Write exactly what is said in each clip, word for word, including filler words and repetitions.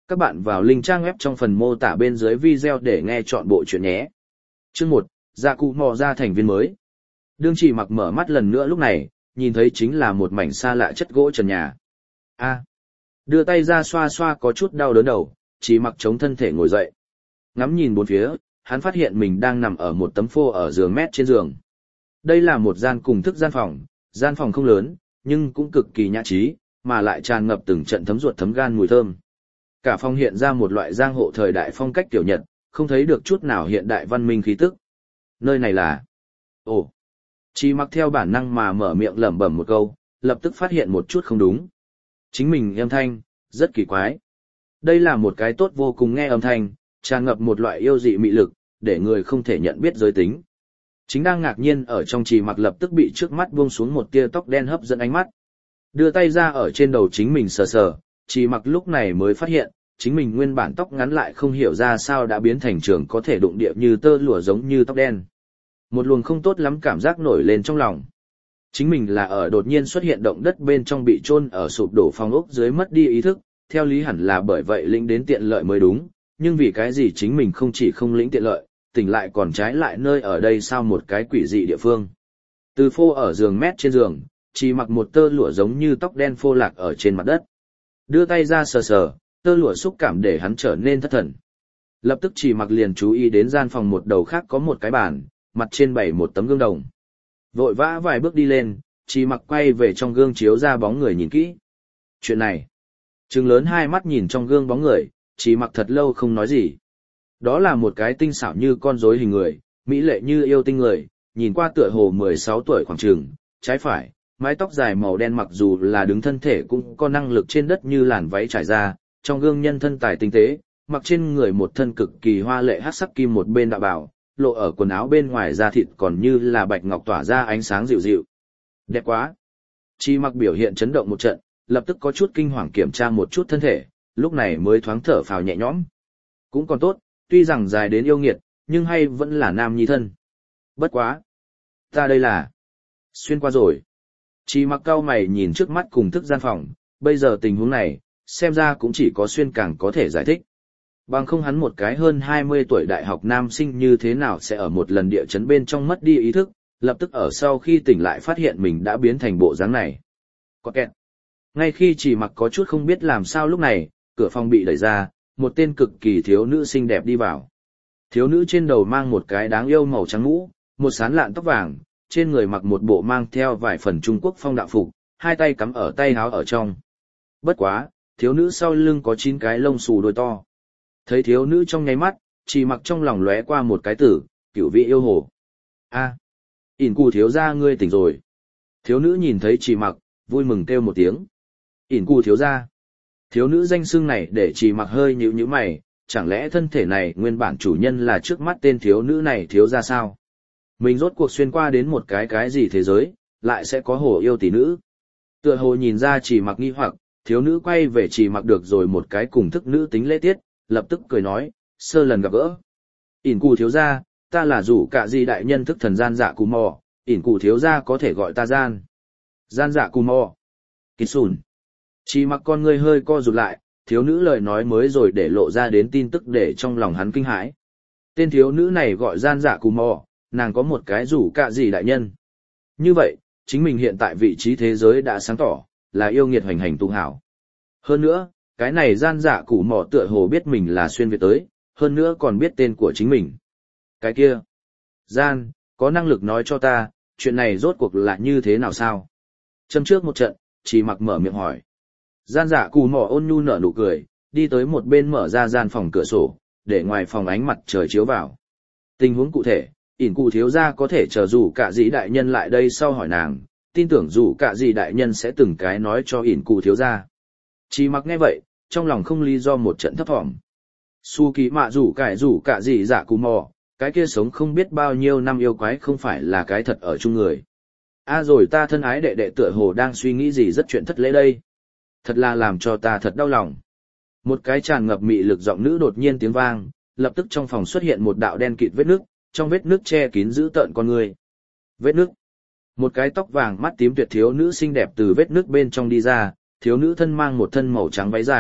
Các bạn vào link trang web trong phần mô tả bên dưới video để nghe chọn bộ chuyện nhé. Chương một, Dạ Cụ Mò ra thành viên mới. Đương Chỉ Mặc mở mắt lần nữa lúc này, nhìn thấy chính là một mảnh xa lạ chất gỗ trần nhà. A. Đưa tay ra xoa xoa có chút đau đớn đầu, Chỉ Mặc chống thân thể ngồi dậy. Ngắm nhìn bốn phía, hắn phát hiện mình đang nằm ở một tấm phô ở giường mét trên giường. Đây là một gian cùng thức gian phòng, gian phòng không lớn, nhưng cũng cực kỳ nhã trí, mà lại tràn ngập từng trận thấm ruột thấm gan mùi thơm. Cả phòng hiện ra một loại giang hộ thời đại phong cách tiểu Nhật, không thấy được chút nào hiện đại văn minh khí tức. Nơi này là... Ồ! Chỉ Mặc theo bản năng mà mở miệng lẩm bẩm một câu, lập tức phát hiện một chút không đúng. Chính mình âm thanh, rất kỳ quái. Đây là một cái tốt vô cùng nghe âm thanh, tràn ngập một loại yêu dị mị lực, để người không thể nhận biết giới tính. Chính đang ngạc nhiên ở trong Chỉ Mặc lập tức bị trước mắt buông xuống một tia tóc đen hấp dẫn ánh mắt. Đưa tay ra ở trên đầu chính mình sờ sờ, Chỉ Mặc lúc này mới phát hiện, chính mình nguyên bản tóc ngắn lại không hiểu ra sao đã biến thành trường có thể đụng địa như tơ lụa giống như tóc đen. Một luồng không tốt lắm cảm giác nổi lên trong lòng. Chính mình là ở đột nhiên xuất hiện động đất bên trong bị chôn ở sụp đổ phòng ốc dưới mất đi ý thức, theo lý hẳn là bởi vậy lĩnh đến tiện lợi mới đúng, nhưng vì cái gì chính mình không chỉ không lĩnh tiện lợi, tỉnh lại còn trái lại nơi ở đây sao một cái quỷ dị địa phương. Từ phô ở giường mét trên giường, Chỉ Mặc một tơ lụa giống như tóc đen phô lạc ở trên mặt đất. Đưa tay ra sờ sờ, tơ lụa xúc cảm để hắn trở nên thất thần. Lập tức Chỉ Mặc liền chú ý đến gian phòng một đầu khác có một cái bàn, mặt trên bày một tấm gương đồng. Vội vã vài bước đi lên, Chỉ Mặc quay về trong gương chiếu ra bóng người nhìn kỹ. Chuyện này, trừng lớn hai mắt nhìn trong gương bóng người, Chỉ Mặc thật lâu không nói gì. Đó là một cái tinh xảo như con rối hình người, mỹ lệ như yêu tinh người, nhìn qua tựa hồ mười sáu tuổi khoảng chừng, trái phải, mái tóc dài màu đen mặc dù là đứng thân thể cũng có năng lực trên đất như làn váy trải ra, trong gương nhân thân tài tinh tế, mặc trên người một thân cực kỳ hoa lệ hắc sắc kim một bên đạo bào, lộ ở quần áo bên ngoài da thịt còn như là bạch ngọc tỏa ra ánh sáng dịu dịu. Đẹp quá. Chỉ Mặc biểu hiện chấn động một trận, lập tức có chút kinh hoàng kiểm tra một chút thân thể, lúc này mới thoáng thở phào nhẹ nhõm. Cũng còn tốt, tuy rằng dài đến yêu nghiệt, nhưng hay vẫn là nam nhi thân. Bất quá. Ta đây là... Xuyên qua rồi. Chỉ Mặc cau mày nhìn trước mắt cùng thức gian phòng, bây giờ tình huống này, xem ra cũng chỉ có xuyên càng có thể giải thích. Bằng không hắn một cái hơn hai mươi tuổi đại học nam sinh như thế nào sẽ ở một lần địa chấn bên trong mất đi ý thức, lập tức ở sau khi tỉnh lại phát hiện mình đã biến thành bộ dáng này. Có kẹt. Ngay khi Chỉ Mặc có chút không biết làm sao lúc này, cửa phòng bị đẩy ra, một tên cực kỳ thiếu nữ xinh đẹp đi vào. Thiếu nữ trên đầu mang một cái đáng yêu màu trắng mũ, một sán lạn tóc vàng, trên người mặc một bộ mang theo vài phần Trung Quốc phong đạo phục, hai tay cắm ở tay áo ở trong. Bất quá, thiếu nữ sau lưng có chín cái lông xù đôi to. Thấy thiếu nữ trong nháy mắt, Chỉ Mặc trong lòng lóe qua một cái tử, cửu vị yêu hồ. A, ỉn cụ thiếu gia ngươi tỉnh rồi. Thiếu nữ nhìn thấy Chỉ Mặc, vui mừng kêu một tiếng. ỉn cụ thiếu gia. Thiếu nữ danh xưng này để Chỉ Mặc hơi nhíu nhíu mày, chẳng lẽ thân thể này nguyên bản chủ nhân là trước mắt tên thiếu nữ này thiếu gia sao? Mình rốt cuộc xuyên qua đến một cái cái gì thế giới, lại sẽ có hồ yêu tỷ nữ. Tựa hồ nhìn ra Chỉ Mặc nghi hoặc, thiếu nữ quay về Chỉ Mặc được rồi một cái cùng thức nữ tính lễ tiết, lập tức cười nói, sơ lần gặp gỡ. ỉn cụ thiếu gia, ta là rủ cả gì đại nhân thức thần gian dạ cù mò, ỉn cụ thiếu gia có thể gọi ta gian. Gian dạ cù mò. Kitsun. Chỉ Mặc con ngươi hơi co rụt lại, thiếu nữ lời nói mới rồi để lộ ra đến tin tức để trong lòng hắn kinh hãi. Tên thiếu nữ này gọi gian dạ cù mò, nàng có một cái rủ cả gì đại nhân. Như vậy, chính mình hiện tại vị trí thế giới đã sáng tỏ, là yêu nghiệt hoành hành tu hảo. Hơn nữa, cái này gian dạ cù mò tựa hồ biết mình là xuyên việt tới, hơn nữa còn biết tên của chính mình. Cái kia, gian, có năng lực nói cho ta, chuyện này rốt cuộc là như thế nào sao? Châm trước một trận, Chỉ Mặc mở miệng hỏi. Gian dạ cù mò ôn nhu nở nụ cười, đi tới một bên mở ra gian phòng cửa sổ, để ngoài phòng ánh mặt trời chiếu vào. Tình huống cụ thể, ỉn cụ thiếu gia có thể chờ dù cả dĩ đại nhân lại đây sau hỏi nàng, tin tưởng dù cả dĩ đại nhân sẽ từng cái nói cho ỉn cụ thiếu gia. Chỉ Mặc nghe vậy, trong lòng không lý do một trận thấp thỏm. Su ký mạ rủ cải rủ cả gì dạ cù mò, cái kia sống không biết bao nhiêu năm yêu quái không phải là cái thật ở chung người. A à rồi ta thân ái đệ đệ tựa hồ đang suy nghĩ gì rất chuyện thất lễ đây. Thật là làm cho ta thật đau lòng. Một cái tràn ngập mị lực giọng nữ đột nhiên tiếng vang, lập tức trong phòng xuất hiện một đạo đen kịt vết nước, trong vết nước che kín giữ tợn con người. Vết nước. Một cái tóc vàng mắt tím tuyệt thiếu nữ xinh đẹp từ vết nước bên trong đi ra, thiếu nữ thân mang một thân màu trắng váy dài,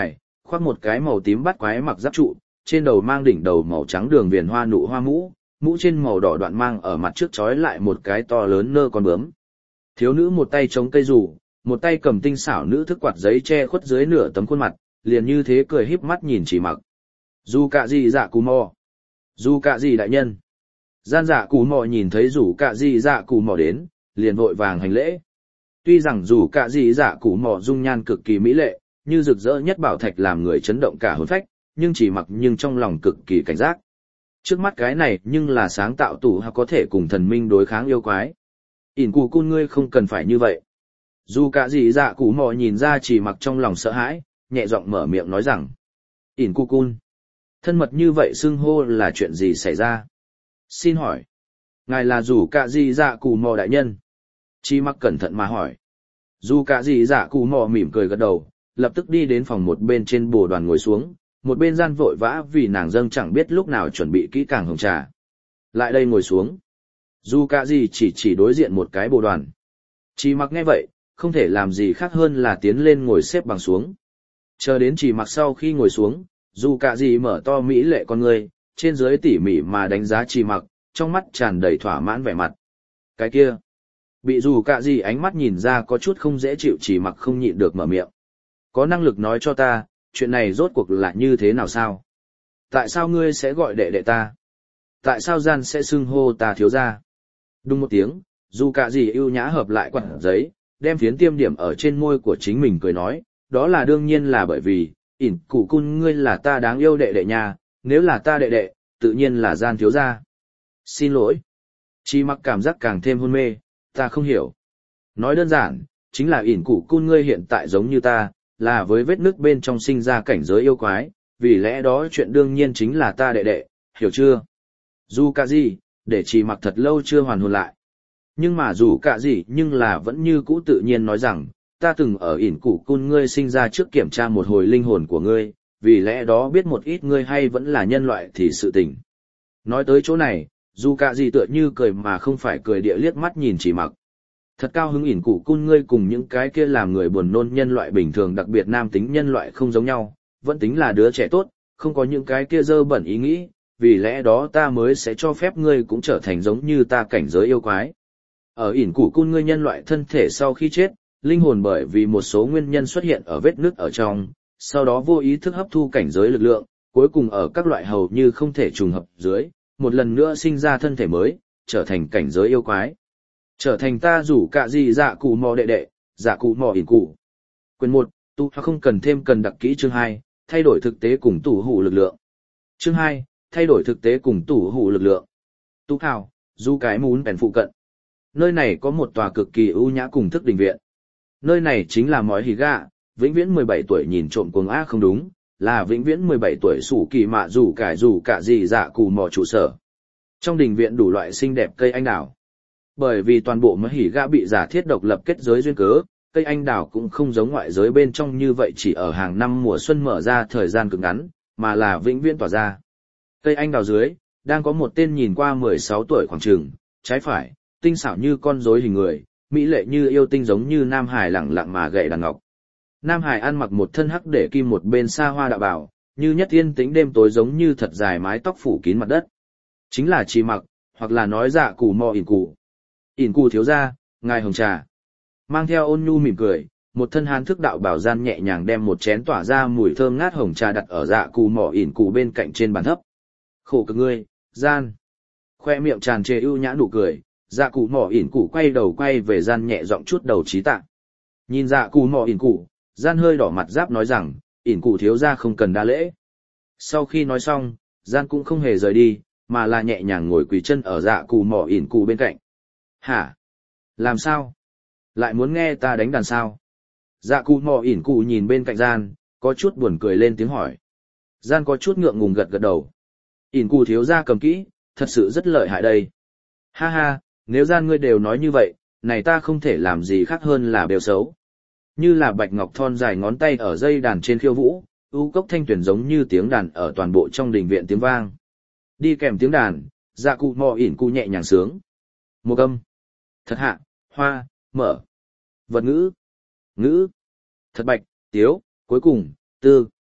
khoác một cái màu tím bắt quái mặc giáp trụ, trên đầu mang đỉnh đầu màu trắng đường viền hoa nụ hoa mũ, mũ trên màu đỏ đoạn mang ở mặt trước trói lại một cái to lớn nơ con bướm. Thiếu nữ một tay chống cây rủ, một tay cầm tinh xảo nữ thức quạt giấy che khuất dưới nửa tấm khuôn mặt, liền như thế cười híp mắt nhìn Chỉ Mặc. Dù cả gì dạ cù mò. Dù cả gì đại nhân. Gian dạ cù mò nhìn thấy dù cả gì dạ cù mò đến, liền vội vàng hành lễ. Tuy rằng dù cả gì dạ cù mò dung nhan cực kỳ mỹ lệ, như rực rỡ nhất bảo thạch làm người chấn động cả hồn phách, nhưng Chỉ Mặc nhưng trong lòng cực kỳ cảnh giác. Trước mắt cái này nhưng là sáng tạo tủ hoặc có thể cùng thần minh đối kháng yêu quái. ỉn cụ cun ngươi không cần phải như vậy. Dù cả gì dạ cù mò nhìn ra Chỉ Mặc trong lòng sợ hãi, nhẹ giọng mở miệng nói rằng. ỉn cụ cun. Thân mật như vậy xưng hô là chuyện gì xảy ra? Xin hỏi. Ngài là dù cả gì dạ cù mò đại nhân? Chỉ Mặc cẩn thận mà hỏi. Dù cả gì dạ cù mò mỉm cười gật đầu, lập tức đi đến phòng một bên trên bồ đoàn ngồi xuống, một bên gian vội vã vì nàng dâng chẳng biết lúc nào chuẩn bị kỹ càng hồng trà. Lại đây ngồi xuống. Dù cả gì chỉ chỉ đối diện một cái bồ đoàn. Chỉ Mặc nghe vậy, không thể làm gì khác hơn là tiến lên ngồi xếp bằng xuống. Chờ đến Chỉ Mặc sau khi ngồi xuống, dù cả gì mở to mỹ lệ con người, trên dưới tỉ mỉ mà đánh giá Chỉ Mặc, trong mắt tràn đầy thỏa mãn vẻ mặt. Cái kia, bị dù cả gì ánh mắt nhìn ra có chút không dễ chịu, Chỉ Mặc không nhịn được mở miệng. Có năng lực nói cho ta, chuyện này rốt cuộc là như thế nào sao? Tại sao ngươi sẽ gọi đệ đệ ta? Tại sao gian sẽ xưng hô ta thiếu gia? Đúng một tiếng, dù cả gì ưu nhã hợp lại quạt giấy, đem phiến tiêm điểm ở trên môi của chính mình cười nói, đó là đương nhiên là bởi vì, ỉn cụ cun ngươi là ta đáng yêu đệ đệ nha, nếu là ta đệ đệ, tự nhiên là gian thiếu gia. Xin lỗi. Chỉ Mặc cảm giác càng thêm hôn mê, ta không hiểu. Nói đơn giản, chính là ỉn cụ cun ngươi hiện tại giống như ta, là với vết nước bên trong sinh ra cảnh giới yêu quái, vì lẽ đó chuyện đương nhiên chính là ta đệ đệ, hiểu chưa? Dù cả gì, để Chỉ Mặc thật lâu chưa hoàn hồn lại. Nhưng mà dù cả gì nhưng là vẫn như cũ tự nhiên nói rằng, ta từng ở ỉn cụ cun ngươi sinh ra trước kiểm tra một hồi linh hồn của ngươi, vì lẽ đó biết một ít ngươi hay vẫn là nhân loại thì sự tình. Nói tới chỗ này, dù cả gì tựa như cười mà không phải cười địa liếc mắt nhìn Chỉ Mặc. Thật cao hứng ỉn cụ cun ngươi cùng những cái kia làm người buồn nôn nhân loại bình thường, đặc biệt nam tính nhân loại không giống nhau, vẫn tính là đứa trẻ tốt, không có những cái kia dơ bẩn ý nghĩ, vì lẽ đó ta mới sẽ cho phép ngươi cũng trở thành giống như ta cảnh giới yêu quái. Ở ỉn cụ cun ngươi nhân loại thân thể sau khi chết, linh hồn bởi vì một số nguyên nhân xuất hiện ở vết nứt ở trong, sau đó vô ý thức hấp thu cảnh giới lực lượng, cuối cùng ở các loại hầu như không thể trùng hợp dưới, một lần nữa sinh ra thân thể mới, trở thành cảnh giới yêu quái. Trở thành ta rủ cả gì dạ cụ mò đệ đệ, dạ cụ mò ỉn cụ. Quyền một, tu không cần thêm cần đặc kỹ. Chương hai, thay đổi thực tế cùng tủ hủ lực lượng. Chương hai, thay đổi thực tế cùng tủ hủ lực lượng. Tu hào, du cái muốn bèn phụ cận. Nơi này có một tòa cực kỳ ưu nhã cùng thức đình viện. Nơi này chính là Mói Hỉ Gạ, vĩnh viễn mười bảy tuổi nhìn trộm cuồng á không đúng, là vĩnh viễn mười bảy tuổi sủ kỳ mạ rủ cải rủ cả gì dạ cụ mò trụ sở. Trong đình viện đủ loại xinh đẹp cây anh đào. Bởi vì toàn bộ Mói Hỉ Gạ bị giả thiết độc lập kết giới duyên cớ, cây anh đào cũng không giống ngoại giới bên trong như vậy chỉ ở hàng năm mùa xuân mở ra thời gian cực ngắn, mà là vĩnh viễn tỏa ra. Cây anh đào dưới, đang có một tên nhìn qua mười sáu tuổi khoảng chừng, trái phải, tinh xảo như con rối hình người, mỹ lệ như yêu tinh giống như Nam Hải lẳng lặng mà gậy đàn ngọc. Nam Hải ăn mặc một thân hắc để kim một bên xa hoa đạo bào, như nhất yên tĩnh đêm tối giống như thật dài mái tóc phủ kín mặt đất. Chính là Chỉ Mặc, hoặc là nói dạ cụ mò ỉn cụ. ỉn cụ thiếu gia, ngài hồng trà. Mang theo ôn nhu mỉm cười, một thân hán thức đạo bảo gian nhẹ nhàng đem một chén tỏa ra mùi thơm ngát hồng trà đặt ở dạ cụ mò ỉn cụ bên cạnh trên bàn thấp. Khổ cực ngươi, gian. Khoe miệng tràn trề ưu nhã nụ cười, dạ cụ mò ỉn cụ quay đầu quay về gian nhẹ giọng chút đầu trí tạ. Nhìn dạ cụ mò ỉn cụ, gian hơi đỏ mặt giáp nói rằng, ỉn cụ thiếu gia không cần đa lễ. Sau khi nói xong, gian cũng không hề rời đi, mà là nhẹ nhàng ngồi quỳ chân ở dạ cụ mò ỉn cụ bên cạnh. Hả? Làm sao? Lại muốn nghe ta đánh đàn sao? Dạ cụ mò ỉn cụ nhìn bên cạnh gian, có chút buồn cười lên tiếng hỏi. Gian có chút ngượng ngùng gật gật đầu. ỉn cụ thiếu gia cầm kỹ, thật sự rất lợi hại đây. Ha ha, nếu gian ngươi đều nói như vậy, này ta không thể làm gì khác hơn là bêu xấu. Như là bạch ngọc thon dài ngón tay ở dây đàn trên khiêu vũ, ưu cốc thanh tuyển giống như tiếng đàn ở toàn bộ trong đình viện tiếng vang. Đi kèm tiếng đàn, dạ cụ mò ỉn cụ nhẹ nhàng sướng. Một âm, thật hạ, hoa, mở, vật ngữ, ngữ, thật bạch, tiếu, cuối cùng, tư.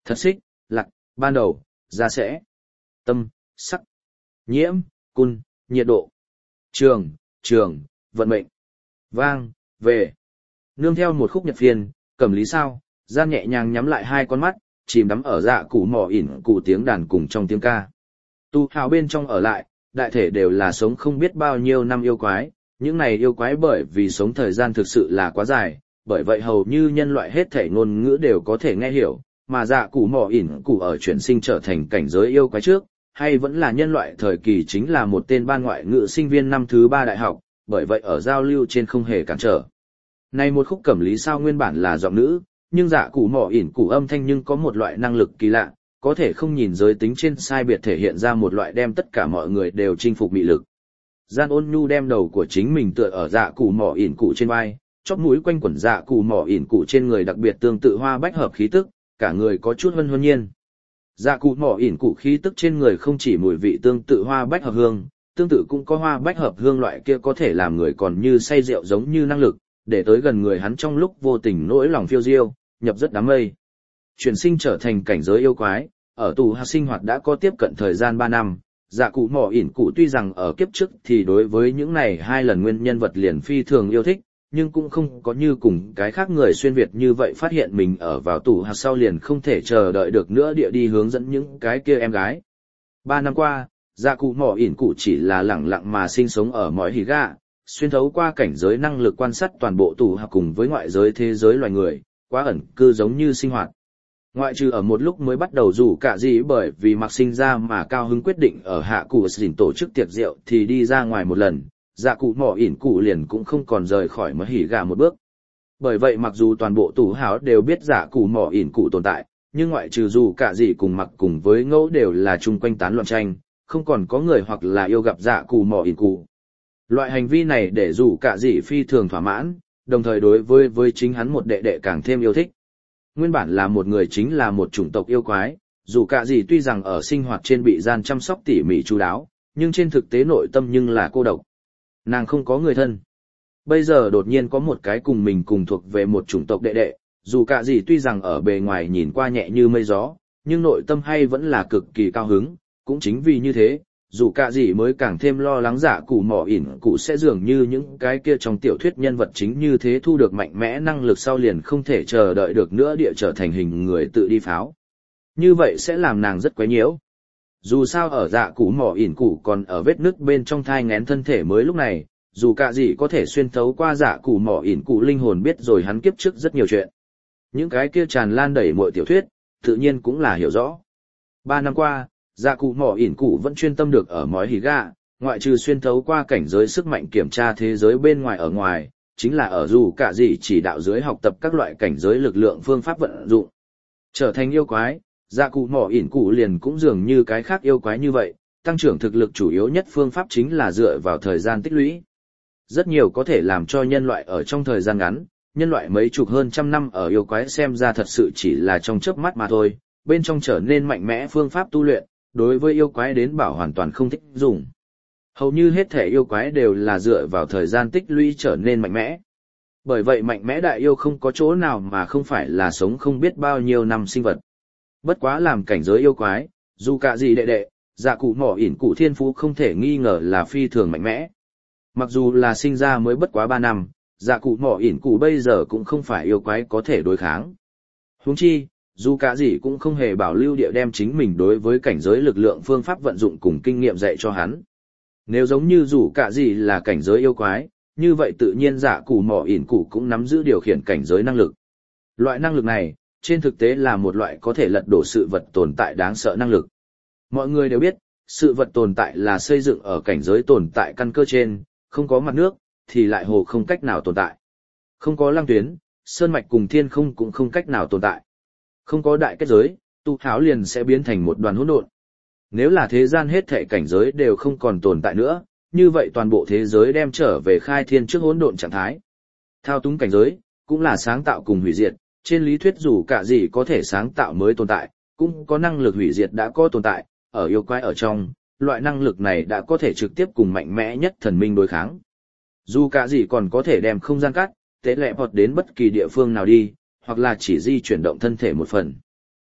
thật xích, lạc, ban đầu, ra sẽ, tâm, sắc, nhiễm, cun, nhiệt độ, trường, trường, vận mệnh, vang, về. Nương theo một khúc nhật phiên, Cẩm Lý sao, gian nhẹ nhàng nhắm lại hai con mắt, chìm đắm ở dạ cụ mỏ ỉn cụ tiếng đàn cùng trong tiếng ca. Tu hào bên trong ở lại, đại thể đều là sống không biết bao nhiêu năm yêu quái, những này yêu quái bởi vì sống thời gian thực sự là quá dài, bởi vậy hầu như nhân loại hết thể ngôn ngữ đều có thể nghe hiểu, mà dạ cụ mỏ ỉn cụ ở chuyển sinh trở thành cảnh giới yêu quái trước, hay vẫn là nhân loại thời kỳ chính là một tên ban ngoại ngữ sinh viên năm thứ ba đại học, bởi vậy ở giao lưu trên không hề cản trở. Này một khúc Cẩm Lý sao nguyên bản là giọng nữ, nhưng dạ cụ mỏ ỉn cụ âm thanh nhưng có một loại năng lực kỳ lạ, có thể không nhìn giới tính trên sai biệt thể hiện ra một loại đem tất cả mọi người đều chinh phục mị lực. Gian Ôn Nhu đem đầu của chính mình tựa ở dạ cụ mỏ ỉn cụ trên vai, chóp mũi quanh quẩn dạ cụ mỏ ỉn cụ trên người đặc biệt tương tự hoa bách hợp khí tức, cả người có chút hân hân nhiên. Dạ cụ mỏ ỉn cụ khí tức trên người không chỉ mùi vị tương tự hoa bách hợp hương, tương tự cũng có hoa bách hợp hương loại kia có thể làm người còn như say rượu giống như năng lực, để tới gần người hắn trong lúc vô tình nỗi lòng phiêu diêu, nhập rất đám mây. Chuyển sinh trở thành cảnh giới yêu quái, ở tù hạ sinh hoạt đã có tiếp cận thời gian ba năm, dạ cụ mỏ ỉn cụ tuy rằng ở kiếp trước thì đối với những này hai lần nguyên nhân vật liền phi thường yêu thích, nhưng cũng không có như cùng cái khác người xuyên Việt như vậy phát hiện mình ở vào tù hạ sau liền không thể chờ đợi được nữa địa đi hướng dẫn những cái kia em gái. Ba năm qua, dạ cụ mỏ ỉn cụ chỉ là lẳng lặng mà sinh sống ở mọi hỉ gạ, xuyên thấu qua cảnh giới năng lực quan sát toàn bộ tù hạ cùng với ngoại giới thế giới loài người, quá ẩn cư giống như sinh hoạt. Ngoại trừ ở một lúc mới bắt đầu rủ cả gì bởi vì mặc sinh ra mà cao hứng quyết định ở hạ cụ xỉn tổ chức tiệc rượu thì đi ra ngoài một lần, dạ cụ mỏ ỉn cụ liền cũng không còn rời khỏi mở hỉ gà một bước. Bởi vậy mặc dù toàn bộ tù háo đều biết dạ cụ mỏ ỉn cụ tồn tại, nhưng ngoại trừ rủ cả gì cùng mặc cùng với ngẫu đều là chung quanh tán loạn tranh, không còn có người hoặc là yêu gặp dạ cụ mỏ ỉn cụ. Loại hành vi này để rủ cả gì phi thường thỏa mãn, đồng thời đối với với chính hắn một đệ đệ càng thêm yêu thích. Nguyên bản là một người chính là một chủng tộc yêu quái, dù cả gì tuy rằng ở sinh hoạt trên bị gian chăm sóc tỉ mỉ chu đáo, nhưng trên thực tế nội tâm nhưng là cô độc. Nàng không có người thân. Bây giờ đột nhiên có một cái cùng mình cùng thuộc về một chủng tộc đệ đệ, dù cả gì tuy rằng ở bề ngoài nhìn qua nhẹ như mây gió, nhưng nội tâm hay vẫn là cực kỳ cao hứng, cũng chính vì như thế, dù cả gì mới càng thêm lo lắng giả cụ mỏ ỉn cụ sẽ dường như những cái kia trong tiểu thuyết nhân vật chính như thế thu được mạnh mẽ năng lực sau liền không thể chờ đợi được nữa địa trở thành hình người tự đi pháo. Như vậy sẽ làm nàng rất quấy nhiễu. Dù sao ở dạ cụ mỏ ỉn cụ còn ở vết nứt bên trong thai nghén thân thể mới lúc này, dù cả gì có thể xuyên thấu qua dạ cụ mỏ ỉn cụ linh hồn biết rồi hắn kiếp trước rất nhiều chuyện. Những cái kia tràn lan đẩy mọi tiểu thuyết, tự nhiên cũng là hiểu rõ. Ba năm qua, dạ cụ mỏ ỉn cụ vẫn chuyên tâm được ở mói hỉ gạ, ngoại trừ xuyên thấu qua cảnh giới sức mạnh kiểm tra thế giới bên ngoài ở ngoài, chính là ở dù cả gì chỉ đạo dưới học tập các loại cảnh giới lực lượng phương pháp vận dụng. Trở thành yêu quái, dạ cụ mỏ ỉn cụ liền cũng dường như cái khác yêu quái như vậy, tăng trưởng thực lực chủ yếu nhất phương pháp chính là dựa vào thời gian tích lũy. Rất nhiều có thể làm cho nhân loại ở trong thời gian ngắn, nhân loại mấy chục hơn trăm năm ở yêu quái xem ra thật sự chỉ là trong chớp mắt mà thôi, bên trong trở nên mạnh mẽ phương pháp tu luyện, đối với yêu quái đến bảo hoàn toàn không thích dùng. Hầu như hết thể yêu quái đều là dựa vào thời gian tích lũy trở nên mạnh mẽ. Bởi vậy mạnh mẽ đại yêu không có chỗ nào mà không phải là sống không biết bao nhiêu năm sinh vật. Bất quá làm cảnh giới yêu quái, dù cả gì đệ đệ, dạ cụ mỏ ỉn cụ thiên phú không thể nghi ngờ là phi thường mạnh mẽ. Mặc dù là sinh ra mới bất quá ba năm, dạ cụ mỏ ỉn cụ bây giờ cũng không phải yêu quái có thể đối kháng. Huống chi, dù cả gì cũng không hề bảo lưu địa đem chính mình đối với cảnh giới lực lượng phương pháp vận dụng cùng kinh nghiệm dạy cho hắn. Nếu giống như dù cả gì là cảnh giới yêu quái, như vậy tự nhiên dạ cụ mỏ ỉn cụ cũng nắm giữ điều khiển cảnh giới năng lực. Loại năng lực này, trên thực tế là một loại có thể lật đổ sự vật tồn tại đáng sợ năng lực. Mọi người đều biết, sự vật tồn tại là xây dựng ở cảnh giới tồn tại căn cơ trên, không có mặt nước, thì lại hồ không cách nào tồn tại. Không có lăng tuyến, sơn mạch cùng thiên không cũng không cách nào tồn tại. Không có đại kết giới, tu háo liền sẽ biến thành một đoàn hỗn độn. Nếu là thế gian hết thảy cảnh giới đều không còn tồn tại nữa, như vậy toàn bộ thế giới đem trở về khai thiên trước hỗn độn trạng thái. Thao túng cảnh giới, cũng là sáng tạo cùng hủy diệt, trên lý thuyết dù cả gì có thể sáng tạo mới tồn tại, cũng có năng lực hủy diệt đã có tồn tại, ở yêu quái ở trong, loại năng lực này đã có thể trực tiếp cùng mạnh mẽ nhất thần minh đối kháng. Dù cả gì còn có thể đem không gian cắt, tế lẹ hoặc đến bất kỳ địa phương nào đi, hoặc là chỉ di chuyển động thân thể một phần.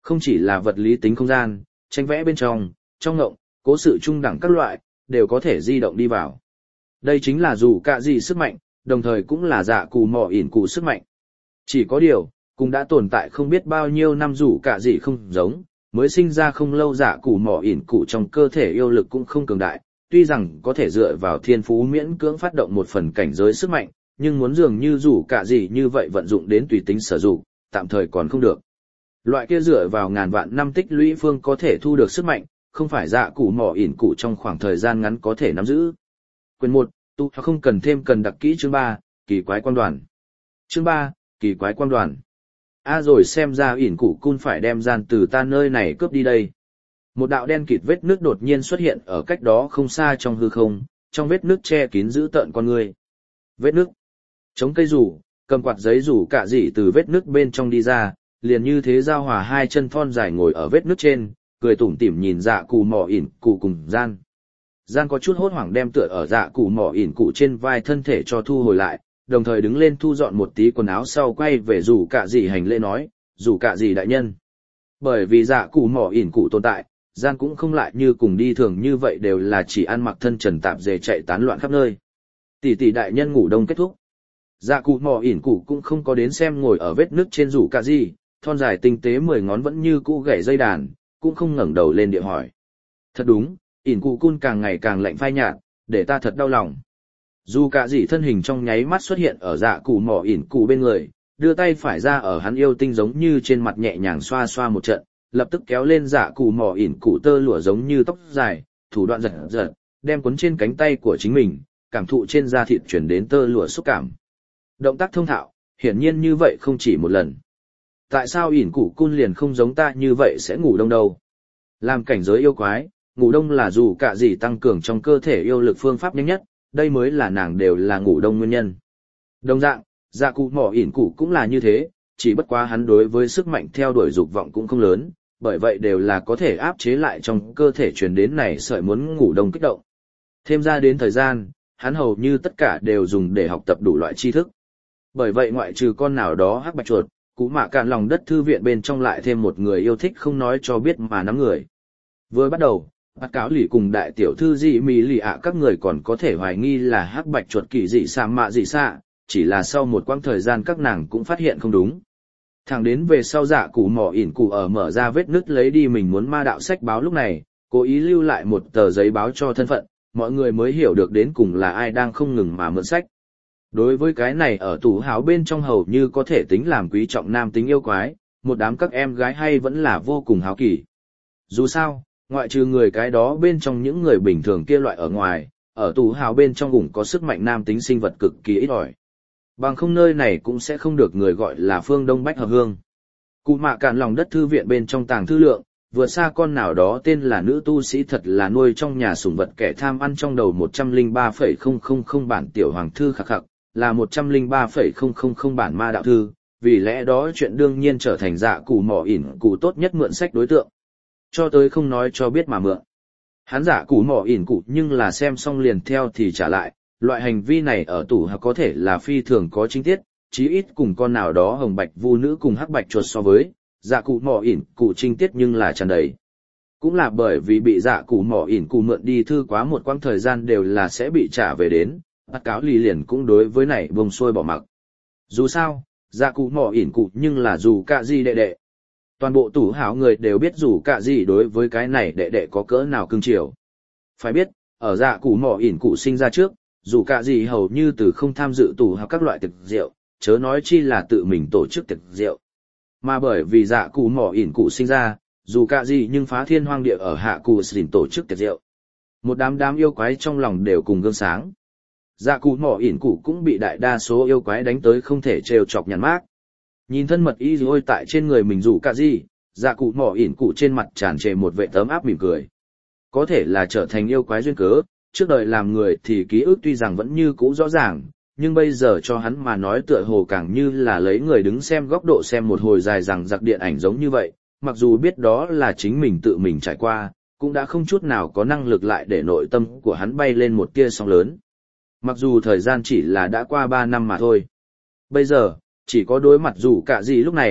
Không chỉ là vật lý tính không gian, tranh vẽ bên trong, trong ngộng, cố sự trung đẳng các loại, đều có thể di động đi vào. Đây chính là dù cả gì sức mạnh, đồng thời cũng là dạ cù mò ỉn cụ sức mạnh. Chỉ có điều, cũng đã tồn tại không biết bao nhiêu năm dù cả gì không giống, mới sinh ra không lâu dạ cù mò ỉn cụ trong cơ thể yêu lực cũng không cường đại, tuy rằng có thể dựa vào thiên phú miễn cưỡng phát động một phần cảnh giới sức mạnh, nhưng muốn dường như dù cả gì như vậy vận dụng đến tùy tính sử dụng, tạm thời còn không được. Loại kia dựa vào ngàn vạn năm tích lũy phương có thể thu được sức mạnh, không phải dạ cụ mỏ ỉn cụ trong khoảng thời gian ngắn có thể nắm giữ. Quyền một, tu không cần thêm cần đặc kỹ chương ba, kỳ quái quan đoàn. Chương ba, kỳ quái quan đoàn. A à rồi xem ra ỉn cụ cun phải đem gian từ ta nơi này cướp đi đây. Một đạo đen kịt vết nước đột nhiên xuất hiện ở cách đó không xa trong hư không, trong vết nước che kín giữ tợn con người. Vết nước. Chống cây rủ, cầm quạt giấy rủ cả dị từ vết nước bên trong đi ra, liền như thế giao hòa hai chân thon dài ngồi ở vết nước trên, cười tủm tỉm nhìn dạ cù mỏ ỉn cụ cùng gian. Gian có chút hốt hoảng đem tựa ở dạ cù mỏ ỉn cụ trên vai thân thể cho thu hồi lại, đồng thời đứng lên thu dọn một tí quần áo sau quay về rủ cả dị hành lễ nói, rủ cả dị đại nhân. Bởi vì dạ cù mỏ ỉn cụ tồn tại, gian cũng không lại như cùng đi thường như vậy đều là chỉ ăn mặc thân trần tạp dề chạy tán loạn khắp nơi. Tỷ tỷ đại nhân ngủ đông kết thúc. Dạ cụ mỏ ỉn cụ cũng không có đến xem ngồi ở vết nước trên rủ cả dị, thon dài tinh tế mười ngón vẫn như cũ gảy dây đàn, cũng không ngẩng đầu lên địa hỏi. Thật đúng, ỉn cụ cun càng ngày càng lạnh phai nhạt, để ta thật đau lòng. Dù cả dị thân hình trong nháy mắt xuất hiện ở dạ cụ mỏ ỉn cụ bên người, đưa tay phải ra ở hắn yêu tinh giống như trên mặt nhẹ nhàng xoa xoa một trận, lập tức kéo lên dạ cụ mỏ ỉn cụ tơ lụa giống như tóc dài, thủ đoạn giật giật, đem cuốn trên cánh tay của chính mình, cảm thụ trên da thịt chuyển đến tơ lụa xúc cảm. Động tác thông thạo, hiển nhiên như vậy không chỉ một lần. Tại sao ỉn cụ cun liền không giống ta như vậy sẽ ngủ đông đâu? Làm cảnh giới yêu quái, ngủ đông là dù cả gì tăng cường trong cơ thể yêu lực phương pháp nhanh nhất, đây mới là nàng đều là ngủ đông nguyên nhân. Đồng dạng, dạ cụ mỏ ỉn cụ cũng là như thế, chỉ bất quá hắn đối với sức mạnh theo đuổi dục vọng cũng không lớn, bởi vậy đều là có thể áp chế lại trong cơ thể truyền đến này sợi muốn ngủ đông kích động. Thêm ra đến thời gian, hắn hầu như tất cả đều dùng để học tập đủ loại tri thức. Bởi vậy ngoại trừ con nào đó hắc bạch chuột, cú mạ cạn lòng đất thư viện bên trong lại thêm một người yêu thích không nói cho biết mà nắm người. Vừa bắt đầu, bác cáo lì cùng đại tiểu thư dị mì lì ạ các người còn có thể hoài nghi là hắc bạch chuột kỳ dị xạ mạ dị xạ, chỉ là sau một quãng thời gian các nàng cũng phát hiện không đúng. Thẳng đến về sau dạ cụ mỏ ỉn cụ ở mở ra vết nứt lấy đi mình muốn ma đạo sách báo lúc này, cố ý lưu lại một tờ giấy báo cho thân phận, mọi người mới hiểu được đến cùng là ai đang không ngừng mà mượn sách. Đối với cái này ở tủ háo bên trong hầu như có thể tính làm quý trọng nam tính yêu quái, một đám các em gái hay vẫn là vô cùng háo kỳ. Dù sao, ngoại trừ người cái đó bên trong những người bình thường kia loại ở ngoài, ở tủ háo bên trong cũng có sức mạnh nam tính sinh vật cực kỳ ít ỏi. Bằng không nơi này cũng sẽ không được người gọi là phương Đông Bách Hợp Hương. Cụ mạ cạn lòng đất thư viện bên trong tàng thư lượng, vượt xa con nào đó tên là nữ tu sĩ thật là nuôi trong nhà sủng vật kẻ tham ăn trong đầu một trăm lẻ ba phẩy không không không bản tiểu hoàng thư khắc khắc, là một trăm lẻ ba phẩy không không không bản ma đạo thư, vì lẽ đó chuyện đương nhiên trở thành dạ cụ mỏ ỉn cụ tốt nhất mượn sách đối tượng. Cho tới không nói cho biết mà mượn. Hắn dạ cụ mỏ ỉn cụ nhưng là xem xong liền theo thì trả lại, loại hành vi này ở tủ hạc có thể là phi thường có chính tiết, chí ít cùng con nào đó hồng bạch vu nữ cùng hắc bạch chuột so với, dạ cụ mỏ ỉn cụ trinh tiết nhưng là tràn đầy. Cũng là bởi vì bị dạ cụ mỏ ỉn cụ mượn đi thư quá một quãng thời gian đều là sẽ bị trả về đến, bắt cáo lì liền cũng đối với này bông xuôi bỏ mặc. Dù sao, dạ cụ mỏ ỉn cụ nhưng là dù cả gì đệ đệ. Toàn bộ tủ hảo người đều biết dù cả gì đối với cái này đệ đệ có cỡ nào cưng chiều. Phải biết, ở dạ cụ mỏ ỉn cụ sinh ra trước, dù cả gì hầu như từ không tham dự tủ hảo các loại tiệc rượu, chớ nói chi là tự mình tổ chức tiệc rượu. Mà bởi vì dạ cụ mỏ ỉn cụ sinh ra, dù cả gì nhưng phá thiên hoang địa ở hạ cụ xỉn tổ chức tiệc rượu. Một đám đám yêu quái trong lòng đều cùng gương sáng. Dạ cụ mỏ ỉn cụ cũng bị đại đa số yêu quái đánh tới không thể trêu chọc nhàn mát. Nhìn thân mật y ôi tại trên người mình dù cả gì, dạ cụ mỏ ỉn cụ trên mặt tràn trề một vệ tấm áp mỉm cười. Có thể là trở thành yêu quái duyên cớ, trước đời làm người thì ký ức tuy rằng vẫn như cũ rõ ràng, nhưng bây giờ cho hắn mà nói tựa hồ càng như là lấy người đứng xem góc độ xem một hồi dài rằng giặc điện ảnh giống như vậy, mặc dù biết đó là chính mình tự mình trải qua, cũng đã không chút nào có năng lực lại để nội tâm của hắn bay lên một tia sóng lớn. Mặc dù thời gian chỉ là đã qua ba năm mà thôi. Bây giờ, chỉ có đối mặt dù cả gì lúc này,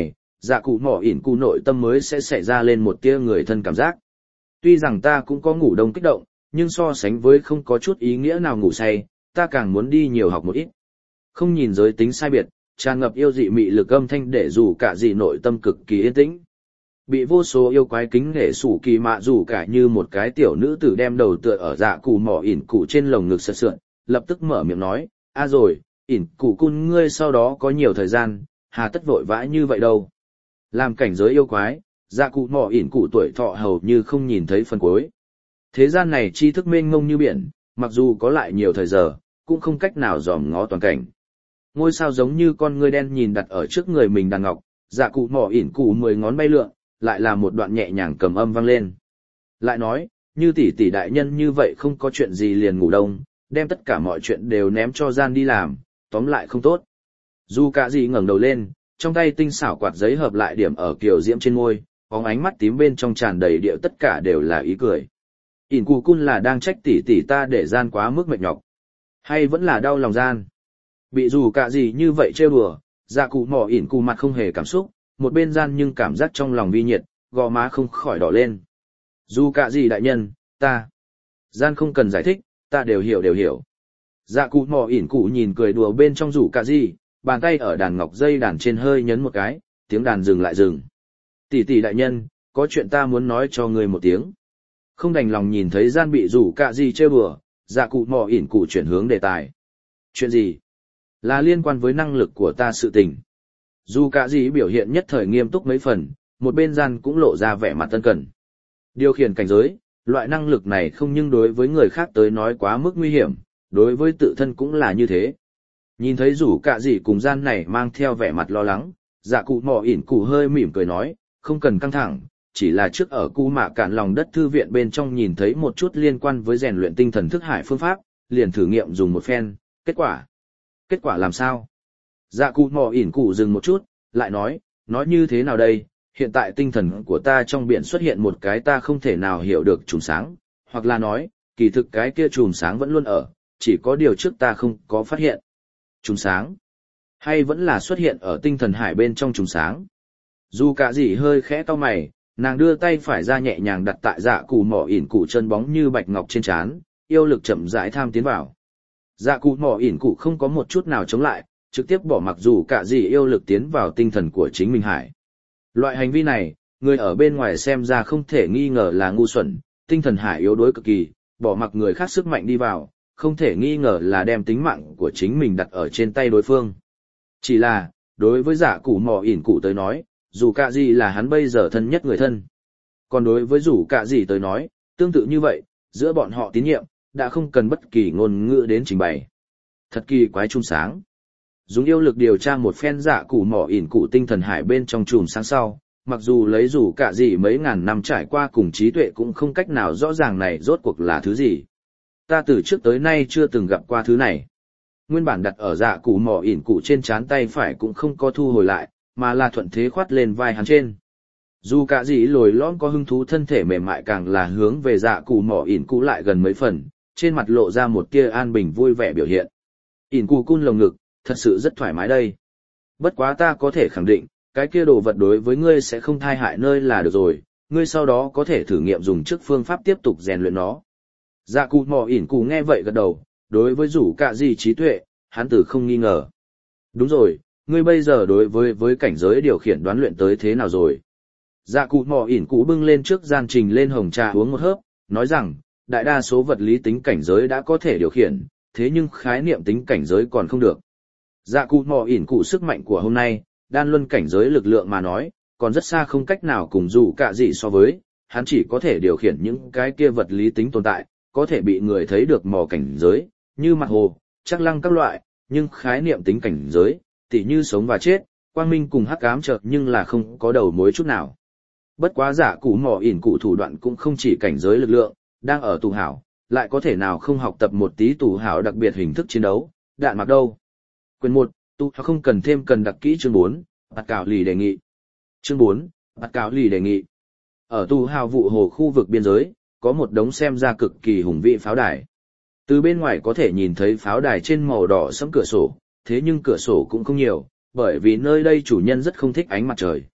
dạ cụ mỏ ỉn cụ nội tâm mới sẽ xảy ra lên một tia người thân cảm giác. Tuy rằng ta cũng có ngủ đông kích động, nhưng so sánh với không có chút ý nghĩa nào ngủ say, ta càng muốn đi nhiều học một ít. Không nhìn giới tính sai biệt, tràn ngập yêu dị mị lực âm thanh để dù cả gì nội tâm cực kỳ yên tĩnh. Bị vô số yêu quái kính nể sủ kỳ mạ dù cả như một cái tiểu nữ tử đem đầu tựa ở dạ cụ mỏ ỉn cụ trên lồng ngực sượt sượt, lập tức mở miệng nói, a rồi, ỉn cụ cun ngươi sau đó có nhiều thời gian, hà tất vội vã như vậy đâu. Làm cảnh giới yêu quái, dạ cụ mỏ ỉn cụ tuổi thọ hầu như không nhìn thấy phần cuối. Thế gian này tri thức mênh mông như biển, mặc dù có lại nhiều thời giờ, cũng không cách nào dòm ngó toàn cảnh. Ngôi sao giống như con ngươi đen nhìn đặt ở trước người mình đàn ngọc, dạ cụ mỏ ỉn cụ mười ngón bay lượn, lại là một đoạn nhẹ nhàng cầm âm vang lên. Lại nói, như tỷ tỷ đại nhân như vậy không có chuyện gì liền ngủ đông, đem tất cả mọi chuyện đều ném cho gian đi làm, tóm lại không tốt. Dù cả gì ngẩng đầu lên, trong tay tinh xảo quạt giấy hợp lại điểm ở kiều diễm trên môi, bóng ánh mắt tím bên trong tràn đầy điệu tất cả đều là ý cười. ỉn cụ cun là đang trách tỷ tỷ ta để gian quá mức mệt nhọc, hay vẫn là đau lòng gian? Bị dù cả gì như vậy trêu đùa, dạ cụ mỏ ỉn cụ mặt không hề cảm xúc, một bên gian nhưng cảm giác trong lòng vi nhiệt, gò má không khỏi đỏ lên. Dù cả gì đại nhân, ta. Gian không cần giải thích, ta đều hiểu đều hiểu. Dạ cụ mỏ ỉn cụ nhìn cười đùa bên trong rủ cả gì, bàn tay ở đàn ngọc dây đàn trên hơi nhấn một cái, tiếng đàn dừng lại dừng. Tỷ tỷ đại nhân, có chuyện ta muốn nói cho người một tiếng. Không đành lòng nhìn thấy gian bị rủ cả gì trêu đùa, dạ cụ mỏ ỉn cụ chuyển hướng đề tài. Chuyện gì? Là liên quan với năng lực của ta sự tình. Dù cả gì biểu hiện nhất thời nghiêm túc mấy phần, một bên gian cũng lộ ra vẻ mặt tân cẩn. Điều khiển cảnh giới, loại năng lực này không nhưng đối với người khác tới nói quá mức nguy hiểm, đối với tự thân cũng là như thế. Nhìn thấy rủ cả gì cùng gian này mang theo vẻ mặt lo lắng, dạ cụ mỏ ỉn cụ hơi mỉm cười nói, không cần căng thẳng, chỉ là trước ở cu mạ cạn lòng đất thư viện bên trong nhìn thấy một chút liên quan với rèn luyện tinh thần thức hải phương pháp, liền thử nghiệm dùng một phen, kết quả. Kết quả làm sao? Dạ cụ mỏ ỉn cụ dừng một chút, lại nói, nói như thế nào đây, hiện tại tinh thần của ta trong biển xuất hiện một cái ta không thể nào hiểu được chùm sáng, hoặc là nói, kỳ thực cái kia chùm sáng vẫn luôn ở, chỉ có điều trước ta không có phát hiện. Chùm sáng? Hay vẫn là xuất hiện ở tinh thần hải bên trong chùm sáng? Dù cả gì hơi khẽ cau mày, nàng đưa tay phải ra nhẹ nhàng đặt tại dạ cụ mỏ ỉn cụ chân bóng như bạch ngọc trên trán, yêu lực chậm rãi tham tiến vào. Dạ cụ mỏ ỉn cụ không có một chút nào chống lại, trực tiếp bỏ mặc dù cả gì yêu lực tiến vào tinh thần của chính mình hải. Loại hành vi này, người ở bên ngoài xem ra không thể nghi ngờ là ngu xuẩn, tinh thần hải yếu đuối cực kỳ, bỏ mặc người khác sức mạnh đi vào, không thể nghi ngờ là đem tính mạng của chính mình đặt ở trên tay đối phương. Chỉ là, đối với giả cụ mỏ ỉn cụ tới nói, dù cả gì là hắn bây giờ thân nhất người thân. Còn đối với dù cả gì tới nói, tương tự như vậy, giữa bọn họ tín nhiệm, đã không cần bất kỳ ngôn ngữ đến trình bày. Thật kỳ quái chùm sáng. Dùng yêu lực điều tra một phen dạ cụ mỏ ỉn cụ tinh thần hải bên trong chùm sáng sau, mặc dù lấy dù cả gì mấy ngàn năm trải qua cùng trí tuệ cũng không cách nào rõ ràng này rốt cuộc là thứ gì. Ta từ trước tới nay chưa từng gặp qua thứ này. Nguyên bản đặt ở dạ cụ mỏ ỉn cụ trên trán tay phải cũng không có thu hồi lại, mà là thuận thế khoát lên vai hắn trên. Dù cả gì lồi lõm có hứng thú thân thể mềm mại càng là hướng về dạ cụ mỏ ỉn cụ lại gần mấy phần, trên mặt lộ ra một tia an bình vui vẻ biểu hiện. ỉn cụ cun lồng ngực, thật sự rất thoải mái đây. Bất quá ta có thể khẳng định, cái kia đồ vật đối với ngươi sẽ không thai hại nơi là được rồi, ngươi sau đó có thể thử nghiệm dùng trước phương pháp tiếp tục rèn luyện nó. Dạ cụ mỏ ỉn cụ nghe vậy gật đầu, đối với rủ cả gì trí tuệ, hắn tử không nghi ngờ. Đúng rồi, ngươi bây giờ đối với với cảnh giới điều khiển đoán luyện tới thế nào rồi? Dạ cụ mỏ ỉn cụ bưng lên trước gian trình lên hồng trà uống một hớp, nói rằng, đại đa số vật lý tính cảnh giới đã có thể điều khiển, thế nhưng khái niệm tính cảnh giới còn không được. Dạ cụ mỏ ỉn cụ sức mạnh của hôm nay, đan luân cảnh giới lực lượng mà nói, còn rất xa không cách nào cùng dù cả gì so với, hắn chỉ có thể điều khiển những cái kia vật lý tính tồn tại, có thể bị người thấy được mò cảnh giới, như mặt hồ, chắc lăng các loại, nhưng khái niệm tính cảnh giới, tỉ như sống và chết, quang minh cùng hắc ám chợt nhưng là không có đầu mối chút nào. Bất quá giả cụ mỏ ỉn cụ thủ đoạn cũng không chỉ cảnh giới lực lượng, đang ở tù hảo, lại có thể nào không học tập một tí tù hảo đặc biệt hình thức chiến đấu, đạn mặc đâu. Quyền một, tu không cần thêm cần đặc kỹ chương bốn, bạt cảo lì đề nghị. Chương bốn, bạt cảo lì đề nghị. Ở tù hào vụ hồ khu vực biên giới, có một đống xem ra cực kỳ hùng vĩ pháo đài. Từ bên ngoài có thể nhìn thấy pháo đài trên màu đỏ sẫm cửa sổ, thế nhưng cửa sổ cũng không nhiều, bởi vì nơi đây chủ nhân rất không thích ánh mặt trời.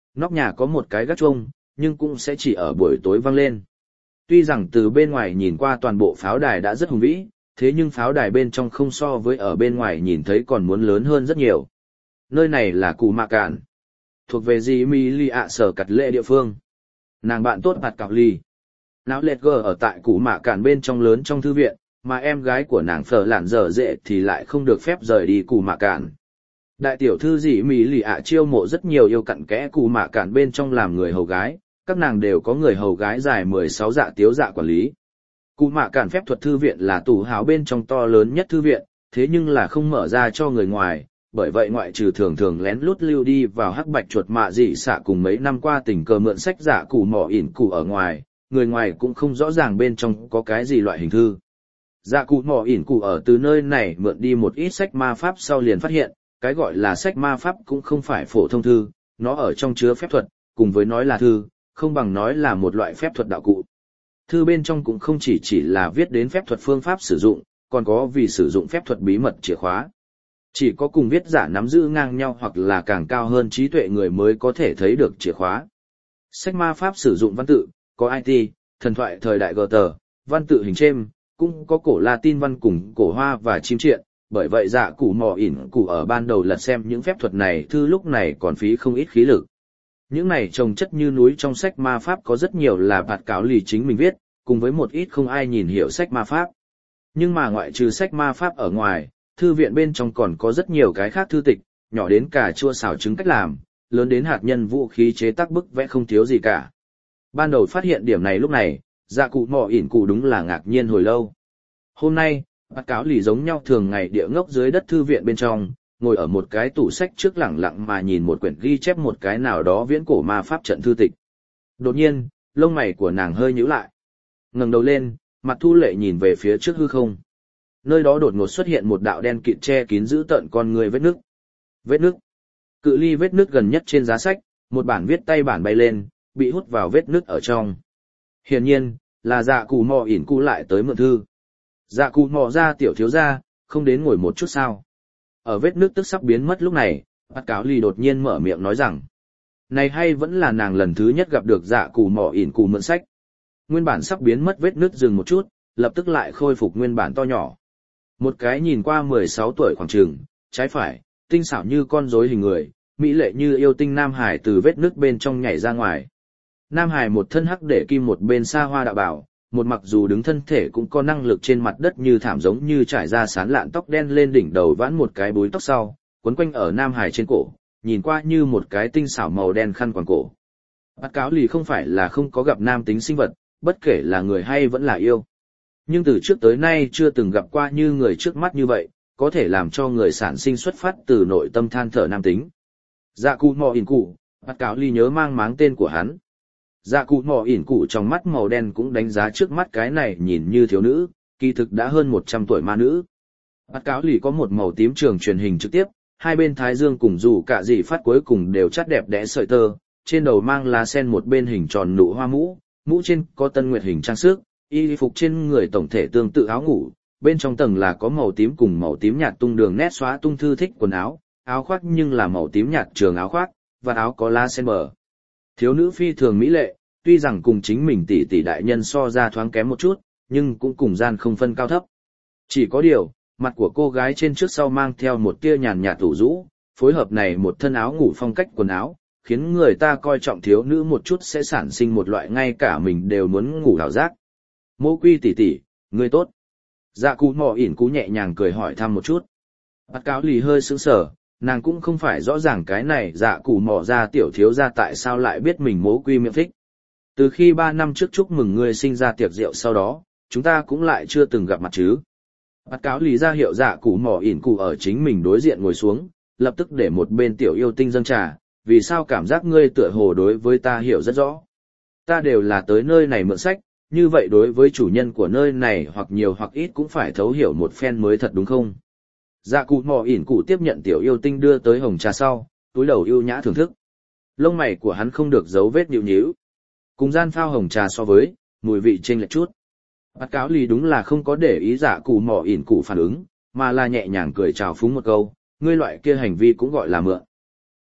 Nóc nhà có một cái gác chuông, nhưng cũng sẽ chỉ ở buổi tối vang lên. Tuy rằng từ bên ngoài nhìn qua toàn bộ pháo đài đã rất hùng vĩ, thế nhưng pháo đài bên trong không so với ở bên ngoài nhìn thấy còn muốn lớn hơn rất nhiều. Nơi này là Cù Mạ Cạn, thuộc về dì Mi Ly ạ sở cặt lệ địa phương. Nàng bạn tốt Bạt Cảo Ly. Náo lệt gờ ở tại Cù Mạ Cạn bên trong lớn trong thư viện, mà em gái của nàng Phở Lạn Dở Dệ thì lại không được phép rời đi Cù Mạ Cạn. Đại tiểu thư dì Mi Ly ạ chiêu mộ rất nhiều yêu cặn kẽ Cù Mạ Cạn bên trong làm người hầu gái, các nàng đều có người hầu gái dài mười sáu dạ tiếu dạ quản lý. Cù Mạ Cạn phép thuật thư viện là tủ háo bên trong to lớn nhất thư viện, thế nhưng là không mở ra cho người ngoài, bởi vậy ngoại trừ thường thường lén lút lưu đi vào hắc bạch chuột mạ dị xạ cùng mấy năm qua tình cờ mượn sách giả cù mỏ ỉn cù ở ngoài, người ngoài cũng không rõ ràng bên trong có cái gì loại hình thư. Dạ cù mỏ ỉn cù ở từ nơi này mượn đi một ít sách ma pháp sau liền phát hiện, cái gọi là sách ma pháp cũng không phải phổ thông thư, nó ở trong chứa phép thuật, cùng với nói là thư, không bằng nói là một loại phép thuật đạo cụ. Thư bên trong cũng không chỉ chỉ là viết đến phép thuật phương pháp sử dụng, còn có vì sử dụng phép thuật bí mật chìa khóa. Chỉ có cùng viết giả nắm giữ ngang nhau hoặc là càng cao hơn trí tuệ người mới có thể thấy được chìa khóa. Sách ma pháp sử dụng văn tự, có i tê, thần thoại thời đại gờ tờ, văn tự hình chêm, cũng có cổ Latin văn cùng cổ Hoa và chim triện, bởi vậy dạ củ mò ỉn củ ở ban đầu lật xem những phép thuật này thư lúc này còn phí không ít khí lực. Những này trồng chất như núi trong sách ma pháp có rất nhiều là Bạt Cảo Ly chính mình viết, cùng với một ít không ai nhìn hiểu sách ma pháp. Nhưng mà ngoại trừ sách ma pháp ở ngoài, thư viện bên trong còn có rất nhiều cái khác thư tịch, nhỏ đến cà chua xào trứng cách làm, lớn đến hạt nhân vũ khí chế tác bức vẽ không thiếu gì cả. Ban đầu phát hiện điểm này lúc này, dạ cụ mò ỉn cụ đúng là ngạc nhiên hồi lâu. Hôm nay, Bạt Cảo Ly giống nhau thường ngày địa ngốc dưới đất thư viện bên trong, ngồi ở một cái tủ sách trước lẳng lặng mà nhìn một quyển ghi chép một cái nào đó viễn cổ ma pháp trận thư tịch. Đột nhiên, lông mày của nàng hơi nhíu lại. Ngẩng đầu lên, mặt thu lệ nhìn về phía trước hư không. Nơi đó đột ngột xuất hiện một đạo đen kịt che kín giữ tận con người vết nước. Vết nước. Cự ly vết nước gần nhất trên giá sách, một bản viết tay bản bay lên, bị hút vào vết nước ở trong. Hiển nhiên, là dạ cù mò ỉn cụ lại tới mượn thư. Dạ cù mò ra tiểu thiếu gia, không đến ngồi một chút sao. Ở vết nước tức sắp biến mất lúc này, Bạt Cảo Ly đột nhiên mở miệng nói rằng, này hay vẫn là nàng lần thứ nhất gặp được dạ cù mò ỉn cụ mượn sách. Nguyên bản sắp biến mất vết nước dừng một chút, lập tức lại khôi phục nguyên bản to nhỏ. Một cái nhìn qua mười sáu tuổi khoảng trường, trái phải, tinh xảo như con rối hình người, mỹ lệ như yêu tinh Nam Hải từ vết nước bên trong nhảy ra ngoài. Nam Hải một thân hắc để kim một bên xa hoa đạo bảo, một mặc dù đứng thân thể cũng có năng lực trên mặt đất như thảm giống như trải ra sán lạn tóc đen lên đỉnh đầu vãn một cái búi tóc sau, quấn quanh ở Nam Hải trên cổ, nhìn qua như một cái tinh xảo màu đen khăn quàng cổ. Bạt Cảo Ly không phải là không có gặp nam tính sinh vật, bất kể là người hay vẫn là yêu. Nhưng từ trước tới nay chưa từng gặp qua như người trước mắt như vậy, có thể làm cho người sản sinh xuất phát từ nội tâm than thở nam tính. Dạ cụ mò ỉn cụ, Bạt Cảo Ly nhớ mang máng tên của hắn. Dạ cụ mò ỉn cụ trong mắt màu đen cũng đánh giá trước mắt cái này nhìn như thiếu nữ, kỳ thực đã hơn một trăm tuổi ma nữ. Bạt Cảo Ly có một màu tím trường truyền hình trực tiếp, hai bên thái dương cùng dù cả gì phát cuối cùng đều chắt đẹp đẽ sợi tơ, trên đầu mang lá sen một bên hình tròn nụ hoa mũ, mũ trên có tân nguyệt hình trang sức, y phục trên người tổng thể tương tự áo ngủ, bên trong tầng là có màu tím cùng màu tím nhạt tung đường nét xóa tung thư thích quần áo, áo khoác nhưng là màu tím nhạt trường áo khoác, và áo có lá sen bờ. Thiếu nữ phi thường mỹ lệ, tuy rằng cùng chính mình tỷ tỷ đại nhân so ra thoáng kém một chút, nhưng cũng cùng gian không phân cao thấp. Chỉ có điều, mặt của cô gái trên trước sau mang theo một tia nhàn nhạt tủ rũ, phối hợp này một thân áo ngủ phong cách quần áo, khiến người ta coi trọng thiếu nữ một chút sẽ sản sinh một loại ngay cả mình đều muốn ngủ ảo giác. Mô Quy tỷ tỷ, ngươi tốt. Dạ cụ mò ỉn cú nhẹ nhàng cười hỏi thăm một chút. Bạt Cảo Ly hơi sững sờ, nàng cũng không phải rõ ràng cái này dạ cụ mò ra tiểu thiếu ra tại sao lại biết mình Mô Quy miệng thích. Từ khi ba năm trước chúc mừng ngươi sinh ra tiệc rượu sau đó, chúng ta cũng lại chưa từng gặp mặt chứ. Bạt Cảo Ly ra hiệu dạ cụ mò ỉn cú ở chính mình đối diện ngồi xuống, lập tức để một bên tiểu yêu tinh dâng trà, vì sao cảm giác ngươi tựa hồ đối với ta hiểu rất rõ. Ta đều là tới nơi này mượn sách, như vậy đối với chủ nhân của nơi này hoặc nhiều hoặc ít cũng phải thấu hiểu một phen mới thật đúng không? Dạ cụ mò ỉn cụ tiếp nhận tiểu yêu tinh đưa tới hồng trà sau, túi đầu yêu nhã thưởng thức. Lông mày của hắn không được giấu vết nhíu nhíu. Cùng gian phao hồng trà so với, mùi vị chênh lệch chút. Bạt Cảo Ly đúng là không có để ý dạ cụ mò ỉn cụ phản ứng, mà là nhẹ nhàng cười chào phúng một câu, ngươi loại kia hành vi cũng gọi là mượn.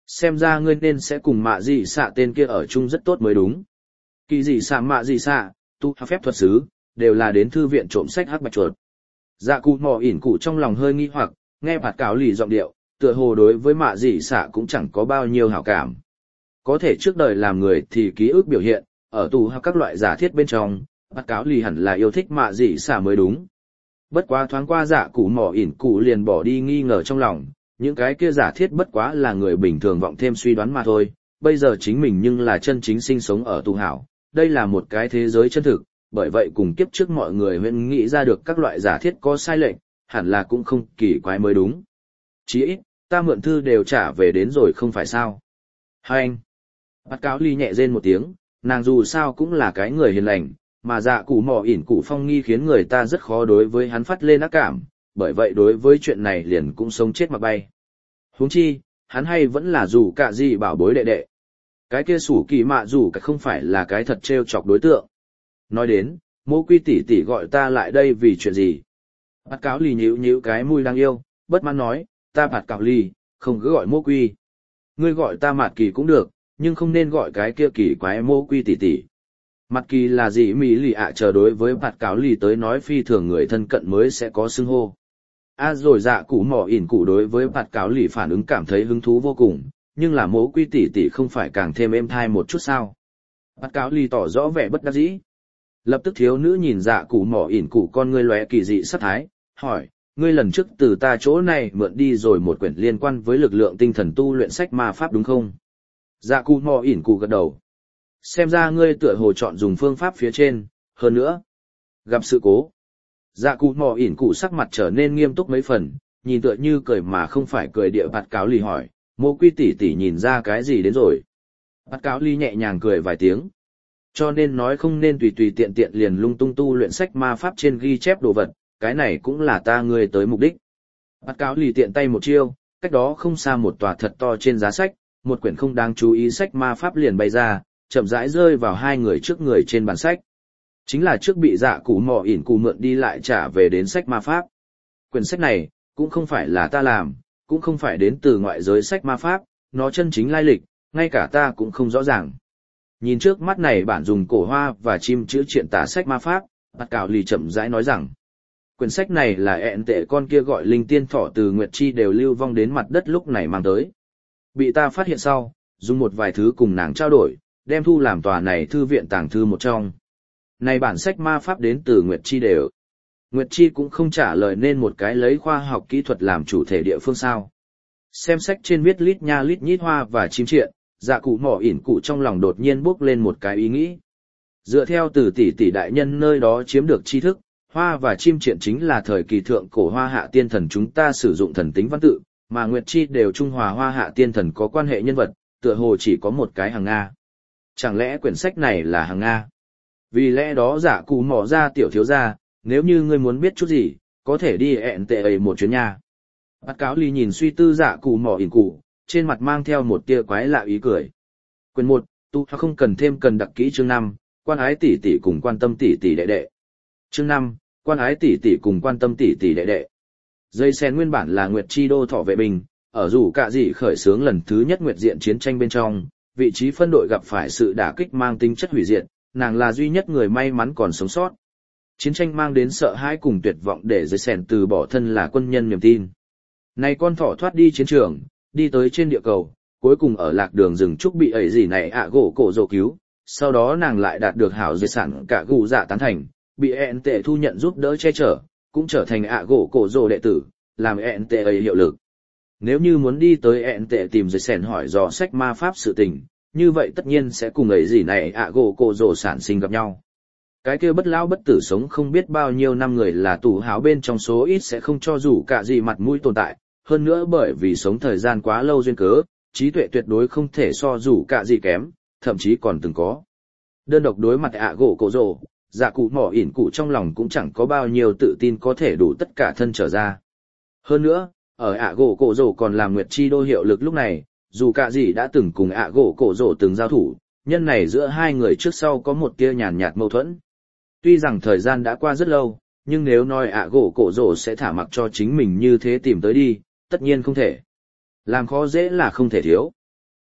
Xem ra ngươi nên sẽ cùng mạ dị xạ tên kia ở chung rất tốt mới đúng. Kỳ dị xạ mạ dị xạ, tu phép thuật sứ, đều là đến thư viện trộm sách hắc bạch chuột. Dạ cụ mò ỉn cụ trong lòng hơi nghi hoặc, nghe bạt cáo lì giọng điệu, tựa hồ đối với mạ dị xạ cũng chẳng có bao nhiêu hảo cảm. Có thể trước đời làm người thì ký ức biểu hiện, ở tù hoặc các loại giả thiết bên trong, bạt cáo lì hẳn là yêu thích mạ dị xạ mới đúng. Bất quá thoáng qua dạ cụ mò ỉn cụ liền bỏ đi nghi ngờ trong lòng, những cái kia giả thiết bất quá là người bình thường vọng thêm suy đoán mà thôi, bây giờ chính mình nhưng là chân chính sinh sống ở tù hảo, đây là một cái thế giới chân thực, bởi vậy cùng kiếp trước mọi người huyễn nghĩ ra được các loại giả thiết có sai lệch, hẳn là cũng không kỳ quái mới đúng. Chỉ ít, ta mượn thư đều trả về đến rồi không phải sao. Hai anh. Bát cáo ly nhẹ rên một tiếng, nàng dù sao cũng là cái người hiền lành, mà dạ cụ mò ỉn cụ phong nghi khiến người ta rất khó đối với hắn phát lên ác cảm, bởi vậy đối với chuyện này liền cũng sống chết mặc bay. Huống chi, hắn hay vẫn là dù cả gì bảo bối đệ đệ. Cái kia sủ kỳ mạ dù cả không phải là cái thật trêu chọc đối tượng. Nói đến, mô quy tỷ tỷ gọi ta lại đây vì chuyện gì? Bát cáo lì nhíu nhíu cái mùi đang yêu, bất mãn nói, ta bạt cáo lì, không cứ gọi mô quy. Ngươi gọi ta mạt kỳ cũng được, nhưng không nên gọi cái kia kỳ quái mô quy tỷ tỷ. Mặt kỳ là gì mỹ lì ạ chờ đối với bạt cáo lì tới nói phi thường người thân cận mới sẽ có xưng hô. À rồi dạ cụ mỏ ỉn cụ đối với bạt cáo lì phản ứng cảm thấy hứng thú vô cùng, nhưng là mô quy tỷ tỷ không phải càng thêm êm thai một chút sao. Bạt cáo lì tỏ rõ vẻ bất đắc dĩ. Lập tức thiếu nữ nhìn dạ cụ mỏ ỉn cụ con ngươi lóe kỳ dị sắc thái, hỏi, ngươi lần trước từ ta chỗ này mượn đi rồi một quyển liên quan với lực lượng tinh thần tu luyện sách ma pháp đúng không? Dạ cụ mỏ ỉn cụ gật đầu. Xem ra ngươi tựa hồ chọn dùng phương pháp phía trên, hơn nữa. Gặp sự cố. Dạ cụ mỏ ỉn cụ sắc mặt trở nên nghiêm túc mấy phần, nhìn tựa như cười mà không phải cười địa bạt cáo lì hỏi, mô quy tỷ tỷ nhìn ra cái gì đến rồi. Bạt cáo lì nhẹ nhàng cười vài tiếng. Cho nên nói không nên tùy tùy tiện tiện liền lung tung tu luyện sách ma pháp trên ghi chép đồ vật, cái này cũng là ta ngươi tới mục đích. Bạt cáo lì tiện tay một chiêu, cách đó không xa một tòa thật to trên giá sách, một quyển không đáng chú ý sách ma pháp liền bay ra, chậm rãi rơi vào hai người trước người trên bàn sách. Chính là trước bị dạ cụ mò ỉn cụ mượn đi lại trả về đến sách ma pháp. Quyển sách này, cũng không phải là ta làm, cũng không phải đến từ ngoại giới sách ma pháp, nó chân chính lai lịch, ngay cả ta cũng không rõ ràng. Nhìn trước mắt này bản dùng cổ hoa và chim chữ triện tả sách ma pháp, bạt cáo lì chậm rãi nói rằng, quyển sách này là ẹn tệ con kia gọi linh tiên thỏ từ Nguyệt Chi đều lưu vong đến mặt đất lúc này mang tới. Bị ta phát hiện sau, dùng một vài thứ cùng nàng trao đổi, đem thu làm tòa này thư viện tàng thư một trong. Này bản sách ma pháp đến từ Nguyệt Chi đều. Nguyệt Chi cũng không trả lời nên một cái lấy khoa học kỹ thuật làm chủ thể địa phương sao. Xem sách trên viết lít nha lít nhít hoa và chim triện, dạ cụ mỏ ỉn cụ trong lòng đột nhiên bốc lên một cái ý nghĩ. Dựa theo từ tỷ tỷ đại nhân nơi đó chiếm được tri thức, hoa và chim triện chính là thời kỳ thượng cổ hoa hạ tiên thần chúng ta sử dụng thần tính văn tự, mà Nguyệt Chi đều trung hòa hoa hạ tiên thần có quan hệ nhân vật, tựa hồ chỉ có một cái hàng Nga. Chẳng lẽ quyển sách này là hàng Nga? Vì lẽ đó giả cụ mỏ ra tiểu thiếu gia, nếu như ngươi muốn biết chút gì, có thể đi ẹn tệ ấy một chuyến nha. Bát cáo ly nhìn suy tư giả cụ mỏ ỉn cụ, trên mặt mang theo một tia quái lạ ý cười. Quyển một, tu không cần thêm cần đặc kỹ chương năm, quan ái tỷ tỷ cùng quan tâm tỷ tỷ đệ đệ. Chương năm, quan ái tỷ tỷ cùng quan tâm tỷ tỷ đệ đệ. Dây sen nguyên bản là Nguyệt Chi đô thọ vệ binh, ở dù cả gì khởi xướng lần thứ nhất Nguyệt diện chiến tranh bên trong, vị trí phân đội gặp phải sự đả kích mang tính chất hủy diệt, nàng là duy nhất người may mắn còn sống sót. Chiến tranh mang đến sợ hãi cùng tuyệt vọng để dây sen từ bỏ thân là quân nhân niềm tin. Này con thỏ thoát đi chiến trường, đi tới trên địa cầu, cuối cùng ở lạc đường rừng trúc bị ấy gì này ạ gỗ cổ rồ cứu, sau đó nàng lại đạt được hảo dây sản cả gù dạ tán thành, bị ẹn tệ thu nhận giúp đỡ che chở, cũng trở thành ạ gỗ cổ rồ đệ tử, làm ẹn tệ ấy hiệu lực. Nếu như muốn đi tới ẹn tệ tìm dây sèn hỏi dò sách ma pháp sự tình, như vậy tất nhiên sẽ cùng ấy gì này ạ gỗ cổ rồ sản sinh gặp nhau. Cái kia bất lão bất tử sống không biết bao nhiêu năm người là tù háo bên trong số ít sẽ không cho dù cả gì mặt mũi tồn tại, hơn nữa bởi vì sống thời gian quá lâu duyên cớ, trí tuệ tuyệt đối không thể so dù cả gì kém, thậm chí còn từng có. Đơn độc đối mặt ạ gỗ cổ rồ, dạ cụ mỏ ỉn cụ trong lòng cũng chẳng có bao nhiêu tự tin có thể đủ tất cả thân trở ra. Hơn nữa, ở ạ gỗ cổ rồ còn làm Nguyệt Chi đô hiệu lực lúc này, dù cả gì đã từng cùng ạ gỗ cổ rồ từng giao thủ, nhân này giữa hai người trước sau có một tia nhàn nhạt mâu thuẫn. Tuy rằng thời gian đã qua rất lâu, nhưng nếu nói ạ gỗ cổ rồ sẽ thả mặc cho chính mình như thế tìm tới đi, tất nhiên không thể. Làm khó dễ là không thể thiếu.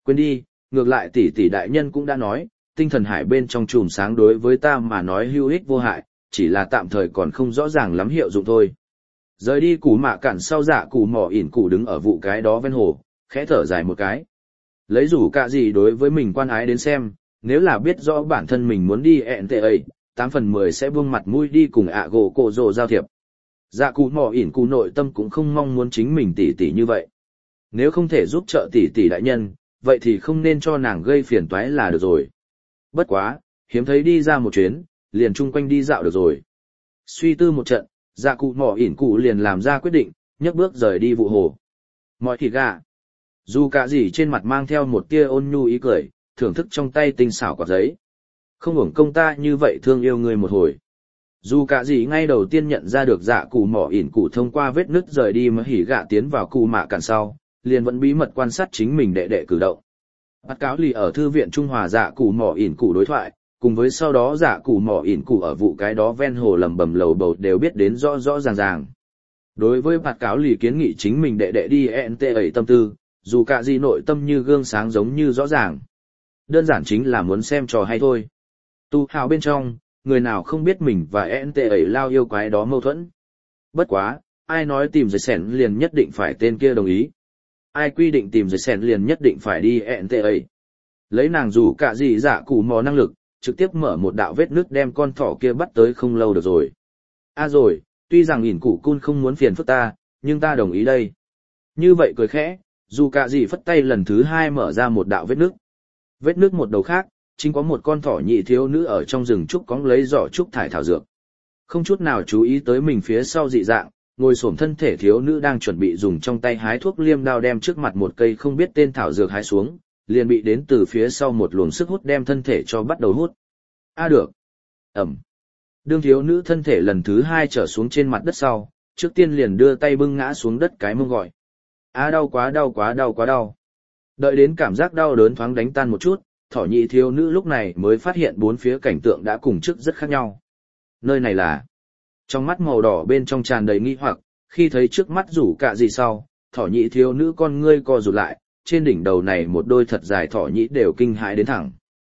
Quên đi, ngược lại tỷ tỷ đại nhân cũng đã nói, tinh thần hải bên trong chùm sáng đối với ta mà nói hữu ích vô hại, chỉ là tạm thời còn không rõ ràng lắm hiệu dụng thôi. Rời đi củ mạ cản sau dạ củ mỏ ỉn cụ đứng ở vụ cái đó ven hồ, khẽ thở dài một cái. Lấy rủ cả gì đối với mình quan ái đến xem, nếu là biết rõ bản thân mình muốn đi ẹn tệ ấy, tám phần mười sẽ buông mặt mũi đi cùng ạ gỗ cổ rồ giao thiệp. Dạ củ mỏ ỉn cụ nội tâm cũng không mong muốn chính mình tỷ tỷ như vậy. Nếu không thể giúp trợ tỷ tỷ đại nhân, vậy thì không nên cho nàng gây phiền toái là được rồi. Bất quá, hiếm thấy đi ra một chuyến, liền chung quanh đi dạo được rồi. Suy tư một trận, dạ cụ mỏ ỉn cụ liền làm ra quyết định, nhấc bước rời đi vụ hồ. Mọi thịt gà. Dù cả gì trên mặt mang theo một tia ôn nhu ý cười, thưởng thức trong tay tinh xảo quạt giấy. Không hưởng công ta như vậy thương yêu người một hồi. Dù cả gì ngay đầu tiên nhận ra được dạ cụ mỏ ỉn cụ thông qua vết nứt rời đi mà hỉ gạ tiến vào cụ mạ cản sau, liền vẫn bí mật quan sát chính mình đệ đệ cử động. Bắt cáo lì ở thư viện Trung Hòa dạ cụ mỏ ỉn cụ đối thoại, cùng với sau đó dạ cụ mỏ ỉn cụ ở vụ cái đó ven hồ lầm bầm lầu bầu đều biết đến rõ rõ ràng ràng. Đối với bạt cáo lì kiến nghị chính mình đệ đệ đi en tê ấy tâm tư, dù cả gì nội tâm như gương sáng giống như rõ ràng. Đơn giản chính là muốn xem trò hay thôi. Tu hào bên trong, người nào không biết mình và en tê ấy lao yêu quái đó mâu thuẫn. Bất quá, ai nói tìm giấy sẻn liền nhất định phải tên kia đồng ý. Ai quy định tìm giấy sẻn liền nhất định phải đi en tê ấy. Lấy nàng dù cả gì dạ cụ mò năng lực, trực tiếp mở một đạo vết nước đem con thỏ kia bắt tới không lâu được rồi. À rồi, tuy rằng ỉn cụ cun không muốn phiền phức ta, nhưng ta đồng ý đây. Như vậy cười khẽ, dù cả gì phất tay lần thứ hai mở ra một đạo vết nước. Vết nước một đầu khác, chính có một con thỏ nhị thiếu nữ ở trong rừng trúc cóng lấy giỏ trúc thải thảo dược. Không chút nào chú ý tới mình phía sau dị dạng, ngồi xổm thân thể thiếu nữ đang chuẩn bị dùng trong tay hái thuốc liêm đao đem trước mặt một cây không biết tên thảo dược hái xuống, liền bị đến từ phía sau một luồng sức hút đem thân thể cho bắt đầu hút. A à được. Ẩm. Đương thiếu nữ thân thể lần thứ hai trở xuống trên mặt đất sau, trước tiên liền đưa tay bưng ngã xuống đất cái mông gọi. A à đau quá đau quá đau quá đau. Đợi đến cảm giác đau đớn thoáng đánh tan một chút, thỏ nhị thiếu nữ lúc này mới phát hiện bốn phía cảnh tượng đã cùng trước rất khác nhau. Nơi này là... Trong mắt màu đỏ bên trong tràn đầy nghi hoặc, khi thấy trước mắt rủ cả gì sau, thỏ nhị thiếu nữ con ngươi co rụt lại, trên đỉnh đầu này một đôi thật dài thỏ nhĩ đều kinh hãi đến thẳng.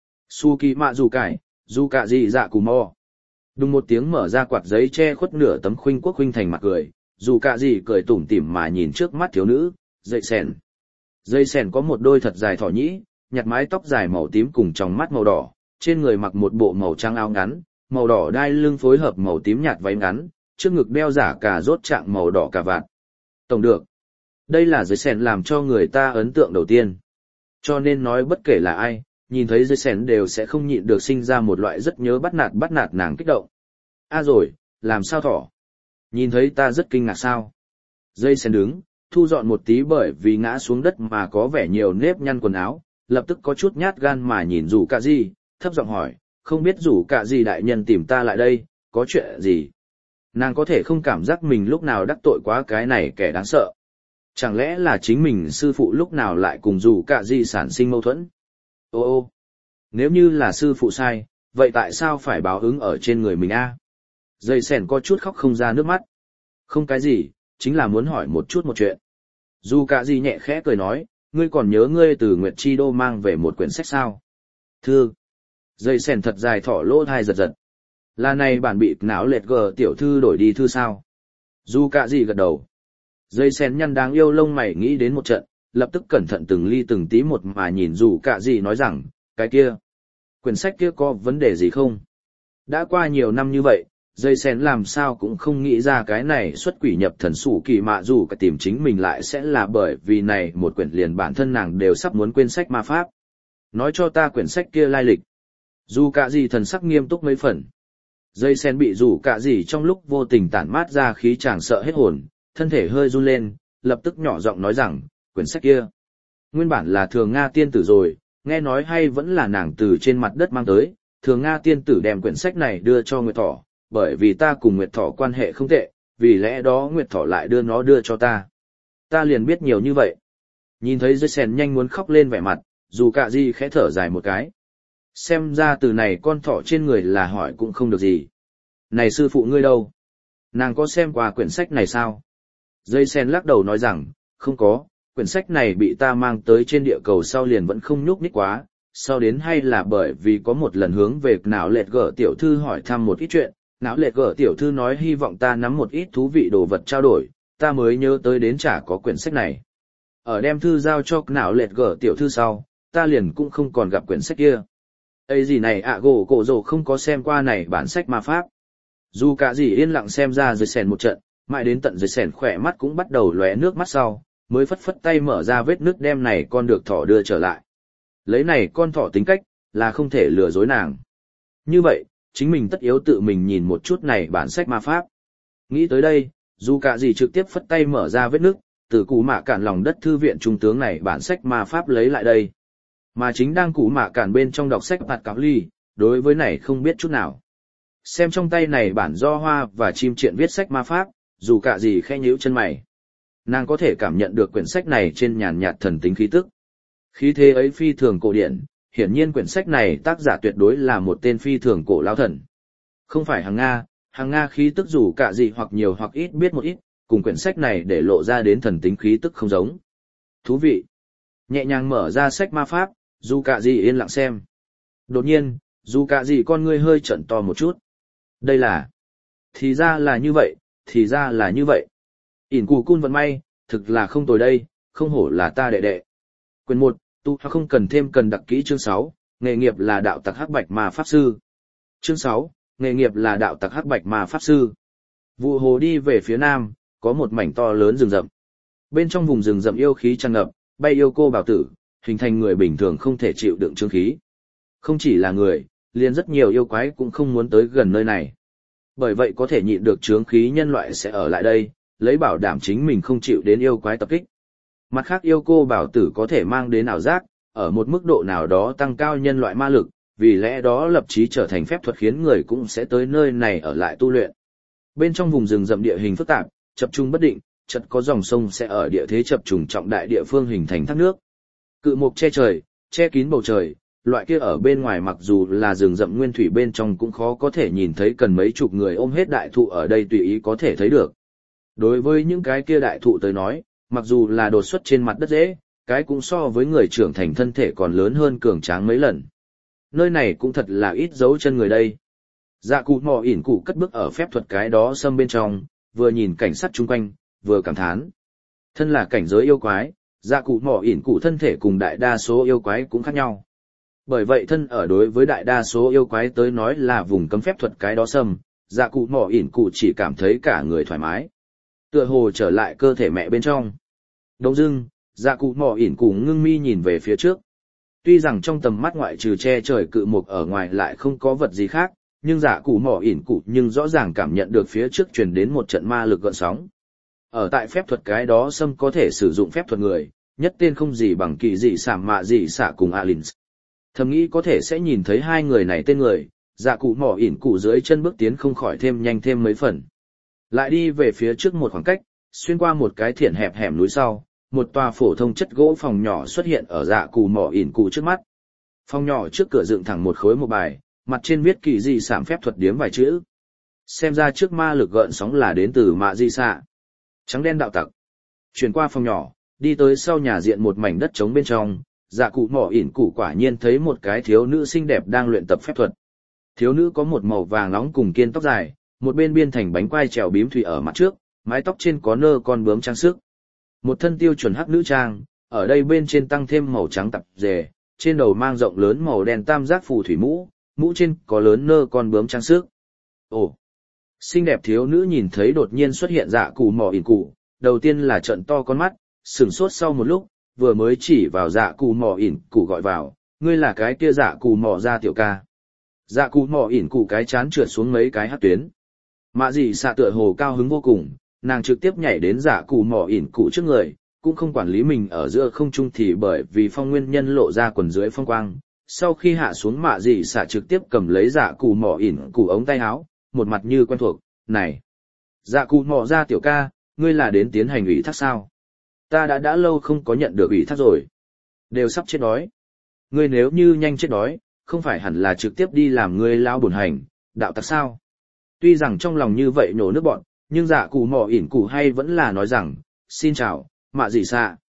Su kỳ mạ dù cải, dù cả gì dạ cù mò. Đùng một tiếng mở ra quạt giấy che khuất nửa tấm khuynh quốc khuynh thành mặt cười, dù cả gì cười tủm tỉm mà nhìn trước mắt thiếu nữ, dây sèn. Dây sèn có một đôi thật dài thỏ nhĩ, nhặt mái tóc dài màu tím cùng tròng mắt màu đỏ, trên người mặc một bộ màu trắng áo ngắn, màu đỏ đai lưng phối hợp màu tím nhạt váy ngắn, trước ngực đeo giả cà rốt trạng màu đỏ cà vạt. Tổng được. Đây là dây sèn làm cho người ta ấn tượng đầu tiên. Cho nên nói bất kể là ai, nhìn thấy dây sèn đều sẽ không nhịn được sinh ra một loại rất nhớ bắt nạt bắt nạt nàng kích động. À rồi, làm sao thỏ? Nhìn thấy ta rất kinh ngạc sao? Dây sèn đứng, thu dọn một tí bởi vì ngã xuống đất mà có vẻ nhiều nếp nhăn quần áo, lập tức có chút nhát gan mà nhìn rủ cả gì, thấp giọng hỏi, không biết rủ cả gì đại nhân tìm ta lại đây, có chuyện gì? Nàng có thể không cảm giác mình lúc nào đắc tội quá cái này kẻ đáng sợ. Chẳng lẽ là chính mình sư phụ lúc nào lại cùng rủ cả gì sản sinh mâu thuẫn? Ô ô, nếu như là sư phụ sai, vậy tại sao phải báo ứng ở trên người mình a? Dây sèn có chút khóc không ra nước mắt. Không cái gì, chính là muốn hỏi một chút một chuyện. Dù cả gì nhẹ khẽ cười nói, ngươi còn nhớ ngươi từ Nguyệt Chi Đô mang về một quyển sách sao? Thư. Dây sèn thật dài thỏ lỗ thai giật giật. Là này bản bị não lệch gờ tiểu thư đổi đi thư sao? Dù cả gì gật đầu. Dây sèn nhăn đáng yêu lông mày nghĩ đến một trận, lập tức cẩn thận từng ly từng tí một mà nhìn dù cả gì nói rằng, cái kia, quyển sách kia có vấn đề gì không? Đã qua nhiều năm như vậy, dây sèn làm sao cũng không nghĩ ra cái này xuất quỷ nhập thần sủ kỳ mạ dù cả tìm chính mình lại sẽ là bởi vì này một quyển liền bản thân nàng đều sắp muốn quên sách ma pháp. Nói cho ta quyển sách kia lai lịch. Dù cả gì thần sắc nghiêm túc mấy phần. Dây sèn bị dù cả gì trong lúc vô tình tản mát ra khí chàng sợ hết hồn, thân thể hơi run lên, lập tức nhỏ giọng nói rằng, quyển sách kia. Nguyên bản là thường Nga tiên tử rồi, nghe nói hay vẫn là nàng từ trên mặt đất mang tới, thường Nga tiên tử đem quyển sách này đưa cho Nguyệt Thỏ, bởi vì ta cùng Nguyệt Thỏ quan hệ không tệ, vì lẽ đó Nguyệt Thỏ lại đưa nó đưa cho ta. Ta liền biết nhiều như vậy. Nhìn thấy dây sèn nhanh muốn khóc lên vẻ mặt, dù cả gì khẽ thở dài một cái. Xem ra từ này con thỏ trên người là hỏi cũng không được gì. Này sư phụ ngươi đâu? Nàng có xem qua quyển sách này sao? Dây sen lắc đầu nói rằng, không có, quyển sách này bị ta mang tới trên địa cầu sau liền vẫn không nhúc nhích quá, sau đến hay là bởi vì có một lần hướng về não lệt gở tiểu thư hỏi thăm một ít chuyện, não lệt gở tiểu thư nói hy vọng ta nắm một ít thú vị đồ vật trao đổi, ta mới nhớ tới đến chả có quyển sách này. Ở đem thư giao cho não lệt gở tiểu thư sau, ta liền cũng không còn gặp quyển sách kia. Ê gì này ạ gỗ cổ rồ không có xem qua này bản sách ma pháp. Dù cả gì yên lặng xem ra dưới sèn một trận, mãi đến tận dưới sèn khỏe mắt cũng bắt đầu lóe nước mắt sau, mới phất phất tay mở ra vết nước đem này con được thỏ đưa trở lại. Lấy này con thỏ tính cách, là không thể lừa dối nàng. Như vậy, chính mình tất yếu tự mình nhìn một chút này bản sách ma pháp. Nghĩ tới đây, dù cả gì trực tiếp phất tay mở ra vết nước, từ củ mạ cản lòng đất thư viện trung tướng này bản sách ma pháp lấy lại đây. Mà chính đang củ mạ cản bên trong đọc sách bạt cáo ly, đối với này không biết chút nào. Xem trong tay này bản do hoa và chim triện viết sách ma pháp, dù cả gì khẽ nhíu chân mày. Nàng có thể cảm nhận được quyển sách này trên nhàn nhạt thần tính khí tức. Khí thế ấy phi thường cổ điển, hiển nhiên quyển sách này tác giả tuyệt đối là một tên phi thường cổ lão thần. Không phải hàng Nga, hàng Nga khí tức dù cả gì hoặc nhiều hoặc ít biết một ít, cùng quyển sách này để lộ ra đến thần tính khí tức không giống. Thú vị. Nhẹ nhàng mở ra sách ma pháp, dù cả gì yên lặng xem. Đột nhiên, dù cả gì con ngươi hơi trợn to một chút. Đây là... Thì ra là như vậy, thì ra là như vậy. ỉn cù cun vận may, thực là không tồi đây, không hổ là ta đệ đệ. Quyền một, tu không cần thêm cần đặc kỹ chương sáu, nghề nghiệp là đạo tặc hắc bạch ma pháp sư. Chương sáu, nghề nghiệp là đạo tặc hắc bạch ma pháp sư. Vụ hồ đi về phía nam, có một mảnh to lớn rừng rậm. Bên trong vùng rừng rậm yêu khí tràn ngập, bay yêu cô bảo tử, hình thành người bình thường không thể chịu đựng chương khí. Không chỉ là người, liền rất nhiều yêu quái cũng không muốn tới gần nơi này. Bởi vậy có thể nhịn được chướng khí nhân loại sẽ ở lại đây, lấy bảo đảm chính mình không chịu đến yêu quái tập kích. Mặt khác yêu cô bảo tử có thể mang đến ảo giác, ở một mức độ nào đó tăng cao nhân loại ma lực, vì lẽ đó lập chí trở thành phép thuật khiến người cũng sẽ tới nơi này ở lại tu luyện. Bên trong vùng rừng rậm địa hình phức tạp, chập trung bất định, chợt có dòng sông sẽ ở địa thế chập trùng trọng đại địa phương hình thành thác nước. Cự mục che trời, che kín bầu trời, loại kia ở bên ngoài mặc dù là rừng rậm nguyên thủy bên trong cũng khó có thể nhìn thấy, cần mấy chục người ôm hết đại thụ ở đây tùy ý có thể thấy được. Đối với những cái kia đại thụ tới nói, mặc dù là đột xuất trên mặt đất dễ, cái cũng so với người trưởng thành thân thể còn lớn hơn cường tráng mấy lần. Nơi này cũng thật là ít dấu chân người đây. Dạ cụ mò ỉn cụ cất bước ở phép thuật cái đó xâm bên trong, vừa nhìn cảnh sát chung quanh, vừa cảm thán. Thân là cảnh giới yêu quái, dạ cụ mò ỉn cụ thân thể cùng đại đa số yêu quái cũng khác nhau. Bởi vậy thân ở đối với đại đa số yêu quái tới nói là vùng cấm phép thuật cái đó xâm, dạ cụ mò ỉn cụ chỉ cảm thấy cả người thoải mái. Tựa hồ trở lại cơ thể mẹ bên trong. Đông dưng, dạ cụ mò ỉn cụ ngưng mi nhìn về phía trước. Tuy rằng trong tầm mắt ngoại trừ che trời cự mục ở ngoài lại không có vật gì khác, nhưng dạ cụ mò ỉn cụ nhưng rõ ràng cảm nhận được phía trước truyền đến một trận ma lực gợn sóng. Ở tại phép thuật cái đó xâm có thể sử dụng phép thuật người, nhất tên không gì bằng kỳ dị sảm mạ dị xạ cùng Alins. Thầm nghĩ có thể sẽ nhìn thấy hai người này tên người, dạ cụ mò ỉn cụ dưới chân bước tiến không khỏi thêm nhanh thêm mấy phần. Lại đi về phía trước một khoảng cách, xuyên qua một cái thiện hẹp hẻm núi sau, một tòa phổ thông chất gỗ phòng nhỏ xuất hiện ở dạ cụ mò ỉn cụ trước mắt. Phòng nhỏ trước cửa dựng thẳng một khối một bài, mặt trên viết kỳ dị sảm phép thuật điếm vài chữ. Xem ra trước ma lực gợn sóng là đến từ mạ dị xạ. Trắng đen đạo tặc. Chuyển qua phòng nhỏ, đi tới sau nhà diện một mảnh đất trống bên trong, dạ cụ mò ỉn cụ quả nhiên thấy một cái thiếu nữ xinh đẹp đang luyện tập phép thuật. Thiếu nữ có một màu vàng nóng cùng kiên tóc dài, một bên biên thành bánh quai trèo bím thủy ở mặt trước, mái tóc trên có nơ con bướm trang sức. Một thân tiêu chuẩn hắc nữ trang, ở đây bên trên tăng thêm màu trắng tạp dề, trên đầu mang rộng lớn màu đen tam giác phù thủy mũ, mũ trên có lớn nơ con bướm trang sức. Ồ! Xinh đẹp thiếu nữ nhìn thấy đột nhiên xuất hiện dạ cụ mò ỉn cụ, đầu tiên là trợn to con mắt, sửng sốt sau một lúc, vừa mới chỉ vào dạ cụ mò ỉn cụ gọi vào, ngươi là cái kia dạ cụ mò ra tiểu ca. Dạ cụ mò ỉn cụ cái chán trượt xuống mấy cái hát tuyến. Mạ dị xạ tựa hồ cao hứng vô cùng, nàng trực tiếp nhảy đến dạ cụ mò ỉn cụ trước người, cũng không quản lý mình ở giữa không trung thì bởi vì phong nguyên nhân lộ ra quần dưới phong quang. Sau khi hạ xuống mạ dị xạ trực tiếp cầm lấy dạ cụ mò ỉn cụ ống tay áo, một mặt như quen thuộc, này. Dạ cụ mò ra tiểu ca, ngươi là đến tiến hành ủy thác sao? Ta đã đã lâu không có nhận được ủy thác rồi. Đều sắp chết đói. Ngươi nếu như nhanh chết đói, không phải hẳn là trực tiếp đi làm ngươi lao bổn hành, đạo tặc sao? Tuy rằng trong lòng như vậy nổ nước bọn, nhưng dạ cụ mò ỉn cụ hay vẫn là nói rằng, xin chào, mạ dị xạ.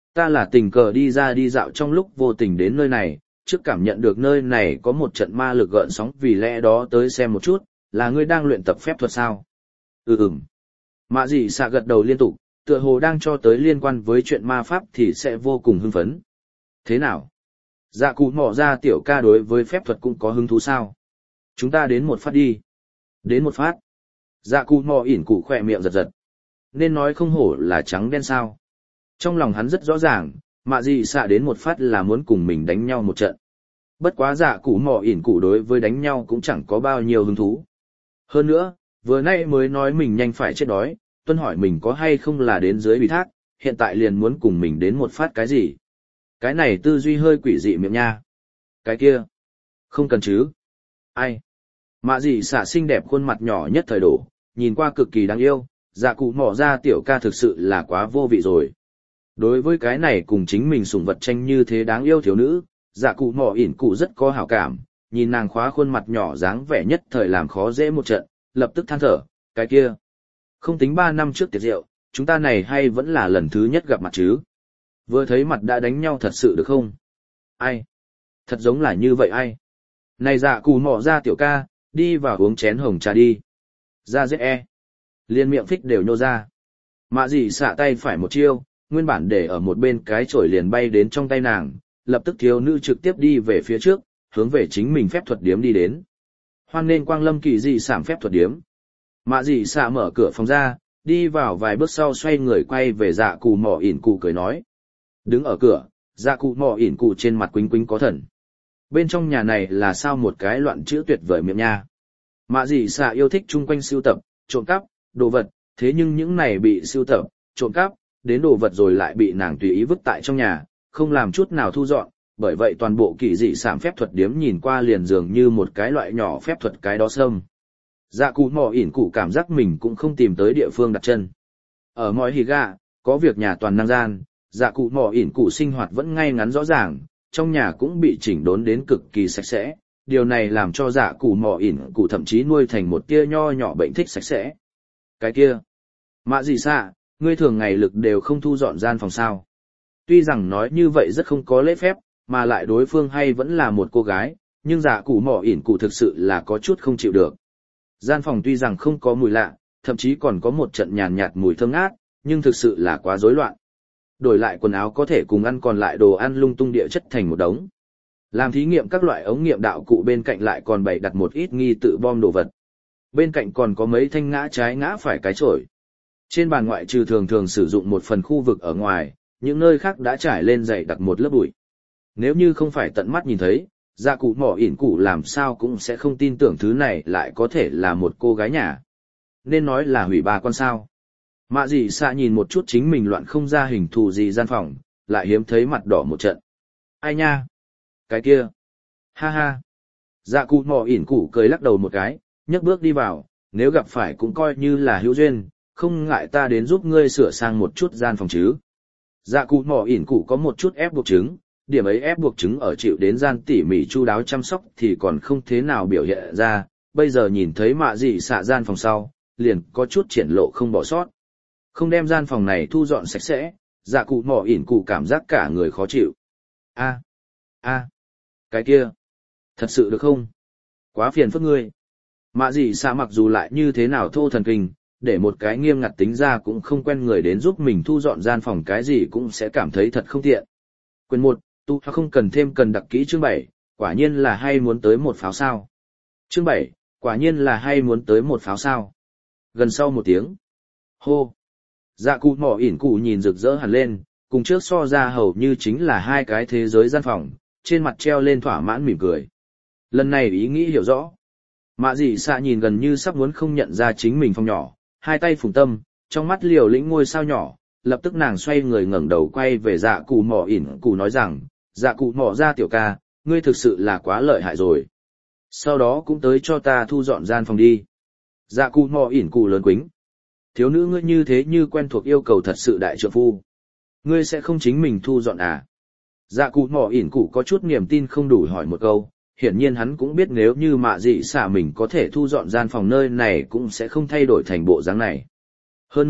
Ta là tình cờ đi ra đi dạo trong lúc vô tình đến nơi này, trước cảm nhận được nơi này có một trận ma lực gợn sóng vì lẽ đó tới xem một chút, là ngươi đang luyện tập phép thuật sao? Ừ ừm. Mạ dị xạ gật đầu liên tục, tựa hồ đang cho tới liên quan với chuyện ma pháp thì sẽ vô cùng hưng phấn. Thế nào? Dạ cụ mỏ ra tiểu ca đối với phép thuật cũng có hứng thú sao? Chúng ta đến một phát đi. Đến một phát. Dạ cụ mỏ ỉn cụ khỏe miệng giật giật. Nên nói không hổ là trắng đen sao? Trong lòng hắn rất rõ ràng, mạ dị xạ đến một phát là muốn cùng mình đánh nhau một trận. Bất quá dạ cụ mỏ ỉn cụ đối với đánh nhau cũng chẳng có bao nhiêu hứng thú. Hơn nữa, vừa nay mới nói mình nhanh phải chết đói, tuân hỏi mình có hay không là đến dưới ủy thác, hiện tại liền muốn cùng mình đến một phát cái gì. Cái này tư duy hơi quỷ dị miệng nha. Cái kia. Không cần chứ. Ai. Mạ dị xạ xinh đẹp khuôn mặt nhỏ nhất thời đổ, nhìn qua cực kỳ đáng yêu, dạ cụ mỏ ra tiểu ca thực sự là quá vô vị rồi. Đối với cái này cùng chính mình sủng vật tranh như thế đáng yêu thiếu nữ, dạ cụ mỏ ỉn cụ rất có hảo cảm, nhìn nàng khóa khuôn mặt nhỏ dáng vẻ nhất thời làm khó dễ một trận, lập tức than thở, cái kia. Không tính ba năm trước tiệc rượu, chúng ta này hay vẫn là lần thứ nhất gặp mặt chứ. Vừa thấy mặt đã đánh nhau thật sự được không? Ai? Thật giống là như vậy ai? Này dạ cụ mỏ ra tiểu ca, đi vào uống chén hồng trà đi. Ra dễ e. Liên miệng phích đều nhô ra. Mạ dị xạ tay phải một chiêu, nguyên bản để ở một bên cái chổi liền bay đến trong tay nàng, lập tức thiếu nữ trực tiếp đi về phía trước, hướng về chính mình phép thuật điếm đi đến. Hoan nên quang lâm kỳ dị sảm phép thuật điếm. Mạ dị xạ mở cửa phòng ra, đi vào vài bước sau xoay người quay về dạ cụ mỏ ỉn cụ cười nói. Đứng ở cửa, dạ cụ mỏ ỉn cụ trên mặt quýnh quýnh có thần. Bên trong nhà này là sao một cái loạn chữ tuyệt vời miệng nha. Mạ dị xạ yêu thích chung quanh sưu tập, trộm cắp, đồ vật, thế nhưng những này bị sưu tập, trộm cắp, đến đồ vật rồi lại bị nàng tùy ý vứt tại trong nhà, không làm chút nào thu dọn, bởi vậy toàn bộ kỳ dị sảm phép thuật điếm nhìn qua liền dường như một cái loại nhỏ phép thuật cái đó sâm. Dạ cụ mỏ ỉn cụ cảm giác mình cũng không tìm tới địa phương đặt chân. Ở mọi hì gà, có việc nhà toàn năng gian, dạ cụ mỏ ỉn cụ sinh hoạt vẫn ngay ngắn rõ ràng, trong nhà cũng bị chỉnh đốn đến cực kỳ sạch sẽ, điều này làm cho dạ cụ mỏ ỉn cụ thậm chí nuôi thành một tia nho nhỏ bệnh thích sạch sẽ. Cái kia, mạ gì xạ, ngươi thường ngày lực đều không thu dọn gian phòng sao. Tuy rằng nói như vậy rất không có lễ phép, mà lại đối phương hay vẫn là một cô gái, nhưng dạ cụ mỏ ỉn cụ thực sự là có chút không chịu được. Gian phòng tuy rằng không có mùi lạ, thậm chí còn có một trận nhàn nhạt mùi thơm ngát, nhưng thực sự là quá rối loạn. Đổi lại quần áo có thể cùng ăn còn lại đồ ăn lung tung địa chất thành một đống. Làm thí nghiệm các loại ống nghiệm đạo cụ bên cạnh lại còn bày đặt một ít nghi tự bom đồ vật. Bên cạnh còn có mấy thanh ngã trái ngã phải cái chổi. Trên bàn ngoại trừ thường thường sử dụng một phần khu vực ở ngoài, những nơi khác đã trải lên dày đặt một lớp bụi. Nếu như không phải tận mắt nhìn thấy, dạ cụ mỏ ỉn cụ làm sao cũng sẽ không tin tưởng thứ này lại có thể là một cô gái nhà. Nên nói là hủy ba con sao. Mạ dị xạ nhìn một chút chính mình loạn không ra hình thù gì gian phòng, lại hiếm thấy mặt đỏ một trận. Ai nha? Cái kia? Ha ha. Dạ cụ mỏ ỉn cụ cười lắc đầu một cái, nhấc bước đi vào, nếu gặp phải cũng coi như là hữu duyên, không ngại ta đến giúp ngươi sửa sang một chút gian phòng chứ. Dạ cụ mỏ ỉn cụ có một chút ép buộc chứng, điểm ấy ép buộc chứng ở chịu đến gian tỉ mỉ chu đáo chăm sóc thì còn không thế nào biểu hiện ra, bây giờ nhìn thấy mạ dị xạ gian phòng sau, liền có chút triển lộ không bỏ sót. Không đem gian phòng này thu dọn sạch sẽ, dạ cụ mỏ ỉn cụ cảm giác cả người khó chịu. A, a, cái kia, thật sự được không? Quá phiền phức ngươi. Mạ dị xạ mặc dù lại như thế nào thô thần kinh, để một cái nghiêm ngặt tính ra cũng không quen người đến giúp mình thu dọn gian phòng cái gì cũng sẽ cảm thấy thật không tiện. Quyền một, tu không cần thêm cần đặc kỹ chương bảy, quả nhiên là hay muốn tới một pháo sao. Chương bảy, quả nhiên là hay muốn tới một pháo sao. Gần sau một tiếng. Hô. Dạ cụ mỏ ỉn cụ nhìn rực rỡ hẳn lên, cùng trước so ra hầu như chính là hai cái thế giới gian phòng, trên mặt treo lên thỏa mãn mỉm cười. Lần này ý nghĩ hiểu rõ. Mạ dị xạ nhìn gần như sắp muốn không nhận ra chính mình phòng nhỏ, hai tay phùng tâm, trong mắt liều lĩnh ngôi sao nhỏ, lập tức nàng xoay người ngẩng đầu quay về dạ cụ mỏ ỉn cụ nói rằng, dạ cụ mỏ ra tiểu ca, ngươi thực sự là quá lợi hại rồi. Sau đó cũng tới cho ta thu dọn gian phòng đi. Dạ cụ mỏ ỉn cụ lớn quính. Thiếu nữ ngươi như thế như quen thuộc yêu cầu thật sự đại trượng phu. Ngươi sẽ không chính mình thu dọn à? Dạ cụ mỏ ỉn cụ có chút niềm tin không đủ hỏi một câu, hiển nhiên hắn cũng biết nếu như mạ dị xạ mình có thể thu dọn gian phòng nơi này cũng sẽ không thay đổi thành bộ dáng này. Hơn nữa,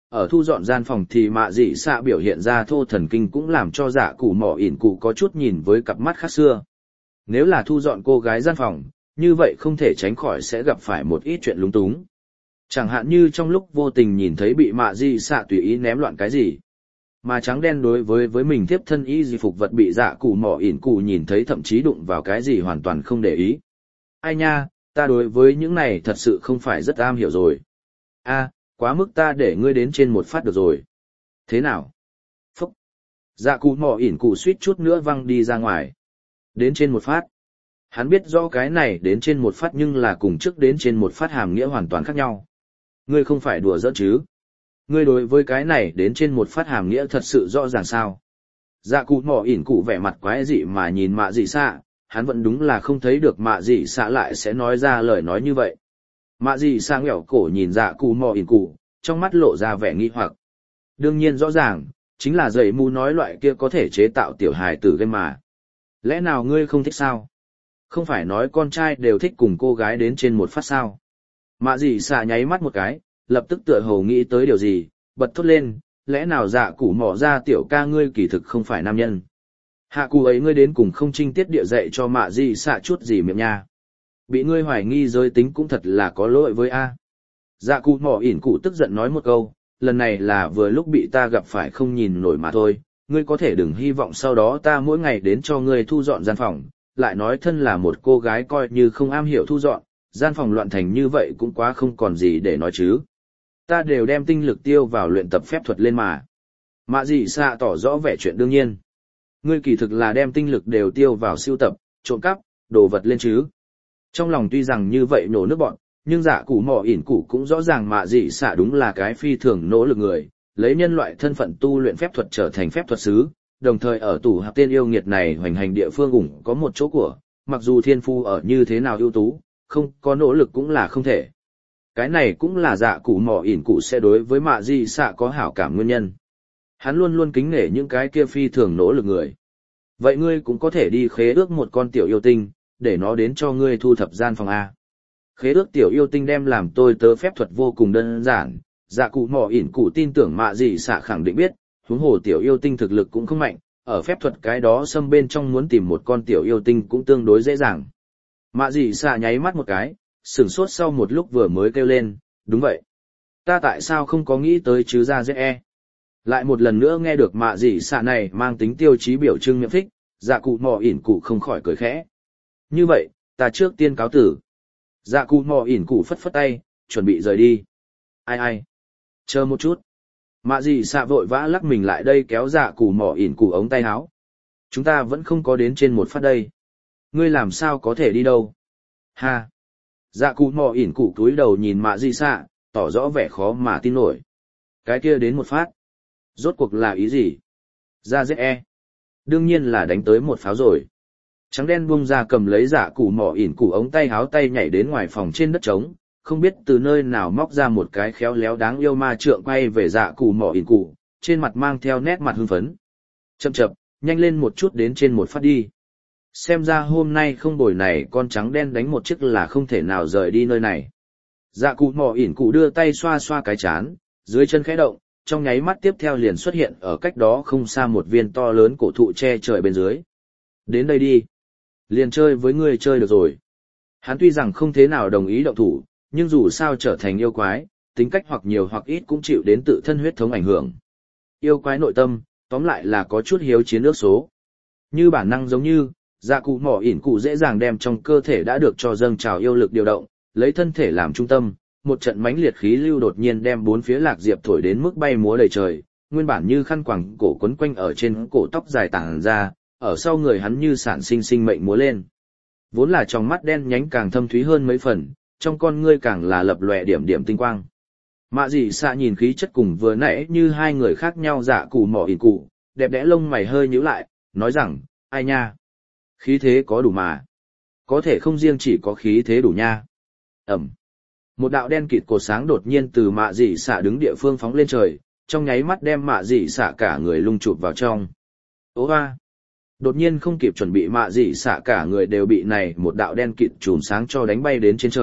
ở thu dọn gian phòng thì mạ dị xạ biểu hiện ra thô thần kinh cũng làm cho dạ cụ mỏ ỉn cụ có chút nhìn với cặp mắt khác xưa. Nếu là thu dọn cô gái gian phòng, như vậy không thể tránh khỏi sẽ gặp phải một ít chuyện lúng túng. Chẳng hạn như trong lúc vô tình nhìn thấy bị mạ dị xạ tùy ý ném loạn cái gì. Mà trắng đen đối với với mình tiếp thân y di phục vật bị dạ cụ mỏ ỉn cụ nhìn thấy thậm chí đụng vào cái gì hoàn toàn không để ý. Ai nha, ta đối với những này thật sự không phải rất am hiểu rồi. A, quá mức ta để ngươi đến trên một phát được rồi. Thế nào? Phúc. Dạ cụ mỏ ỉn cụ suýt chút nữa văng đi ra ngoài. Đến trên một phát. Hắn biết rõ cái này đến trên một phát nhưng là cùng trước đến trên một phát hàm nghĩa hoàn toàn khác nhau. Ngươi không phải đùa giỡn chứ? Ngươi đối với cái này đến trên một phát hàm nghĩa thật sự rõ ràng sao? Dạ cụ mỏ ỉn cụ vẻ mặt quái dị mà nhìn mạ dị xạ, hắn vẫn đúng là không thấy được mạ dị xạ lại sẽ nói ra lời nói như vậy. Mạ dị xạ nghẹo cổ nhìn dạ cụ mỏ ỉn cụ, trong mắt lộ ra vẻ nghi hoặc. Đương nhiên rõ ràng, chính là dậy mu nói loại kia có thể chế tạo tiểu hài tử game mà. Lẽ nào ngươi không thích sao? Không phải nói con trai đều thích cùng cô gái đến trên một phát sao? Mạ dị xạ nháy mắt một cái, lập tức tựa hồ nghĩ tới điều gì, bật thốt lên, lẽ nào dạ cụ mỏ ra tiểu ca ngươi kỳ thực không phải nam nhân. Hạ cụ ấy ngươi đến cùng không trinh tiết địa dạy cho mạ dị xạ chút gì miệng nha. Bị ngươi hoài nghi giới tính cũng thật là có lỗi với A. Dạ cụ mỏ ỉn cụ tức giận nói một câu, lần này là vừa lúc bị ta gặp phải không nhìn nổi mà thôi, ngươi có thể đừng hy vọng sau đó ta mỗi ngày đến cho ngươi thu dọn gian phòng, lại nói thân là một cô gái coi như không am hiểu thu dọn, gian phòng loạn thành như vậy cũng quá không còn gì để nói chứ. Ta đều đem tinh lực tiêu vào luyện tập phép thuật lên mà. Mạ dị xạ tỏ rõ vẻ chuyện đương nhiên. Ngươi kỳ thực là đem tinh lực đều tiêu vào siêu tập, trộm cắp, đồ vật lên chứ. Trong lòng tuy rằng như vậy nổ nước bọn, nhưng dạ cụ mỏ ỉn cụ cũng rõ ràng mạ dị xạ đúng là cái phi thường nỗ lực người, lấy nhân loại thân phận tu luyện phép thuật trở thành phép thuật sứ, đồng thời ở tủ hạc tên yêu nghiệt này hoành hành địa phương ủng có một chỗ của, mặc dù thiên phu ở như thế nào ưu tú, không có nỗ lực cũng là không thể. Cái này cũng là dạ cụ mỏ ỉn cụ sẽ đối với mạ dị xạ có hảo cảm nguyên nhân. Hắn luôn luôn kính nể những cái kia phi thường nỗ lực người. Vậy ngươi cũng có thể đi khế ước một con tiểu yêu tinh, để nó đến cho ngươi thu thập gian phòng A. Khế ước tiểu yêu tinh đem làm tôi tớ phép thuật vô cùng đơn giản, dạ cụ mỏ ỉn cụ tin tưởng mạ dị xạ khẳng định biết, huống hồ tiểu yêu tinh thực lực cũng không mạnh, ở phép thuật cái đó xâm bên trong muốn tìm một con tiểu yêu tinh cũng tương đối dễ dàng. Mạ dị xạ nháy mắt một cái, sửng sốt sau một lúc vừa mới kêu lên, đúng vậy. Ta tại sao không có nghĩ tới chứ ra dễ e. Lại một lần nữa nghe được mạ dị xạ này mang tính tiêu chí biểu trưng miệng thích, dạ cụ mò ỉn cụ không khỏi cười khẽ. Như vậy, ta trước tiên cáo tử. Dạ cụ mò ỉn cụ phất phất tay, chuẩn bị rời đi. Ai ai? Chờ một chút. Mạ dị xạ vội vã lắc mình lại đây kéo dạ cụ mò ỉn cụ ống tay áo. Chúng ta vẫn không có đến trên một phát đây. Ngươi làm sao có thể đi đâu? Ha! Dạ cụ mò ỉn cụ cúi đầu nhìn mạ dị xạ, tỏ rõ vẻ khó mà tin nổi. Cái kia đến một phát. Rốt cuộc là ý gì? Ra dễ e. Đương nhiên là đánh tới một pháo rồi. Trắng đen buông ra cầm lấy dạ cụ mỏ ỉn cụ ống tay háo tay nhảy đến ngoài phòng trên đất trống, không biết từ nơi nào móc ra một cái khéo léo đáng yêu ma trượng quay về dạ cụ mỏ ỉn cụ, trên mặt mang theo nét mặt hưng phấn. Chậm chậm, nhanh lên một chút đến trên một phát đi. Xem ra hôm nay không bồi này con trắng đen đánh một chiếc là không thể nào rời đi nơi này. Dạ cụ mỏ ỉn cụ đưa tay xoa xoa cái chán, dưới chân khẽ động, trong nháy mắt tiếp theo liền xuất hiện ở cách đó không xa một viên to lớn cổ thụ che trời bên dưới. Đến đây đi. Liền chơi với ngươi chơi được rồi. Hắn tuy rằng không thế nào đồng ý động thủ, nhưng dù sao trở thành yêu quái, tính cách hoặc nhiều hoặc ít cũng chịu đến tự thân huyết thống ảnh hưởng. Yêu quái nội tâm, tóm lại là có chút hiếu chiến ước số. Như bản năng giống như, dạ cụ mỏ ỉn cụ dễ dàng đem trong cơ thể đã được cho dâng trào yêu lực điều động, lấy thân thể làm trung tâm, một trận mãnh liệt khí lưu đột nhiên đem bốn phía lạc diệp thổi đến mức bay múa đầy trời, nguyên bản như khăn quàng cổ quấn quanh ở trên cổ tóc dài tản ra, ở sau người hắn như sản sinh sinh mệnh múa lên. Vốn là trong mắt đen nhánh càng thâm thúy hơn mấy phần, trong con ngươi càng là lập lòe điểm điểm tinh quang. Mạ dị xạ nhìn khí chất cùng vừa nãy như hai người khác nhau dạ cụ mỏ ỉn cụ, đẹp đẽ lông mày hơi nhíu lại, nói rằng, ai nha? Khí thế có đủ mà. Có thể không riêng chỉ có khí thế đủ nha. Ẩm. Một đạo đen kịt cột sáng đột nhiên từ mạ dị xạ đứng địa phương phóng lên trời, trong nháy mắt đem mạ dị xạ cả người lung chụp vào trong. Ố hoa! Đột nhiên không kịp chuẩn bị mạ dị xạ cả người đều bị này một đạo đen kịt chùm sáng cho đánh bay đến trên trời,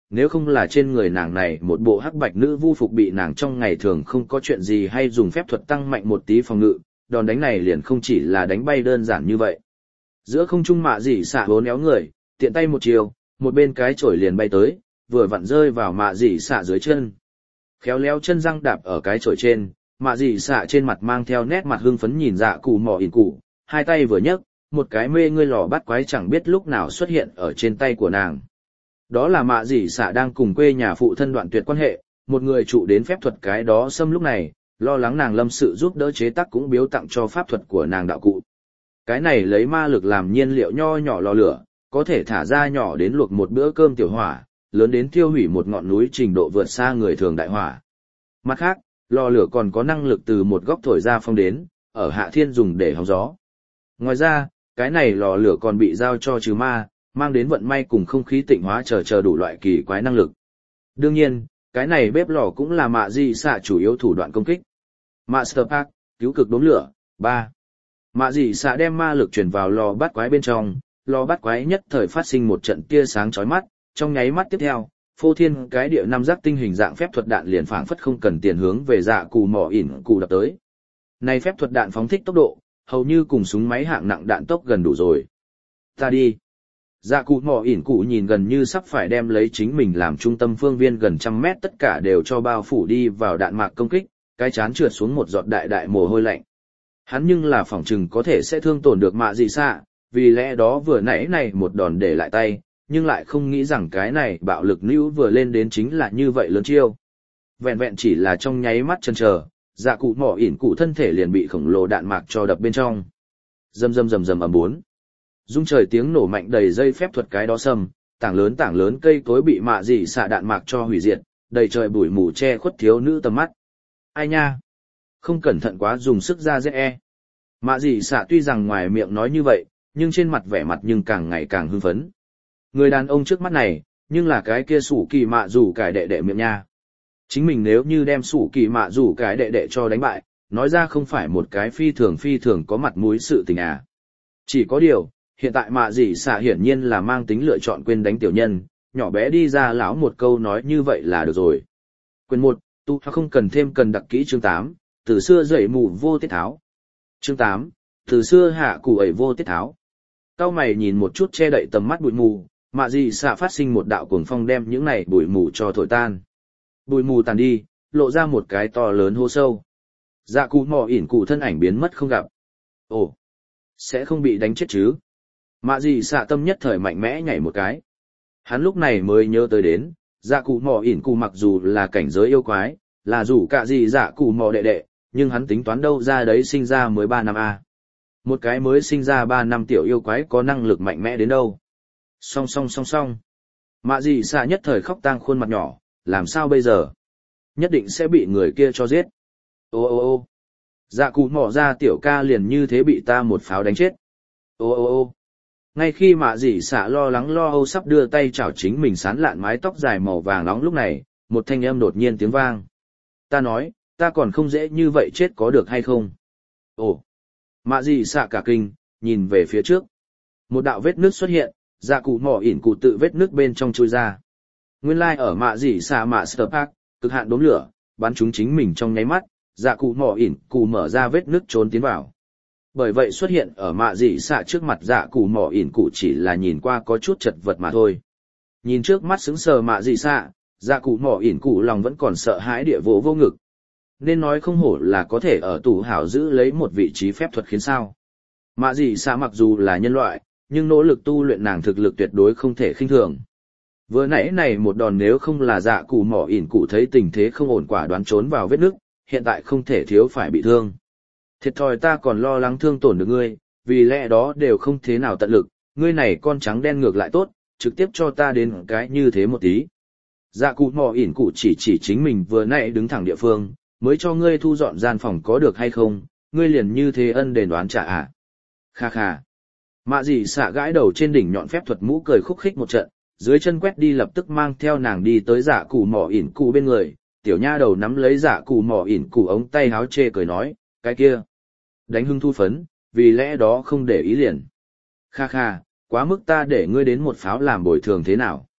nếu không là trên người nàng này một bộ hắc bạch nữ vu phục bị nàng trong ngày thường không có chuyện gì hay dùng phép thuật tăng mạnh một tí phòng ngự, đòn đánh này liền không chỉ là đánh bay đơn giản như vậy. Giữa không trung mạ dị xạ bốn éo người, tiện tay một chiều, một bên cái chổi liền bay tới, vừa vặn rơi vào mạ dị xạ dưới chân. Khéo léo chân răng đạp ở cái chổi trên, mạ dị xạ trên mặt mang theo nét mặt hưng phấn nhìn dạ cụ mò ỉn cụ, hai tay vừa nhấc, một cái mê ngươi lò bắt quái chẳng biết lúc nào xuất hiện ở trên tay của nàng. Đó là mạ dị xạ đang cùng quê nhà phụ thân đoạn tuyệt quan hệ, một người trụ đến phép thuật cái đó xâm lúc này, lo lắng nàng lâm sự giúp đỡ chế tác cũng biếu tặng cho pháp thuật của nàng đạo cụ. Cái này lấy ma lực làm nhiên liệu nho nhỏ lò lửa, có thể thả ra nhỏ đến luộc một bữa cơm tiểu hỏa, lớn đến tiêu hủy một ngọn núi trình độ vượt xa người thường đại hỏa. Mặt khác, lò lửa còn có năng lực từ một góc thổi ra phong đến, ở hạ thiên dùng để hóng gió. Ngoài ra, cái này lò lửa còn bị giao cho trừ ma, mang đến vận may cùng không khí tịnh hóa chờ chờ đủ loại kỳ quái năng lực. Đương nhiên, cái này bếp lò cũng là mạ dị xạ chủ yếu thủ đoạn công kích. Master Park, cứu cực đốm lửa, ba. Mạ dị xạ đem ma lực truyền vào lò bắt quái bên trong, lò bắt quái nhất thời phát sinh một trận tia sáng chói mắt, trong nháy mắt tiếp theo, phô thiên cái địa năm giác tinh hình dạng phép thuật đạn liền phảng phất không cần tiền hướng về dạ cù mỏ ỉn cụ đập tới. Này phép thuật đạn phóng thích tốc độ, hầu như cùng súng máy hạng nặng đạn tốc gần đủ rồi. Ta đi. Dạ cụ mỏ ỉn cụ nhìn gần như sắp phải đem lấy chính mình làm trung tâm phương viên gần trăm mét tất cả đều cho bao phủ đi vào đạn mạc công kích, cái chán trượt xuống một giọt đại đại mồ hôi lạnh. Hắn nhưng là phỏng chừng có thể sẽ thương tổn được mạ dị xạ, vì lẽ đó vừa nãy này một đòn để lại tay, nhưng lại không nghĩ rằng cái này bạo lực nữ vừa lên đến chính là như vậy lớn chiêu. Vẹn vẹn chỉ là trong nháy mắt chần chờ, dạ cụ mỏ ỉn cụ thân thể liền bị khổng lồ đạn mạc cho đập bên trong. Rầm rầm rầm rầm ầm bốn. Dung trời tiếng nổ mạnh đầy dây phép thuật cái đó sầm, tảng lớn tảng lớn cây cối bị mạ dị xạ đạn mạc cho hủy diệt, đầy trời bụi mù che khuất thiếu nữ tầm mắt. Ai nha? Không cẩn thận quá dùng sức ra dễ. Mạ dị xạ tuy rằng ngoài miệng nói như vậy, nhưng trên mặt vẻ mặt nhưng càng ngày càng hưng phấn. Người đàn ông trước mắt này, nhưng là cái kia sủ kỳ mạ rủ cải đệ đệ miệng nha. Chính mình nếu như đem sủ kỳ mạ rủ cái đệ đệ cho đánh bại, nói ra không phải một cái phi thường phi thường có mặt mũi sự tình à. Chỉ có điều, hiện tại mạ dị xạ hiển nhiên là mang tính lựa chọn quên đánh tiểu nhân, nhỏ bé đi ra lão một câu nói như vậy là được rồi. Quyền một, tu không cần thêm cần đặc kỹ chương tám, từ xưa dậy mù vô tiết tháo. Chương tám, từ xưa hạ cụ ẩy vô tiết tháo. Cao mày nhìn một chút che đậy tầm mắt bụi mù, mạ dị xạ phát sinh một đạo cuồng phong đem những này bụi mù cho thổi tan. Bụi mù tàn đi, lộ ra một cái to lớn hố sâu. Dạ cụ mò ỉn cụ thân ảnh biến mất không gặp. Ồ, sẽ không bị đánh chết chứ? Mạ dị xạ tâm nhất thời mạnh mẽ nhảy một cái. Hắn lúc này mới nhớ tới đến, dạ cụ mò ỉn cụ mặc dù là cảnh giới yêu quái, là rủ cả gì dạ cụ mò đệ đệ, nhưng hắn tính toán đâu ra đấy sinh ra mới ba năm a. Một cái mới sinh ra ba năm tiểu yêu quái có năng lực mạnh mẽ đến đâu. Song song song song. Mạ dị xạ nhất thời khóc tang khuôn mặt nhỏ, làm sao bây giờ? Nhất định sẽ bị người kia cho giết. Ô ô ô. Dạ cụ mò ra tiểu ca liền như thế bị ta một pháo đánh chết. Ô ô ô. Ngay khi mạ dị xạ lo lắng lo âu sắp đưa tay chảo chính mình sán lạn mái tóc dài màu vàng nóng lúc này, một thanh âm đột nhiên tiếng vang. Ta nói, ta còn không dễ như vậy chết có được hay không? Ồ! Mạ dị xạ cả kinh, nhìn về phía trước. Một đạo vết nước xuất hiện, dạ cụ mỏ ỉn cụ tự vết nước bên trong chui ra. Nguyên lai like ở mạ dị xạ mạ sờ park, cực hạn đốm lửa, bắn trúng chính mình trong nháy mắt, dạ cụ mỏ ỉn cụ mở ra vết nước trốn tiến vào. Bởi vậy xuất hiện ở mạ dị xạ trước mặt dạ cụ mỏ ỉn cụ chỉ là nhìn qua có chút chật vật mà thôi. Nhìn trước mắt sững sờ mạ dị xạ, dạ cụ mỏ ỉn cụ lòng vẫn còn sợ hãi địa vô vô ngực. Nên nói không hổ là có thể ở tủ hảo giữ lấy một vị trí phép thuật khiến sao. Mạ dị xạ mặc dù là nhân loại, nhưng nỗ lực tu luyện nàng thực lực tuyệt đối không thể khinh thường. Vừa nãy này một đòn nếu không là dạ cụ mỏ ỉn cụ thấy tình thế không ổn quả đoán trốn vào vết nước, hiện tại không thể thiếu phải bị thương. Thiệt thòi ta còn lo lắng thương tổn được ngươi, vì lẽ đó đều không thế nào tận lực, ngươi này con trắng đen ngược lại tốt, trực tiếp cho ta đến cái như thế một tí. Dạ cụ mỏ ỉn cụ chỉ chỉ chính mình vừa nãy đứng thẳng địa phương, mới cho ngươi thu dọn gian phòng có được hay không, ngươi liền như thế ân đền đoán trả à. Kha kha. Mạ dị xạ gãi đầu trên đỉnh nhọn phép thuật mũ cười khúc khích một trận, dưới chân quét đi lập tức mang theo nàng đi tới dạ cụ mỏ ỉn cụ bên người, tiểu nha đầu nắm lấy dạ cụ mỏ ỉn cụ ống tay háo chê cười nói, cái kia. Đánh hưng thu phấn, vì lẽ đó không để ý liền. Kha kha, quá mức ta để ngươi đến một pháo làm bồi thường thế nào.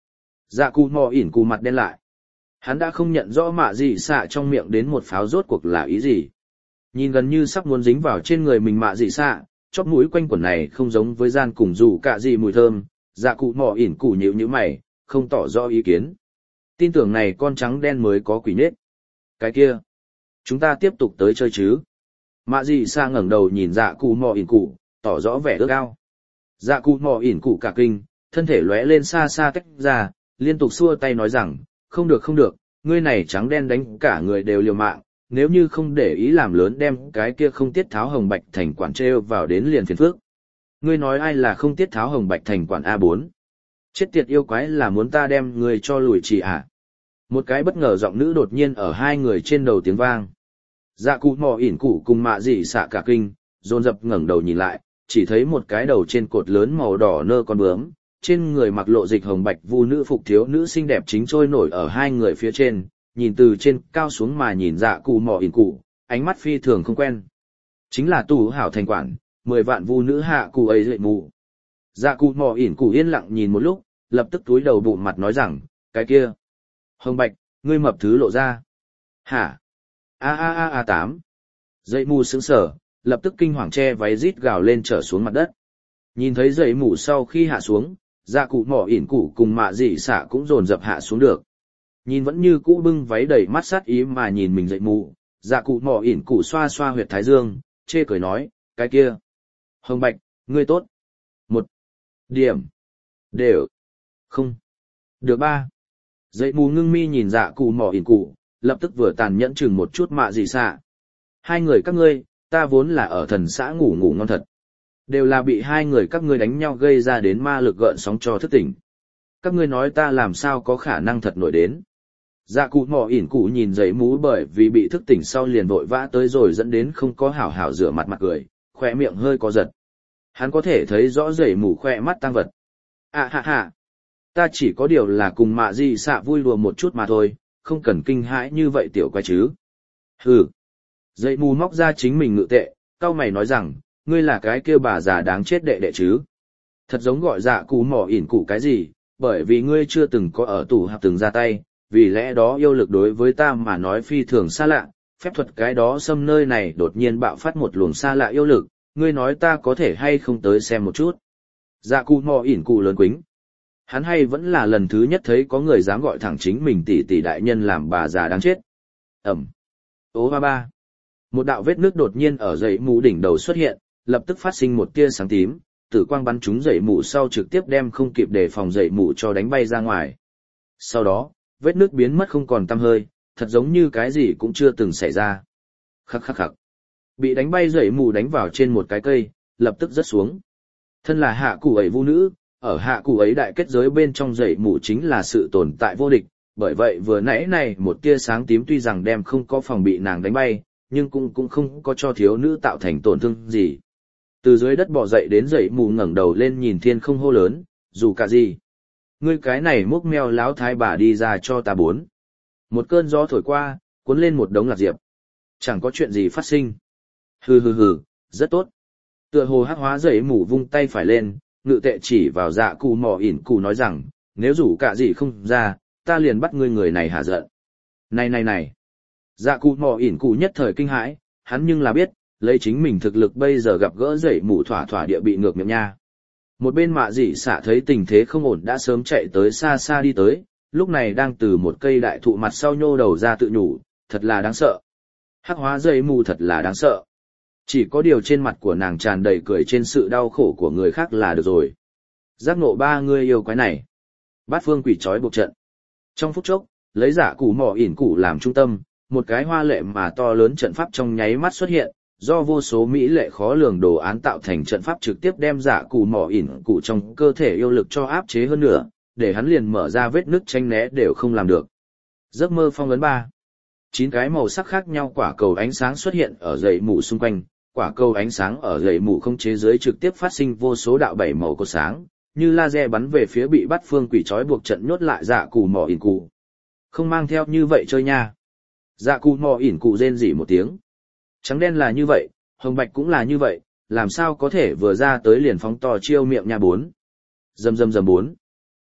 Dạ cụ mò ỉn cụ mặt đen lại. Hắn đã không nhận rõ mạ dị xạ trong miệng đến một pháo rốt cuộc là ý gì. Nhìn gần như sắp muốn dính vào trên người mình mạ dị xạ, chóp mũi quanh quẩn này không giống với gian cùng dù cả gì mùi thơm, dạ cụ mò ỉn cụ nhíu nhíu mày, không tỏ rõ ý kiến. Tin tưởng này con trắng đen mới có quỷ nết. Cái kia, chúng ta tiếp tục tới chơi chứ. Mạ dị xạ ngẩng đầu nhìn dạ cụ mò ỉn cụ, tỏ rõ vẻ ước ao. Dạ cụ mò ỉn cụ cả kinh, thân thể lóe lên xa xa tách ra, liên tục xua tay nói rằng, không được không được, ngươi này trắng đen đánh cả người đều liều mạng, nếu như không để ý làm lớn đem cái kia không tiết tháo hồng bạch thành quản treo vào đến liền phiền phước. Ngươi nói ai là không tiết tháo hồng bạch thành quản A bốn? Chết tiệt yêu quái là muốn ta đem ngươi cho lùi chỉ à? Một cái bất ngờ giọng nữ đột nhiên ở hai người trên đầu tiếng vang. Dạ cụ mò ỉn cụ cùng mạ dị xạ cả kinh, dồn dập ngẩng đầu nhìn lại, chỉ thấy một cái đầu trên cột lớn màu đỏ nơ con bướm, trên người mặc lộ dịch hồng bạch vu nữ phục thiếu nữ xinh đẹp chính trôi nổi ở hai người phía trên, nhìn từ trên cao xuống mà nhìn dạ cụ mò ỉn cụ, ánh mắt phi thường không quen. Chính là tù hảo thành quản, mười vạn vu nữ hạ cụ ấy dậy mù. Dạ cụ mò ỉn cụ yên lặng nhìn một lúc, lập tức túi đầu bụng mặt nói rằng, cái kia. Hồng bạch, ngươi mập thứ lộ ra. Hả? A a a a tám. Dậy mù sững sờ, lập tức kinh hoàng che váy rít gào lên trở xuống mặt đất. Nhìn thấy dậy mù sau khi hạ xuống, dạ cụ mỏ ỉn cụ cùng mạ dị xạ cũng dồn dập hạ xuống được. Nhìn vẫn như cũ bưng váy đầy mắt sát ý mà nhìn mình dậy mù, dạ cụ mỏ ỉn cụ xoa xoa huyệt thái dương, chê cười nói, cái kia. Hồng bạch, ngươi tốt. Một. Điểm. Đều. Không. Được ba. Dậy mù ngưng mi nhìn dạ cụ mỏ ỉn cụ, lập tức vừa tàn nhẫn chừng một chút mạ dị xạ. Hai người các ngươi, ta vốn là ở thần xã ngủ ngủ ngon thật. Đều là bị hai người các ngươi đánh nhau gây ra đến ma lực gợn sóng cho thức tỉnh. Các ngươi nói ta làm sao có khả năng thật nổi đến. Dạ cụ mò ỉn cụ nhìn giấy mũ bởi vì bị thức tỉnh sau liền vội vã tới rồi dẫn đến không có hảo hảo rửa mặt mặt cười, khỏe miệng hơi có giật. Hắn có thể thấy rõ giấy mũ khoe mắt tăng vật. À ha ha, ta chỉ có điều là cùng mạ di xạ vui đùa một chút mà thôi, không cần kinh hãi như vậy tiểu quái chứ. Hừ. Giấy mũ móc ra chính mình ngự tệ, cau mày nói rằng, ngươi là cái kia bà già đáng chết đệ đệ chứ. Thật giống gọi dạ cụ mỏ ỉn cụ cái gì, bởi vì ngươi chưa từng có ở tủ hạp từng ra tay, vì lẽ đó yêu lực đối với ta mà nói phi thường xa lạ, phép thuật cái đó xâm nơi này đột nhiên bạo phát một luồng xa lạ yêu lực, ngươi nói ta có thể hay không tới xem một chút. Dạ cụ mỏ ỉn cụ lớn quính. Hắn hay vẫn là lần thứ nhất thấy có người dám gọi thẳng chính mình tỷ tỷ đại nhân làm bà già đáng chết. Ẩm. Ô ba ba. Một đạo vết nước đột nhiên ở dãy mũ đỉnh đầu xuất hiện, lập tức phát sinh một tia sáng tím, tử quang bắn trúng dãy mũ sau trực tiếp đem không kịp đề phòng dãy mũ cho đánh bay ra ngoài. Sau đó, vết nước biến mất không còn tăm hơi, thật giống như cái gì cũng chưa từng xảy ra. Khắc khắc khắc. Bị đánh bay dãy mũ đánh vào trên một cái cây, lập tức rớt xuống. Thân là hạ cụ ấy vu nữ, ở hạ cụ ấy đại kết giới bên trong dãy mũ chính là sự tồn tại vô địch, bởi vậy vừa nãy này một tia sáng tím tuy rằng đem không có phòng bị nàng đánh bay, nhưng cũng cũng không có cho thiếu nữ tạo thành tổn thương gì. Từ dưới đất bò dậy đến dậy mù ngẩng đầu lên nhìn thiên không hô lớn, dù cả gì. Ngươi cái này múc mèo láo thái bà đi ra cho ta bốn. Một cơn gió thổi qua, cuốn lên một đống lạc diệp. Chẳng có chuyện gì phát sinh. Hừ hừ hừ, rất tốt. Tựa hồ hắc hóa dậy mù vung tay phải lên, ngự tệ chỉ vào dạ cụ mò ỉn cụ nói rằng, nếu rủ cả gì không ra, ta liền bắt ngươi người này hả giận. Này này này. Dạ cụ mò ỉn cụ nhất thời kinh hãi, hắn nhưng là biết, lấy chính mình thực lực bây giờ gặp gỡ dậy mù thỏa thỏa địa bị ngược miệng nha. Một bên mạ dị xạ thấy tình thế không ổn đã sớm chạy tới xa xa đi tới, lúc này đang từ một cây đại thụ mặt sau nhô đầu ra tự nhủ, thật là đáng sợ. Hắc hóa dậy mù thật là đáng sợ. Chỉ có điều trên mặt của nàng tràn đầy cười trên sự đau khổ của người khác là được rồi. Giác ngộ ba người yêu quái này. Bát phương quỷ trói buộc trận. Trong phút chốc, lấy giả cụ mỏ ỉn cụ làm trung tâm, một cái hoa lệ mà to lớn trận pháp trong nháy mắt xuất hiện, do vô số mỹ lệ khó lường đồ án tạo thành trận pháp trực tiếp đem giả cụ mỏ ỉn cụ trong cơ thể yêu lực cho áp chế hơn nữa, để hắn liền mở ra vết nứt tranh né đều không làm được. Giấc mơ phong ấn ba. Chín cái màu sắc khác nhau quả cầu ánh sáng xuất hiện ở dãy mù xung quanh, quả cầu ánh sáng ở dãy mù không chế dưới trực tiếp phát sinh vô số đạo bảy màu cột sáng, như laser bắn về phía bị bắt phương quỷ trói buộc trận nhốt lại giả cụ mỏ ỉn cụ. Không mang theo như vậy chơi nha. Dạ cụ mò ỉn cụ rên rỉ một tiếng. Trắng đen là như vậy, hồng bạch cũng là như vậy, làm sao có thể vừa ra tới liền phóng to chiêu miệng nha bốn. Dầm dầm dầm bốn.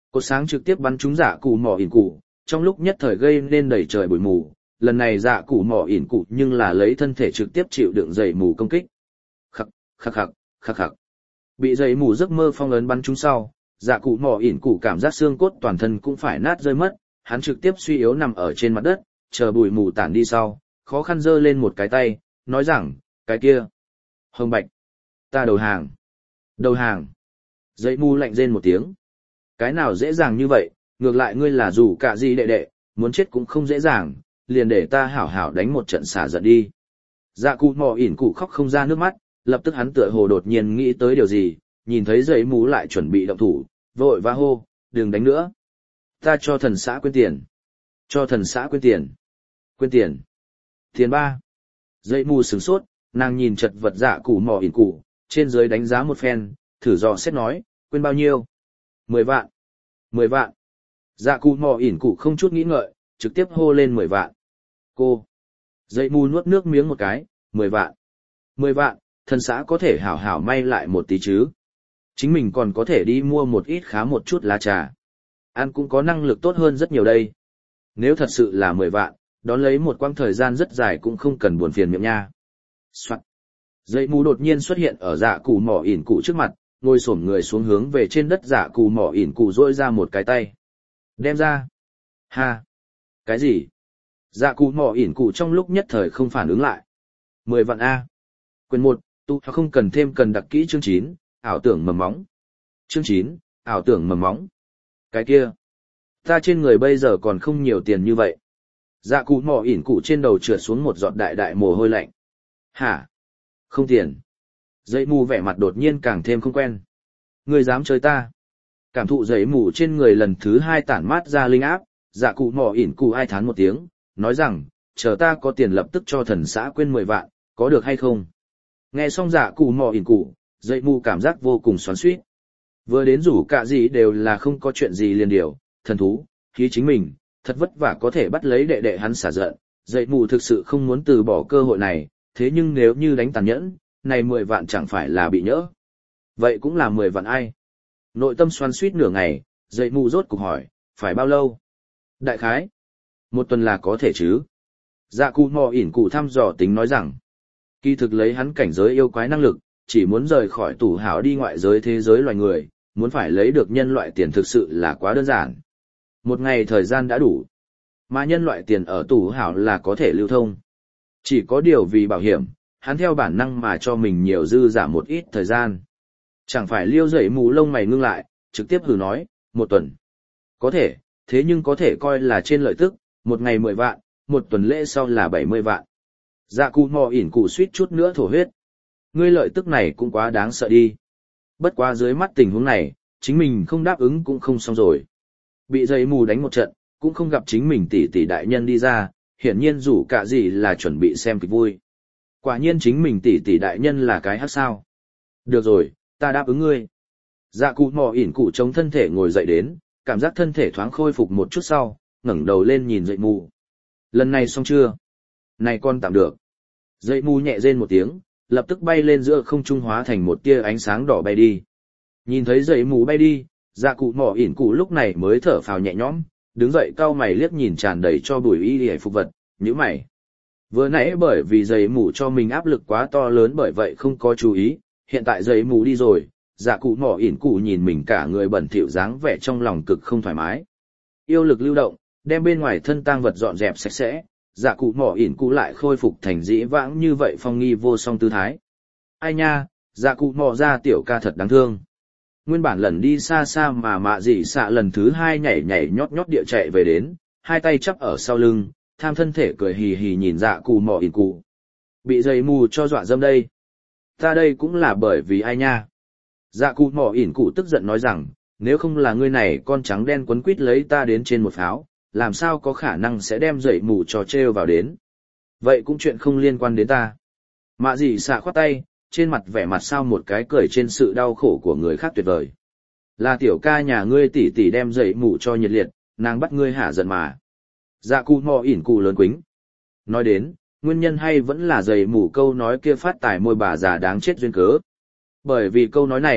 Cột sáng trực tiếp bắn trúng dạ cụ mỏ ỉn cụ, trong lúc nhất thời gây nên đầy trời bụi mù, lần này dạ cụ mỏ ỉn cụ nhưng là lấy thân thể trực tiếp chịu đựng dày mù công kích. Khắc, khắc khắc, khắc khắc. Bị dày mù giấc mơ phong ấn bắn trúng sau, dạ cụ mỏ ỉn cụ cảm giác xương cốt toàn thân cũng phải nát rơi mất, hắn trực tiếp suy yếu nằm ở trên mặt đất, chờ bụi mù tản đi sau, khó khăn giơ lên một cái tay, nói rằng, cái kia. Hồng Bạch. Ta đầu hàng. Đầu hàng. Dậy mù lạnh rên một tiếng. Cái nào dễ dàng như vậy, ngược lại ngươi là dù cả gì đệ đệ, muốn chết cũng không dễ dàng, liền để ta hảo hảo đánh một trận xả giận đi. Dạ cụ mò ỉn cụ khóc không ra nước mắt, lập tức hắn tựa hồ đột nhiên nghĩ tới điều gì, nhìn thấy dậy mù lại chuẩn bị động thủ, vội va hô, đừng đánh nữa. Ta cho thần xã quên tiền. Cho thần xã quên tiền. Quên tiền. Tiền ba. Dậy mù sửng sốt, nàng nhìn chật vật dạ cụ mò ỉn cụ, trên dưới đánh giá một phen, thử dò xét nói, quên bao nhiêu? Mười vạn. Mười vạn. Dạ cụ mò ỉn cụ không chút nghĩ ngợi, trực tiếp hô lên mười vạn. Cô. Dậy mù nuốt nước miếng một cái, mười vạn. Mười vạn, thần xã có thể hảo hảo may lại một tí chứ. Chính mình còn có thể đi mua một ít khá một chút lá trà. Ăn cũng có năng lực tốt hơn rất nhiều đây. Nếu thật sự là mười vạn, đón lấy một quãng thời gian rất dài cũng không cần buồn phiền miệng nha. Soạn. Dậy mù đột nhiên xuất hiện ở dạ cụ mỏ ỉn cụ trước mặt, ngồi xổm người xuống hướng về trên đất dạ cụ mỏ ỉn cụ rỗi ra một cái tay. Đem ra. Ha. Cái gì? Dạ cụ mỏ ỉn cụ trong lúc nhất thời không phản ứng lại. Mười vạn A. Quyền một, tu không cần thêm cần đặc kỹ chương chín, ảo tưởng mầm móng. Chương chín, ảo tưởng mầm móng. Cái kia. Ta trên người bây giờ còn không nhiều tiền như vậy. Dạ cụ mỏ ỉn cụ trên đầu trượt xuống một giọt đại đại mồ hôi lạnh. Hả? Không tiền. Dậy mù vẻ mặt đột nhiên càng thêm không quen. Ngươi dám chơi ta? Cảm thụ dậy mù trên người lần thứ hai tản mát ra linh áp, dạ cụ mỏ ỉn cụ ai thán một tiếng, nói rằng, chờ ta có tiền lập tức cho thần xã quên mười vạn, có được hay không? Nghe xong dạ cụ mỏ ỉn cụ, dậy mù cảm giác vô cùng xoắn xuýt. Vừa đến rủ cả gì đều là không có chuyện gì liền điều, thần thú, khí chính mình, thật vất vả có thể bắt lấy đệ đệ hắn xả giận, dậy mù thực sự không muốn từ bỏ cơ hội này, thế nhưng nếu như đánh tàn nhẫn, này mười vạn chẳng phải là bị nhỡ. Vậy cũng là mười vạn ai? Nội tâm xoắn xuýt nửa ngày, dậy mù rốt cục hỏi, phải bao lâu? Đại khái, một tuần là có thể chứ? Dạ cụ mò ỉn cụ thăm dò tính nói rằng, kỳ thực lấy hắn cảnh giới yêu quái năng lực, chỉ muốn rời khỏi tủ hảo đi ngoại giới thế giới loài người, muốn phải lấy được nhân loại tiền thực sự là quá đơn giản. Một ngày thời gian đã đủ, mà nhân loại tiền ở tủ hảo là có thể lưu thông. Chỉ có điều vì bảo hiểm, hắn theo bản năng mà cho mình nhiều dư giả một ít thời gian. Chẳng phải liêu dậy mù lông mày ngưng lại, trực tiếp hừ nói, một tuần. Có thể, thế nhưng có thể coi là trên lợi tức, một ngày mười vạn, một tuần lễ sau là bảy mươi vạn. Dạ cụ mò ỉn cụ suýt chút nữa thổ huyết. Ngươi lợi tức này cũng quá đáng sợ đi. Bất quá dưới mắt tình huống này, chính mình không đáp ứng cũng không xong rồi. Bị dậy mù đánh một trận, cũng không gặp chính mình tỷ tỷ đại nhân đi ra, hiển nhiên rủ cả gì là chuẩn bị xem kịch vui. Quả nhiên chính mình tỷ tỷ đại nhân là cái hát sao. Được rồi, ta đáp ứng ngươi. Dạ cụ mò ỉn cụ chống thân thể ngồi dậy đến, cảm giác thân thể thoáng khôi phục một chút sau, ngẩng đầu lên nhìn dậy mù. Lần này xong chưa? Này con tạm được. Dậy mù nhẹ rên một tiếng, lập tức bay lên giữa không trung hóa thành một tia ánh sáng đỏ bay đi. Nhìn thấy dậy mù bay đi, dạ cụ mò ỉn cụ lúc này mới thở phào nhẹ nhõm, đứng dậy cau mày liếc nhìn tràn đầy cho bùi y hề phục vật, nhíu mày. Vừa nãy bởi vì giày mù cho mình áp lực quá to lớn bởi vậy không có chú ý, hiện tại giày mù đi rồi, dạ cụ mỏ ỉn cụ nhìn mình cả người bẩn thỉu dáng vẻ trong lòng cực không thoải mái. Yêu lực lưu động, đem bên ngoài thân tang vật dọn dẹp sạch sẽ, dạ cụ mỏ ỉn cụ lại khôi phục thành dĩ vãng như vậy phong nghi vô song tư thái. Ai nha, dạ cụ mỏ ra tiểu ca thật đáng thương. Nguyên bản lần đi xa xa mà mạ dị xạ lần thứ hai nhảy nhảy nhót nhót địa chạy về đến, hai tay chắp ở sau lưng, tham thân thể cười hì hì nhìn dạ cụ mỏ ỉn cụ. Bị dày mù cho dọa dâm đây. Ta đây cũng là bởi vì ai nha. Dạ cụ mỏ ỉn cụ tức giận nói rằng, nếu không là ngươi này con trắng đen quấn quít lấy ta đến trên một pháo, làm sao có khả năng sẽ đem dậy mù cho trêu vào đến. Vậy cũng chuyện không liên quan đến ta. Mạ dị xạ khoát tay, trên mặt vẻ mặt sao một cái cười trên sự đau khổ của người khác tuyệt vời. Là tiểu ca nhà ngươi tỉ tỉ đem dậy mù cho nhiệt liệt, nàng bắt ngươi hả giận mà. Dạ cụ mò ỉn cụ lớn quính. Nói đến, nguyên nhân hay vẫn là dậy mù câu nói kia phát tài môi bà già đáng chết duyên cớ. Bởi vì câu nói này,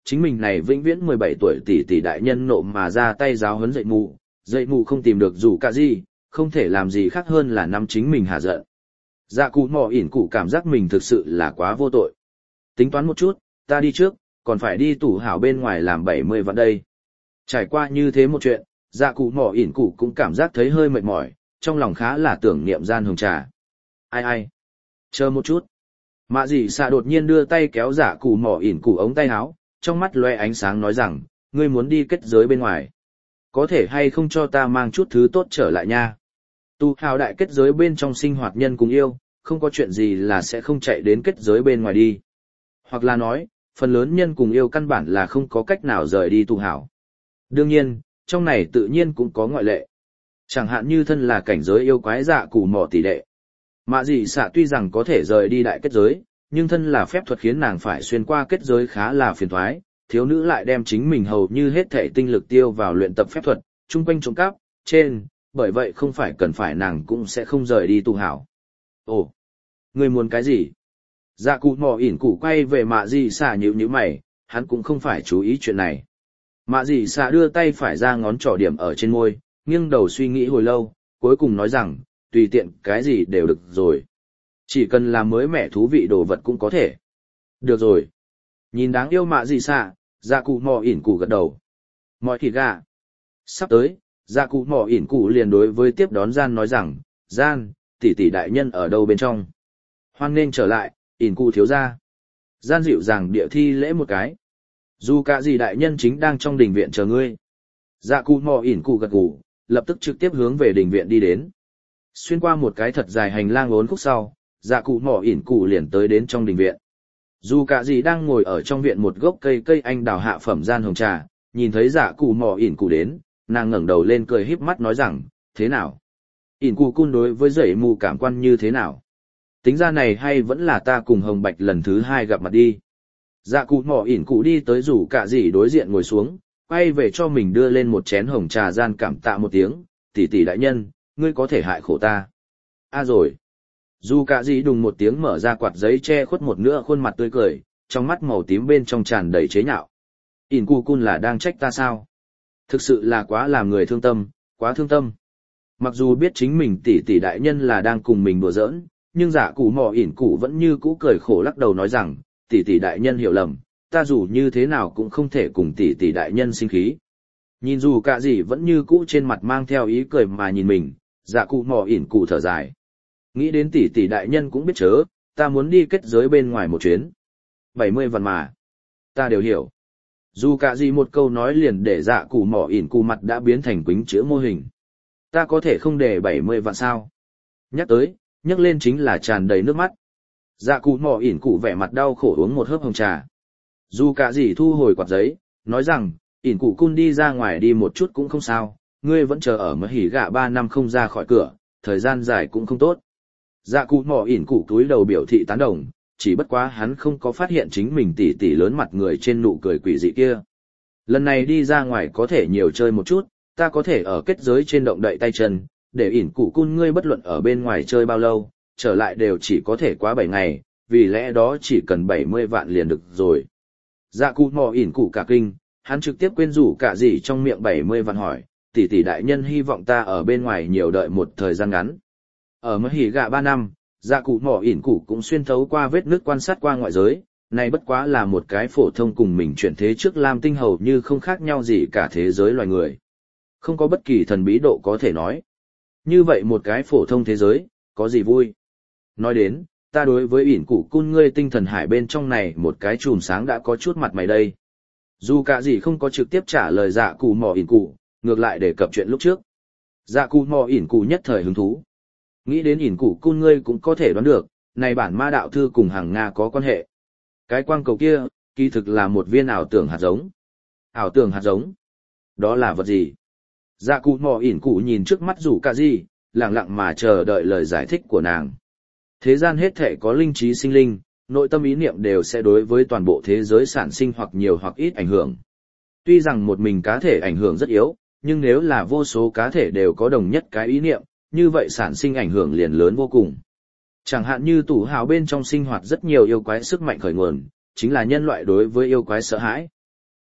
chính mình này vĩnh viễn mười bảy tuổi tỷ tỷ đại nhân nộ mà ra tay giáo huấn dậy mù, dậy mù không tìm được dù cả gì, không thể làm gì khác hơn là nắm chính mình hạ giận. Dạ cụ mò ỉn cụ cảm giác mình thực sự là quá vô tội. Tính toán một chút, ta đi trước, còn phải đi tủ hảo bên ngoài làm bảy mươi vạn đây. Trải qua như thế một chuyện, dạ cụ mò ỉn cụ cũng cảm giác thấy hơi mệt mỏi, trong lòng khá là tưởng niệm gian hồng trà. Ai ai? Chờ một chút. Mạ dị xạ đột nhiên đưa tay kéo dạ cụ mò ỉn cụ ống tay áo, trong mắt loe ánh sáng nói rằng, ngươi muốn đi kết giới bên ngoài. Có thể hay không cho ta mang chút thứ tốt trở lại nha. Tu hào đại kết giới bên trong sinh hoạt nhân cùng yêu, không có chuyện gì là sẽ không chạy đến kết giới bên ngoài đi. Hoặc là nói, phần lớn nhân cùng yêu căn bản là không có cách nào rời đi tu hào. Đương nhiên, trong này tự nhiên cũng có ngoại lệ. Chẳng hạn như thân là cảnh giới yêu quái dạ cụ mỏ tỷ đệ. Mạ dị xạ tuy rằng có thể rời đi đại kết giới, nhưng thân là phép thuật khiến nàng phải xuyên qua kết giới khá là phiền toái, thiếu nữ lại đem chính mình hầu như hết thể tinh lực tiêu vào luyện tập phép thuật, chung quanh trộm cắp, trên, bởi vậy không phải cần phải nàng cũng sẽ không rời đi tu hảo. Ồ, người muốn cái gì? Dạ cụ mò ỉn cụ quay về mạ dị xạ nhíu nhíu mày, hắn cũng không phải chú ý chuyện này. Mạ dị xạ đưa tay phải ra ngón trỏ điểm ở trên môi, nghiêng đầu suy nghĩ hồi lâu, cuối cùng nói rằng, tùy tiện cái gì đều được rồi. Chỉ cần là mới mẻ thú vị đồ vật cũng có thể. Được rồi. Nhìn đáng yêu mạ dị xạ, dạ cụ mò ỉn cụ gật đầu. Mọi thịt gà. Sắp tới, dạ cụ mò ỉn cụ liền đối với tiếp đón gian nói rằng, gian, tỷ tỷ đại nhân ở đâu bên trong. Hoan nên trở lại, ỉn cụ thiếu ra. Gian dịu dàng địa thi lễ một cái. Dù cả gì đại nhân chính đang trong đình viện chờ ngươi. Dạ cụ mò ỉn cụ gật gù, lập tức trực tiếp hướng về đình viện đi đến. Xuyên qua một cái thật dài hành lang ốn khúc sau, dạ cụ mò ỉn cụ liền tới đến trong đình viện. Dù cả gì đang ngồi ở trong viện một gốc cây cây anh đào hạ phẩm gian hồng trà, nhìn thấy dạ cụ mò ỉn cụ đến, nàng ngẩng đầu lên cười híp mắt nói rằng, thế nào? ỉn cụ cun đối với dãy mù cảm quan như thế nào? Tính ra này hay vẫn là ta cùng Hồng Bạch lần thứ hai gặp mặt đi. Dạ cụ mò ỉn cụ đi tới rủ cả gì đối diện ngồi xuống, quay về cho mình đưa lên một chén hồng trà gian cảm tạ một tiếng, tỷ tỷ đại nhân, ngươi có thể hại khổ ta. À rồi. Dù cả gì đùng một tiếng mở ra quạt giấy che khuất một nửa khuôn mặt tươi cười, trong mắt màu tím bên trong tràn đầy chế nhạo. ỉn cụ cun là đang trách ta sao? Thực sự là quá làm người thương tâm, quá thương tâm. Mặc dù biết chính mình tỷ tỷ đại nhân là đang cùng mình đùa giỡn, nhưng giả cụ mò ỉn cụ vẫn như cũ cười khổ lắc đầu nói rằng, tỷ tỷ đại nhân hiểu lầm, ta dù như thế nào cũng không thể cùng tỷ tỷ đại nhân sinh khí. Nhìn dù cả gì vẫn như cũ trên mặt mang theo ý cười mà nhìn mình, giả cụ mò ỉn cụ thở dài. Nghĩ đến tỷ tỷ đại nhân cũng biết chớ, ta muốn đi kết giới bên ngoài một chuyến. bảy mươi vạn mà. Ta đều hiểu. Dù cả gì một câu nói liền để dạ cụ mỏ ỉn cụ mặt đã biến thành quính chữ mô hình. Ta có thể không để bảy mươi vạn sao. Nhắc tới, nhắc lên chính là tràn đầy nước mắt. Dạ cụ mỏ ỉn cụ vẻ mặt đau khổ uống một hớp hồng trà. Dù cả gì thu hồi quạt giấy, nói rằng, ỉn cụ cun đi ra ngoài đi một chút cũng không sao, ngươi vẫn chờ ở mơ hỉ gạ ba năm không ra khỏi cửa, thời gian dài cũng không tốt. Dạ cụ mỏ ỉn cụ túi đầu biểu thị tán đồng, chỉ bất quá hắn không có phát hiện chính mình tỉ tỉ lớn mặt người trên nụ cười quỷ dị kia. Lần này đi ra ngoài có thể nhiều chơi một chút, ta có thể ở kết giới trên động đậy tay chân, để ỉn cụ cun ngươi bất luận ở bên ngoài chơi bao lâu, trở lại đều chỉ có thể quá bảy ngày, vì lẽ đó chỉ cần bảy mươi vạn liền được rồi. Dạ cụ mỏ ỉn cụ cả kinh, hắn trực tiếp quên rủ cả gì trong miệng bảy mươi vạn hỏi, tỷ tỷ đại nhân hy vọng ta ở bên ngoài nhiều đợi một thời gian ngắn. Ở mơ hỉ gạ ba năm, dạ cụ mỏ ỉn cụ cũng xuyên thấu qua vết nước quan sát qua ngoại giới, này bất quá là một cái phổ thông cùng mình chuyển thế trước Lam Tinh hầu như không khác nhau gì cả thế giới loài người. Không có bất kỳ thần bí độ có thể nói. Như vậy một cái phổ thông thế giới, có gì vui? Nói đến, ta đối với ỉn cụ cun ngươi tinh thần hải bên trong này một cái chùm sáng đã có chút mặt mày đây. Dù cả gì không có trực tiếp trả lời dạ cụ mỏ ỉn cụ, ngược lại đề cập chuyện lúc trước. Dạ cụ mỏ ỉn cụ nhất thời hứng thú. Nghĩ đến ỉn cụ cun ngươi cũng có thể đoán được, này bản ma đạo thư cùng hàng Nga có quan hệ. Cái quang cầu kia, kỳ thực là một viên ảo tưởng hạt giống. Ảo tưởng hạt giống? Đó là vật gì? Dạ cụ mò ỉn cụ nhìn trước mắt rủ cả gì, lặng lặng mà chờ đợi lời giải thích của nàng. Thế gian hết thể có linh trí sinh linh, nội tâm ý niệm đều sẽ đối với toàn bộ thế giới sản sinh hoặc nhiều hoặc ít ảnh hưởng. Tuy rằng một mình cá thể ảnh hưởng rất yếu, nhưng nếu là vô số cá thể đều có đồng nhất cái ý niệm, như vậy sản sinh ảnh hưởng liền lớn vô cùng. Chẳng hạn như tủ hào bên trong sinh hoạt rất nhiều yêu quái sức mạnh khởi nguồn, chính là nhân loại đối với yêu quái sợ hãi.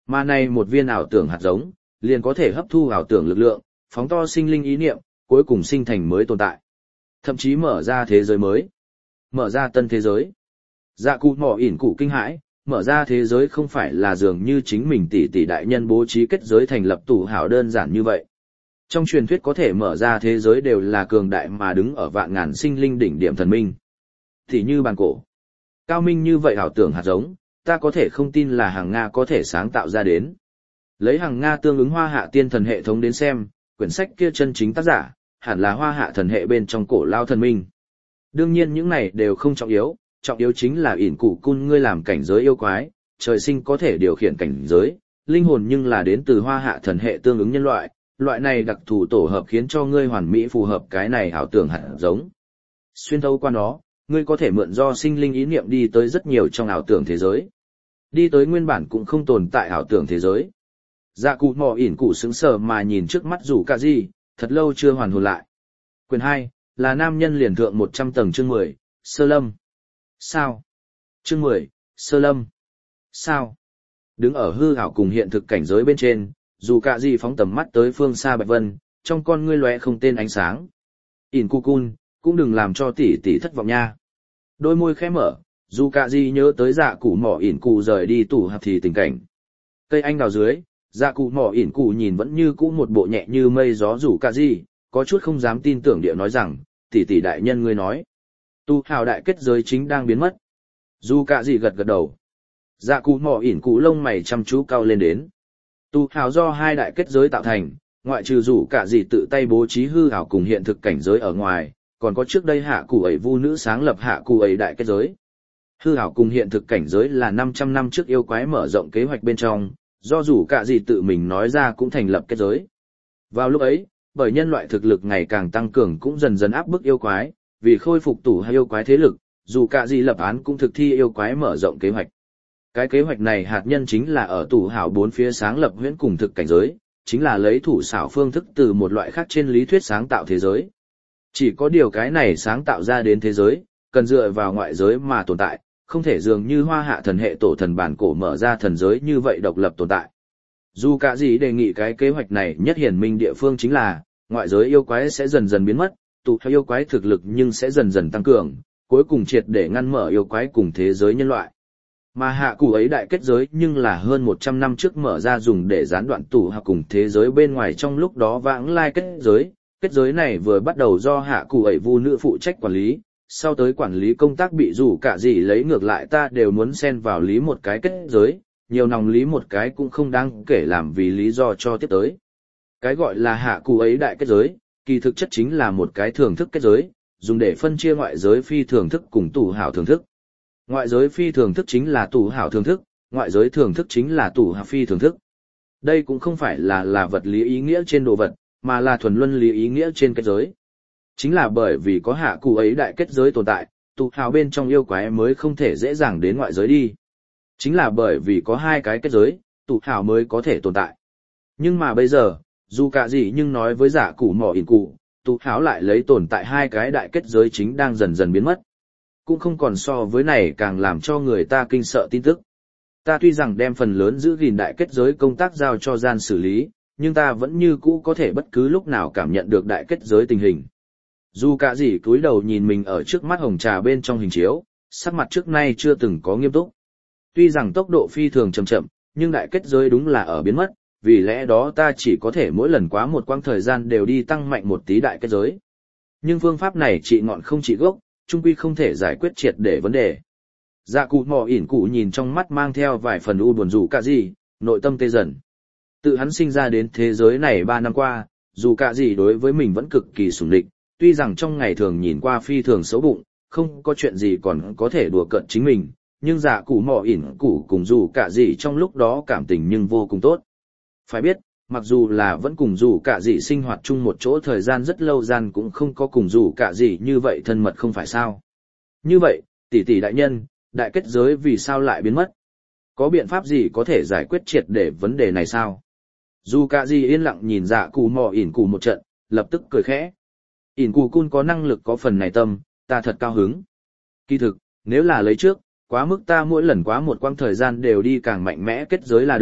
Mà này một viên ảo tưởng hạt giống, liền có thể hấp thu ảo tưởng lực lượng, phóng to sinh linh ý niệm, cuối cùng sinh thành mới tồn tại. Thậm chí mở ra thế giới mới, mở ra tân thế giới. Dạ cụ mỏ ỉn cụ kinh hãi, mở ra thế giới không phải là dường như chính mình tỷ tỷ đại nhân bố trí kết giới thành lập tủ hảo đơn giản như vậy. Trong truyền thuyết có thể mở ra thế giới đều là cường đại mà đứng ở vạn ngàn sinh linh đỉnh điểm thần minh. Thì như bàn cổ. Cao minh như vậy ảo tưởng hạt giống, ta có thể không tin là hàng Nga có thể sáng tạo ra đến. Lấy hàng Nga tương ứng hoa hạ tiên thần hệ thống đến xem, quyển sách kia chân chính tác giả, hẳn là hoa hạ thần hệ bên trong cổ lao thần minh. Đương nhiên những này đều không trọng yếu, trọng yếu chính là ỉn cụ cun ngươi làm cảnh giới yêu quái, trời sinh có thể điều khiển cảnh giới, linh hồn nhưng là đến từ hoa hạ thần hệ tương ứng nhân loại, loại này đặc thù tổ hợp khiến cho ngươi hoàn mỹ phù hợp cái này ảo tưởng hạt giống. Xuyên thấu qua nó, ngươi có thể mượn do sinh linh ý niệm đi tới rất nhiều trong ảo tưởng thế giới. Đi tới nguyên bản cũng không tồn tại ảo tưởng thế giới. Dạ cụ mò ỉn cụ sững sờ mà nhìn trước mắt rủ cả gì, thật lâu chưa hoàn hồn lại. Quyền hai, là nam nhân liền thượng một trăm tầng chương mười, Sơ Lâm. Sao? Chương mười, Sơ Lâm. Sao? Đứng ở hư ảo cùng hiện thực cảnh giới bên trên, dù cả gì phóng tầm mắt tới phương xa Bạch Vân, trong con ngươi lóe không tên ánh sáng. ỉn cu cun, cũng đừng làm cho tỷ tỷ thất vọng nha. Đôi môi khẽ mở, dù cả gì nhớ tới dạ cụ mỏ ỉn cụ rời đi tủ hạt thì tình cảnh. Cây anh đào dưới, dạ cụ mỏ ỉn cụ nhìn vẫn như cũ một bộ nhẹ như mây gió rủ cả gì, có chút không dám tin tưởng địa nói rằng, tỷ tỷ đại nhân ngươi nói. Tu hào đại kết giới chính đang biến mất. Dù cả gì gật gật đầu. Dạ cụ mỏ ỉn cụ lông mày chăm chú cao lên đến. Tu hào do hai đại kết giới tạo thành, ngoại trừ rủ cả gì tự tay bố trí hư ảo cùng hiện thực cảnh giới ở ngoài, còn có trước đây hạ cụ ấy vu nữ sáng lập hạ cụ ấy đại kết giới. Hư ảo cùng hiện thực cảnh giới là năm trăm năm trước yêu quái mở rộng kế hoạch bên trong, do rủ cả gì tự mình nói ra cũng thành lập kết giới. Vào lúc ấy, bởi nhân loại thực lực ngày càng tăng cường cũng dần dần áp bức yêu quái, vì khôi phục tủ hay yêu quái thế lực, dù cả gì lập án cũng thực thi yêu quái mở rộng kế hoạch. Cái kế hoạch này hạt nhân chính là ở tủ hảo bốn phía sáng lập huyễn cùng thực cảnh giới, chính là lấy thủ xảo phương thức từ một loại khác trên lý thuyết sáng tạo thế giới. Chỉ có điều cái này sáng tạo ra đến thế giới, cần dựa vào ngoại giới mà tồn tại, không thể dường như hoa hạ thần hệ tổ thần bản cổ mở ra thần giới như vậy độc lập tồn tại. Dù cả gì đề nghị cái kế hoạch này nhất hiển minh địa phương chính là, ngoại giới yêu quái sẽ dần dần biến mất, tụ hay yêu quái thực lực nhưng sẽ dần dần tăng cường, cuối cùng triệt để ngăn mở yêu quái cùng thế giới nhân loại. Mà hạ cụ ấy đại kết giới nhưng là hơn một trăm năm trước mở ra dùng để gián đoạn tụ hạ cùng thế giới bên ngoài trong lúc đó vãng lai kết giới. Kết giới này vừa bắt đầu do hạ cụ ấy vu nữ phụ trách quản lý, sau tới quản lý công tác bị rủ cả gì lấy ngược lại ta đều muốn xen vào lý một cái kết giới, nhiều nòng lý một cái cũng không đáng kể làm vì lý do cho tiếp tới. Cái gọi là hạ cụ ấy đại kết giới, kỳ thực chất chính là một cái thưởng thức kết giới, dùng để phân chia ngoại giới phi thường thức cùng tủ hảo thưởng thức. Ngoại giới phi thường thức chính là tủ hảo thưởng thức, ngoại giới thưởng thức chính là tủ hảo phi thường thức. Đây cũng không phải là là vật lý ý nghĩa trên đồ vật, mà là thuần luân lý ý nghĩa trên kết giới. Chính là bởi vì có hạ cụ ấy đại kết giới tồn tại, tụ hào bên trong yêu quái mới không thể dễ dàng đến ngoại giới đi. Chính là bởi vì có hai cái kết giới, tụ hào mới có thể tồn tại. Nhưng mà bây giờ, dù cả gì nhưng nói với giả cụ mỏ ỉn cụ, tụ hào lại lấy tồn tại hai cái đại kết giới chính đang dần dần biến mất. Cũng không còn so với này càng làm cho người ta kinh sợ tin tức. Ta tuy rằng đem phần lớn giữ gìn đại kết giới công tác giao cho gian xử lý, nhưng ta vẫn như cũ có thể bất cứ lúc nào cảm nhận được đại kết giới tình hình. Dù cả gì cúi đầu nhìn mình ở trước mắt hồng trà bên trong hình chiếu, sắc mặt trước nay chưa từng có nghiêm túc. Tuy rằng tốc độ phi thường chậm chậm, nhưng đại kết giới đúng là ở biến mất, vì lẽ đó ta chỉ có thể mỗi lần quá một quãng thời gian đều đi tăng mạnh một tí đại kết giới. Nhưng phương pháp này trị ngọn không trị gốc, chung quy không thể giải quyết triệt để vấn đề. Dạ cụ mò ỉn cụ nhìn trong mắt mang theo vài phần u buồn dù cả gì, nội tâm tê dần. Tự hắn sinh ra đến thế giới này ba năm qua, dù cả gì đối với mình vẫn cực kỳ sủng địch, tuy rằng trong ngày thường nhìn qua phi thường xấu bụng, không có chuyện gì còn có thể đùa cợt chính mình, nhưng dạ cụ mò ỉn cụ cùng dù cả gì trong lúc đó cảm tình nhưng vô cùng tốt. Phải biết, mặc dù là vẫn cùng dù cả gì sinh hoạt chung một chỗ thời gian rất lâu gian cũng không có cùng dù cả gì như vậy thân mật không phải sao. Như vậy, tỷ tỷ đại nhân, đại kết giới vì sao lại biến mất? Có biện pháp gì có thể giải quyết triệt để vấn đề này sao? Dù cả gì yên lặng nhìn dạ cụ mò ỉn cụ một trận, lập tức cười khẽ. ỉn cụ cun có năng lực có phần này tâm, ta thật cao hứng. Kỳ thực, nếu là lấy trước, quá mức ta mỗi lần quá một quãng thời gian đều đi càng mạnh mẽ kết giới là được,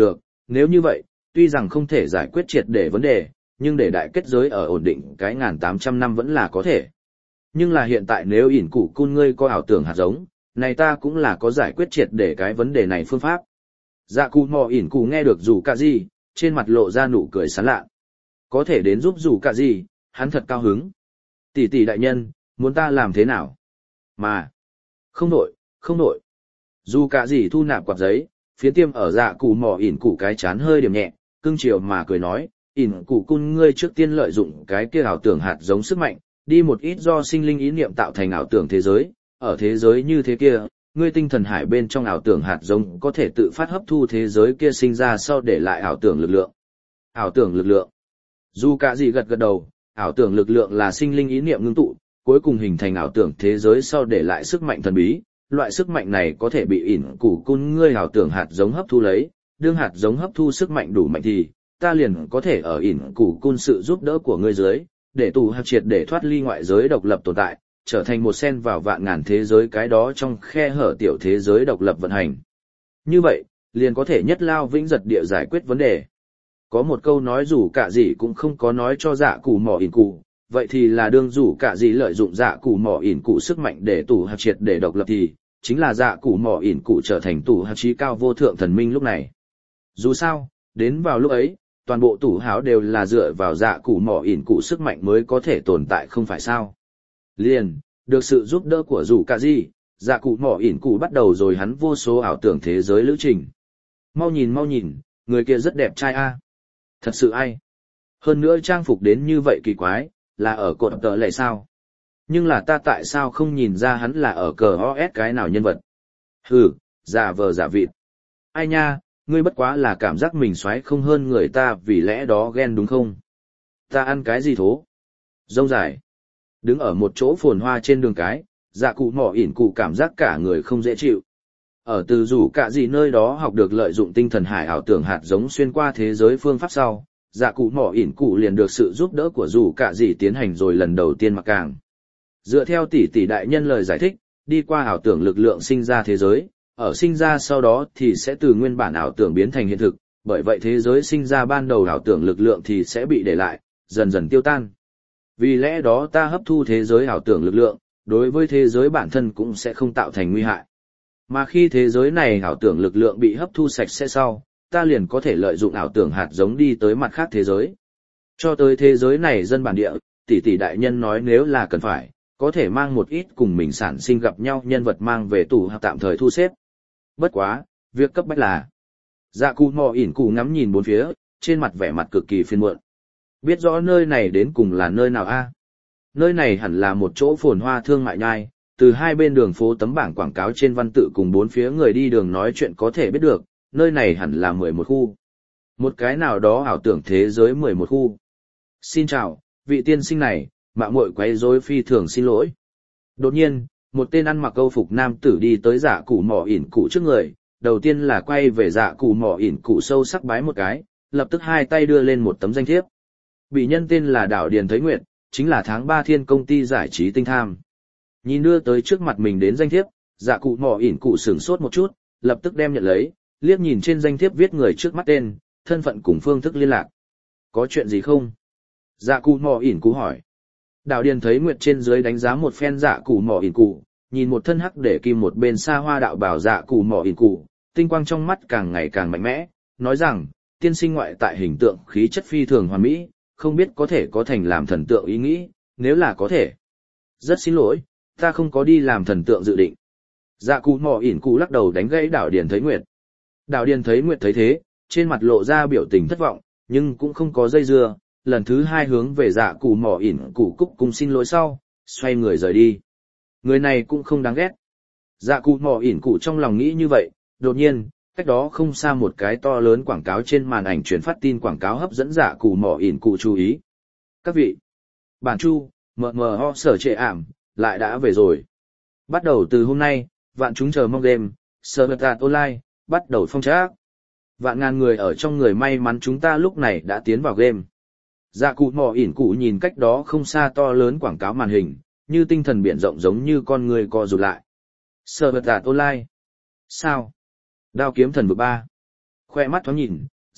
nếu như vậy, tuy rằng không thể giải quyết triệt để vấn đề, nhưng để đại kết giới ở ổn định cái ngàn tám trăm năm vẫn là có thể. Nhưng là hiện tại nếu ỉn cụ cun ngươi có ảo tưởng hạt giống, này ta cũng là có giải quyết triệt để cái vấn đề này phương pháp. Dạ cụ mò ỉn cụ nghe được dù cả gì, trên mặt lộ ra nụ cười sán lạ. Có thể đến giúp dù cả gì, hắn thật cao hứng. Tỷ tỷ đại nhân, muốn ta làm thế nào? Mà, không nội, không nội. Dù cả gì thu nạp quạt giấy, phía tiêm ở dạ cụ mò ỉn cụ cái chán hơi điểm nhẹ, cưng chiều mà cười nói, ỉn cụ cun ngươi trước tiên lợi dụng cái kia ảo tưởng hạt giống sức mạnh, đi một ít do sinh linh ý niệm tạo thành ảo tưởng thế giới, ở thế giới như thế kia, ngươi tinh thần hải bên trong ảo tưởng hạt giống có thể tự phát hấp thu thế giới kia sinh ra sau để lại ảo tưởng lực lượng. Ảo tưởng lực lượng. Dù cả gì gật gật đầu, ảo tưởng lực lượng là sinh linh ý niệm ngưng tụ, cuối cùng hình thành ảo tưởng thế giới sau để lại sức mạnh thần bí. Loại sức mạnh này có thể bị ỉn cụ cun ngươi ảo tưởng hạt giống hấp thu lấy, đương hạt giống hấp thu sức mạnh đủ mạnh thì, ta liền có thể ở ỉn cụ cun sự giúp đỡ của ngươi dưới, để tù hạt triệt để thoát ly ngoại giới độc lập tồn tại, trở thành một sen vào vạn ngàn thế giới cái đó trong khe hở tiểu thế giới độc lập vận hành. Như vậy, liền có thể nhất lao vĩnh giật địa giải quyết vấn đề. Có một câu nói dù cả gì cũng không có nói cho dạ cụ mỏ ỉn cụ, vậy thì là đương dù cả gì lợi dụng dạ cụ mỏ ỉn cụ sức mạnh để tù hạt triệt để độc lập thì, chính là dạ cụ mỏ ỉn cụ trở thành tù hạt trí cao vô thượng thần minh lúc này. Dù sao, đến vào lúc ấy, toàn bộ tủ háo đều là dựa vào dạ cụ mỏ ỉn cụ sức mạnh mới có thể tồn tại không phải sao. Liền, được sự giúp đỡ của dù cả gì, dạ cụ mỏ ỉn cụ bắt đầu rồi hắn vô số ảo tưởng thế giới lữ trình. Mau nhìn mau nhìn, người kia rất đẹp trai a. Thật sự ai? Hơn nữa trang phục đến như vậy kỳ quái, là ở cột tờ lệ sao? Nhưng là ta tại sao không nhìn ra hắn là ở cờ o ét cái nào nhân vật? Hừ, giả vờ giả vịt. Ai nha, ngươi bất quá là cảm giác mình xoáy không hơn người ta vì lẽ đó ghen đúng không? Ta ăn cái gì thố? Rông dài. Đứng ở một chỗ phồn hoa trên đường cái, dạ cụ mỏ ỉn cụ cảm giác cả người không dễ chịu. Ở từ rủ cả gì nơi đó học được lợi dụng tinh thần hải ảo tưởng hạt giống xuyên qua thế giới phương pháp sau, dạ cụ mỏ ỉn cụ liền được sự giúp đỡ của rủ cả gì tiến hành rồi lần đầu tiên mặc càng. Dựa theo tỷ tỷ đại nhân lời giải thích, đi qua ảo tưởng lực lượng sinh ra thế giới, ở sinh ra sau đó thì sẽ từ nguyên bản ảo tưởng biến thành hiện thực, bởi vậy thế giới sinh ra ban đầu ảo tưởng lực lượng thì sẽ bị để lại, dần dần tiêu tan. Vì lẽ đó ta hấp thu thế giới ảo tưởng lực lượng, đối với thế giới bản thân cũng sẽ không tạo thành nguy hại. Mà khi thế giới này ảo tưởng lực lượng bị hấp thu sạch sẽ sau, ta liền có thể lợi dụng ảo tưởng hạt giống đi tới mặt khác thế giới. Cho tới thế giới này dân bản địa, tỷ tỷ đại nhân nói nếu là cần phải, có thể mang một ít cùng mình sản sinh gặp nhau nhân vật mang về tủ hạt tạm thời thu xếp. Bất quá, việc cấp bách là dạ cụ mò ỉn cụ ngắm nhìn bốn phía, trên mặt vẻ mặt cực kỳ phiền muộn. Biết rõ nơi này đến cùng là nơi nào a? Nơi này hẳn là một chỗ phồn hoa thương mại nhai, từ hai bên đường phố tấm bảng quảng cáo trên văn tự cùng bốn phía người đi đường nói chuyện có thể biết được, nơi này hẳn là mười một khu. Một cái nào đó ảo tưởng thế giới mười một khu. Xin chào, vị tiên sinh này, mạo muội quấy rối phi thường xin lỗi. Đột nhiên, một tên ăn mặc câu phục nam tử đi tới dạ cụ mỏ ỉn cụ trước người, đầu tiên là quay về dạ cụ mỏ ỉn cụ sâu sắc bái một cái, lập tức hai tay đưa lên một tấm danh thiếp. Bị nhân tên là Đảo Điền Thấy Nguyệt, chính là tháng ba thiên công ty giải trí tinh tham. Nhìn đưa tới trước mặt mình đến danh thiếp, dạ cụ mỏ ỉn cụ sửng sốt một chút, lập tức đem nhận lấy, liếc nhìn trên danh thiếp viết người trước mắt tên, thân phận cùng phương thức liên lạc. Có chuyện gì không? Dạ cụ mỏ ỉn cụ hỏi. Đảo Điền Thấy Nguyệt trên dưới đánh giá một phen dạ cụ mỏ ỉn cụ, nhìn một thân hắc để kim một bên xa hoa đạo bảo dạ cụ mỏ ỉn cụ, tinh quang trong mắt càng ngày càng mạnh mẽ, nói rằng, tiên sinh ngoại tại hình tượng khí chất phi thường hoàn mỹ, không biết có thể có thành làm thần tượng ý nghĩ, nếu là có thể. Rất xin lỗi, ta không có đi làm thần tượng dự định. Dạ cụ mỏ ỉn cụ lắc đầu đánh gãy Đảo Điền Thấy Nguyệt. Đảo Điền Thấy Nguyệt thấy thế, trên mặt lộ ra biểu tình thất vọng, nhưng cũng không có dây dưa, lần thứ hai hướng về dạ cụ mỏ ỉn cụ cúc cùng xin lỗi sau, xoay người rời đi. Người này cũng không đáng ghét. Dạ cụ mỏ ỉn cụ trong lòng nghĩ như vậy, đột nhiên, cách đó không xa một cái to lớn quảng cáo trên màn ảnh truyền phát tin quảng cáo hấp dẫn dạ cụ mỏ ỉn cụ chú ý. Các vị, bản chu, mờ mờ ho sở trệ ảm, lại đã về rồi. Bắt đầu từ hôm nay, vạn chúng chờ mong game, sở vật tạt online, bắt đầu phong trác. Vạn ngàn người ở trong người may mắn chúng ta lúc này đã tiến vào game. Dạ cụ mỏ ỉn cụ nhìn cách đó không xa to lớn quảng cáo màn hình, như tinh thần biển rộng giống như con người co rụt lại. Sở vật tạt online. Sao? Đao kiếm thần vực ba. Khoe mắt thoáng nhìn,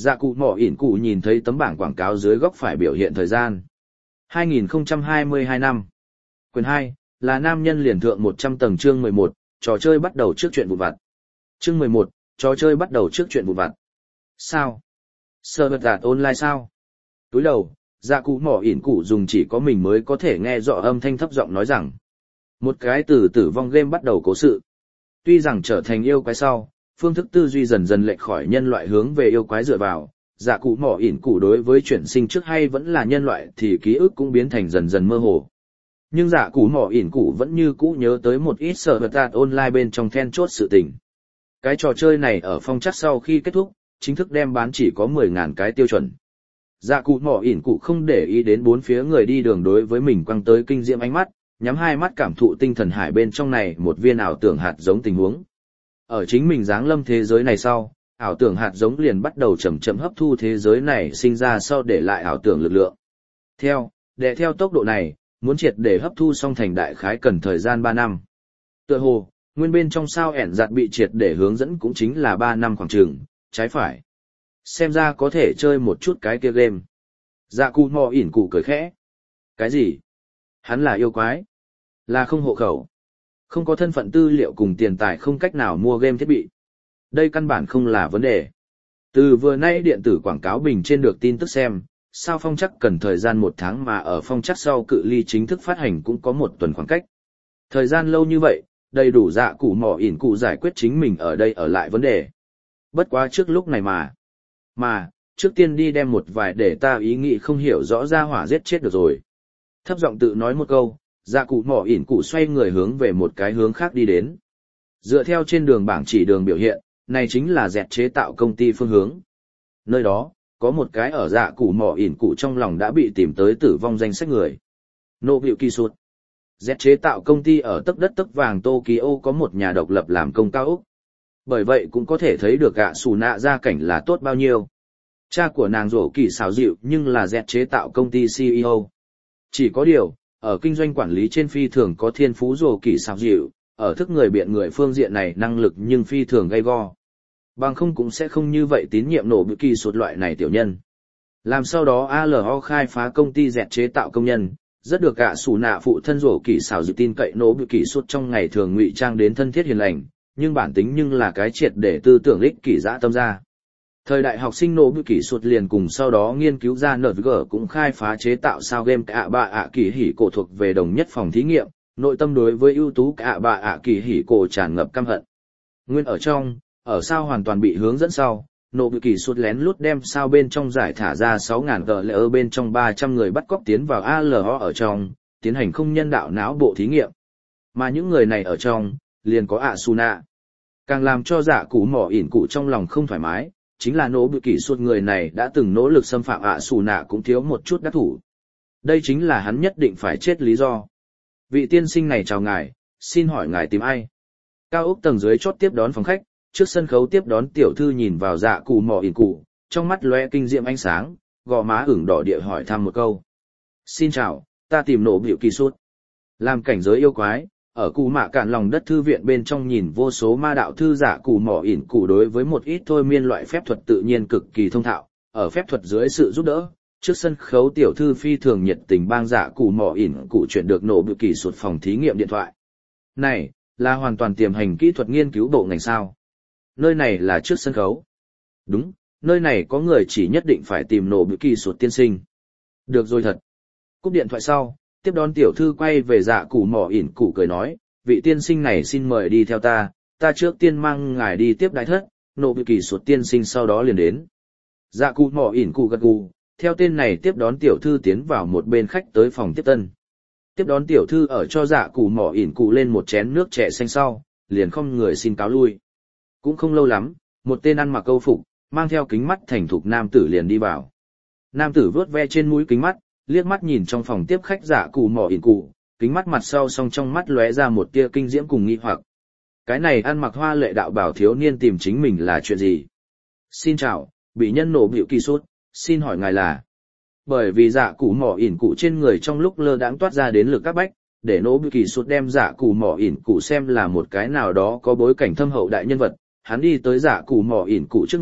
Dạ cụ mỏ ỉn cụ nhìn thấy tấm bảng quảng cáo dưới góc phải biểu hiện thời gian. hai nghìn không trăm hai mươi hai năm. Quyền hai, là nam nhân liền thượng một trăm tầng chương mười một, trò chơi bắt đầu trước chuyện vụn vặt. Chương mười một, trò chơi bắt đầu trước chuyện vụn vặt. Sao? Sơ vật đạt online sao? Túi đầu, dạ cụ mỏ ỉn cụ dùng chỉ có mình mới có thể nghe rõ âm thanh thấp giọng nói rằng. Một cái từ tử vong game bắt đầu cố sự. Tuy rằng trở thành yêu quái sau, phương thức tư duy dần dần lệch khỏi nhân loại hướng về yêu quái dựa vào, dạ cụ mỏ ỉn cụ đối với chuyển sinh trước hay vẫn là nhân loại thì ký ức cũng biến thành dần dần mơ hồ. Nhưng dạ cụ mỏ ỉn cụ vẫn như cũ nhớ tới một ít sở vật đạt online bên trong then chốt sự tình. Cái trò chơi này ở phong chắc sau khi kết thúc, chính thức đem bán chỉ có mười nghìn cái tiêu chuẩn. Dạ cụ mỏ ỉn cụ không để ý đến bốn phía người đi đường đối với mình quăng tới kinh diễm ánh mắt, nhắm hai mắt cảm thụ tinh thần hải bên trong này một viên ảo tưởng hạt giống tình huống. Ở chính mình giáng lâm thế giới này sau, ảo tưởng hạt giống liền bắt đầu chậm chậm hấp thu thế giới này sinh ra sau để lại ảo tưởng lực lượng. Theo, để theo tốc độ này, muốn triệt để hấp thu xong thành đại khái cần thời gian ba năm. Tựa hồ, nguyên bên trong sao ẻn giặt bị triệt để hướng dẫn cũng chính là ba năm khoảng chừng, trái phải. Xem ra có thể chơi một chút cái kia game. Dạ cụ mò ỉn cụ cười khẽ. Cái gì? Hắn là yêu quái? Là không hộ khẩu? Không có thân phận tư liệu cùng tiền tài không cách nào mua game thiết bị. Đây căn bản không là vấn đề. Từ vừa nay điện tử quảng cáo bình trên được tin tức xem, sao phong chắc cần thời gian một tháng mà ở phong chắc sau cự ly chính thức phát hành cũng có một tuần khoảng cách. Thời gian lâu như vậy, đầy đủ dạ cụ mỏ ỉn cụ giải quyết chính mình ở đây ở lại vấn đề. Bất quá trước lúc này mà. Mà, trước tiên đi đem một vài để ta ý nghĩ không hiểu rõ ra hỏa giết chết được rồi. Thấp giọng tự nói một câu, dạ cụ mỏ ỉn cụ xoay người hướng về một cái hướng khác đi đến. Dựa theo trên đường bảng chỉ đường biểu hiện, này chính là dẹt chế tạo công ty phương hướng. Nơi đó, có một cái ở dạ cụ mỏ ỉn cụ trong lòng đã bị tìm tới tử vong danh sách người. Nô Biểu Kỳ Sụt. Dẹt chế tạo công ty ở tấc đất tấc vàng Tokyo có một nhà độc lập làm công cao ốc. Bởi vậy cũng có thể thấy được gạ xù nạ gia cảnh là tốt bao nhiêu. Cha của nàng rổ kỳ xào dịu nhưng là dẹt chế tạo công ty xê e ô. Chỉ có điều, ở kinh doanh quản lý trên phi thường có thiên phú rổ kỳ xào dịu, ở thức người biện người phương diện này năng lực nhưng phi thường gay go. Bằng không cũng sẽ không như vậy tín nhiệm Nổ Biểu Kỳ Sụt loại này tiểu nhân. Làm sau đó a lờ o khai phá công ty dẹt chế tạo công nhân, rất được gạ xù nạ phụ thân rổ kỳ xào dịu tin cậy Nổ Biểu Kỳ Sụt trong ngày thường ngụy trang đến thân thiết hiền lành, nhưng bản tính nhưng là cái triệt để tư tưởng ích kỷ dã tâm ra. Thời đại học sinh Nổ Biểu Kỳ Sụt liền cùng sau đó nghiên cứu ra en vê giê cũng khai phá chế tạo sao game cả bà ạ kỳ hỉ cổ thuộc về đồng nhất phòng thí nghiệm, nội tâm đối với ưu tú cả bà ạ kỳ hỉ cổ tràn ngập căm hận. Nguyên ở trong, ở sao hoàn toàn bị hướng dẫn sau, Nổ Biểu Kỳ Sụt lén lút đem sao bên trong giải thả ra sáu nghìn tờ lệ ở bên trong ba trăm người bắt cóc tiến vào a lờ o ở trong, tiến hành không nhân đạo não bộ thí nghiệm. Mà những người này ở trong, liền có Asuna. Càng làm cho dạ cụ mỏ ỉn cụ trong lòng không thoải mái, chính là Nổ Biểu Kỳ Sụt người này đã từng nỗ lực xâm phạm Asuna cũng thiếu một chút đắc thủ. Đây chính là hắn nhất định phải chết lý do. Vị tiên sinh này chào ngài, xin hỏi ngài tìm ai? Cao ốc tầng dưới chót tiếp đón phòng khách, trước sân khấu tiếp đón tiểu thư nhìn vào dạ cụ mỏ ỉn cụ, trong mắt lóe kinh diệm ánh sáng, gò má ửng đỏ địa hỏi thăm một câu. Xin chào, ta tìm Nổ Biểu Kỳ Sụt. Làm cảnh giới yêu quái, ở cụ mạ cạn lòng đất thư viện bên trong nhìn vô số ma đạo thư giả cụ mỏ ỉn cụ đối với một ít thôi miên loại phép thuật tự nhiên cực kỳ thông thạo, ở phép thuật dưới sự giúp đỡ, trước sân khấu tiểu thư phi thường nhiệt tình bang giả cụ mỏ ỉn cụ chuyển được Nổ Biểu Kỳ Sụt phòng thí nghiệm điện thoại. Này, là hoàn toàn tiềm hành kỹ thuật nghiên cứu bộ ngành sao? Nơi này là trước sân khấu. Đúng, nơi này có người chỉ nhất định phải tìm Nổ Biểu Kỳ Sụt tiên sinh. Được rồi thật. Cúp điện thoại sau, tiếp đón tiểu thư quay về dạ cụ mỏ ỉn cụ cười nói, vị tiên sinh này xin mời đi theo ta, ta trước tiên mang ngài đi tiếp đại thất, Nổ Biểu Kỳ Sụt tiên sinh sau đó liền đến. Dạ cụ mỏ ỉn cụ gật gù, theo tên này tiếp đón tiểu thư tiến vào một bên khách tới phòng tiếp tân. Tiếp đón tiểu thư ở cho dạ cụ mỏ ỉn cụ lên một chén nước trẻ xanh sau, liền không người xin cáo lui. Cũng không lâu lắm, một tên ăn mặc câu phục, mang theo kính mắt thành thục nam tử liền đi vào. Nam tử vớt ve trên mũi kính mắt, liếc mắt nhìn trong phòng tiếp khách dạ cụ mỏ ỉn cụ, kính mắt mặt sau song trong mắt lóe ra một tia kinh diễm cùng nghi hoặc. Cái này ăn mặc hoa lệ đạo bảo thiếu niên tìm chính mình là chuyện gì? Xin chào, bị nhân Nổ Biểu Kỳ Sụt, xin hỏi ngài là... Bởi vì dạ cụ mỏ ỉn cụ trên người trong lúc lơ đãng toát ra đến lực các bách, để Nổ Biểu Kỳ Sụt đem dạ cụ mỏ ỉn cụ xem là một cái nào đó có bối cảnh thâm hậu đại nhân vật, hắn đi tới dạ cụ mỏ ỉn cụ trước người,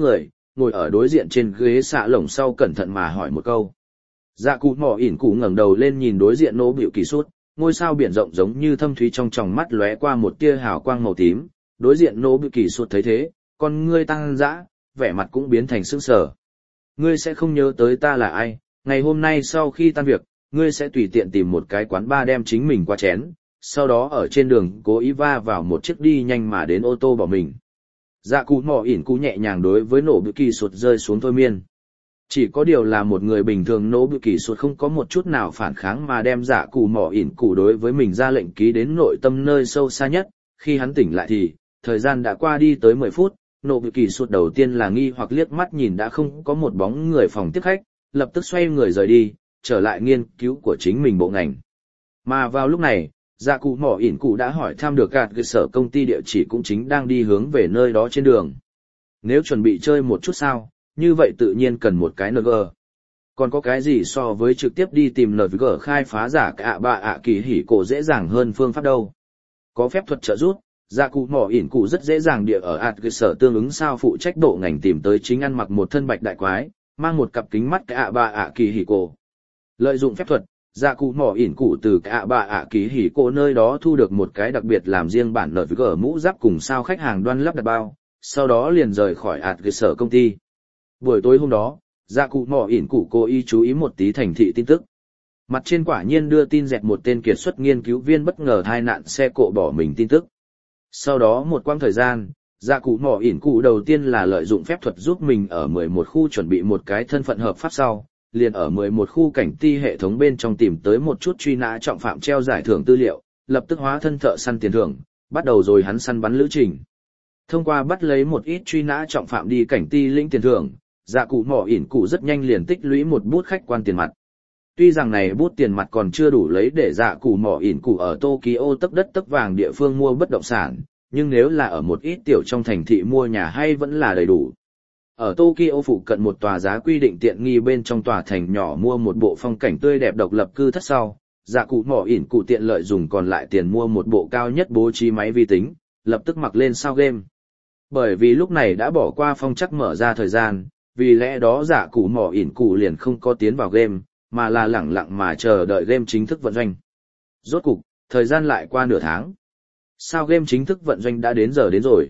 ngồi ở đối diện trên ghế xạ lồng sau cẩn thận mà hỏi một câu. Dạ cụ mỏ ỉn cụ ngẩng đầu lên nhìn đối diện nô bịu kỳ sút, ngôi sao biển rộng giống như thâm thúy trong tròng mắt lóe qua một tia hào quang màu tím, đối diện nô bịu kỳ sút thấy thế, con ngươi tăng dã, vẻ mặt cũng biến thành sững sờ. Ngươi sẽ không nhớ tới ta là ai, ngày hôm nay sau khi tan việc, ngươi sẽ tùy tiện tìm một cái quán bar đem chính mình qua chén, sau đó ở trên đường cố ý va vào một chiếc đi nhanh mà đến ô tô bỏ mình. Dạ cụ mỏ ỉn cụ nhẹ nhàng đối với nổ bự kỳ sụt rơi xuống thôi miên. Chỉ có điều là một người bình thường nổ bự kỳ sụt không có một chút nào phản kháng mà đem dạ cụ mỏ ỉn cụ đối với mình ra lệnh ký đến nội tâm nơi sâu xa nhất. Khi hắn tỉnh lại thì, thời gian đã qua đi tới mười phút, nổ bự kỳ sụt đầu tiên là nghi hoặc liếc mắt nhìn đã không có một bóng người phòng tiếp khách, lập tức xoay người rời đi, trở lại nghiên cứu của chính mình bộ ngành. Mà vào lúc này, dạ cụ mỏ ỉn cụ đã hỏi thăm được gạt cơ sở công ty địa chỉ cũng chính đang đi hướng về nơi đó trên đường. Nếu chuẩn bị chơi một chút sao, như vậy tự nhiên cần một cái en giê. Còn có cái gì so với trực tiếp đi tìm en giê khai phá giả cả bạ ạ kỳ hỉ cổ dễ dàng hơn phương pháp đâu. Có phép thuật trợ giúp, dạ cụ mỏ ỉn cụ rất dễ dàng địa ở ạt cơ sở tương ứng sao phụ trách bộ ngành tìm tới chính ăn mặc một thân bạch đại quái, mang một cặp kính mắt cả bạ ạ kỳ hỉ cổ. Lợi dụng phép thuật, dạ cụ mỏ ỉn cụ từ cả bà ạ ký hỉ cô nơi đó thu được một cái đặc biệt làm riêng bản nợ với gở mũ giáp cùng sao khách hàng đoan lắp đặt bao, sau đó liền rời khỏi ạt cơ sở công ty. Buổi tối hôm đó, dạ cụ mỏ ỉn cụ cố ý chú ý một tí thành thị tin tức. Mặt trên quả nhiên đưa tin dẹt một tên kiệt xuất nghiên cứu viên bất ngờ tai nạn xe cộ bỏ mình tin tức. Sau đó một quãng thời gian, dạ cụ mỏ ỉn cụ đầu tiên là lợi dụng phép thuật giúp mình ở mười một khu chuẩn bị một cái thân phận hợp pháp sau. Liền ở mười một khu cảnh ti hệ thống bên trong tìm tới một chút truy nã trọng phạm treo giải thưởng tư liệu, lập tức hóa thân thợ săn tiền thưởng, bắt đầu rồi hắn săn bắn lữ trình. Thông qua bắt lấy một ít truy nã trọng phạm đi cảnh ti lĩnh tiền thưởng, dạ cụ mỏ ỉn cụ rất nhanh liền tích lũy một bút khách quan tiền mặt. Tuy rằng này bút tiền mặt còn chưa đủ lấy để dạ cụ mỏ ỉn cụ ở Tokyo tấc đất tấc vàng địa phương mua bất động sản, nhưng nếu là ở một ít tiểu trong thành thị mua nhà hay vẫn là đầy đủ. Ở Tokyo phụ cận một tòa giá quy định tiện nghi bên trong tòa thành nhỏ mua một bộ phong cảnh tươi đẹp độc lập cư thất sau, dạ cụ mỏ ỉn cụ tiện lợi dùng còn lại tiền mua một bộ cao nhất bố trí máy vi tính, lập tức mặc lên sao game. Bởi vì lúc này đã bỏ qua phong chắc mở ra thời gian, vì lẽ đó dạ cụ mỏ ỉn cụ liền không có tiến vào game, mà là lẳng lặng mà chờ đợi game chính thức vận doanh. Rốt cục, thời gian lại qua nửa tháng. Sao game chính thức vận doanh đã đến giờ đến rồi.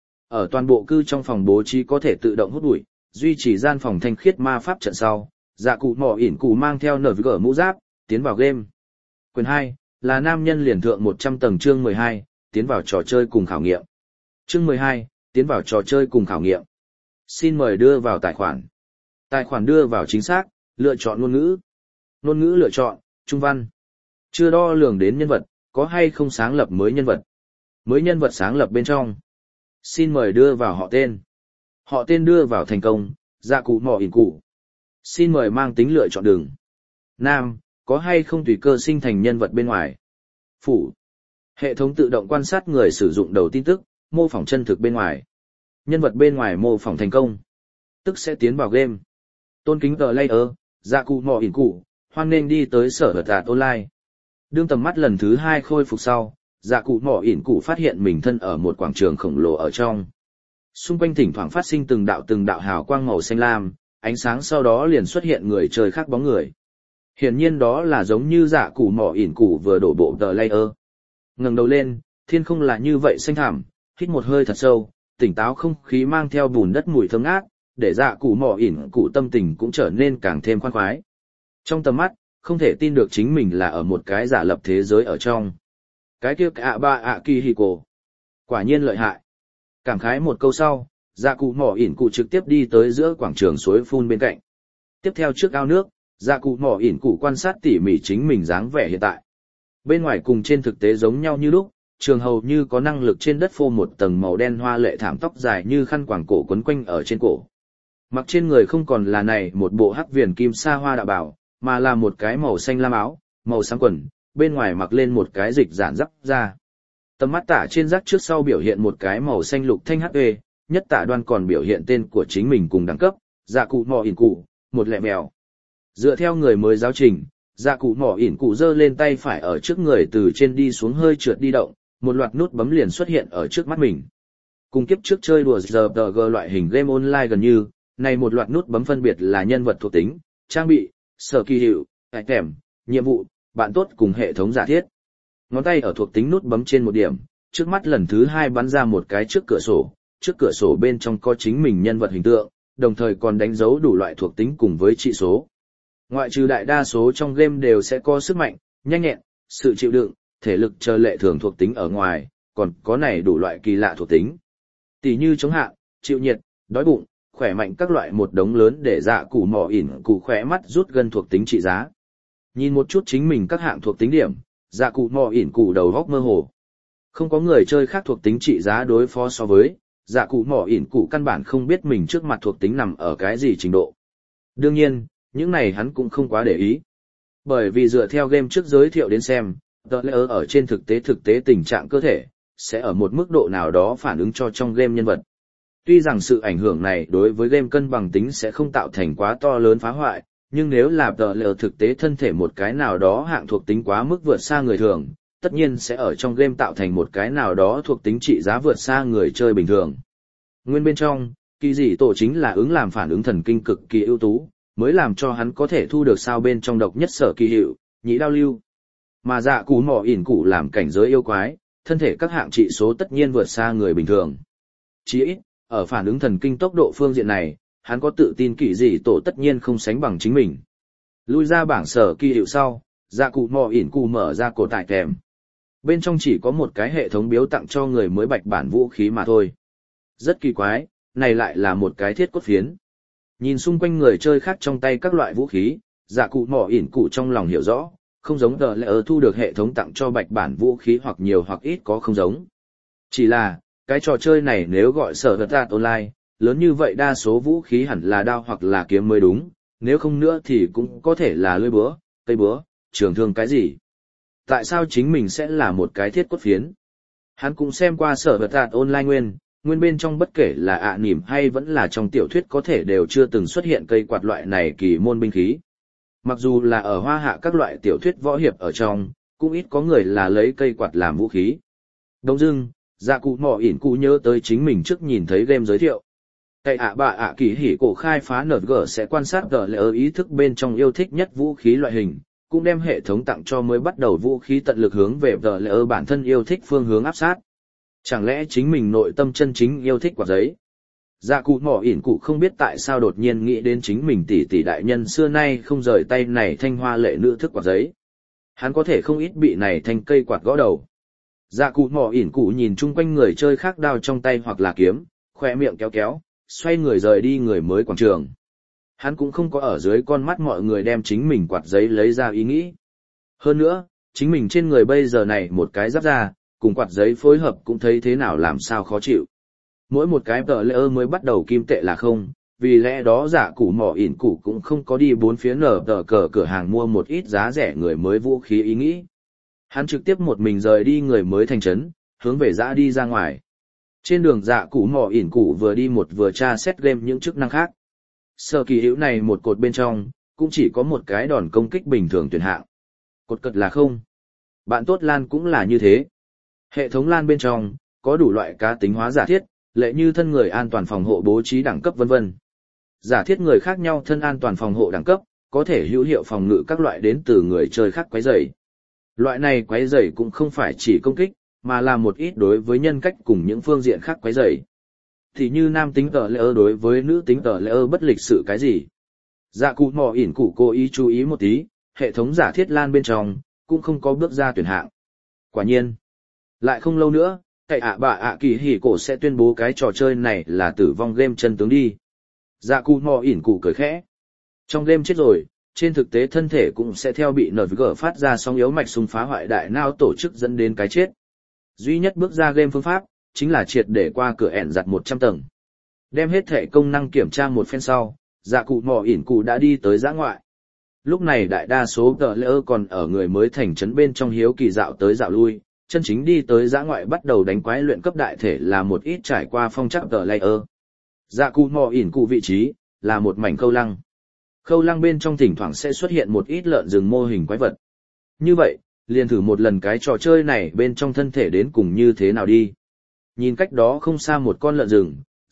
Ở toàn bộ cư trong phòng bố trí có thể tự động hút bụi, duy trì gian phòng thanh khiết ma pháp trận sau, dạ cụ mỏ ỉn cụ mang theo nở với gở mũ giáp, tiến vào game. Quyền hai, là nam nhân liền thượng một trăm tầng chương mười hai, tiến vào trò chơi cùng khảo nghiệm. Chương mười hai, tiến vào trò chơi cùng khảo nghiệm. Xin mời đưa vào tài khoản. Tài khoản đưa vào chính xác, lựa chọn ngôn ngữ. Ngôn ngữ lựa chọn, trung văn. Chưa đo lường đến nhân vật, có hay không sáng lập mới nhân vật. Mới nhân vật sáng lập bên trong. Xin mời đưa vào họ tên. Họ tên đưa vào thành công, dạ cụ mỏ ỉn cụ. Xin mời mang tính lựa chọn đường. Nam, có hay không tùy cơ sinh thành nhân vật bên ngoài. Phủ. Hệ thống tự động quan sát người sử dụng đầu tin tức, mô phỏng chân thực bên ngoài. Nhân vật bên ngoài mô phỏng thành công. Tức sẽ tiến vào game. Tôn kính tờ layer, dạ cụ mỏ ỉn cụ, hoan nên đi tới sở hợp tạt online. Đương tầm mắt lần thứ hai khôi phục sau. Dạ cụ mỏ ỉn cụ phát hiện mình thân ở một quảng trường khổng lồ ở trong. Xung quanh thỉnh thoảng phát sinh từng đạo từng đạo hào quang màu xanh lam, ánh sáng sau đó liền xuất hiện người chơi khác bóng người. Hiển nhiên đó là giống như dạ cụ mỏ ỉn cụ vừa đổ bộ tờ layer. Ngẩng đầu lên, thiên không là như vậy xanh thẳm, hít một hơi thật sâu, tỉnh táo không khí mang theo bùn đất mùi thơm ngát, để dạ cụ mỏ ỉn cụ tâm tình cũng trở nên càng thêm khoan khoái. Trong tầm mắt, không thể tin được chính mình là ở một cái giả lập thế giới ở trong. Cái kia ạ ba ạ kỳ hì cổ. Quả nhiên lợi hại. Cảm khái một câu sau, dạ cụ mỏ ỉn cụ trực tiếp đi tới giữa quảng trường suối phun bên cạnh. Tiếp theo trước ao nước, dạ cụ mỏ ỉn cụ quan sát tỉ mỉ chính mình dáng vẻ hiện tại. Bên ngoài cùng trên thực tế giống nhau như lúc, trường hầu như có năng lực trên đất phô một tầng màu đen hoa lệ thảm tóc dài như khăn quàng cổ quấn quanh ở trên cổ. Mặc trên người không còn là này một bộ hắc viền kim sa hoa đạo bào, mà là một cái màu xanh lam áo, màu sáng quần, bên ngoài mặc lên một cái dịch giản giáp ra. Tầm mắt tả trên rác trước sau biểu hiện một cái màu xanh lục thanh hắc ê, nhất tả đoan còn biểu hiện tên của chính mình cùng đẳng cấp, dạ cụ mỏ ỉn cụ, một lẹ mèo. Dựa theo người mới giáo trình, dạ cụ mỏ ỉn cụ giơ lên tay phải ở trước người từ trên đi xuống hơi trượt đi động, một loạt nút bấm liền xuất hiện ở trước mắt mình. Cùng kiếp trước chơi đùa giờ tờ gờ loại hình game online gần như, Này một loạt nút bấm phân biệt là nhân vật thuộc tính, trang bị, sở kỳ hiệu, ải tèm, nhiệm vụ, bạn tốt cùng hệ thống giả thiết. Ngón tay ở thuộc tính nút bấm trên một điểm, trước mắt lần thứ hai bắn ra một cái trước cửa sổ, trước cửa sổ bên trong có chính mình nhân vật hình tượng, đồng thời còn đánh dấu đủ loại thuộc tính cùng với trị số. Ngoại trừ đại đa số trong game đều sẽ có sức mạnh, nhanh nhẹn, sự chịu đựng, thể lực chờ lệ thường thuộc tính ở ngoài, còn có này đủ loại kỳ lạ thuộc tính. Tỷ như chống hạ, chịu nhiệt, đói bụng, khỏe mạnh các loại một đống lớn để dạ củ mỏ ỉn cụ khỏe mắt rút gân thuộc tính trị giá. Nhìn một chút chính mình các hạng thuộc tính điểm, dạ cụ mỏ ỉn cụ đầu góc mơ hồ. Không có người chơi khác thuộc tính trị giá đối phó so với, dạ cụ mỏ ỉn cụ căn bản không biết mình trước mặt thuộc tính nằm ở cái gì trình độ. Đương nhiên, những này hắn cũng không quá để ý. Bởi vì dựa theo game trước giới thiệu đến xem, The Layer ở trên thực tế thực tế tình trạng cơ thể, sẽ ở một mức độ nào đó phản ứng cho trong game nhân vật. Tuy rằng sự ảnh hưởng này đối với game cân bằng tính sẽ không tạo thành quá to lớn phá hoại, nhưng nếu là The Layer thực tế thân thể một cái nào đó hạng thuộc tính quá mức vượt xa người thường, tất nhiên sẽ ở trong game tạo thành một cái nào đó thuộc tính trị giá vượt xa người chơi bình thường. Nguyên bên trong, kỳ dị tổ chính là ứng làm phản ứng thần kinh cực kỳ ưu tú, mới làm cho hắn có thể thu được sao bên trong độc nhất sở kỳ hiệu, nhĩ đao lưu. Mà dạ cú mỏ ỉn cụ làm cảnh giới yêu quái, thân thể các hạng trị số tất nhiên vượt xa người bình thường. Chỉ ít, ở phản ứng thần kinh tốc độ phương diện này, hắn có tự tin kỳ dị tổ tất nhiên không sánh bằng chính mình. Lui ra bảng sở kỳ hiệu sau, dạ cụ mỏ ỉn cụ mở ra cổ tải kèm. Bên trong chỉ có một cái hệ thống biếu tặng cho người mới bạch bản vũ khí mà thôi. Rất kỳ quái, này lại là một cái thiết cốt phiến. Nhìn xung quanh người chơi khác trong tay các loại vũ khí, dạ cụ mỏ ỉn cụ trong lòng hiểu rõ, không giống The Layer thu được hệ thống tặng cho bạch bản vũ khí hoặc nhiều hoặc ít có không giống. Chỉ là, cái trò chơi này nếu gọi sở vật tạt online, lớn như vậy đa số vũ khí hẳn là đao hoặc là kiếm mới đúng, nếu không nữa thì cũng có thể là lưỡi búa, cây búa, trường thương cái gì. Tại sao chính mình sẽ là một cái thiết cốt phiến? Hắn cũng xem qua sở vật tạt online nguyên, nguyên bên trong bất kể là ạ à nỉm hay vẫn là trong tiểu thuyết có thể đều chưa từng xuất hiện cây quạt loại này kỳ môn binh khí. Mặc dù là ở hoa hạ các loại tiểu thuyết võ hiệp ở trong, cũng ít có người là lấy cây quạt làm vũ khí. Đông dưng, dạ cụ mỏ ỉn cụ nhớ tới chính mình trước nhìn thấy game giới thiệu. Cây ạ bạ ạ kỳ hỉ cổ khai phá nở gở sẽ quan sát gở lệ ý thức bên trong yêu thích nhất vũ khí loại hình, cũng đem hệ thống tặng cho mới bắt đầu vũ khí tận lực hướng về gở lệ bản thân yêu thích phương hướng áp sát. Chẳng lẽ chính mình nội tâm chân chính yêu thích quạt giấy? Dạ cụ mỏ ỉn cụ không biết tại sao đột nhiên nghĩ đến chính mình tỷ tỷ đại nhân xưa nay không rời tay này thanh hoa lệ nữ thức quạt giấy. Hắn có thể không ít bị này thanh cây quạt gõ đầu. Dạ cụ mỏ ỉn cụ nhìn chung quanh người chơi khác đao trong tay hoặc là kiếm, khoe miệng kéo kéo, xoay người rời đi người mới quảng trường. Hắn cũng không có ở dưới con mắt mọi người đem chính mình quạt giấy lấy ra ý nghĩ. Hơn nữa, chính mình trên người bây giờ này một cái giáp ra, cùng quạt giấy phối hợp cũng thấy thế nào làm sao khó chịu. Mỗi một cái tờ lễ mới bắt đầu kim tệ là không, vì lẽ đó giả củ mỏ ỉn củ cũng không có đi bốn phía nở tờ cờ cửa hàng mua một ít giá rẻ người mới vũ khí ý nghĩ. Hắn trực tiếp một mình rời đi người mới thành trấn, hướng về dã đi ra ngoài. Trên đường dạ củ mỏ ỉn củ vừa đi một vừa tra xét game những chức năng khác. Sở kỳ hữu này một cột bên trong, cũng chỉ có một cái đòn công kích bình thường tuyển hạng. Cột cật là không. Bạn tốt lan cũng là như thế. Hệ thống lan bên trong, có đủ loại cá tính hóa giả thiết, lệ như thân người an toàn phòng hộ bố trí đẳng cấp vân vân. Giả thiết người khác nhau thân an toàn phòng hộ đẳng cấp, có thể hữu hiệu phòng ngự các loại đến từ người chơi khác quấy rầy. Loại này quấy rầy cũng không phải chỉ công kích, mà là một ít đối với nhân cách cùng những phương diện khác quấy rầy. Thì như nam tính tờ lễ đối với nữ tính tờ lễ bất lịch sự cái gì. Dạ cụ mò ỉn cụ cố ý chú ý một tí, hệ thống giả thiết lan bên trong, cũng không có bước ra tuyển hạng. Quả nhiên, lại không lâu nữa, cậy ạ bà ạ kỳ hỉ cổ sẽ tuyên bố cái trò chơi này là tử vong game chân tướng đi. Dạ cụ mò ỉn cụ cười khẽ. Trong game chết rồi, trên thực tế thân thể cũng sẽ theo bị nở gở phát ra sóng yếu mạch xung phá hoại đại não tổ chức dẫn đến cái chết. Duy nhất bước ra game phương pháp, chính là triệt để qua cửa ẻn giặt một trăm tầng. Đem hết thể công năng kiểm tra một phen sau, dạ cụ mò ỉn cụ đã đi tới dã ngoại. Lúc này đại đa số tờ lễ còn ở người mới thành trấn bên trong hiếu kỳ dạo tới dạo lui, chân chính đi tới dã ngoại bắt đầu đánh quái luyện cấp đại thể là một ít trải qua phong trắc tờ lễ. Dạ cụ mò ỉn cụ vị trí, là một mảnh khâu lăng. Khâu lăng bên trong thỉnh thoảng sẽ xuất hiện một ít lợn rừng mô hình quái vật. Như vậy, liền thử một lần cái trò chơi này bên trong thân thể đến cùng như thế nào đi. Nhìn cách đó không xa một con lợn rừng,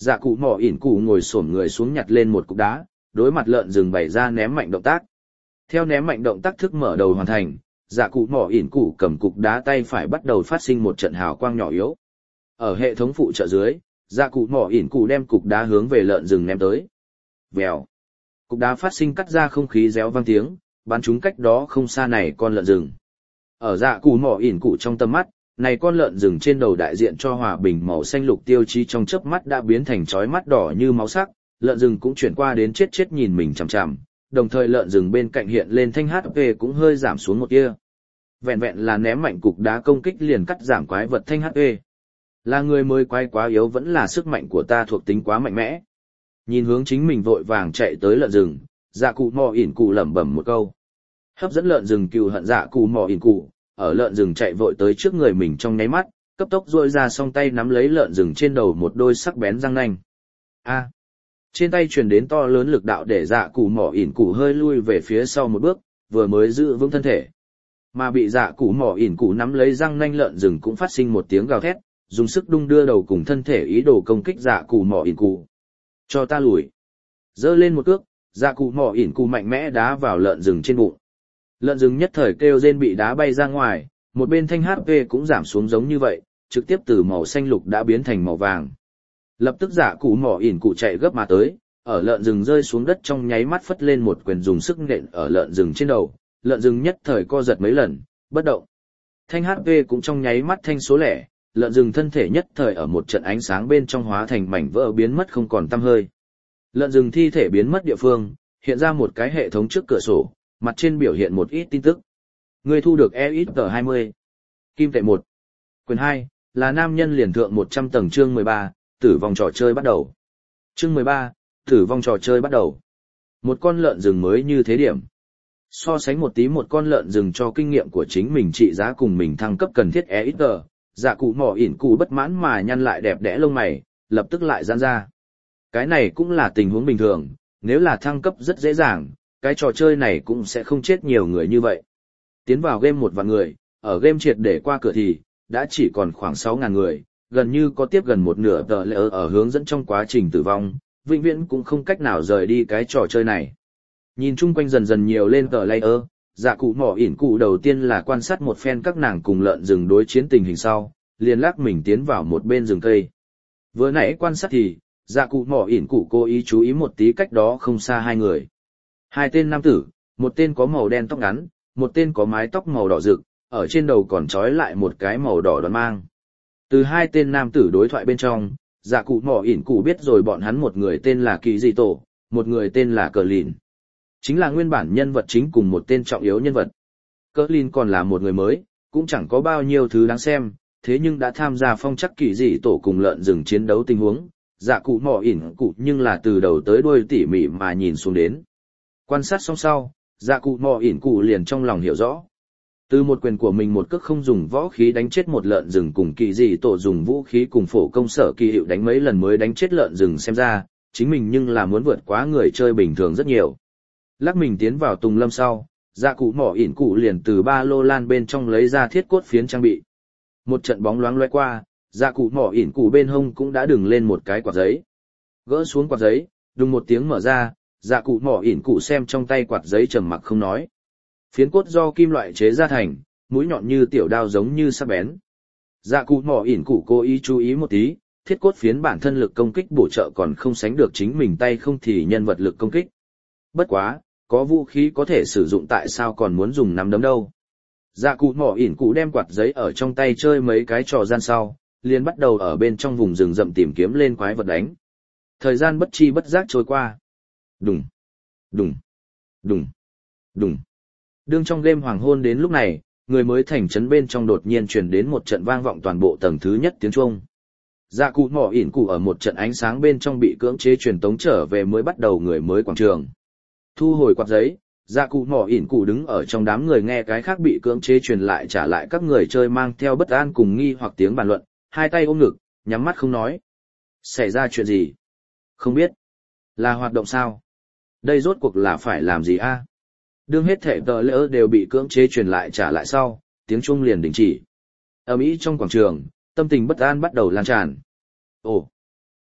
Dạ cụ mỏ ỉn cụ ngồi xổm người xuống nhặt lên một cục đá, đối mặt lợn rừng bày ra ném mạnh động tác. Theo ném mạnh động tác thức mở đầu hoàn thành, dạ cụ mỏ ỉn cụ cầm cục đá tay phải bắt đầu phát sinh một trận hào quang nhỏ yếu. Ở hệ thống phụ trợ dưới, dạ cụ mỏ ỉn cụ đem cục đá hướng về lợn rừng ném tới. Vèo. Cục đá phát sinh cắt ra không khí réo vang tiếng, bắn trúng cách đó không xa này con lợn rừng. Ở dạ cụ mỏ ỉn cụ trong tầm mắt, này con lợn rừng trên đầu đại diện cho hòa bình màu xanh lục tiêu chí trong chớp mắt đã biến thành chói mắt đỏ như máu sắc, lợn rừng cũng chuyển qua đến chết chết nhìn mình chằm chằm, đồng thời lợn rừng bên cạnh hiện lên thanh hát pê cũng hơi giảm xuống một tia. Vẹn vẹn là ném mạnh cục đá công kích liền cắt giảm quái vật thanh hát pê. Là người mới quái quá yếu vẫn là sức mạnh của ta thuộc tính quá mạnh mẽ. Nhìn hướng chính mình vội vàng chạy tới lợn rừng, dạ cụ mò ỉn cụ lẩm bẩm một câu. Hấp dẫn lợn rừng cừu hận dạ cụ mò ỉn cụ, ở lợn rừng chạy vội tới trước người mình trong nháy mắt, cấp tốc duỗi ra song tay nắm lấy lợn rừng trên đầu một đôi sắc bén răng nanh. A. Trên tay truyền đến to lớn lực đạo để dạ cụ mỏ ỉn cụ hơi lui về phía sau một bước, vừa mới giữ vững thân thể. Mà bị dạ cụ mỏ ỉn cụ nắm lấy răng nanh lợn rừng cũng phát sinh một tiếng gào thét, dùng sức đung đưa đầu cùng thân thể ý đồ công kích dạ cụ mỏ ỉn cụ. Cho ta lùi. Giơ lên một cước, dạ cụ mỏ ỉn cụ mạnh mẽ đá vào lợn rừng trên bụng. Lợn rừng nhất thời kêu rên bị đá bay ra ngoài, một bên thanh hát pê cũng giảm xuống giống như vậy, trực tiếp từ màu xanh lục đã biến thành màu vàng. Lập tức dạ cụ mỏ ỉn cụ chạy gấp mà tới, ở lợn rừng rơi xuống đất trong nháy mắt phất lên một quyền dùng sức nện ở lợn rừng trên đầu, lợn rừng nhất thời co giật mấy lần, bất động. Thanh hát pê cũng trong nháy mắt thanh số lẻ, lợn rừng thân thể nhất thời ở một trận ánh sáng bên trong hóa thành mảnh vỡ biến mất không còn tăm hơi. Lợn rừng thi thể biến mất địa phương, hiện ra một cái hệ thống trước cửa sổ, mặt trên biểu hiện một ít tin tức. Người thu được e ít tờ hai mươi. Kim tệ một. Quyền hai, là nam nhân liền thượng một trăm tầng chương mười ba, tử vong trò chơi bắt đầu. Chương mười ba, tử vong trò chơi bắt đầu. Một con lợn rừng mới như thế điểm. So sánh một tí một con lợn rừng cho kinh nghiệm của chính mình trị giá cùng mình thăng cấp cần thiết e ít tờ, dạ cụ mỏ ỉn cụ bất mãn mà nhăn lại đẹp đẽ lông mày, lập tức lại giãn ra. Cái này cũng là tình huống bình thường, nếu là thăng cấp rất dễ dàng, cái trò chơi này cũng sẽ không chết nhiều người như vậy. Tiến vào game một vạn người, ở game triệt để qua cửa thì, đã chỉ còn khoảng sáu ngàn người, gần như có tiếp gần một nửa tờ lệ ở hướng dẫn trong quá trình tử vong, vĩnh viễn cũng không cách nào rời đi cái trò chơi này. Nhìn chung quanh dần dần nhiều lên tờ layer, dạ cụ mỏ ỉn cụ đầu tiên là quan sát một phen các nàng cùng lợn rừng đối chiến tình hình sau, liền lắc mình tiến vào một bên rừng cây. Vừa nãy quan sát thì, dạ cụ mỏ ỉn cụ cố ý chú ý một tí cách đó không xa hai người. Hai tên nam tử, một tên có màu đen tóc ngắn, một tên có mái tóc màu đỏ rực, ở trên đầu còn trói lại một cái màu đỏ đoán mang. Từ hai tên nam tử đối thoại bên trong, dạ cụ mỏ ỉn cụ biết rồi bọn hắn một người tên là Kỳ Dị Tổ, một người tên là Cờ Lìn. Chính là nguyên bản nhân vật chính cùng một tên trọng yếu nhân vật. Cờ Lìn còn là một người mới, cũng chẳng có bao nhiêu thứ đáng xem, thế nhưng đã tham gia phong chắc Kỳ Dị Tổ cùng lợn rừng chiến đấu tình huống, dạ cụ mỏ ỉn cụ nhưng là từ đầu tới đuôi tỉ mỉ mà nhìn xuống đến. Quan sát xong sau, dạ cụ mò ỉn cụ liền trong lòng hiểu rõ. Từ một quyền của mình một cước không dùng võ khí đánh chết một lợn rừng cùng Kỳ Dị Tổ dùng vũ khí cùng phổ công sở kỳ hiệu đánh mấy lần mới đánh chết lợn rừng xem ra, chính mình nhưng là muốn vượt quá người chơi bình thường rất nhiều. Lắc mình tiến vào tùng lâm sau, dạ cụ mỏ ỉn cụ liền từ ba lô lan bên trong lấy ra thiết cốt phiến trang bị. Một trận bóng loáng loe qua, dạ cụ mỏ ỉn cụ bên hông cũng đã đừng lên một cái quạt giấy. Gỡ xuống quạt giấy, đùng một tiếng mở ra, dạ cụ mỏ ỉn cụ xem trong tay quạt giấy trầm mặc không nói. Phiến cốt do kim loại chế ra thành, mũi nhọn như tiểu đao giống như sắc bén. Dạ cụ mỏ ỉn cụ cố ý chú ý một tí, thiết cốt phiến bản thân lực công kích bổ trợ còn không sánh được chính mình tay không thì nhân vật lực công kích. Bất quá, có vũ khí có thể sử dụng tại sao còn muốn dùng nắm đấm đâu. Dạ cụ mỏ ỉn cụ đem quạt giấy ở trong tay chơi mấy cái trò gian sau, liền bắt đầu ở bên trong vùng rừng rậm tìm kiếm lên quái vật đánh. Thời gian bất chi bất giác trôi qua. Đùng, đùng, đùng, đùng. Đương trong game hoàng hôn đến lúc này, người mới thành trấn bên trong đột nhiên truyền đến một trận vang vọng toàn bộ tầng thứ nhất tiếng chuông. Dạ cụ mỏ ỉn cụ ở một trận ánh sáng bên trong bị cưỡng chế truyền tống trở về mới bắt đầu người mới quảng trường. Thu hồi quạt giấy, dạ cụ mỏ ỉn cụ đứng ở trong đám người nghe cái khác bị cưỡng chế truyền lại trả lại các người chơi mang theo bất an cùng nghi hoặc tiếng bàn luận, hai tay ôm ngực, nhắm mắt không nói. Xảy ra chuyện gì? Không biết. Là hoạt động sao? Đây rốt cuộc là phải làm gì a? Đương hết thể tờ lỡ đều bị cưỡng chế truyền lại trả lại sau, tiếng chuông liền đình chỉ. Ầm ĩ trong quảng trường, tâm tình bất an bắt đầu lan tràn. Ồ,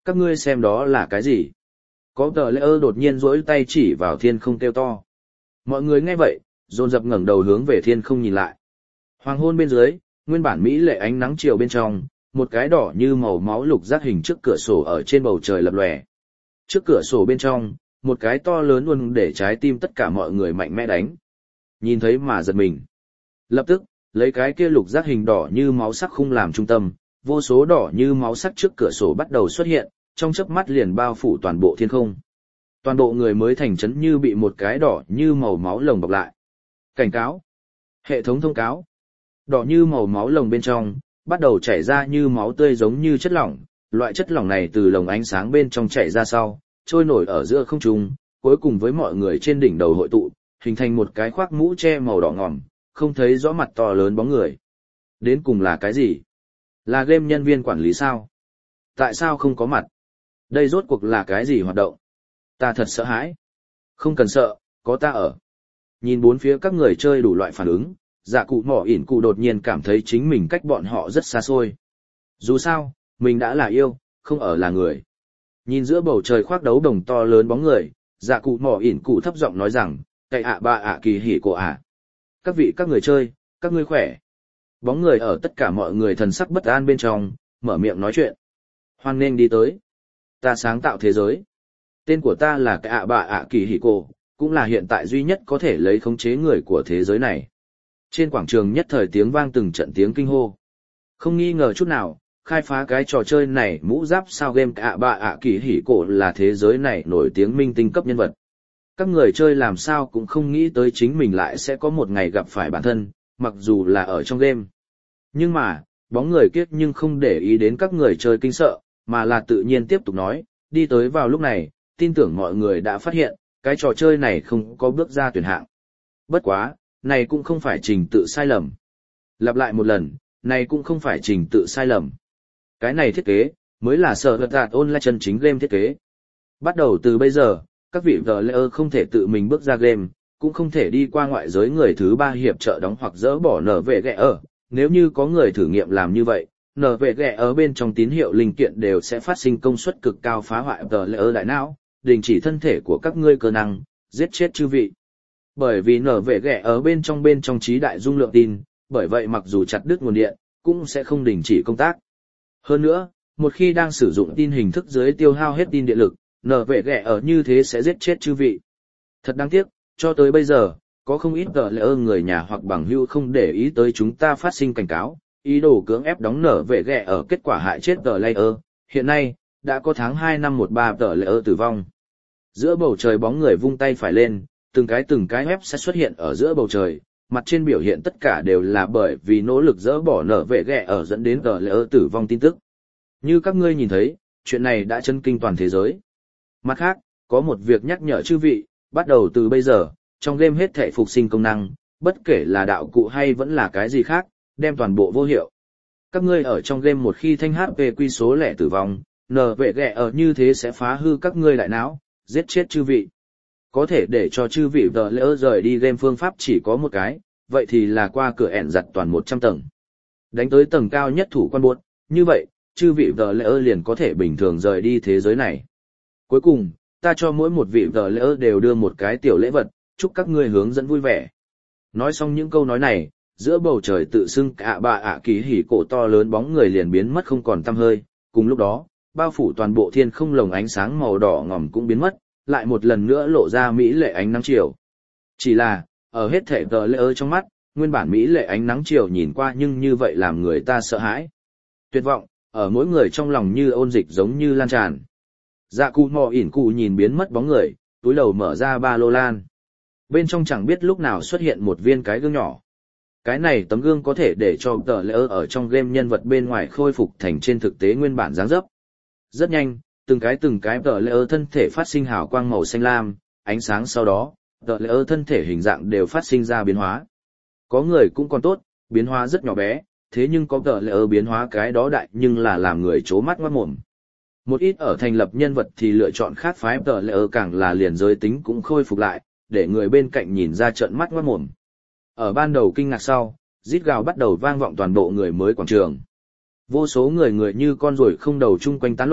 Các ngươi xem đó là cái gì? Có tờ lễ ơ đột nhiên rỗi tay chỉ vào thiên không kêu to. Mọi người nghe vậy, dồn dập ngẩng đầu hướng về thiên không nhìn lại. Hoàng hôn bên dưới, nguyên bản mỹ lệ ánh nắng chiều bên trong, một cái đỏ như màu máu lục giác hình trước cửa sổ ở trên bầu trời lập lòe. Trước cửa sổ bên trong, một cái to lớn luôn để trái tim tất cả mọi người mạnh mẽ đánh. Nhìn thấy mà giật mình. Lập tức, lấy cái kia lục giác hình đỏ như máu sắc khung làm trung tâm, vô số đỏ như máu sắc trước cửa sổ bắt đầu xuất hiện, trong chớp mắt liền bao phủ toàn bộ thiên không. Toàn bộ người mới thành chấn như bị một cái đỏ như màu máu lồng bọc lại. Cảnh cáo. Hệ thống thông cáo. Đỏ như màu máu lồng bên trong, bắt đầu chảy ra như máu tươi giống như chất lỏng. Loại chất lỏng này từ lồng ánh sáng bên trong chảy ra sau, trôi nổi ở giữa không trung, cuối cùng với mọi người trên đỉnh đầu hội tụ, hình thành một cái khoác mũ che màu đỏ ngòm, không thấy rõ mặt to lớn bóng người. Đến cùng là cái gì? Là game nhân viên quản lý sao? Tại sao không có mặt? Đây rốt cuộc là cái gì hoạt động? Ta thật sợ hãi. Không cần sợ, có ta ở. Nhìn bốn phía các người chơi đủ loại phản ứng, dạ cụ mỏ ỉn cụ đột nhiên cảm thấy chính mình cách bọn họ rất xa xôi. Dù sao, mình đã là yêu, không ở là người. Nhìn giữa bầu trời khoác đấu đồng to lớn bóng người, dạ cụ mỏ ỉn cụ thấp giọng nói rằng, cậy ạ ba ạ kỳ hỉ cổ ạ. Các vị các người chơi, các ngươi khỏe. Bóng người ở tất cả mọi người thần sắc bất an bên trong, mở miệng nói chuyện. Hoan nghênh đi tới. Ta sáng tạo thế giới. Tên của ta là cậy ạ ba ạ kỳ hỉ cổ, cũng là hiện tại duy nhất có thể lấy khống chế người của thế giới này. Trên quảng trường nhất thời tiếng vang từng trận tiếng kinh hô. Không nghi ngờ chút nào, khai phá cái trò chơi này mũ giáp sao game ạ bạ ạ kỳ hỉ cổ là thế giới này nổi tiếng minh tinh cấp nhân vật. Các người chơi làm sao cũng không nghĩ tới chính mình lại sẽ có một ngày gặp phải bản thân, mặc dù là ở trong game. Nhưng mà, bóng người kiếp nhưng không để ý đến các người chơi kinh sợ, mà là tự nhiên tiếp tục nói, đi tới vào lúc này, tin tưởng mọi người đã phát hiện, cái trò chơi này không có bước ra tuyển hạng. Bất quá, này cũng không phải trình tự sai lầm. Lặp lại một lần, này cũng không phải trình tự sai lầm. Cái này thiết kế, mới là sở vật đạt online chân chính game thiết kế. Bắt đầu từ bây giờ, các vị player không thể tự mình bước ra game, cũng không thể đi qua ngoại giới người thứ ba hiệp trợ đóng hoặc dỡ bỏ nở vệ ghẹ ở. Nếu như có người thử nghiệm làm như vậy, nở vệ ghẹ ở bên trong tín hiệu linh kiện đều sẽ phát sinh công suất cực cao phá hoại player đại não, đình chỉ thân thể của các ngươi cơ năng, giết chết chư vị. Bởi vì nở vệ ghẹ ở bên trong bên trong trí đại dung lượng tin, bởi vậy mặc dù chặt đứt nguồn điện, cũng sẽ không đình chỉ công tác. Hơn nữa, một khi đang sử dụng tin hình thức dưới tiêu hao hết tin điện lực, nở vệ ghẹ ở như thế sẽ giết chết chư vị. Thật đáng tiếc, cho tới bây giờ, có không ít tờ lệ ơ người nhà hoặc bằng hữu không để ý tới chúng ta phát sinh cảnh cáo, ý đồ cưỡng ép đóng nở vệ ghẹ ở kết quả hại chết tờ lệ ơ. Hiện nay, đã có tháng hai năm một ba tờ lệ ơ tử vong. Giữa bầu trời bóng người vung tay phải lên, từng cái từng cái web sẽ xuất hiện ở giữa bầu trời, mặt trên biểu hiện tất cả đều là bởi vì nỗ lực dỡ bỏ nở vệ ghẹ ở dẫn đến tờ lệ ơ tử vong tin tức. Như các ngươi nhìn thấy, chuyện này đã chấn kinh toàn thế giới. Mặt khác, có một việc nhắc nhở chư vị, bắt đầu từ bây giờ, trong game hết thể phục sinh công năng, bất kể là đạo cụ hay vẫn là cái gì khác, đem toàn bộ vô hiệu. Các ngươi ở trong game một khi thanh hát pê quy số lẻ tử vong, nở vệ ghẹ ở như thế sẽ phá hư các ngươi đại não, giết chết chư vị. Có thể để cho chư vị tờ lệ ơ rời đi game phương pháp chỉ có một cái, vậy thì là qua cửa ẻn giặt toàn một trăm tầng. Đánh tới tầng cao nhất thủ quan buốt, như vậy, chư vị tờ lệ ơ liền có thể bình thường rời đi thế giới này. Cuối cùng, ta cho mỗi một vị tờ lệ ơ đều đưa một cái tiểu lễ vật, chúc các ngươi hướng dẫn vui vẻ. Nói xong những câu nói này, giữa bầu trời tự xưng ạ bà ạ kỳ hỉ cổ to lớn bóng người liền biến mất không còn tăm hơi, cùng lúc đó, bao phủ toàn bộ thiên không lồng ánh sáng màu đỏ ngòm cũng biến mất, lại một lần nữa lộ ra mỹ lệ ánh nắng chiều. Chỉ là, ở hết thể tờ lệ ơ trong mắt, nguyên bản mỹ lệ ánh nắng chiều nhìn qua nhưng như vậy làm người ta sợ hãi. Tuyệt vọng, ở mỗi người trong lòng như ôn dịch giống như lan tràn. Dạ cụ mò ỉn cụ nhìn biến mất bóng người, túi đầu mở ra ba lô lan. Bên trong chẳng biết lúc nào xuất hiện một viên cái gương nhỏ. Cái này tấm gương có thể để cho tờ lệ ơ ở trong game nhân vật bên ngoài khôi phục thành trên thực tế nguyên bản dáng dấp. Rất nhanh, từng cái từng cái tờ lệ ơ thân thể phát sinh hào quang màu xanh lam, ánh sáng sau đó, tờ lệ ơ thân thể hình dạng đều phát sinh ra biến hóa. Có người cũng còn tốt, biến hóa rất nhỏ bé, thế nhưng có tờ lệ ơ biến hóa cái đó đại nhưng là làm người chố mắt ngoát mồm. Một ít ở thành lập nhân vật thì lựa chọn khác phái tờ lệ ơ càng là liền giới tính cũng khôi phục lại, để người bên cạnh nhìn ra trợn mắt ngoát mồm. Ở ban đầu kinh ngạc sau, rít gào bắt đầu vang vọng toàn bộ người mới quảng trường. Vô số người người như con ruồi không đầu chung quanh tán loạn,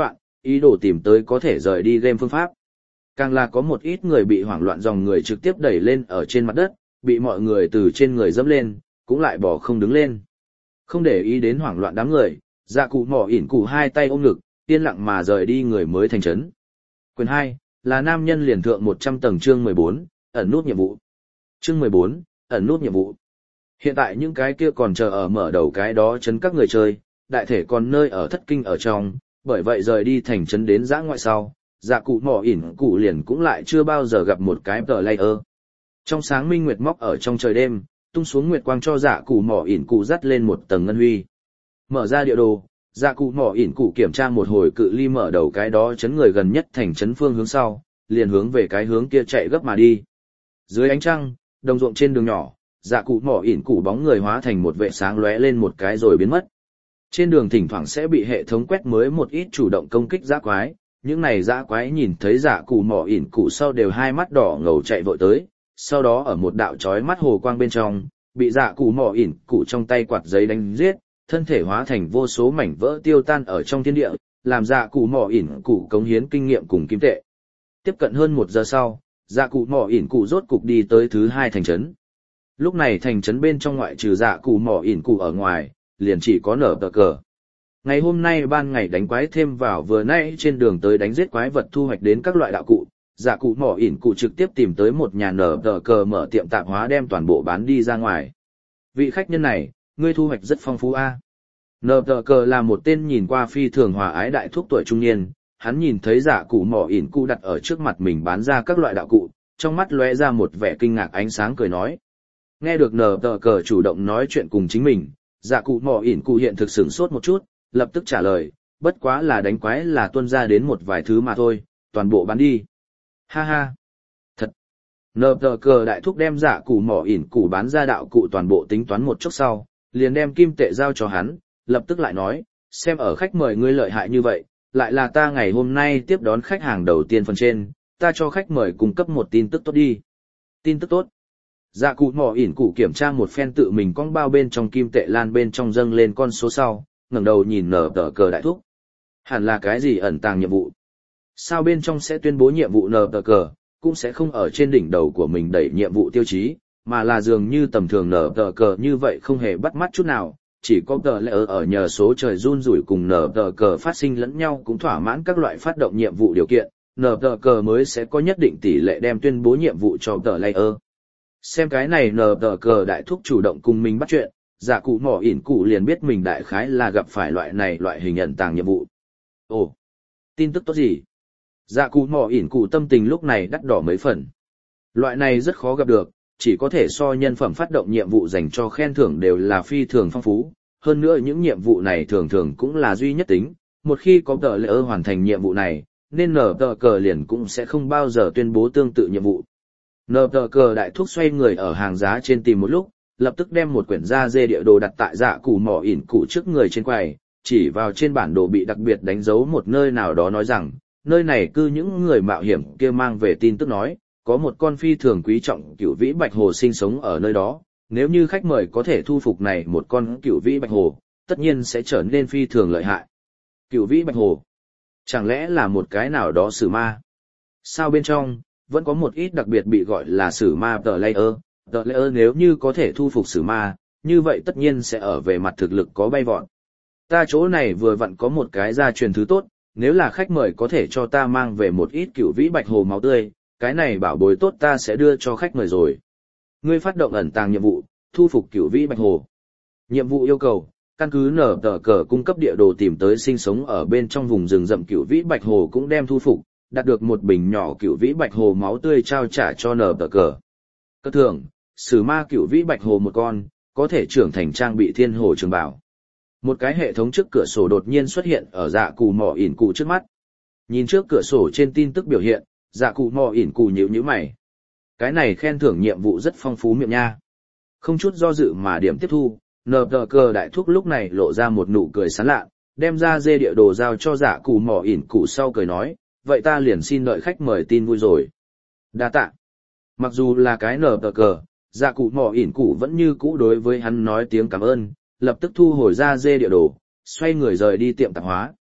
ý đồ tìm tới có thể rời đi game phương pháp. Càng là có một ít người bị hoảng loạn dòng người trực tiếp đẩy lên ở trên mặt đất, bị mọi người từ trên người dẫm lên, cũng lại bỏ không đứng lên. Không để ý đến hoảng loạn đám người, dạ cụ mỏ ỉn cụ hai tay ôm ngực, yên lặng mà rời đi người mới thành trấn. Quyền hai là nam nhân liền thượng một trăm tầng chương mười bốn, ẩn nút nhiệm vụ. Chương mười bốn, ẩn nút nhiệm vụ. Hiện tại những cái kia còn chờ ở mở đầu cái đó chấn các người chơi, đại thể còn nơi ở thất kinh ở trong, bởi vậy rời đi thành trấn đến giã ngoại sau, dạ cụ mỏ ỉn cụ liền cũng lại chưa bao giờ gặp một cái tờ layer. Trong sáng minh nguyệt móc ở trong trời đêm, tung xuống nguyệt quang cho dạ cụ mỏ ỉn cụ dắt lên một tầng ngân huy. Mở ra địa đồ, dạ cụ mỏ ỉn cụ kiểm tra một hồi cự ly mở đầu cái đó chấn người gần nhất thành trấn phương hướng sau, liền hướng về cái hướng kia chạy gấp mà đi. Dưới ánh trăng, đồng ruộng trên đường nhỏ, dạ cụ mỏ ỉn cụ bóng người hóa thành một vệ sáng lóe lên một cái rồi biến mất. Trên đường thỉnh thoảng sẽ bị hệ thống quét mới một ít chủ động công kích dã quái, những này dã quái nhìn thấy dạ cụ mỏ ỉn cụ sau đều hai mắt đỏ ngầu chạy vội tới, sau đó ở một đạo chói mắt hồ quang bên trong, bị dạ cụ mỏ ỉn cụ trong tay quạt giấy đánh giết, thân thể hóa thành vô số mảnh vỡ tiêu tan ở trong thiên địa, làm dạ cụ mỏ ỉn cụ cống hiến kinh nghiệm cùng kim tệ. Tiếp cận hơn một giờ sau, dạ cụ mỏ ỉn cụ rốt cục đi tới thứ hai thành trấn. Lúc này thành trấn bên trong ngoại trừ dạ cụ mỏ ỉn cụ ở ngoài, liền chỉ có nở tờ cờ. Ngày hôm nay ban ngày đánh quái thêm vào vừa nãy trên đường tới đánh giết quái vật thu hoạch đến các loại đạo cụ, dạ cụ mỏ ỉn cụ trực tiếp tìm tới một nhà nở tờ cờ mở tiệm tạp hóa đem toàn bộ bán đi ra ngoài. Vị khách nhân này, ngươi thu hoạch rất phong phú a. Nở tờ cờ là một tên nhìn qua phi thường hòa ái đại thúc tuổi trung niên, hắn nhìn thấy dạ cụ mỏ ỉn cụ đặt ở trước mặt mình bán ra các loại đạo cụ, trong mắt lóe ra một vẻ kinh ngạc ánh sáng cười nói. Nghe được nở tờ cờ chủ động nói chuyện cùng chính mình, dạ cụ mỏ ỉn cụ hiện thực sửng sốt một chút, lập tức trả lời, bất quá là đánh quái là tuân ra đến một vài thứ mà thôi, toàn bộ bán đi. Ha ha. Thật. Nở tờ cờ đại thúc đem dạ cụ mỏ ỉn cụ bán ra đạo cụ toàn bộ tính toán một chút sau, liền đem kim tệ giao cho hắn, lập tức lại nói, xem ở khách mời ngươi lợi hại như vậy, lại là ta ngày hôm nay tiếp đón khách hàng đầu tiên phần trên, ta cho khách mời cung cấp một tin tức tốt đi. Tin tức tốt. Dạ cụ mỏ ỉn cụ kiểm tra một phen tự mình con bao bên trong kim tệ lan bên trong dâng lên con số sau, ngẩng đầu nhìn nở tờ cờ đại thúc. Hẳn là cái gì ẩn tàng nhiệm vụ? Sao bên trong sẽ tuyên bố nhiệm vụ nở tờ cờ, cũng sẽ không ở trên đỉnh đầu của mình đẩy nhiệm vụ tiêu chí, mà là dường như tầm thường nở tờ cờ như vậy không hề bắt mắt chút nào, chỉ có tờ lệ ở nhờ số trời run rủi cùng nở tờ cờ phát sinh lẫn nhau cũng thỏa mãn các loại phát động nhiệm vụ điều kiện, nở tờ cờ mới sẽ có nhất định tỷ lệ đem tuyên bố nhiệm vụ cho tờ lệ ở. Xem cái này nở tờ cờ đại thúc chủ động cùng mình bắt chuyện, dạ cụ mỏ ỉn cụ liền biết mình đại khái là gặp phải loại này loại hình ẩn tàng nhiệm vụ. Ồ, tin tức tốt gì? Dạ cụ mỏ ỉn cụ tâm tình lúc này đắt đỏ mấy phần. Loại này rất khó gặp được, chỉ có thể so nhân phẩm phát động nhiệm vụ dành cho khen thưởng đều là phi thường phong phú. Hơn nữa những nhiệm vụ này thường thường cũng là duy nhất tính, một khi có tờ lệ hoàn thành nhiệm vụ này, nên nở tờ cờ liền cũng sẽ không bao giờ tuyên bố tương tự nhiệm vụ. Nở tờ cờ đại thúc xoay người ở hàng giá trên tìm một lúc, lập tức đem một quyển da dê địa đồ đặt tại dạ cụ mỏ ỉn cụ trước người trên quầy, chỉ vào trên bản đồ bị đặc biệt đánh dấu một nơi nào đó nói rằng, nơi này cư những người mạo hiểm kia mang về tin tức nói, có một con phi thường quý trọng cửu vĩ bạch hồ sinh sống ở nơi đó, nếu như khách mời có thể thu phục này một con cửu vĩ bạch hồ, tất nhiên sẽ trở nên phi thường lợi hại. Cửu vĩ bạch hồ, chẳng lẽ là một cái nào đó sử ma? Sao bên trong, vẫn có một ít đặc biệt bị gọi là sử ma tờ layer, tờ layer nếu như có thể thu phục sử ma, như vậy tất nhiên sẽ ở về mặt thực lực có bay vọt. Ta chỗ này vừa vặn có một cái gia truyền thứ tốt, nếu là khách mời có thể cho ta mang về một ít cửu vĩ bạch hồ máu tươi, cái này bảo bối tốt ta sẽ đưa cho khách mời rồi. Ngươi phát động ẩn tàng nhiệm vụ, thu phục cửu vĩ bạch hồ. Nhiệm vụ yêu cầu, căn cứ nở tờ cờ cung cấp địa đồ tìm tới sinh sống ở bên trong vùng rừng rậm cửu vĩ bạch hồ cũng đem thu phục, đạt được một bình nhỏ cửu vĩ bạch hồ máu tươi trao trả cho nở tờ cờ. Cơ thưởng, sử ma cửu vĩ bạch hồ một con, có thể trưởng thành trang bị thiên hồ trường bảo. Một cái hệ thống trước cửa sổ đột nhiên xuất hiện ở dạ cụ mỏ ỉn cụ trước mắt. Nhìn trước cửa sổ trên tin tức biểu hiện, dạ cụ mỏ ỉn cụ nhíu nhíu mày. Cái này khen thưởng nhiệm vụ rất phong phú miệng nha. Không chút do dự mà điểm tiếp thu, nờ tờ cờ đại thúc lúc này lộ ra một nụ cười sán lạ, đem ra dê địa đồ giao cho dạ cụ mỏ ỉn cụ sau cười nói, vậy ta liền xin đợi khách mời tin vui rồi. Đa tạ. Mặc dù là cái nờ tờ cờ, dạ cụ mỏ ỉn cụ vẫn như cũ đối với hắn nói tiếng cảm ơn, lập tức thu hồi ra dê địa đồ, xoay người rời đi tiệm tạp hóa.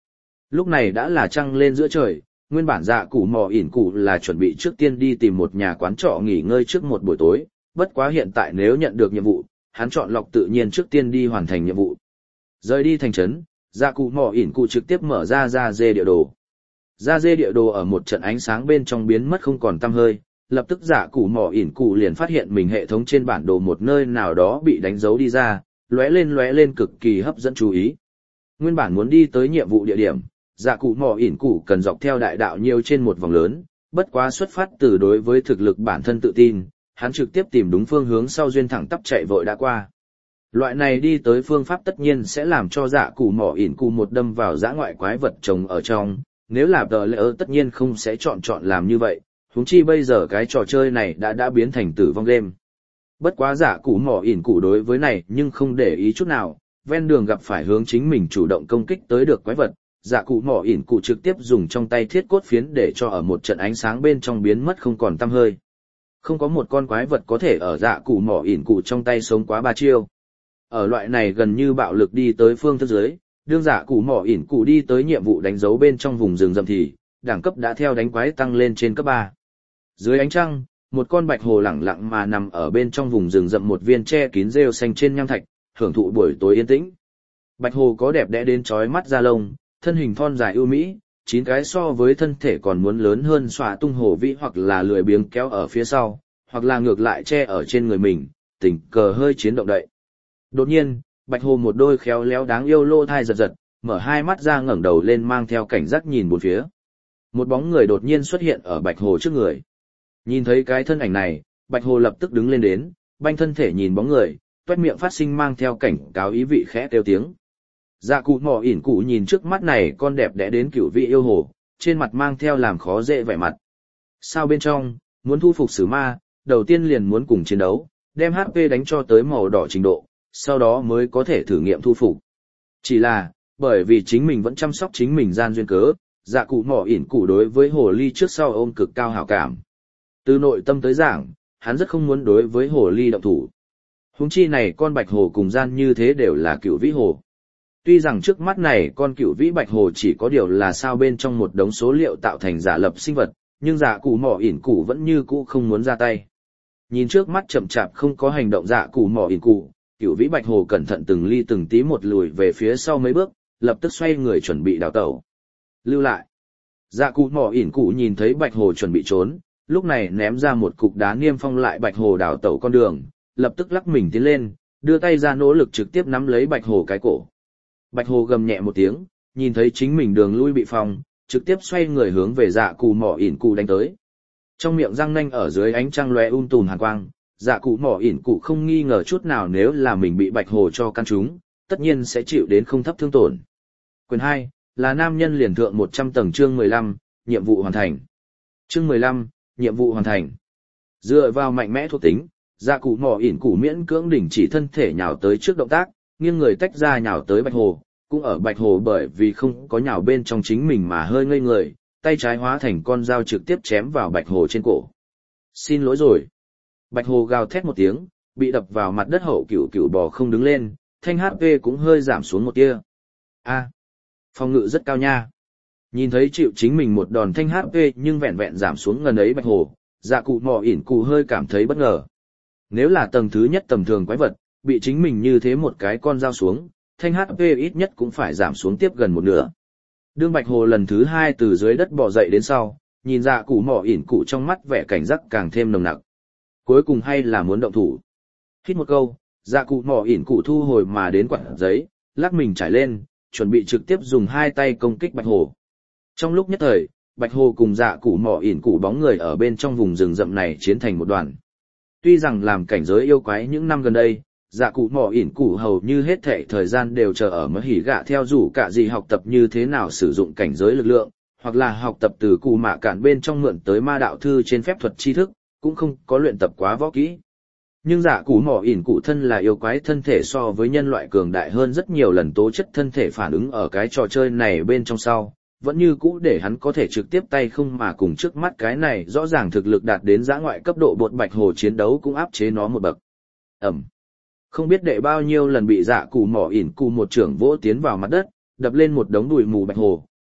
Lúc này đã là trăng lên giữa trời, nguyên bản dạ cụ mò ỉn cụ là chuẩn bị trước tiên đi tìm một nhà quán trọ nghỉ ngơi trước một buổi tối, bất quá hiện tại nếu nhận được nhiệm vụ, hắn chọn lọc tự nhiên trước tiên đi hoàn thành nhiệm vụ. Rời đi thành trấn, dạ cụ mò ỉn cụ trực tiếp mở ra ra dê địa đồ. Ra dê địa đồ ở một trận ánh sáng bên trong biến mất không còn tăm hơi, lập tức dạ cụ mò ỉn cụ liền phát hiện mình hệ thống trên bản đồ một nơi nào đó bị đánh dấu đi ra, lóe lên lóe lên cực kỳ hấp dẫn chú ý. Nguyên bản muốn đi tới nhiệm vụ địa điểm, dạ cụ mò ỉn cụ cần dọc theo đại đạo nhiều trên một vòng lớn, bất quá xuất phát từ đối với thực lực bản thân tự tin, hắn trực tiếp tìm đúng phương hướng sau duyên thẳng tắp chạy vội đã qua. Loại này đi tới phương pháp tất nhiên sẽ làm cho dạ cụ mò ỉn cụ một đâm vào dã ngoại quái vật trồng ở trong, nếu là tờ lệ ơ tất nhiên không sẽ chọn chọn làm như vậy, huống chi bây giờ cái trò chơi này đã đã biến thành tử vong game. Bất quá dạ cụ mò ỉn cụ đối với này nhưng không để ý chút nào, ven đường gặp phải hướng chính mình chủ động công kích tới được quái vật, dạ cụ mò ỉn cụ trực tiếp dùng trong tay thiết cốt phiến để cho ở một trận ánh sáng bên trong biến mất không còn tăm hơi. Không có một con quái vật có thể ở dạ cụ mò ỉn cụ trong tay sống quá ba chiêu. Ở loại này gần như bạo lực đi tới phương thức dưới, đương dạ cụ mò ỉn cụ đi tới nhiệm vụ đánh dấu bên trong vùng rừng rậm thì, đẳng cấp đã theo đánh quái tăng lên trên cấp ba. Dưới ánh trăng, một con bạch hồ lẳng lặng mà nằm ở bên trong vùng rừng rậm một viên che kín rêu xanh trên nham thạch, hưởng thụ buổi tối yên tĩnh. Bạch hồ có đẹp đẽ đến chói mắt da lông, thân hình thon dài ưu mỹ, chín cái so với thân thể còn muốn lớn hơn xòa tung hồ vĩ hoặc là lười biếng kéo ở phía sau, hoặc là ngược lại che ở trên người mình, tình cờ hơi chiến động đậy. Đột nhiên, bạch hồ một đôi khéo léo đáng yêu lô thai giật giật, mở hai mắt ra ngẩng đầu lên mang theo cảnh giác nhìn bốn phía. Một bóng người đột nhiên xuất hiện ở bạch hồ trước người. Nhìn thấy cái thân ảnh này, bạch hồ lập tức đứng lên đến, banh thân thể nhìn bóng người, toét miệng phát sinh mang theo cảnh cáo ý vị khẽ kêu tiếng. Dạ cụ mò ỉn cụ nhìn trước mắt này con đẹp đẽ đến cửu vị yêu hồ, trên mặt mang theo làm khó dễ vẻ mặt. Sao bên trong, muốn thu phục sử ma, đầu tiên liền muốn cùng chiến đấu, đem hát pê đánh cho tới màu đỏ trình độ, sau đó mới có thể thử nghiệm thu phục. Chỉ là, bởi vì chính mình vẫn chăm sóc chính mình gian duyên cớ, dạ cụ mò ỉn cụ đối với hồ ly trước sau ôm cực cao hảo cảm. Từ nội tâm tới giảng, hắn rất không muốn đối với hồ ly động thủ. Huống chi này con bạch hồ cùng gian như thế đều là cửu vĩ hồ. Tuy rằng trước mắt này con cửu vĩ bạch hồ chỉ có điều là sao bên trong một đống số liệu tạo thành giả lập sinh vật, nhưng dạ cụ mò ỉn cụ vẫn như cũ không muốn ra tay. Nhìn trước mắt chậm chạp không có hành động dạ cụ mò ỉn cụ, cửu vĩ bạch hồ cẩn thận từng ly từng tí một lùi về phía sau mấy bước, lập tức xoay người chuẩn bị đào tẩu. Lưu lại. Dạ cụ mò ỉn cụ nhìn thấy bạch hồ chuẩn bị trốn, lúc này ném ra một cục đá niêm phong lại bạch hồ đào tẩu con đường, lập tức lắc mình tiến lên, đưa tay ra nỗ lực trực tiếp nắm lấy bạch hồ cái cổ. Bạch hồ gầm nhẹ một tiếng, nhìn thấy chính mình đường lui bị phong, trực tiếp xoay người hướng về dạ cụ mỏ ỉn cụ đánh tới. Trong miệng răng nanh ở dưới ánh trăng lóe um tùm hàn quang, dạ cụ mỏ ỉn cụ không nghi ngờ chút nào nếu là mình bị bạch hồ cho căn trúng, tất nhiên sẽ chịu đến không thấp thương tổn. Quyền hai là nam nhân liền thượng một trăm tầng chương mười lăm, nhiệm vụ hoàn thành. Chương mười lăm, nhiệm vụ hoàn thành. Dựa vào mạnh mẽ thuộc tính, dạ cụ mỏ ỉn cụ miễn cưỡng đỉnh chỉ thân thể nhào tới trước động tác, nghiêng người tách ra nhào tới bạch hồ, cũng ở bạch hồ bởi vì không có nhào bên trong chính mình mà hơi ngây người, tay trái hóa thành con dao trực tiếp chém vào bạch hồ trên cổ. Xin lỗi rồi. Bạch hồ gào thét một tiếng, bị đập vào mặt đất hậu cửu cửu bò không đứng lên, thanh hát pê cũng hơi giảm xuống một tia. A, phòng ngự rất cao nha. Nhìn thấy chịu chính mình một đòn thanh hát pê nhưng vẹn vẹn giảm xuống ngần ấy bạch hồ, dạ cụ mò ỉn cụ hơi cảm thấy bất ngờ. Nếu là tầng thứ nhất tầm thường quái vật, bị chính mình như thế một cái con dao xuống, thanh hát pê ít nhất cũng phải giảm xuống tiếp gần một nửa. Đương bạch hồ lần thứ hai từ dưới đất bò dậy đến sau, nhìn dạ cụ mò ỉn cụ trong mắt vẻ cảnh giác càng thêm nồng nặc. Cuối cùng hay là muốn động thủ. Hít một câu, dạ cụ mò ỉn cụ thu hồi mà đến quạt giấy, lắc mình trải lên, chuẩn bị trực tiếp dùng hai tay công kích bạch hồ. Trong lúc nhất thời, bạch hồ cùng dạ cụ mò ỉn cụ bóng người ở bên trong vùng rừng rậm này chiến thành một đoàn. Tuy rằng làm cảnh giới yêu quái những năm gần đây, dạ cụ mò ỉn cụ hầu như hết thệ thời gian đều chờ ở mớ hỉ gạ theo rủ cả gì học tập như thế nào sử dụng cảnh giới lực lượng, hoặc là học tập từ cụ mạ cản bên trong mượn tới ma đạo thư trên phép thuật tri thức, cũng không có luyện tập quá võ kỹ. Nhưng dạ cụ mò ỉn cụ thân là yêu quái thân thể so với nhân loại cường đại hơn rất nhiều lần, tố chất thân thể phản ứng ở cái trò chơi này bên trong sau, vẫn như cũ để hắn có thể trực tiếp tay không mà cùng trước mắt cái này rõ ràng thực lực đạt đến dã ngoại cấp độ bột bạch hồ chiến đấu cũng áp chế nó một bậc. Ẩm. Không biết đệ bao nhiêu lần bị dạ cụ mỏ ỉn cụ một trưởng vỗ tiến vào mặt đất, đập lên một đống đùi mù bạch hồ,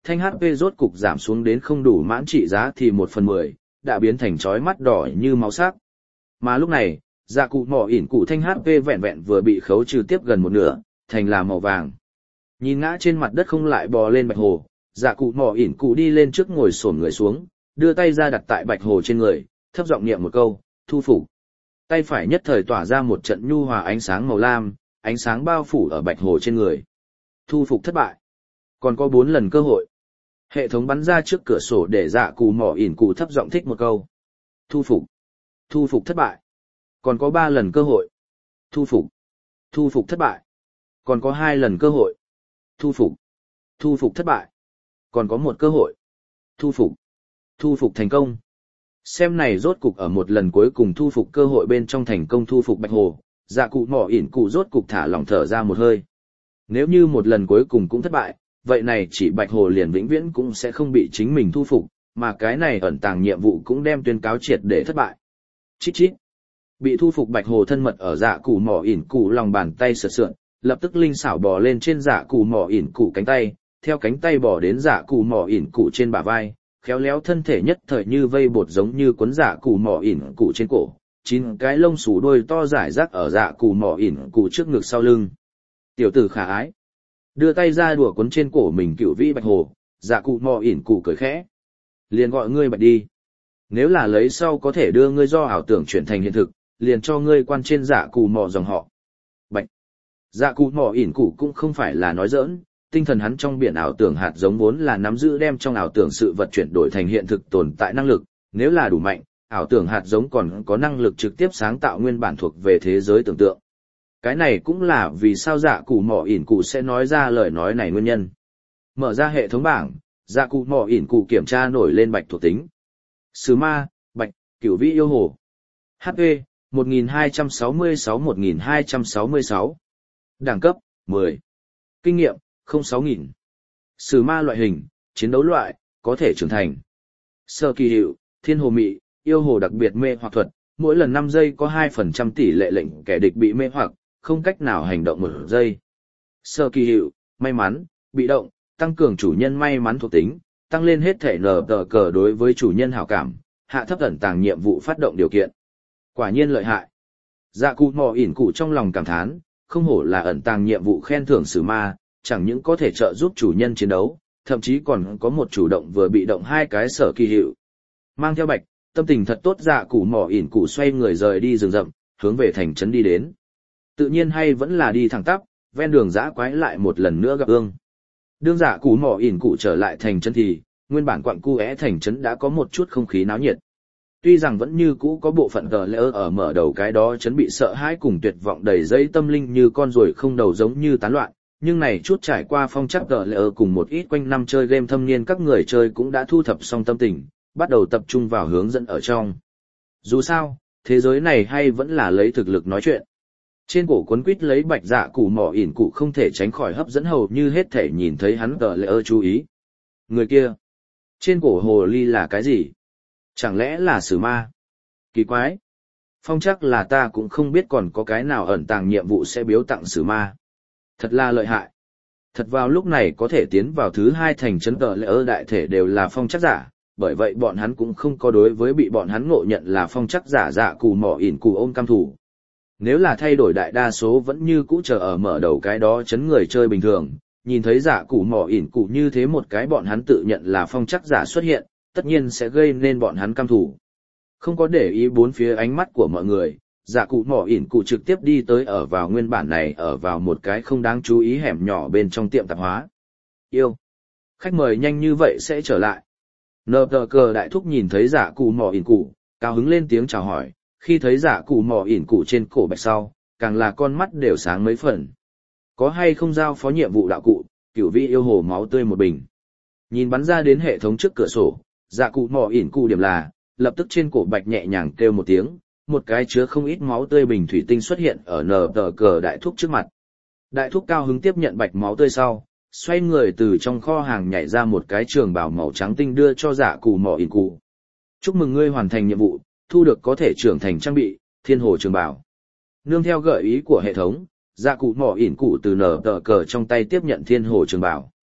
thanh hát pê rốt cục giảm xuống đến không đủ mãn trị giá thì một phần mười, đã biến thành chói mắt đỏ như máu sắc. Mà lúc này, dạ cụ mỏ ỉn cụ thanh hát pê vẹn vẹn vừa bị khấu trừ tiếp gần một nửa, thành là màu vàng. Nhìn ngã trên mặt đất không lại bò lên Bạch Hồ, dạ cụ mỏ ỉn cụ đi lên trước ngồi xổm người xuống, đưa tay ra đặt tại Bạch Hồ trên người, thấp giọng niệm một câu, thu phục. Tay phải nhất thời tỏa ra một trận nhu hòa ánh sáng màu lam, ánh sáng bao phủ ở Bạch Hồ trên người. Thu phục thất bại. Còn có bốn lần cơ hội. Hệ thống bắn ra trước cửa sổ để dạ cụ mỏ ỉn cụ thấp giọng thích một câu. Thu phục. Thu phục thất bại. Còn có ba lần cơ hội. Thu phục. Thu phục thất bại. Còn có hai lần cơ hội. Thu phục. Thu phục thất bại. Còn có một cơ hội. Thu phục. Thu phục thành công. Xem này rốt cục ở một lần cuối cùng thu phục cơ hội bên trong thành công thu phục Bạch Hồ, dạ cụ mỏ ỉn cụ rốt cục thả lỏng thở ra một hơi. Nếu như một lần cuối cùng cũng thất bại, vậy này chỉ Bạch Hồ liền vĩnh viễn cũng sẽ không bị chính mình thu phục, mà cái này ẩn tàng nhiệm vụ cũng đem tuyên cáo triệt để thất bại. Chít chít. Bị thu phục Bạch Hồ thân mật ở dạ cụ mỏ ỉn cụ lòng bàn tay sượt sượn, lập tức linh xảo bò lên trên dạ cụ mỏ ỉn cụ cánh tay, theo cánh tay bò đến dạ cụ mỏ ỉn cụ trên bả vai, khéo léo thân thể nhất thời như vây bột giống như cuốn dạ cụ mỏ ỉn cụ trên cổ, chín cái lông xù đuôi to rải rác ở dạ cụ mỏ ỉn cụ trước ngực sau lưng. Tiểu tử khả ái, đưa tay ra đùa cuốn trên cổ mình cựu vĩ Bạch Hồ, dạ cụ mỏ ỉn cụ cười khẽ, liền gọi ngươi Bạch đi. Nếu là lấy sau có thể đưa ngươi do ảo tưởng chuyển thành hiện thực, liền cho ngươi quan trên dạ cụ mỏ dòng họ. Bạch. Dạ cụ mỏ ỉn cụ cũng không phải là nói giỡn, tinh thần hắn trong biển ảo tưởng hạt giống vốn là nắm giữ đem trong ảo tưởng sự vật chuyển đổi thành hiện thực tồn tại năng lực, nếu là đủ mạnh, ảo tưởng hạt giống còn có năng lực trực tiếp sáng tạo nguyên bản thuộc về thế giới tưởng tượng. Cái này cũng là vì sao dạ cụ mỏ ỉn cụ sẽ nói ra lời nói này nguyên nhân. Mở ra hệ thống bảng, dạ cụ mỏ ỉn cụ kiểm tra nổi lên Bạch thuộc tính. Sứ ma, Bạch, cửu vĩ yêu hồ. hát pê, một nghìn hai trăm sáu mươi sáu một nghìn hai trăm sáu mươi sáu. Đẳng cấp, mười. Kinh nghiệm, không sáu nghìn. Sứ ma loại hình, chiến đấu loại, có thể trưởng thành. Sở kỳ hiệu, thiên hồ mị, yêu hồ đặc biệt mê hoặc thuật, mỗi lần năm giây có hai phần trăm tỷ lệ lệnh kẻ địch bị mê hoặc, không cách nào hành động một giây. Sở kỳ hiệu, may mắn, bị động, tăng cường chủ nhân may mắn thuộc tính, tăng lên hết thể nở tờ cờ đối với chủ nhân hảo cảm, hạ thấp ẩn tàng nhiệm vụ phát động điều kiện. Quả nhiên lợi hại. Dạ cụ mò ỉn cụ trong lòng cảm thán, không hổ là ẩn tàng nhiệm vụ khen thưởng sử ma, chẳng những có thể trợ giúp chủ nhân chiến đấu, thậm chí còn có một chủ động vừa bị động hai cái sở kỳ hiệu. Mang theo Bạch, tâm tình thật tốt dạ cụ mò ỉn cụ xoay người rời đi rừng rậm, hướng về thành trấn đi đến. Tự nhiên hay vẫn là đi thẳng tắp, ven đường dã quái lại một lần nữa gặp ương. Đương dạ cụ mò ỉn cụ trở lại thành trấn thì, nguyên bản quặng cu é thành trấn đã có một chút không khí náo nhiệt. Tuy rằng vẫn như cũ có bộ phận tờ lỡ ở mở đầu cái đó trấn bị sợ hãi cùng tuyệt vọng đầy dây tâm linh như con ruồi không đầu giống như tán loạn, nhưng này chút trải qua phong chắc tờ lỡ cùng một ít quanh năm chơi game thâm niên các người chơi cũng đã thu thập xong tâm tình, bắt đầu tập trung vào hướng dẫn ở trong. Dù sao, thế giới này hay vẫn là lấy thực lực nói chuyện. Trên cổ cuốn quýt lấy Bạch dạ cụ mỏ ỉn cụ không thể tránh khỏi hấp dẫn hầu như hết thể nhìn thấy hắn tờ lỡ chú ý. Người kia, trên cổ hồ ly là cái gì? Chẳng lẽ là sử ma? Kỳ quái. Phong chắc là ta cũng không biết còn có cái nào ẩn tàng nhiệm vụ sẽ biếu tặng sử ma. Thật là lợi hại. Thật vào lúc này có thể tiến vào thứ hai thành trấn tờ lỡ đại thể đều là phong chắc giả, bởi vậy bọn hắn cũng không có đối với bị bọn hắn ngộ nhận là phong chắc giả dạ cụ mỏ ỉn cụ ôm cam thủ. Nếu là thay đổi đại đa số vẫn như cũ chờ ở mở đầu cái đó chấn người chơi bình thường, nhìn thấy dạ cụ mỏ ỉn cụ như thế một cái bọn hắn tự nhận là phong chắc giả xuất hiện, tất nhiên sẽ gây nên bọn hắn cam thủ. Không có để ý bốn phía ánh mắt của mọi người, dạ cụ mỏ ỉn cụ trực tiếp đi tới ở vào nguyên bản này ở vào một cái không đáng chú ý hẻm nhỏ bên trong tiệm tạp hóa. Yêu! Khách mời nhanh như vậy sẽ trở lại. Nờ tờ cờ đại thúc nhìn thấy dạ cụ mỏ ỉn cụ, cao hứng lên tiếng chào hỏi, khi thấy dạ cụ mỏ ỉn cụ trên cổ Bạch sau, càng là con mắt đều sáng mấy phần. Có hay không giao phó nhiệm vụ đạo cụ, cửu vị yêu hồ máu tươi một bình. Nhìn bắn ra đến hệ thống trước cửa sổ, dạ cụ mỏ ỉn cụ điểm là, lập tức trên cổ Bạch nhẹ nhàng kêu một tiếng, một cái chứa không ít máu tươi bình thủy tinh xuất hiện ở nờ tờ cờ đại thúc trước mặt. Đại thúc cao hứng tiếp nhận Bạch máu tươi sau, xoay người từ trong kho hàng nhảy ra một cái trường bào màu trắng tinh đưa cho dạ cụ mỏ ỉn cụ. Chúc mừng ngươi hoàn thành nhiệm vụ, thu được có thể trưởng thành trang bị, thiên hồ trường bào. Nương theo gợi ý của hệ thống, dạ cụ mỏ ỉn cụ từ nở tờ cờ trong tay tiếp nhận thiên hồ trường bào.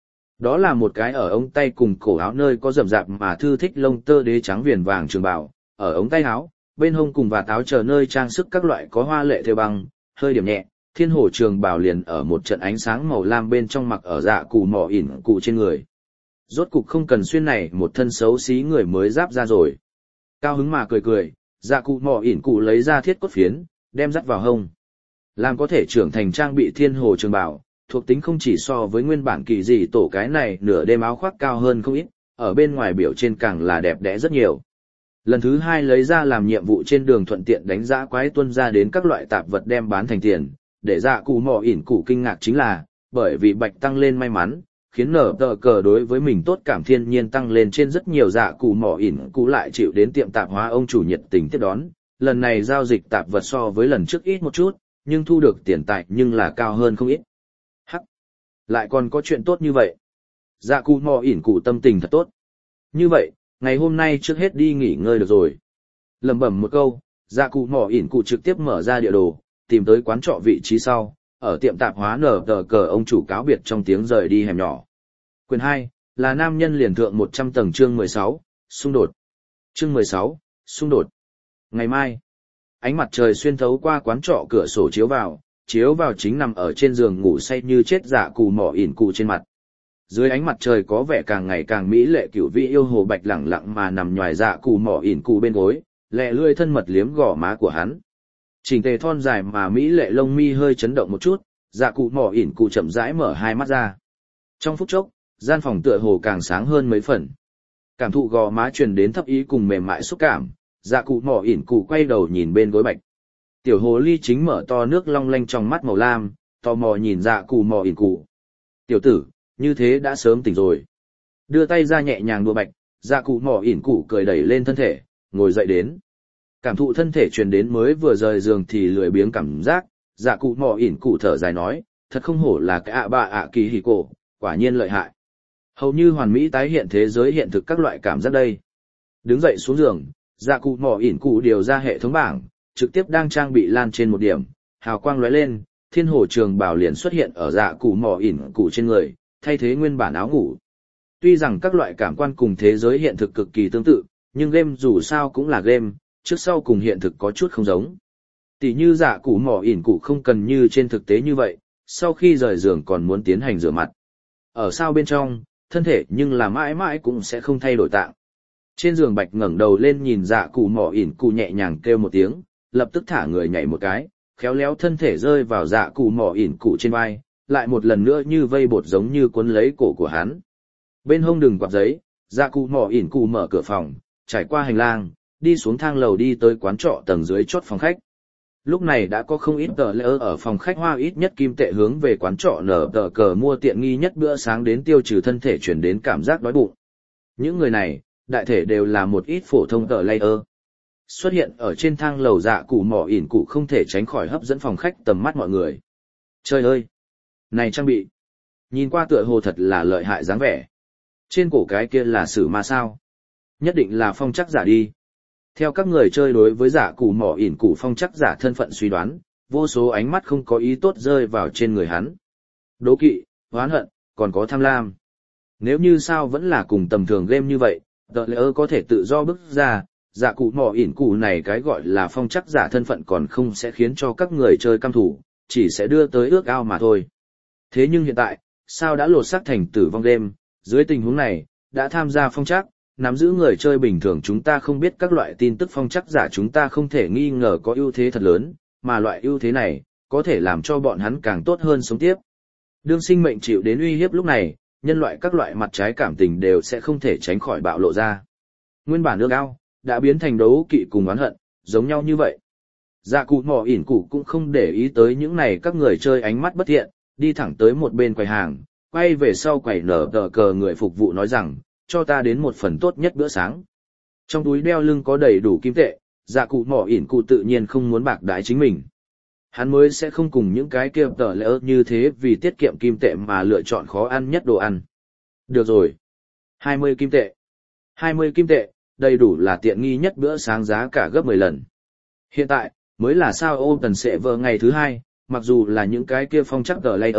Đó là một cái ở ống tay cùng cổ áo nơi có rậm rạp mà thư thích lông tơ đế trắng viền vàng trường bào, ở ống tay áo, bên hông cùng và táo chờ nơi trang sức các loại có hoa lệ thêu băng, hơi điểm nhẹ, thiên hồ trường bào liền ở một trận ánh sáng màu lam bên trong mặc ở dạ cụ mỏ ỉn cụ trên người. Rốt cục không cần xuyên này một thân xấu xí người mới giáp ra rồi. Cao hứng mà cười cười, dạ cụ mỏ ỉn cụ lấy ra thiết cốt phiến, đem dắt vào hông. Làm có thể trưởng thành trang bị thiên hồ trường bào, thuộc tính không chỉ so với nguyên bản kỳ dị tổ cái này nửa đêm áo khoác cao hơn không ít, ở bên ngoài biểu trên càng là đẹp đẽ rất nhiều. Lần thứ hai lấy ra làm nhiệm vụ trên đường thuận tiện đánh giá quái tuân ra đến các loại tạp vật đem bán thành tiền, để dạ cụ mỏ ỉn cụ kinh ngạc chính là, bởi vì bạch tăng lên may mắn, khiến nở tờ cờ đối với mình tốt cảm thiên nhiên tăng lên trên rất nhiều dạ cụ mỏ ỉn cụ lại chịu đến tiệm tạp hóa ông chủ nhiệt tình tiếp đón, lần này giao dịch tạp vật so với lần trước ít một chút, nhưng thu được tiền tài nhưng là cao hơn không ít. Hắc! Lại còn có chuyện tốt như vậy. Dạ cụ mỏ ỉn cụ tâm tình thật tốt. Như vậy, ngày hôm nay trước hết đi nghỉ ngơi được rồi. Lẩm bẩm một câu, dạ cụ mỏ ỉn cụ trực tiếp mở ra địa đồ, tìm tới quán trọ vị trí sau, ở tiệm tạp hóa nở tờ cờ ông chủ cáo biệt trong tiếng rời đi hẻm nhỏ. Quyền hai, là nam nhân liền thượng một trăm tầng chương mười sáu, xung đột. Chương mười sáu, xung đột. Ngày mai, ánh mặt trời xuyên thấu qua quán trọ cửa sổ chiếu vào, chiếu vào chính nằm ở trên giường ngủ say như chết dạ cụ mỏ ỉn cụ trên mặt. Dưới ánh mặt trời có vẻ càng ngày càng mỹ lệ cửu vị yêu hồ bạch lẳng lặng mà nằm nhòi dạ cụ mỏ ỉn cụ bên gối, lẹ lươi thân mật liếm gò má của hắn. Chỉnh tề thon dài mà mỹ lệ lông mi hơi chấn động một chút, dạ cụ mỏ ỉn cụ chậm rãi mở hai mắt ra. Trong phút chốc, gian phòng tựa hồ càng sáng hơn mấy phần. Cảm thụ gò má truyền đến thấp ý cùng mềm mại xúc cảm, dạ cụ mỏ ỉn cụ quay đầu nhìn bên gối bạch. Tiểu hồ ly chính mở to nước long lanh trong mắt màu lam, tò mò nhìn dạ cụ mỏ ỉn cụ. Tiểu tử, như thế đã sớm tỉnh rồi. Đưa tay ra nhẹ nhàng đùa bạch, dạ cụ mỏ ỉn cụ cười đẩy lên thân thể, ngồi dậy đến. Cảm thụ thân thể truyền đến mới vừa rời giường thì lười biếng cảm giác, dạ cụ mỏ ỉn cụ thở dài nói, thật không hổ là cái ạ bạ ạ kỳ hỉ cổ, quả nhiên lợi hại. Hầu như hoàn mỹ tái hiện thế giới hiện thực các loại cảm giác đây. Đứng dậy xuống giường, dạ cụ mỏ ỉn cụ điều ra hệ thống bảng, trực tiếp đang trang bị lan trên một điểm, hào quang lóe lên, thiên hồ trường bảo liền xuất hiện ở dạ cụ mỏ ỉn cụ trên người, thay thế nguyên bản áo ngủ. Tuy rằng các loại cảm quan cùng thế giới hiện thực cực kỳ tương tự, nhưng game dù sao cũng là game, trước sau cùng hiện thực có chút không giống. Tỷ như dạ cụ mỏ ỉn cụ không cần như trên thực tế như vậy, sau khi rời giường còn muốn tiến hành rửa mặt. Ở sao bên trong, thân thể nhưng là mãi mãi cũng sẽ không thay đổi tạng. Trên giường bạch ngẩng đầu lên nhìn dạ cụ mỏ ỉn cụ nhẹ nhàng kêu một tiếng, lập tức thả người nhảy một cái, khéo léo thân thể rơi vào dạ cụ mỏ ỉn cụ trên vai, lại một lần nữa như vây bột giống như cuốn lấy cổ của hắn. Bên hông đừng quạt giấy, dạ cụ mỏ ỉn cụ mở cửa phòng, trải qua hành lang, đi xuống thang lầu đi tới quán trọ tầng dưới chốt phòng khách. Lúc này đã có không ít tờ lỡ ở phòng khách hoa ít nhất kim tệ hướng về quán trọ nở tờ cờ mua tiện nghi nhất bữa sáng đến tiêu trừ thân thể chuyển đến cảm giác đói bụng. Những người này, đại thể đều là một ít phổ thông tờ layer. Xuất hiện ở trên thang lầu dạ cụ mỏ ỉn cụ không thể tránh khỏi hấp dẫn phòng khách tầm mắt mọi người. Trời ơi! Này trang bị! Nhìn qua tựa hồ thật là lợi hại dáng vẻ. Trên cổ cái kia là sử ma sao? Nhất định là phong chắc giả đi. Theo các người chơi đối với giả cụ mỏ ỉn cụ phong chắc giả thân phận suy đoán, vô số ánh mắt không có ý tốt rơi vào trên người hắn. Đố kỵ, oán hận, còn có tham lam. Nếu như sao vẫn là cùng tầm thường game như vậy, tờ lỡ có thể tự do bước ra, giả cụ mỏ ỉn cụ này cái gọi là phong chắc giả thân phận còn không sẽ khiến cho các người chơi căm thủ, chỉ sẽ đưa tới ước ao mà thôi. Thế nhưng hiện tại, sao đã lột xác thành tử vong game, dưới tình huống này, đã tham gia phong chắc, nắm giữ người chơi bình thường chúng ta không biết các loại tin tức phong chắc giả chúng ta không thể nghi ngờ có ưu thế thật lớn, mà loại ưu thế này, có thể làm cho bọn hắn càng tốt hơn sống tiếp. Đương sinh mệnh chịu đến uy hiếp lúc này, nhân loại các loại mặt trái cảm tình đều sẽ không thể tránh khỏi bạo lộ ra. Nguyên bản ước ao, đã biến thành đấu kỵ cùng oán hận, giống nhau như vậy. Dạ cụ mỏ ỉn cụ cũng không để ý tới những này các người chơi ánh mắt bất thiện, đi thẳng tới một bên quầy hàng, quay về sau quầy nở tờ cờ người phục vụ nói rằng, cho ta đến một phần tốt nhất bữa sáng. Trong túi đeo lưng có đầy đủ kim tệ, dạ cụ mỏ ỉn cụ tự nhiên không muốn bạc đái chính mình. Hắn mới sẽ không cùng những cái kia tờ lỡ như thế vì tiết kiệm kim tệ mà lựa chọn khó ăn nhất đồ ăn. Được rồi. hai mươi kim tệ. hai mươi kim tệ, đầy đủ là tiện nghi nhất bữa sáng giá cả gấp mười lần. Hiện tại, mới là sao ôm tần sệ vợ ngày thứ hai, mặc dù là những cái kia phong chắc tờ layer,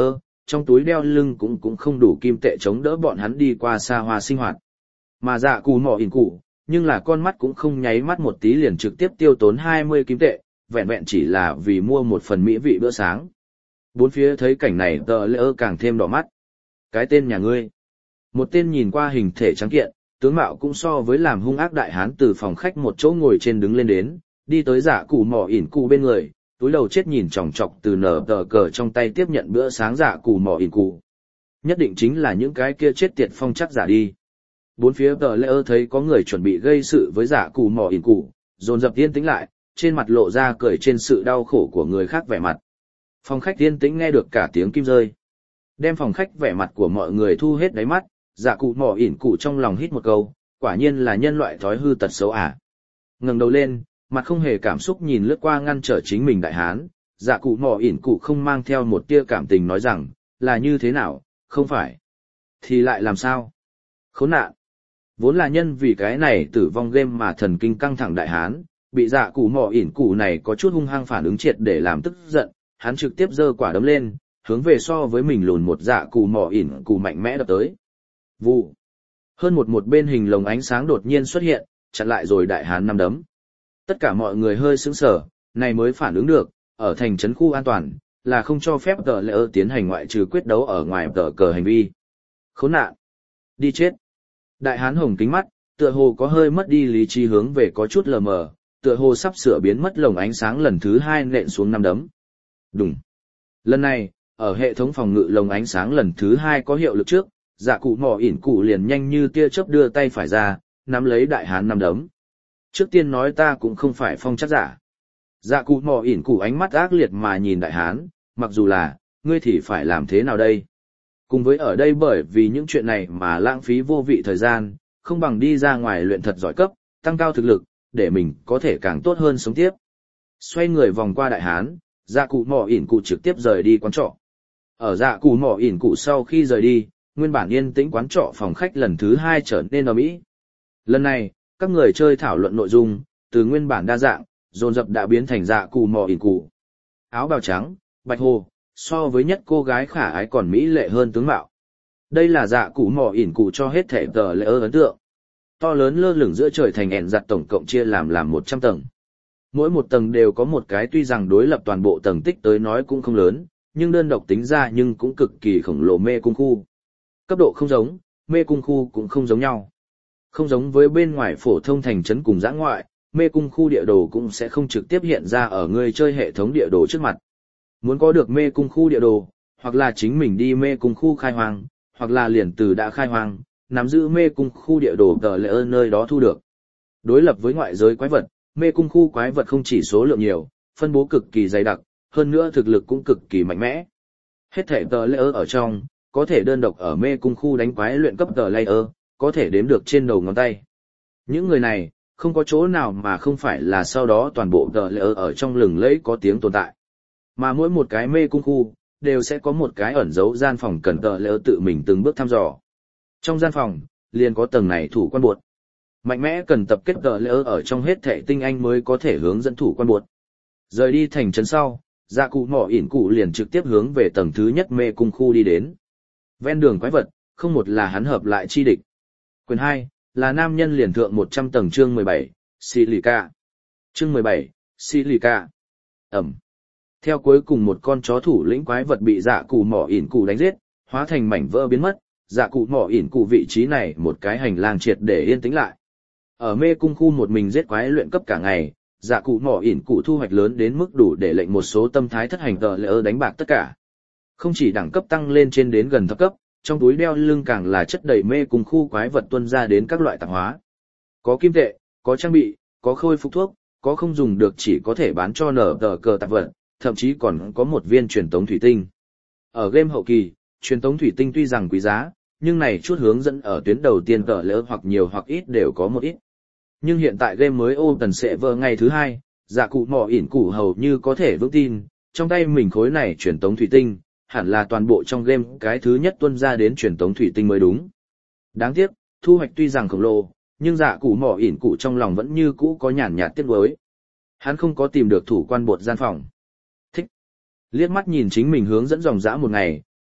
trong túi đeo lưng cũng cũng không đủ kim tệ chống đỡ bọn hắn đi qua xa hoa sinh hoạt. Mà dạ cù mỏ ỉn cụ, nhưng là con mắt cũng không nháy mắt một tí liền trực tiếp tiêu tốn hai mươi kim tệ, vẹn vẹn chỉ là vì mua một phần mỹ vị bữa sáng. Bốn phía thấy cảnh này tờ lễ ơ càng thêm đỏ mắt. Cái tên nhà ngươi. Một tên nhìn qua hình thể trắng kiện, tướng mạo cũng so với làm hung ác đại hán từ phòng khách một chỗ ngồi trên đứng lên đến, đi tới dạ cụ mỏ ỉn cụ bên người, túi đầu chết nhìn chòng chọc từ nở tờ cờ trong tay tiếp nhận bữa sáng dạ cụ mỏ ỉn cụ. Nhất định chính là những cái kia chết tiệt phong chắc giả đi. Bốn phía tờ lễ ơ thấy có người chuẩn bị gây sự với dạ cụ mỏ ỉn cụ, dồn dập yên tĩnh lại, trên mặt lộ ra cười trên sự đau khổ của người khác vẻ mặt. Phòng khách yên tĩnh nghe được cả tiếng kim rơi. Đem phòng khách vẻ mặt của mọi người thu hết đáy mắt, dạ cụ mỏ ỉn cụ trong lòng hít một câu, quả nhiên là nhân loại thói hư tật xấu à. Ngẩng đầu lên, mặt không hề cảm xúc nhìn lướt qua ngăn trở chính mình đại hán, dạ cụ mỏ ỉn cụ không mang theo một tia cảm tình nói rằng, là như thế nào, không phải. Thì lại làm sao? Khốn nạn. Vốn là nhân vì cái này tử vong game mà thần kinh căng thẳng đại hán, bị dạ cụ mỏ ỉn cụ này có chút hung hăng phản ứng triệt để làm tức giận, hắn trực tiếp giơ quả đấm lên, hướng về so với mình lùn một dạ cụ mỏ ỉn cụ mạnh mẽ đập tới. Vụ. Hơn một một bên hình lồng ánh sáng đột nhiên xuất hiện, chặn lại rồi đại hán năm đấm. Tất cả mọi người hơi sững sờ, này mới phản ứng được, ở thành trấn khu an toàn, là không cho phép tờ lễ ơ tiến hành ngoại trừ quyết đấu ở ngoài tờ cờ hành vi. Khốn nạn. Đi chết. Đại hán hồng kính mắt, tựa hồ có hơi mất đi lý trí hướng về có chút lờ mờ, tựa hồ sắp sửa biến mất lồng ánh sáng lần thứ hai nện xuống năm đấm. Đùng. Lần này, ở hệ thống phòng ngự lồng ánh sáng lần thứ hai có hiệu lực trước, dạ cụ mỏ ỉn cụ liền nhanh như tia chớp đưa tay phải ra, nắm lấy đại hán năm đấm. Trước tiên nói ta cũng không phải phong chắc giả. Dạ cụ mỏ ỉn cụ ánh mắt ác liệt mà nhìn đại hán, mặc dù là, ngươi thì phải làm thế nào đây? Cùng với ở đây bởi vì những chuyện này mà lãng phí vô vị thời gian, không bằng đi ra ngoài luyện thật giỏi cấp, tăng cao thực lực, để mình có thể càng tốt hơn sống tiếp. Xoay người vòng qua đại hán, dạ cụ mỏ ỉn cụ trực tiếp rời đi quán trọ. Ở dạ cụ mỏ ỉn cụ sau khi rời đi, nguyên bản yên tĩnh quán trọ phòng khách lần thứ hai trở nên ầm ĩ. Lần này, các người chơi thảo luận nội dung, từ nguyên bản đa dạng, dồn dập đã biến thành dạ cụ mỏ ỉn cụ. Áo bào trắng, bạch hồ, so với nhất cô gái khả ái còn mỹ lệ hơn tướng mạo. Đây là dạ cụ mỏ ỉn cụ cho hết thể tờ lễ ấn tượng. To lớn lơ lửng giữa trời thành ẻn giặt tổng cộng chia làm làm một trăm tầng. Mỗi một tầng đều có một cái tuy rằng đối lập toàn bộ tầng tích tới nói cũng không lớn, nhưng đơn độc tính ra nhưng cũng cực kỳ khổng lồ mê cung khu. Cấp độ không giống, mê cung khu cũng không giống nhau. Không giống với bên ngoài phổ thông thành trấn cùng dã ngoại, mê cung khu địa đồ cũng sẽ không trực tiếp hiện ra ở người chơi hệ thống địa đồ trước mặt. Muốn có được mê cung khu địa đồ, hoặc là chính mình đi mê cung khu khai hoang, hoặc là liền từ đã khai hoang, nắm giữ mê cung khu địa đồ tờ lệ ơn nơi đó thu được. Đối lập với ngoại giới quái vật, mê cung khu quái vật không chỉ số lượng nhiều, phân bố cực kỳ dày đặc, hơn nữa thực lực cũng cực kỳ mạnh mẽ. Hết thể tờ lệ ơn ở trong, có thể đơn độc ở mê cung khu đánh quái luyện cấp tờ lệ ơn, có thể đếm được trên đầu ngón tay. Những người này, không có chỗ nào mà không phải là sau đó toàn bộ tờ lệ ơn ở trong lừng lẫy có tiếng tồn tại. Mà mỗi một cái mê cung khu, đều sẽ có một cái ẩn dấu gian phòng cần tờ lỡ tự mình từng bước thăm dò. Trong gian phòng, liền có tầng này thủ quan buột. Mạnh mẽ cần tập kết tờ lỡ ở trong hết thể tinh anh mới có thể hướng dẫn thủ quan buột. Rời đi thành trấn sau, dạ cụ mỏ ỉn cụ liền trực tiếp hướng về tầng thứ nhất mê cung khu đi đến. Ven đường quái vật, không một là hắn hợp lại chi địch. Quyền hai, là nam nhân liền thượng một trăm tầng chương mười bảy, Silica. Chương mười bảy, Silica. Ẩm. Theo cuối cùng một con chó thủ lĩnh quái vật bị dạ cụ mỏ ỉn cụ đánh giết, hóa thành mảnh vỡ biến mất, dạ cụ mỏ ỉn cụ vị trí này một cái hành lang triệt để yên tĩnh lại. Ở mê cung khu một mình giết quái luyện cấp cả ngày, dạ cụ mỏ ỉn cụ thu hoạch lớn đến mức đủ để lệnh một số tâm thái thất hành tờ lỡ đánh bạc tất cả. Không chỉ đẳng cấp tăng lên trên đến gần thấp cấp, trong túi đeo lưng càng là chất đầy mê cung khu quái vật tuân ra đến các loại tạp hóa. Có kim tệ, có trang bị, có khôi phục thuốc, có không dùng được chỉ có thể bán cho nở tờ cờ tạp vật, thậm chí còn có một viên truyền tống thủy tinh. Ở game hậu kỳ, truyền tống thủy tinh tuy rằng quý giá, nhưng này chút hướng dẫn ở tuyến đầu tiên tờ lỡ hoặc nhiều hoặc ít đều có một ít. Nhưng hiện tại game mới open server ngày thứ hai, dạ cụ mỏ ỉn cụ hầu như có thể vững tin, trong tay mình khối này truyền tống thủy tinh, hẳn là toàn bộ trong game cái thứ nhất tuân ra đến truyền tống thủy tinh mới đúng. Đáng tiếc, thu hoạch tuy rằng khổng lồ, nhưng dạ cụ mỏ ỉn cụ trong lòng vẫn như cũ có nhàn nhạt tiếc nuối. Hắn không có tìm được thủ quan bột gian phòng. Thích. Liếc mắt nhìn chính mình hướng dẫn dòng dã một ngày,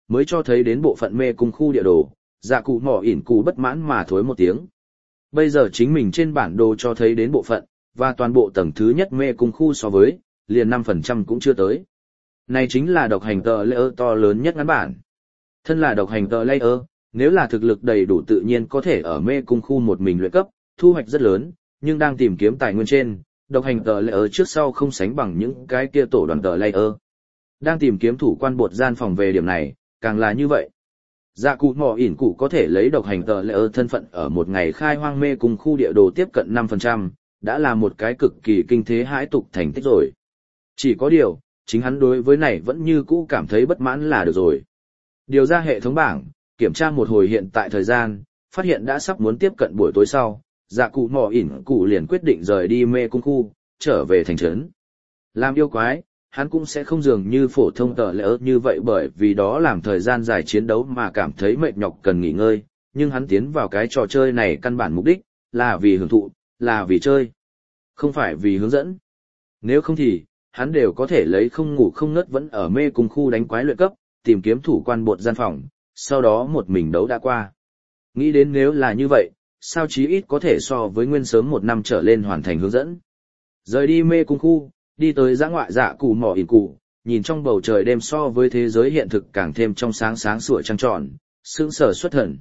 mới cho thấy đến bộ phận mê cung khu địa đồ, dạ cụ mỏ ỉn cụ bất mãn mà thối một tiếng. Bây giờ chính mình trên bản đồ cho thấy đến bộ phận, và toàn bộ tầng thứ nhất mê cung khu so với, liền năm phần trăm cũng chưa tới. Này chính là độc hành tờ layer to lớn nhất ngắn bản. Thân là độc hành tờ layer, nếu là thực lực đầy đủ tự nhiên có thể ở mê cung khu một mình luyện cấp, thu hoạch rất lớn, nhưng đang tìm kiếm tài nguyên trên, độc hành tờ layer trước sau không sánh bằng những cái kia tổ đoàn tờ layer. Đang tìm kiếm thủ quan bột gian phòng về điểm này, càng là như vậy. Dạ cụ mỏ ỉn cụ có thể lấy độc hành tờ layer thân phận ở một ngày khai hoang mê cung khu địa đồ tiếp cận năm phần trăm, đã là một cái cực kỳ kinh thế hãi tục thành tích rồi. Chỉ có điều, chính hắn đối với này vẫn như cũ cảm thấy bất mãn là được rồi. Điều ra hệ thống bảng, kiểm tra một hồi hiện tại thời gian, phát hiện đã sắp muốn tiếp cận buổi tối sau, dạ cụ mỏ ỉn cụ liền quyết định rời đi mê cung khu, trở về thành trấn. Làm yêu quái, hắn cũng sẽ không dường như phổ thông tờ lỡ như vậy bởi vì đó làm thời gian dài chiến đấu mà cảm thấy mệt nhọc cần nghỉ ngơi, nhưng hắn tiến vào cái trò chơi này căn bản mục đích, là vì hưởng thụ, là vì chơi, không phải vì hướng dẫn. Nếu không thì, hắn đều có thể lấy không ngủ không ngớt vẫn ở mê cung khu đánh quái luyện cấp, tìm kiếm thủ quan bột gian phòng, sau đó một mình đấu đã qua. Nghĩ đến nếu là như vậy, sao chí ít có thể so với nguyên sớm một năm trở lên hoàn thành hướng dẫn. Rời đi mê cung khu, đi tới dã ngoại dạ cụ mỏ ỉn cụ, nhìn trong bầu trời đêm so với thế giới hiện thực càng thêm trong sáng sáng sủa trăng tròn, sững sờ xuất thần.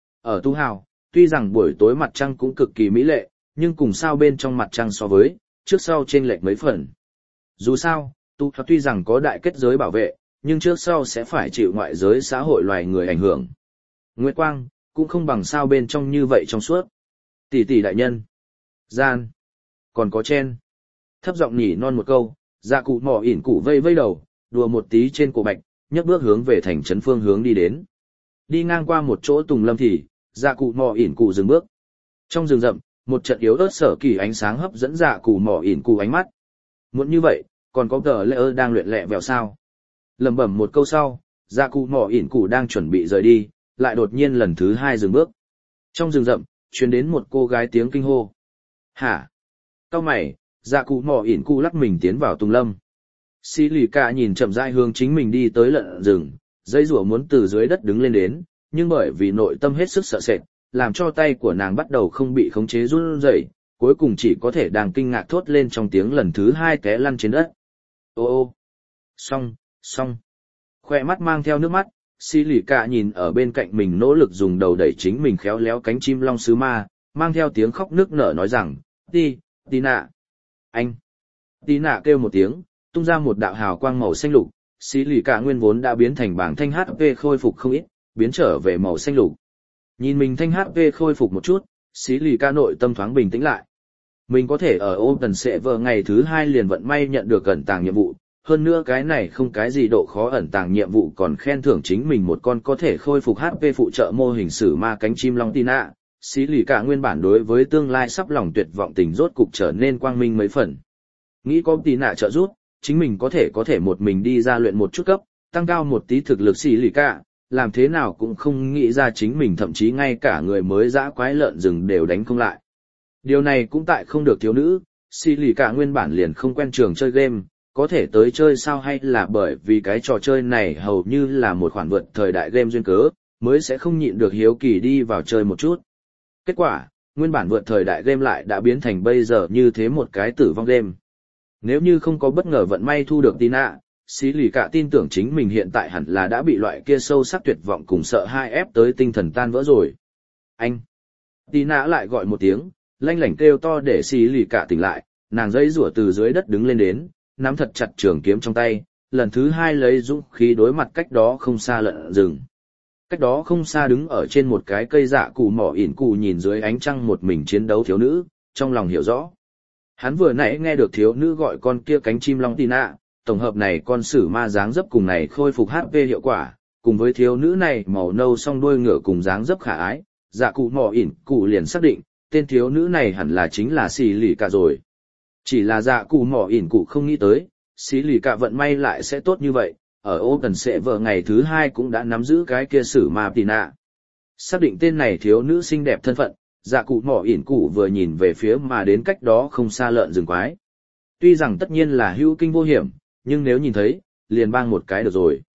Ở Tu Hào, tuy rằng buổi tối mặt trăng cũng cực kỳ mỹ lệ, nhưng cùng sao bên trong mặt trăng so với, trước sau chênh lệch mấy phần. Dù sao, Tu Hào tuy rằng có đại kết giới bảo vệ, nhưng trước sau sẽ phải chịu ngoại giới xã hội loài người ảnh hưởng. Nguyệt quang, cũng không bằng sao bên trong như vậy trong suốt. Tỷ tỷ đại nhân. Gian. Còn có chen. Thấp giọng nhỉ non một câu, dạ cụ mỏ ỉn cụ vây vây đầu, đùa một tí trên cổ bạch, nhấc bước hướng về thành trấn phương hướng đi đến. Đi ngang qua một chỗ tùng lâm thì, dạ cụ mỏ ỉn cụ dừng bước. Trong rừng rậm, một trận yếu ớt sở kỳ ánh sáng hấp dẫn dạ cụ mỏ ỉn cụ ánh mắt. Muốn như vậy, còn có tờ lệ ơ đang luyện lẹ vèo sao. Lẩm bẩm một câu sau, dạ cụ mỏ ỉn cụ đang chuẩn bị rời đi, lại đột nhiên lần thứ hai dừng bước. Trong rừng rậm, truyền đến một cô gái tiếng kinh hô. Hả? Cao mày, dạ cụ mỏ ỉn cụ lắc mình tiến vào tùng lâm. Xí lì cả nhìn chậm rãi hướng chính mình đi tới lợn rừng, dây rủa muốn từ dưới đất đứng lên đến, nhưng bởi vì nội tâm hết sức sợ sệt, làm cho tay của nàng bắt đầu không bị khống chế run rẩy, cuối cùng chỉ có thể đang kinh ngạc thốt lên trong tiếng lần thứ hai té lăn trên đất. Ô ô, xong, xong. Khoe mắt mang theo nước mắt, xí lì cả nhìn ở bên cạnh mình nỗ lực dùng đầu đẩy chính mình khéo léo cánh chim long sứ ma, mang theo tiếng khóc nức nở nói rằng, đi, tí nạ. Anh. Tí nạ kêu một tiếng, tung ra một đạo hào quang màu xanh lục, xí lì cả nguyên vốn đã biến thành bảng thanh hát pê khôi phục không ít, biến trở về màu xanh lục. Nhìn mình thanh hát pê khôi phục một chút, xí lì cả nội tâm thoáng bình tĩnh lại. Mình có thể ở Open Server ngày thứ hai liền vận may nhận được ẩn tàng nhiệm vụ, hơn nữa cái này không cái gì độ khó ẩn tàng nhiệm vụ còn khen thưởng chính mình một con có thể khôi phục hát pê phụ trợ mô hình sử ma cánh chim long tì nạ. Xí lì cả nguyên bản đối với tương lai sắp lòng tuyệt vọng tình rốt cục trở nên quang minh mấy phần. Nghĩ có tì nạ trợ giúp, chính mình có thể có thể một mình đi ra luyện một chút cấp, tăng cao một tí thực lực xí lì cả, làm thế nào cũng không nghĩ ra chính mình thậm chí ngay cả người mới dã quái lợn rừng đều đánh không lại. Điều này cũng tại không được thiếu nữ, xí lì cả nguyên bản liền không quen trường chơi game, có thể tới chơi sao hay là bởi vì cái trò chơi này hầu như là một khoản vượt thời đại game duyên cớ, mới sẽ không nhịn được hiếu kỳ đi vào chơi một chút. Kết quả, nguyên bản vượt thời đại game lại đã biến thành bây giờ như thế một cái tử vong game. Nếu như không có bất ngờ vận may thu được Tina, xí lì cả tin tưởng chính mình hiện tại hẳn là đã bị loại kia sâu sắc tuyệt vọng cùng sợ hai ép tới tinh thần tan vỡ rồi. Anh! Tina lại gọi một tiếng, lanh lảnh kêu to để xí lì cả tỉnh lại, nàng giãy giụa từ dưới đất đứng lên đến, nắm thật chặt trường kiếm trong tay, lần thứ hai lấy dũng khí đối mặt cách đó không xa lợn rừng. Cách đó không xa đứng ở trên một cái cây dạ cụ mỏ ỉn cụ nhìn dưới ánh trăng một mình chiến đấu thiếu nữ, trong lòng hiểu rõ. Hắn vừa nãy nghe được thiếu nữ gọi con kia cánh chim long tina, tổng hợp này con sử ma dáng dấp cùng này khôi phục hát pê hiệu quả, cùng với thiếu nữ này màu nâu song đuôi ngựa cùng dáng dấp khả ái, dạ cụ mỏ ỉn cụ liền xác định, tên thiếu nữ này hẳn là chính là xì lì cả rồi. Chỉ là dạ cụ mỏ ỉn cụ không nghĩ tới, xì lì cả vận may lại sẽ tốt như vậy. Ở Open Server ngày thứ hai cũng đã nắm giữ cái kia sử ma Tina. Xác định tên này thiếu nữ xinh đẹp thân phận, dạ cụ mỏ ỉn cụ vừa nhìn về phía mà đến cách đó không xa lợn rừng quái. Tuy rằng tất nhiên là hữu kinh vô hiểm, nhưng nếu nhìn thấy, liền bang một cái được rồi.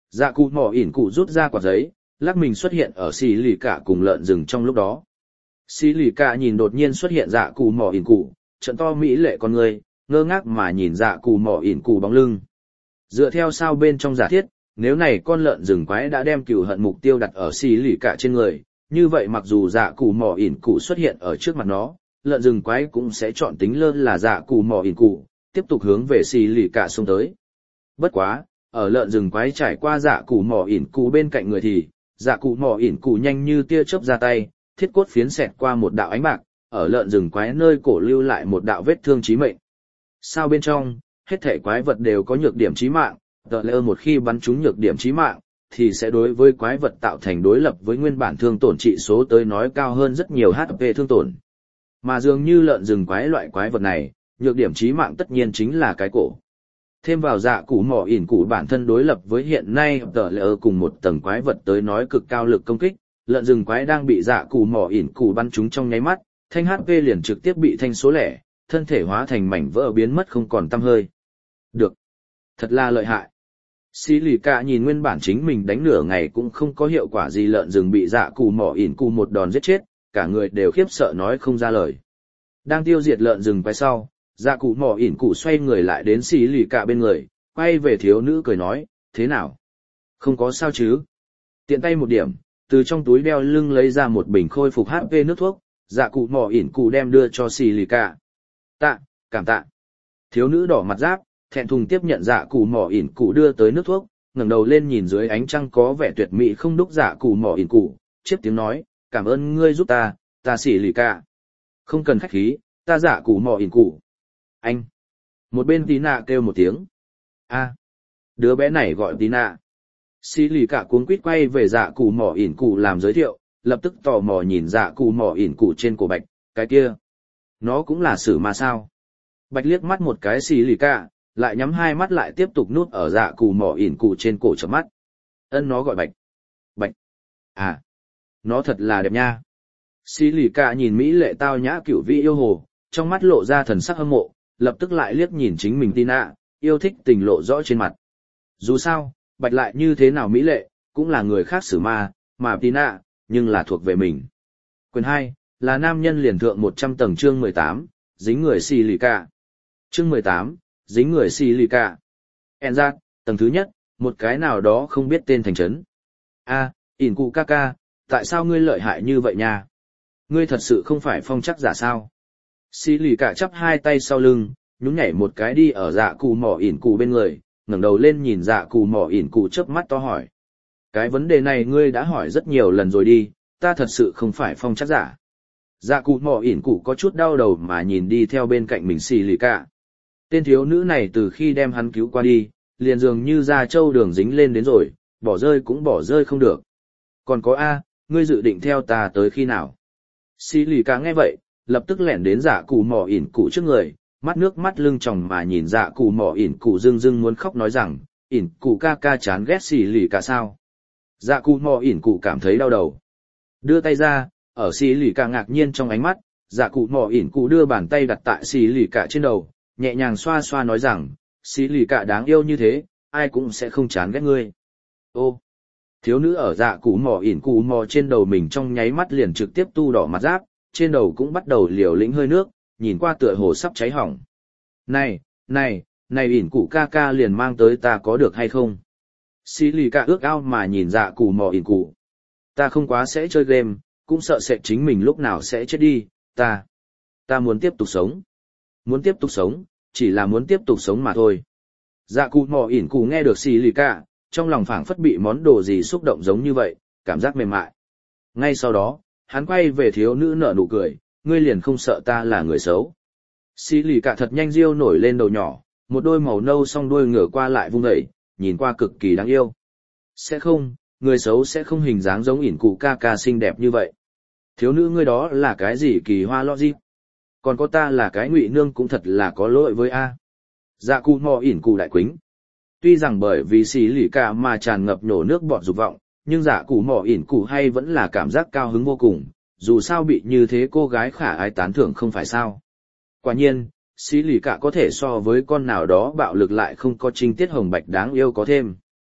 Dạ cụ mỏ ỉn cụ rút ra quả giấy, lắc mình xuất hiện ở xì lì cả cùng lợn rừng trong lúc đó. Xì lì cả nhìn đột nhiên xuất hiện dạ cụ mỏ ỉn cụ, trận to mỹ lệ con người, ngơ ngác mà nhìn dạ cụ mỏ ỉn cụ bóng lưng. Dựa theo sao bên trong giả thiết, nếu này con lợn rừng quái đã đem cừu hận mục tiêu đặt ở xì lì cả trên người, như vậy mặc dù dạ cụ mỏ ỉn cụ xuất hiện ở trước mặt nó, lợn rừng quái cũng sẽ chọn tính lơ là dạ cụ mỏ ỉn cụ, tiếp tục hướng về xì lì cả xông tới. Bất quá, ở lợn rừng quái trải qua dạ cụ mỏ ỉn cụ bên cạnh người thì, dạ cụ mỏ ỉn cụ nhanh như tia chớp ra tay, thiết cốt phiến xẹt qua một đạo ánh bạc, ở lợn rừng quái nơi cổ lưu lại một đạo vết thương chí mệnh. Sao bên trong, hết thể quái vật đều có nhược điểm chí mạng, tờ lơ một khi bắn trúng nhược điểm chí mạng, thì sẽ đối với quái vật tạo thành đối lập với nguyên bản thương tổn trị số tới nói cao hơn rất nhiều hát pê thương tổn. Mà dường như lợn rừng quái loại quái vật này, nhược điểm chí mạng tất nhiên chính là cái cổ. Thêm vào dạ cụ mỏ ỉn cụ bản thân đối lập với hiện nay tờ lơ cùng một tầng quái vật tới nói cực cao lực công kích, lợn rừng quái đang bị dạ cụ mỏ ỉn cụ bắn trúng trong nháy mắt, thanh hát pê liền trực tiếp bị thanh số lẻ, thân thể hóa thành mảnh vỡ biến mất không còn tăm hơi. Được. Thật là lợi hại. Xí lì cả nhìn nguyên bản chính mình đánh nửa ngày cũng không có hiệu quả gì lợn rừng bị dạ cụ mỏ ỉn cụ một đòn giết chết, cả người đều khiếp sợ nói không ra lời. Đang tiêu diệt lợn rừng quay sau, dạ cụ mỏ ỉn cụ xoay người lại đến xí lì cả bên người, quay về thiếu nữ cười nói, thế nào? Không có sao chứ? Tiện tay một điểm, từ trong túi đeo lưng lấy ra một bình khôi phục hát pê nước thuốc, dạ cụ mỏ ỉn cụ đem đưa cho xí lì cả. Tạ, cảm tạ. Thiếu nữ đỏ mặt giáp, thẹn thùng tiếp nhận dạ cụ mỏ ỉn cụ đưa tới nước thuốc, ngẩng đầu lên nhìn dưới ánh trăng có vẻ tuyệt mỹ không đúc dạ cụ mỏ ỉn cụ, chiếc tiếng nói, cảm ơn ngươi giúp ta, ta xỉ lì cả. Không cần khách khí, ta dạ cụ mỏ ỉn cụ. Anh. Một bên tí nạ kêu một tiếng. A. Đứa bé này gọi tí nạ. Xỉ lì cả cuống quýt quay về dạ cụ mỏ ỉn cụ làm giới thiệu, lập tức tò mò nhìn dạ cụ mỏ ỉn cụ trên cổ Bạch, cái kia. Nó cũng là sử ma sao. Bạch liếc mắt một cái xì lì cả, lại nhắm hai mắt lại tiếp tục nuốt ở dạ cụ mỏ ỉn cụ trên cổ chớp mắt. Ân nó gọi Bạch. Bạch. À. Nó thật là đẹp nha. Xì lì cả nhìn mỹ lệ tao nhã cửu vị yêu hồ, trong mắt lộ ra thần sắc hâm mộ, lập tức lại liếc nhìn chính mình Tina, yêu thích tình lộ rõ trên mặt. Dù sao, Bạch lại như thế nào mỹ lệ, cũng là người khác xử ma, mà Tina, nhưng là thuộc về mình. Quyền hai, là nam nhân liền thượng một trăm tầng chương mười tám, dính người xì lì cả. Chương mười tám, dính người xì lì cả. Enzat, tầng thứ nhất, một cái nào đó không biết tên thành trấn. A, ỉn cụ ca ca, tại sao ngươi lợi hại như vậy nha? Ngươi thật sự không phải phong chắc giả sao? Xì lì cả chắp hai tay sau lưng, nhún nhảy một cái đi ở dạ cụ mỏ ỉn cụ bên người, ngẩng đầu lên nhìn dạ cụ mỏ ỉn cụ chớp mắt to hỏi. Cái vấn đề này ngươi đã hỏi rất nhiều lần rồi đi, ta thật sự không phải phong chắc giả. Dạ cụ mỏ ỉn cụ có chút đau đầu mà nhìn đi theo bên cạnh mình xì lì cả. Tên thiếu nữ này từ khi đem hắn cứu qua đi, liền dường như da trâu đường dính lên đến rồi, bỏ rơi cũng bỏ rơi không được. Còn có A, ngươi dự định theo ta tới khi nào? Xì lì cả nghe vậy, lập tức lẻn đến dạ cụ mỏ ỉn cụ trước người, mắt nước mắt lưng tròng mà nhìn dạ cụ mỏ ỉn cụ dưng dưng muốn khóc nói rằng, ỉn cụ ca ca chán ghét xì lì cả sao? Dạ cụ mỏ ỉn cụ cảm thấy đau đầu. Đưa tay ra, ở xì lì cả ngạc nhiên trong ánh mắt, dạ cụ mỏ ỉn cụ đưa bàn tay đặt tại xì lì cả trên đầu, nhẹ nhàng xoa xoa nói rằng, xì lì cả đáng yêu như thế, ai cũng sẽ không chán ghét ngươi. Ô, thiếu nữ ở dạ cụ mỏ ỉn cụ mò trên đầu mình trong nháy mắt liền trực tiếp tu đỏ mặt giáp, trên đầu cũng bắt đầu liều lĩnh hơi nước, nhìn qua tựa hồ sắp cháy hỏng. Này, này, này ỉn cụ ca ca liền mang tới ta có được hay không? Xì lì cả ước ao mà nhìn dạ cụ mỏ ỉn cụ. Ta không quá sẽ chơi game, cũng sợ sẽ chính mình lúc nào sẽ chết đi, ta, ta muốn tiếp tục sống. Muốn tiếp tục sống, chỉ là muốn tiếp tục sống mà thôi. Dạ cụ mỏ ỉn cụ nghe được xì lì cả, trong lòng phảng phất bị món đồ gì xúc động giống như vậy, cảm giác mềm mại. Ngay sau đó, hắn quay về thiếu nữ nở nụ cười, ngươi liền không sợ ta là người xấu. Xì lì cả thật nhanh riêu nổi lên đầu nhỏ, một đôi màu nâu song đuôi ngửa qua lại vung dậy, nhìn qua cực kỳ đáng yêu. Sẽ không, người xấu sẽ không hình dáng giống ỉn cụ ca ca xinh đẹp như vậy. Thiếu nữ ngươi đó là cái gì kỳ hoa logic? Còn có ta là cái ngụy nương cũng thật là có lỗi với A. Dạ cụ mò ỉn cụ đại quính. Tuy rằng bởi vì xì lì cả mà tràn ngập nhổ nước bọt dục vọng, nhưng dạ cụ mò ỉn cụ hay vẫn là cảm giác cao hứng vô cùng, dù sao bị như thế cô gái khả ái tán thưởng không phải sao. Quả nhiên, xì lì cả có thể so với con nào đó bạo lực lại không có trinh tiết hồng bạch đáng yêu có thêm.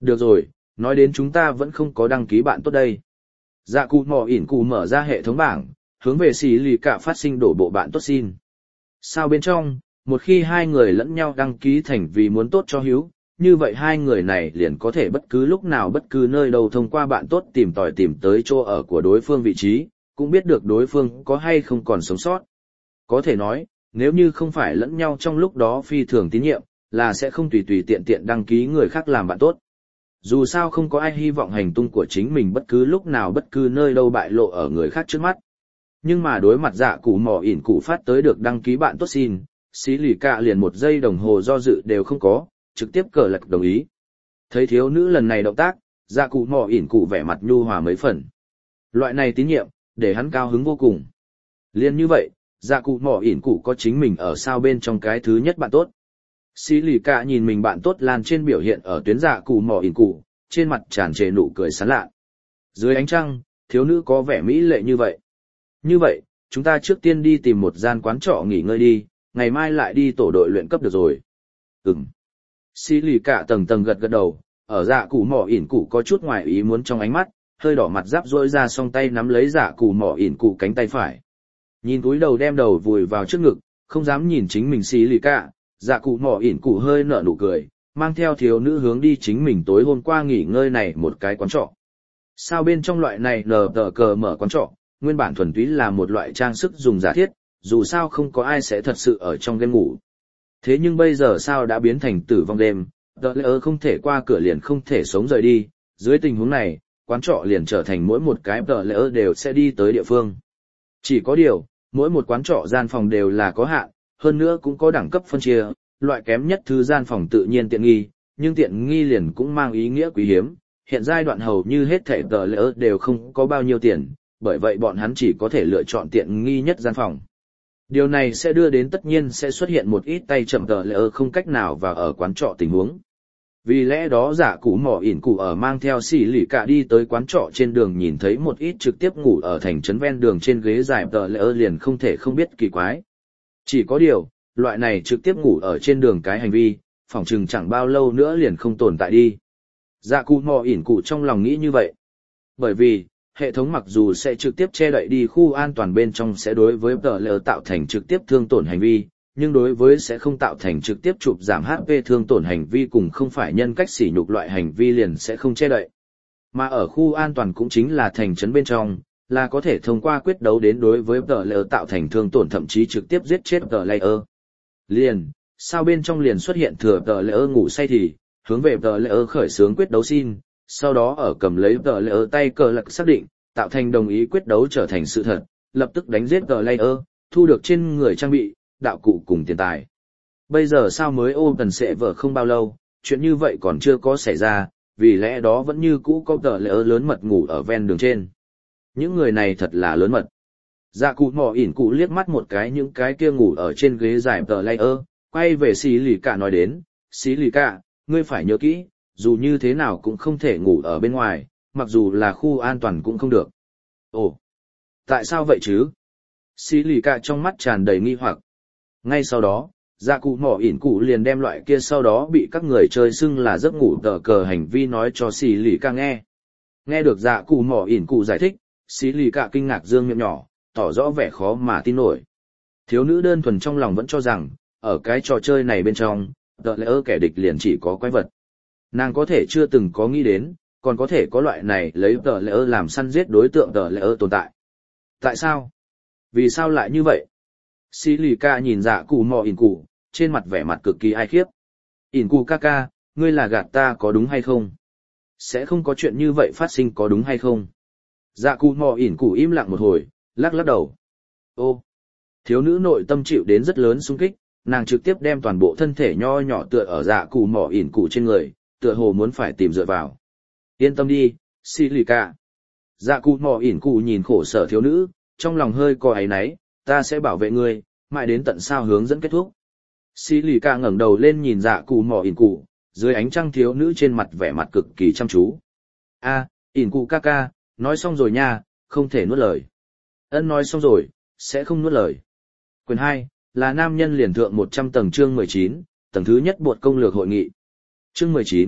Được rồi, nói đến chúng ta vẫn không có đăng ký bạn tốt đây. Dạ cụ mò ỉn cụ mở ra hệ thống bảng, hướng về xì lì cả phát sinh đổ bộ bạn tốt xin. Sao bên trong, một khi hai người lẫn nhau đăng ký thành vì muốn tốt cho hiếu, như vậy hai người này liền có thể bất cứ lúc nào bất cứ nơi đâu thông qua bạn tốt tìm tòi tìm tới chỗ ở của đối phương vị trí, cũng biết được đối phương có hay không còn sống sót. Có thể nói, nếu như không phải lẫn nhau trong lúc đó phi thường tín nhiệm, là sẽ không tùy tùy tiện tiện đăng ký người khác làm bạn tốt. Dù sao không có ai hy vọng hành tung của chính mình bất cứ lúc nào bất cứ nơi đâu bại lộ ở người khác trước mắt. Nhưng mà đối mặt dạ cụ mỏ ỉn cụ phát tới được đăng ký bạn tốt xin, xí lì cạ liền một giây đồng hồ do dự đều không có, trực tiếp cờ lật đồng ý. Thấy thiếu nữ lần này động tác, dạ cụ mỏ ỉn cụ vẻ mặt nhu hòa mấy phần. Loại này tín nhiệm, để hắn cao hứng vô cùng. Liên như vậy, dạ cụ mỏ ỉn cụ có chính mình ở sao bên trong cái thứ nhất bạn tốt. Xí lì cạ nhìn mình bạn tốt lan trên biểu hiện ở tuyến dạ cụ mỏ ỉn cụ, trên mặt tràn trề nụ cười sán lạ. Dưới ánh trăng, thiếu nữ có vẻ mỹ lệ như vậy. Như vậy, chúng ta trước tiên đi tìm một gian quán trọ nghỉ ngơi đi, ngày mai lại đi tổ đội luyện cấp được rồi. Ừm. Xí lì cạ tầng tầng gật gật đầu, ở dạ cụ mỏ ỉn cụ có chút ngoài ý muốn trong ánh mắt, hơi đỏ mặt giáp rỗi ra song tay nắm lấy dạ cụ mỏ ỉn cụ cánh tay phải. Nhìn túi đầu đem đầu vùi vào trước ngực, không dám nhìn chính mình xí lì cạ, dạ cụ mỏ ỉn cụ hơi nở nụ cười, mang theo thiếu nữ hướng đi chính mình tối hôm qua nghỉ ngơi này một cái quán trọ. Sao bên trong loại này nờ tờ cờ mở quán trọ, nguyên bản thuần túy là một loại trang sức dùng giả thiết, dù sao không có ai sẽ thật sự ở trong game ngủ. Thế nhưng bây giờ sao đã biến thành tử vong đêm, tờ lễ ơ không thể qua cửa liền không thể sống rời đi, dưới tình huống này, quán trọ liền trở thành mỗi một cái tờ lễ ơ đều sẽ đi tới địa phương. Chỉ có điều, mỗi một quán trọ gian phòng đều là có hạn, hơn nữa cũng có đẳng cấp phân chia, loại kém nhất thứ gian phòng tự nhiên tiện nghi, nhưng tiện nghi liền cũng mang ý nghĩa quý hiếm, hiện giai đoạn hầu như hết thảy tờ lễ ơ đều không có bao nhiêu tiền, bởi vậy bọn hắn chỉ có thể lựa chọn tiện nghi nhất gian phòng. Điều này sẽ đưa đến tất nhiên sẽ xuất hiện một ít tay chậm tờ lễ ơ không cách nào vào ở quán trọ tình huống. Vì lẽ đó giả cụ mỏ ỉn cụ ở mang theo xỉ lì cả đi tới quán trọ trên đường nhìn thấy một ít trực tiếp ngủ ở thành trấn ven đường trên ghế dài tờ lễ ơ liền không thể không biết kỳ quái. Chỉ có điều, loại này trực tiếp ngủ ở trên đường cái hành vi, phỏng chừng chẳng bao lâu nữa liền không tồn tại đi. Dạ cụ mò ỉn cụ trong lòng nghĩ như vậy. Bởi vì, hệ thống mặc dù sẽ trực tiếp che đậy đi khu an toàn bên trong sẽ đối với tờ lờ tạo thành trực tiếp thương tổn hành vi, nhưng đối với sẽ không tạo thành trực tiếp chụp giảm hát pê thương tổn hành vi cùng không phải nhân cách sỉ nhục loại hành vi liền sẽ không che đậy. Mà ở khu an toàn cũng chính là thành trấn bên trong, là có thể thông qua quyết đấu đến đối với tờ lờ tạo thành thương tổn thậm chí trực tiếp giết chết tờ layer. Liền, sao bên trong liền xuất hiện thừa tờ layer ngủ say thì, hướng về tờ layer khởi xướng quyết đấu xin, sau đó ở cầm lấy tờ layer tay cờ lạc xác định, tạo thành đồng ý quyết đấu trở thành sự thật, lập tức đánh giết tờ layer, thu được trên người trang bị, đạo cụ cùng tiền tài. Bây giờ sao mới ôm tần sẽ vở không bao lâu, chuyện như vậy còn chưa có xảy ra, vì lẽ đó vẫn như cũ có tờ layer lớn mật ngủ ở ven đường trên. Những người này thật là lớn mật. Dạ cụ mò ỉn cụ liếc mắt một cái những cái kia ngủ ở trên ghế dài tờ layer, quay về xí lì cả nói đến, xí lì cả, ngươi phải nhớ kỹ, dù như thế nào cũng không thể ngủ ở bên ngoài, mặc dù là khu an toàn cũng không được. Ồ, tại sao vậy chứ? Xí lì cả trong mắt tràn đầy nghi hoặc. Ngay sau đó, dạ cụ mỏ ỉn cụ liền đem loại kia sau đó bị các người chơi xưng là giấc ngủ tờ cờ hành vi nói cho xí lì cả nghe. Nghe được dạ cụ mỏ ỉn cụ giải thích, xí lì cả kinh ngạc dương miệng nhỏ, tỏ rõ vẻ khó mà tin nổi. Thiếu nữ đơn thuần trong lòng vẫn cho rằng, ở cái trò chơi này bên trong, tờ lễ ơ kẻ địch liền chỉ có quái vật. Nàng có thể chưa từng có nghĩ đến, còn có thể có loại này lấy tờ lễ ơ làm săn giết đối tượng tờ lễ ơ tồn tại. Tại sao? Vì sao lại như vậy? Xí lì ca nhìn dạ cụ mò ỉn cụ, trên mặt vẻ mặt cực kỳ ai khiếp. Ỉn cụ ca ca, ngươi là gạt ta có đúng hay không? Sẽ không có chuyện như vậy phát sinh có đúng hay không? Dạ cụ mò ỉn cụ im lặng một hồi, lắc lắc đầu. Ô, thiếu nữ nội tâm chịu đến rất lớn xung kích, nàng trực tiếp đem toàn bộ thân thể nho nhỏ tựa ở dạ cụ mỏ ỉn cụ trên người, tựa hồ muốn phải tìm dựa vào. Yên tâm đi, xì lì cả. Dạ cụ mỏ ỉn cụ nhìn khổ sở thiếu nữ, trong lòng hơi có áy náy, ta sẽ bảo vệ ngươi, mãi đến tận sao hướng dẫn kết thúc. Xì lì cả ngẩng đầu lên nhìn dạ cụ mỏ ỉn cụ, dưới ánh trăng thiếu nữ trên mặt vẻ mặt cực kỳ chăm chú. A, ỉn cụ ca ca, nói xong rồi nha, không thể nuốt lời. Ân nói xong rồi, sẽ không nuốt lời. Quyền hai, là nam nhân liền thượng một trăm tầng chương mười chín, tầng thứ nhất bột công lược hội nghị. Chương mười chín,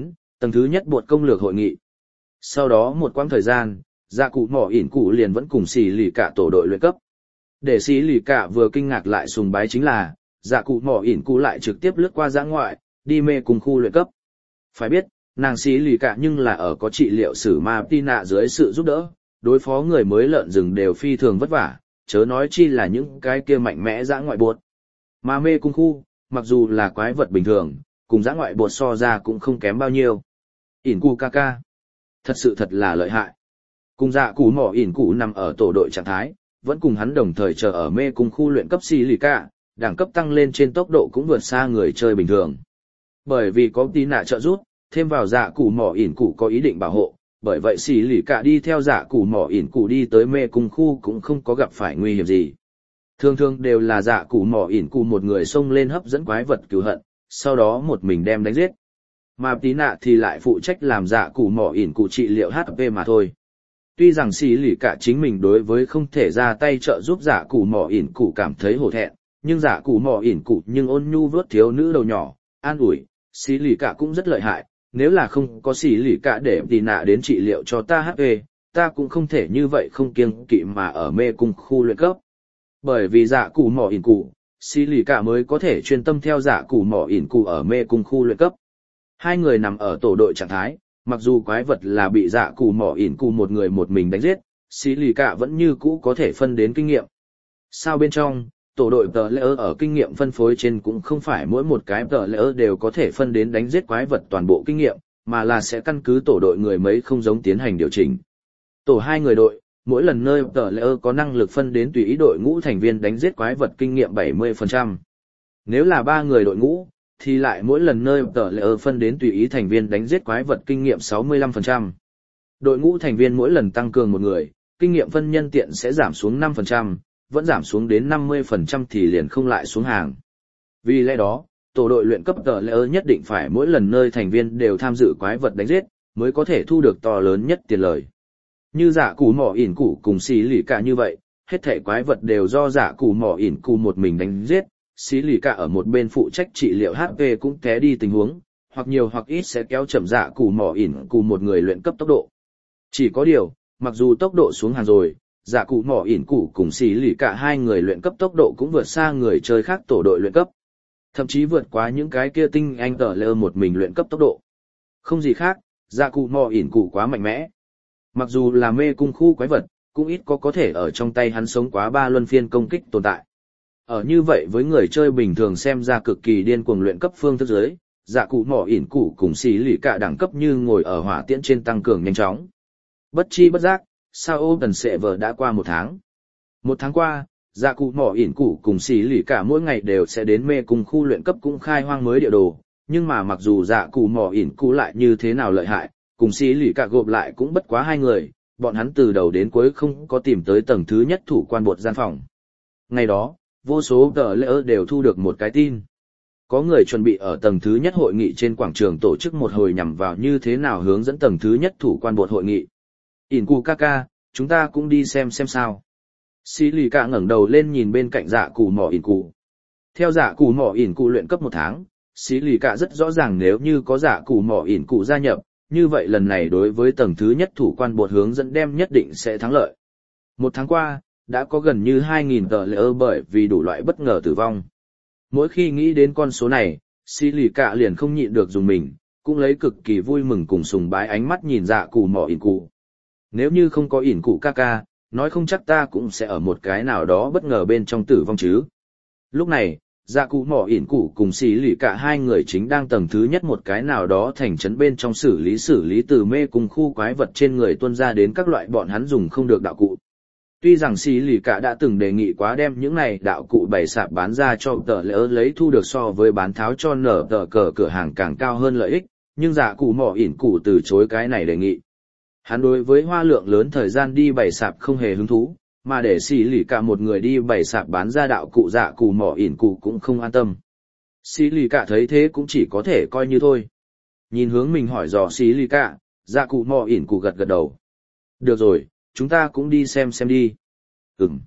Tầng thứ nhất bột công lược hội nghị. Sau đó một quãng thời gian, dạ cụ mỏ ỉn cụ liền vẫn cùng xì lì cả tổ đội luyện cấp. Để xì lì cả vừa kinh ngạc lại sùng bái chính là, dạ cụ mỏ ỉn cụ lại trực tiếp lướt qua giã ngoại, đi mê cùng khu luyện cấp. Phải biết, nàng xì lì cả nhưng là ở có trị liệu sử ma Tina dưới sự giúp đỡ, đối phó người mới lợn rừng đều phi thường vất vả, chớ nói chi là những cái kia mạnh mẽ giã ngoại bột. Mà mê cung khu, mặc dù là quái vật bình thường, cùng giã ngoại bột so ra cũng không kém bao nhiêu. ỉn cụ ca ca. Thật sự thật là lợi hại. Cùng dạ cụ mỏ ỉn cụ nằm ở tổ đội trạng thái, vẫn cùng hắn đồng thời chờ ở mê cung khu luyện cấp xì lì cả, đẳng cấp tăng lên trên tốc độ cũng vượt xa người chơi bình thường. Bởi vì có tí nạ trợ giúp, thêm vào dạ cụ mỏ ỉn cụ có ý định bảo hộ, bởi vậy xì lì cả đi theo dạ cụ mỏ ỉn cụ đi tới mê cung khu cũng không có gặp phải nguy hiểm gì. Thường thường đều là dạ cụ mỏ ỉn cụ một người xông lên hấp dẫn quái vật cứu hận, sau đó một mình đem đánh giết. Mà tí nạ thì lại phụ trách làm dạ cụ mỏ ỉn cụ trị liệu hát pê mà thôi. Tuy rằng xì lì cả chính mình đối với không thể ra tay trợ giúp dạ cụ mỏ ỉn cụ cảm thấy hổ thẹn, nhưng dạ cụ mỏ ỉn cụ nhưng ôn nhu vớt thiếu nữ đầu nhỏ, an ủi, xì lì cả cũng rất lợi hại, nếu là không có xì lì cả để tí nạ đến trị liệu cho ta hát pê, ta cũng không thể như vậy không kiêng kỵ mà ở mê cung khu luyện cấp. Bởi vì dạ cụ mỏ ỉn cụ, xì lì cả mới có thể chuyên tâm theo dạ cụ mỏ ỉn cụ ở mê cung khu luyện cấp. Hai người nằm ở tổ đội trạng thái, mặc dù quái vật là bị dạ cụ mỏ ỉn cụ một người một mình đánh giết, xì lì cả vẫn như cũ có thể phân đến kinh nghiệm. Sao bên trong, tổ đội tờ layer ở kinh nghiệm phân phối trên cũng không phải mỗi một cái tờ layer đều có thể phân đến đánh giết quái vật toàn bộ kinh nghiệm, mà là sẽ căn cứ tổ đội người mấy không giống tiến hành điều chỉnh. Tổ hai người đội, mỗi lần nơi tờ layer có năng lực phân đến tùy ý đội ngũ thành viên đánh giết quái vật kinh nghiệm bảy mươi phần trăm. Nếu là ba người đội ngũ, thì lại mỗi lần nơi tờ layer phân đến tùy ý thành viên đánh giết quái vật kinh nghiệm sáu mươi lăm phần trăm. Đội ngũ thành viên mỗi lần tăng cường một người, kinh nghiệm phân nhân tiện sẽ giảm xuống năm phần trăm, vẫn giảm xuống đến năm mươi phần trăm thì liền không lại xuống hàng. Vì lẽ đó, tổ đội luyện cấp tờ layer nhất định phải mỗi lần nơi thành viên đều tham dự quái vật đánh giết, mới có thể thu được to lớn nhất tiền lời. Như dạ cụ mỏ ỉn cụ cùng xì lì cả như vậy, hết thể quái vật đều do dạ cụ mỏ ỉn cụ một mình đánh giết, xì lì cả ở một bên phụ trách trị liệu hát pê cũng té đi tình huống, hoặc nhiều hoặc ít sẽ kéo chậm dạ cụ mỏ ỉn cụ một người luyện cấp tốc độ. Chỉ có điều, mặc dù tốc độ xuống hàng rồi, dạ cụ mỏ ỉn cụ cùng xì lì cả hai người luyện cấp tốc độ cũng vượt xa người chơi khác tổ đội luyện cấp. Thậm chí vượt quá những cái kia tinh anh tờ lơ một mình luyện cấp tốc độ. Không gì khác, dạ cụ mỏ ỉn cụ quá mạnh mẽ. Mặc dù là mê cung khu quái vật, cũng ít có có thể ở trong tay hắn sống quá ba luân phiên công kích tồn tại. Ở như vậy với người chơi bình thường xem ra cực kỳ điên cuồng luyện cấp phương thức giới, dạ cụ mỏ ỉn cụ cùng xì lì cả đẳng cấp như ngồi ở hỏa tiễn trên tăng cường nhanh chóng. Bất chi bất giác, sao ô tần sệ vờ đã qua một tháng. Một tháng qua, dạ cụ mỏ ỉn cụ cùng xì lì cả mỗi ngày đều sẽ đến mê cùng khu luyện cấp cũng khai hoang mới địa đồ, nhưng mà mặc dù dạ cụ mỏ ỉn cụ lại như thế nào lợi hại, cùng xì lì cả gộp lại cũng bất quá hai người, bọn hắn từ đầu đến cuối không có tìm tới tầng thứ nhất thủ quan bột gian phòng. Ngày đó, vô số tờ lễ đều thu được một cái tin. Có người chuẩn bị ở tầng thứ nhất hội nghị trên quảng trường tổ chức một hồi nhằm vào như thế nào hướng dẫn tầng thứ nhất thủ quan bột hội nghị. ỉn cụ ca ca, chúng ta cũng đi xem xem sao. Xì lì cả ngẩng đầu lên nhìn bên cạnh dạ cụ mỏ ỉn cụ. Theo dạ cụ mỏ ỉn cụ luyện cấp một tháng, xì lì cả rất rõ ràng nếu như có dạ cụ mỏ ỉn cụ gia nhập, như vậy lần này đối với tầng thứ nhất thủ quan bột hướng dẫn đem nhất định sẽ thắng lợi. Một tháng qua, đã có gần như hai nghìn tờ lễ bởi vì đủ loại bất ngờ tử vong. Mỗi khi nghĩ đến con số này, xì lì cả liền không nhịn được dùng mình, cũng lấy cực kỳ vui mừng cùng sùng bái ánh mắt nhìn dạ cụ mỏ ỉn cụ. Nếu như không có ỉn cụ ca ca, nói không chắc ta cũng sẽ ở một cái nào đó bất ngờ bên trong tử vong chứ. Lúc này, dạ cụ mỏ ỉn cụ cùng xì lì cả hai người chính đang tầng thứ nhất một cái nào đó thành trấn bên trong xử lý xử lý từ mê cùng khu quái vật trên người tuôn ra đến các loại bọn hắn dùng không được đạo cụ. Tuy rằng xì lì cả đã từng đề nghị quá đem những này đạo cụ bày sạp bán ra cho tờ lỡ lấy thu được so với bán tháo cho nở tờ cờ cửa hàng càng cao hơn lợi ích, nhưng dạ cụ mỏ ỉn cụ từ chối cái này đề nghị. Hắn đối với hoa lượng lớn thời gian đi bày sạp không hề hứng thú, mà để xì lì cả một người đi bày sạp bán ra đạo cụ dạ cụ mỏ ỉn cụ cũng không an tâm. Xì lì cả thấy thế cũng chỉ có thể coi như thôi. Nhìn hướng mình hỏi dò xì lì cả, dạ cụ mỏ ỉn cụ gật gật đầu. Được rồi, chúng ta cũng đi xem xem đi. Ừm.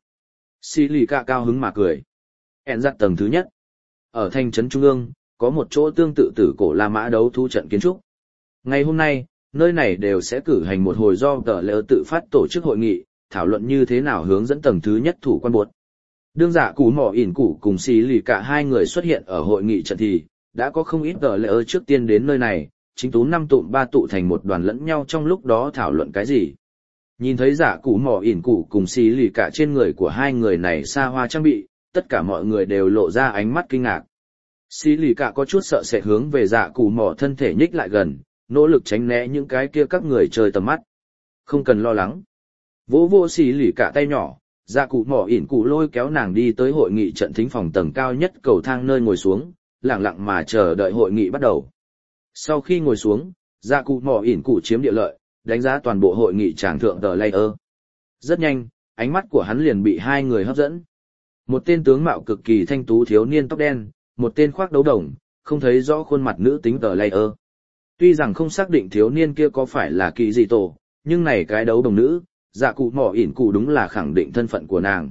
Xì lì cả cao hứng mà cười. Hẹn dắt tầng thứ nhất. Ở thành trấn trung ương, có một chỗ tương tự tử cổ La Mã đấu thu trận kiến trúc. Ngày hôm nay, nơi này đều sẽ cử hành một hồi do tờ lỡ tự phát tổ chức hội nghị, thảo luận như thế nào hướng dẫn tầng thứ nhất thủ quan buộc. Đương giả cú mỏ ỉn củ cùng xì lì cả hai người xuất hiện ở hội nghị trận thì, đã có không ít tờ lỡ trước tiên đến nơi này, chính tú năm tụm ba tụ thành một đoàn lẫn nhau trong lúc đó thảo luận cái gì. Nhìn thấy giả cú mỏ ỉn củ cùng xì lì cả trên người của hai người này xa hoa trang bị, tất cả mọi người đều lộ ra ánh mắt kinh ngạc. Xì lì cả có chút sợ sệt hướng về giả cú mỏ thân thể nhích lại gần, nỗ lực tránh né những cái kia các người chơi tầm mắt. Không cần lo lắng. Vỗ vô xì lì cả tay nhỏ, dạ cụ mỏ ỉn cụ lôi kéo nàng đi tới hội nghị trận thính phòng tầng cao nhất cầu thang nơi ngồi xuống, lặng lặng mà chờ đợi hội nghị bắt đầu. Sau khi ngồi xuống, dạ cụ mỏ ỉn cụ chiếm địa lợi, đánh giá toàn bộ hội nghị tràng thượng tờ layer. Rất nhanh, ánh mắt của hắn liền bị hai người hấp dẫn. Một tên tướng mạo cực kỳ thanh tú thiếu niên tóc đen, một tên khoác đấu đồng, không thấy rõ khuôn mặt nữ tính tờ layer. Tuy rằng không xác định thiếu niên kia có phải là kỳ gì tổ, nhưng này cái đấu đồng nữ, dạ cụ mỏ ỉn cụ đúng là khẳng định thân phận của nàng.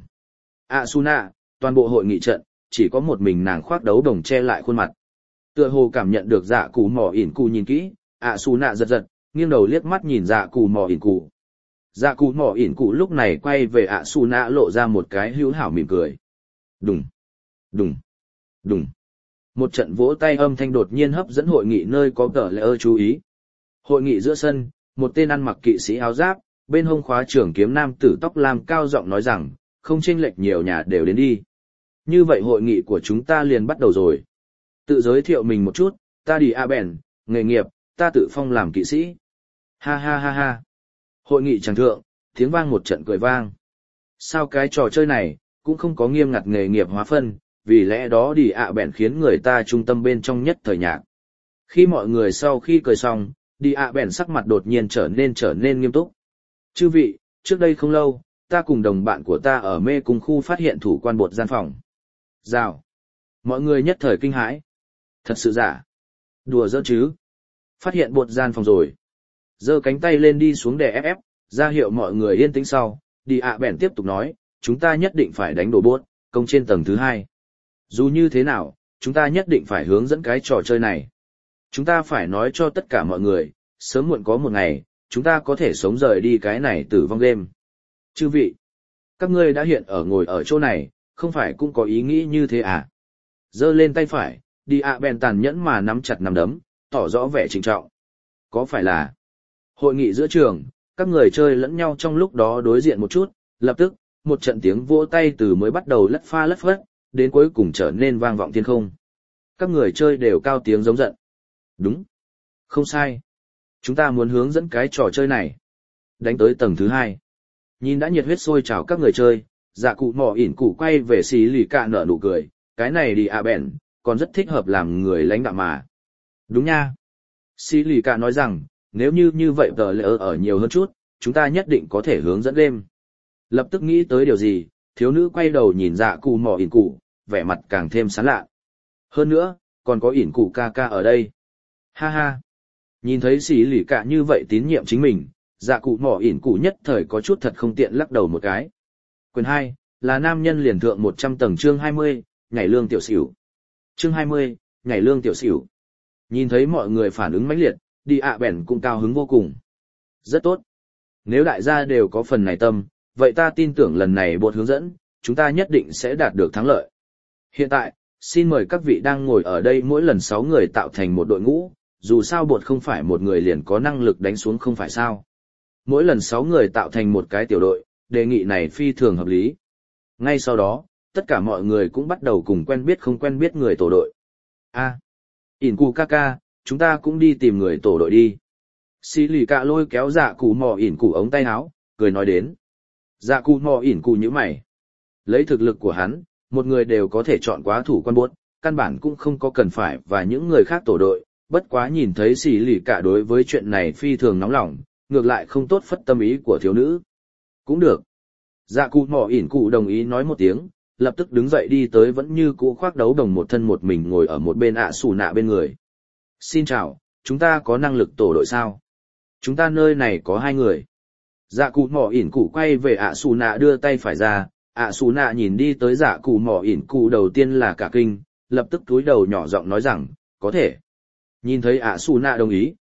Asuna, toàn bộ hội nghị trận, chỉ có một mình nàng khoác đấu đồng che lại khuôn mặt. Tựa hồ cảm nhận được dạ cụ mỏ ỉn cụ nhìn kỹ, Asuna giật giật, nghiêng đầu liếc mắt nhìn dạ cụ mỏ ỉn cụ. Dạ cụ mỏ ỉn cụ lúc này quay về Asuna lộ ra một cái hữu hảo mỉm cười. Đùng, đùng, đùng. Một trận vỗ tay âm thanh đột nhiên hấp dẫn hội nghị nơi có tờ lễ ơ chú ý. Hội nghị giữa sân, một tên ăn mặc kỵ sĩ áo giáp, bên hông khóa trưởng kiếm nam tử tóc lam cao giọng nói rằng, không chênh lệch nhiều nhà đều đến đi. Như vậy hội nghị của chúng ta liền bắt đầu rồi. Tự giới thiệu mình một chút, ta đi a bèn, nghề nghiệp, ta tự phong làm kỵ sĩ. Ha ha ha ha. Hội nghị tràng thượng, tiếng vang một trận cười vang. Sao cái trò chơi này, cũng không có nghiêm ngặt nghề nghiệp hóa phân, vì lẽ đó đi ạ bèn khiến người ta trung tâm bên trong nhất thời nhạc. Khi mọi người sau khi cười xong, đi ạ bèn sắc mặt đột nhiên trở nên trở nên nghiêm túc. Chư vị, trước đây không lâu, ta cùng đồng bạn của ta ở mê cung khu phát hiện thủ quan bột gian phòng. Rào. Mọi người nhất thời kinh hãi. Thật sự giả. Đùa giỡn chứ. Phát hiện bột gian phòng rồi. Giơ cánh tay lên đi xuống để ép ép, ra hiệu mọi người yên tĩnh sau. Đi ạ bèn tiếp tục nói, chúng ta nhất định phải đánh đổ bốt, công trên tầng thứ hai. Dù như thế nào, chúng ta nhất định phải hướng dẫn cái trò chơi này. Chúng ta phải nói cho tất cả mọi người, sớm muộn có một ngày, chúng ta có thể sống rời đi cái này tử vong game. Chư vị, các ngươi đã hiện ở ngồi ở chỗ này, không phải cũng có ý nghĩ như thế à? Giơ lên tay phải, đi ạ bèn tàn nhẫn mà nắm chặt nắm đấm, tỏ rõ vẻ trịnh trọng. Có phải là hội nghị giữa trường, các người chơi lẫn nhau trong lúc đó đối diện một chút, lập tức, một trận tiếng vỗ tay từ mới bắt đầu lất pha lất phất, đến cuối cùng trở nên vang vọng thiên không. Các người chơi đều cao tiếng giống giận. Đúng. Không sai. Chúng ta muốn hướng dẫn cái trò chơi này. Đánh tới tầng thứ hai. Nhìn đã nhiệt huyết sôi trào các người chơi, dạ cụ mỏ ỉn cụ quay về xì lì cạ nở nụ cười. Cái này đi à bèn, còn rất thích hợp làm người lãnh đạo mà. Đúng nha. Xì lì cạ nói rằng, nếu như như vậy tờ lỡ ở nhiều hơn chút, chúng ta nhất định có thể hướng dẫn game. Lập tức nghĩ tới điều gì, thiếu nữ quay đầu nhìn dạ cụ mỏ ỉn cụ, vẻ mặt càng thêm sán lạ. Hơn nữa, còn có ỉn cụ ca ca ở đây. Ha ha. Nhìn thấy xì lì cả như vậy tín nhiệm chính mình, dạ cụ mỏ ỉn cụ nhất thời có chút thật không tiện lắc đầu một cái. Quyền hai, là nam nhân liền thượng một trăm tầng chương hai mươi, nhảy lương tiểu xỉu. Chương hai mươi, nhảy lương tiểu xỉu. Nhìn thấy mọi người phản ứng mãnh liệt, đi ạ bèn cũng cao hứng vô cùng. Rất tốt. Nếu đại gia đều có phần này tâm, vậy ta tin tưởng lần này bột hướng dẫn, chúng ta nhất định sẽ đạt được thắng lợi. Hiện tại, xin mời các vị đang ngồi ở đây mỗi lần sáu người tạo thành một đội ngũ, dù sao bột không phải một người liền có năng lực đánh xuống không phải sao. Mỗi lần sáu người tạo thành một cái tiểu đội, đề nghị này phi thường hợp lý. Ngay sau đó, tất cả mọi người cũng bắt đầu cùng quen biết không quen biết người tổ đội. A, ỉn cụ ca ca, chúng ta cũng đi tìm người tổ đội đi. Xì lì cạ lôi kéo dạ cụ mò ỉn cụ ống tay áo, cười nói đến. Dạ cụ mò ỉn cụ như mày. Lấy thực lực của hắn, một người đều có thể chọn quá thủ quan buốt, căn bản cũng không có cần phải và những người khác tổ đội, bất quá nhìn thấy xì lì cạ đối với chuyện này phi thường nóng lòng, ngược lại không tốt phất tâm ý của thiếu nữ. Cũng được. Dạ cụ mò ỉn cụ đồng ý nói một tiếng, lập tức đứng dậy đi tới vẫn như cũ khoác đấu đồng một thân một mình ngồi ở một bên ạ xù nạ bên người. Xin chào, chúng ta có năng lực tổ đội sao? Chúng ta nơi này có hai người. Dạ cụ mò ỉn cụ quay về ạ xù nạ đưa tay phải ra, ạ xù nạ nhìn đi tới dạ cụ mò ỉn cụ đầu tiên là cả kinh, lập tức cúi đầu nhỏ giọng nói rằng, có thể. Nhìn thấy ạ xù nạ đồng ý,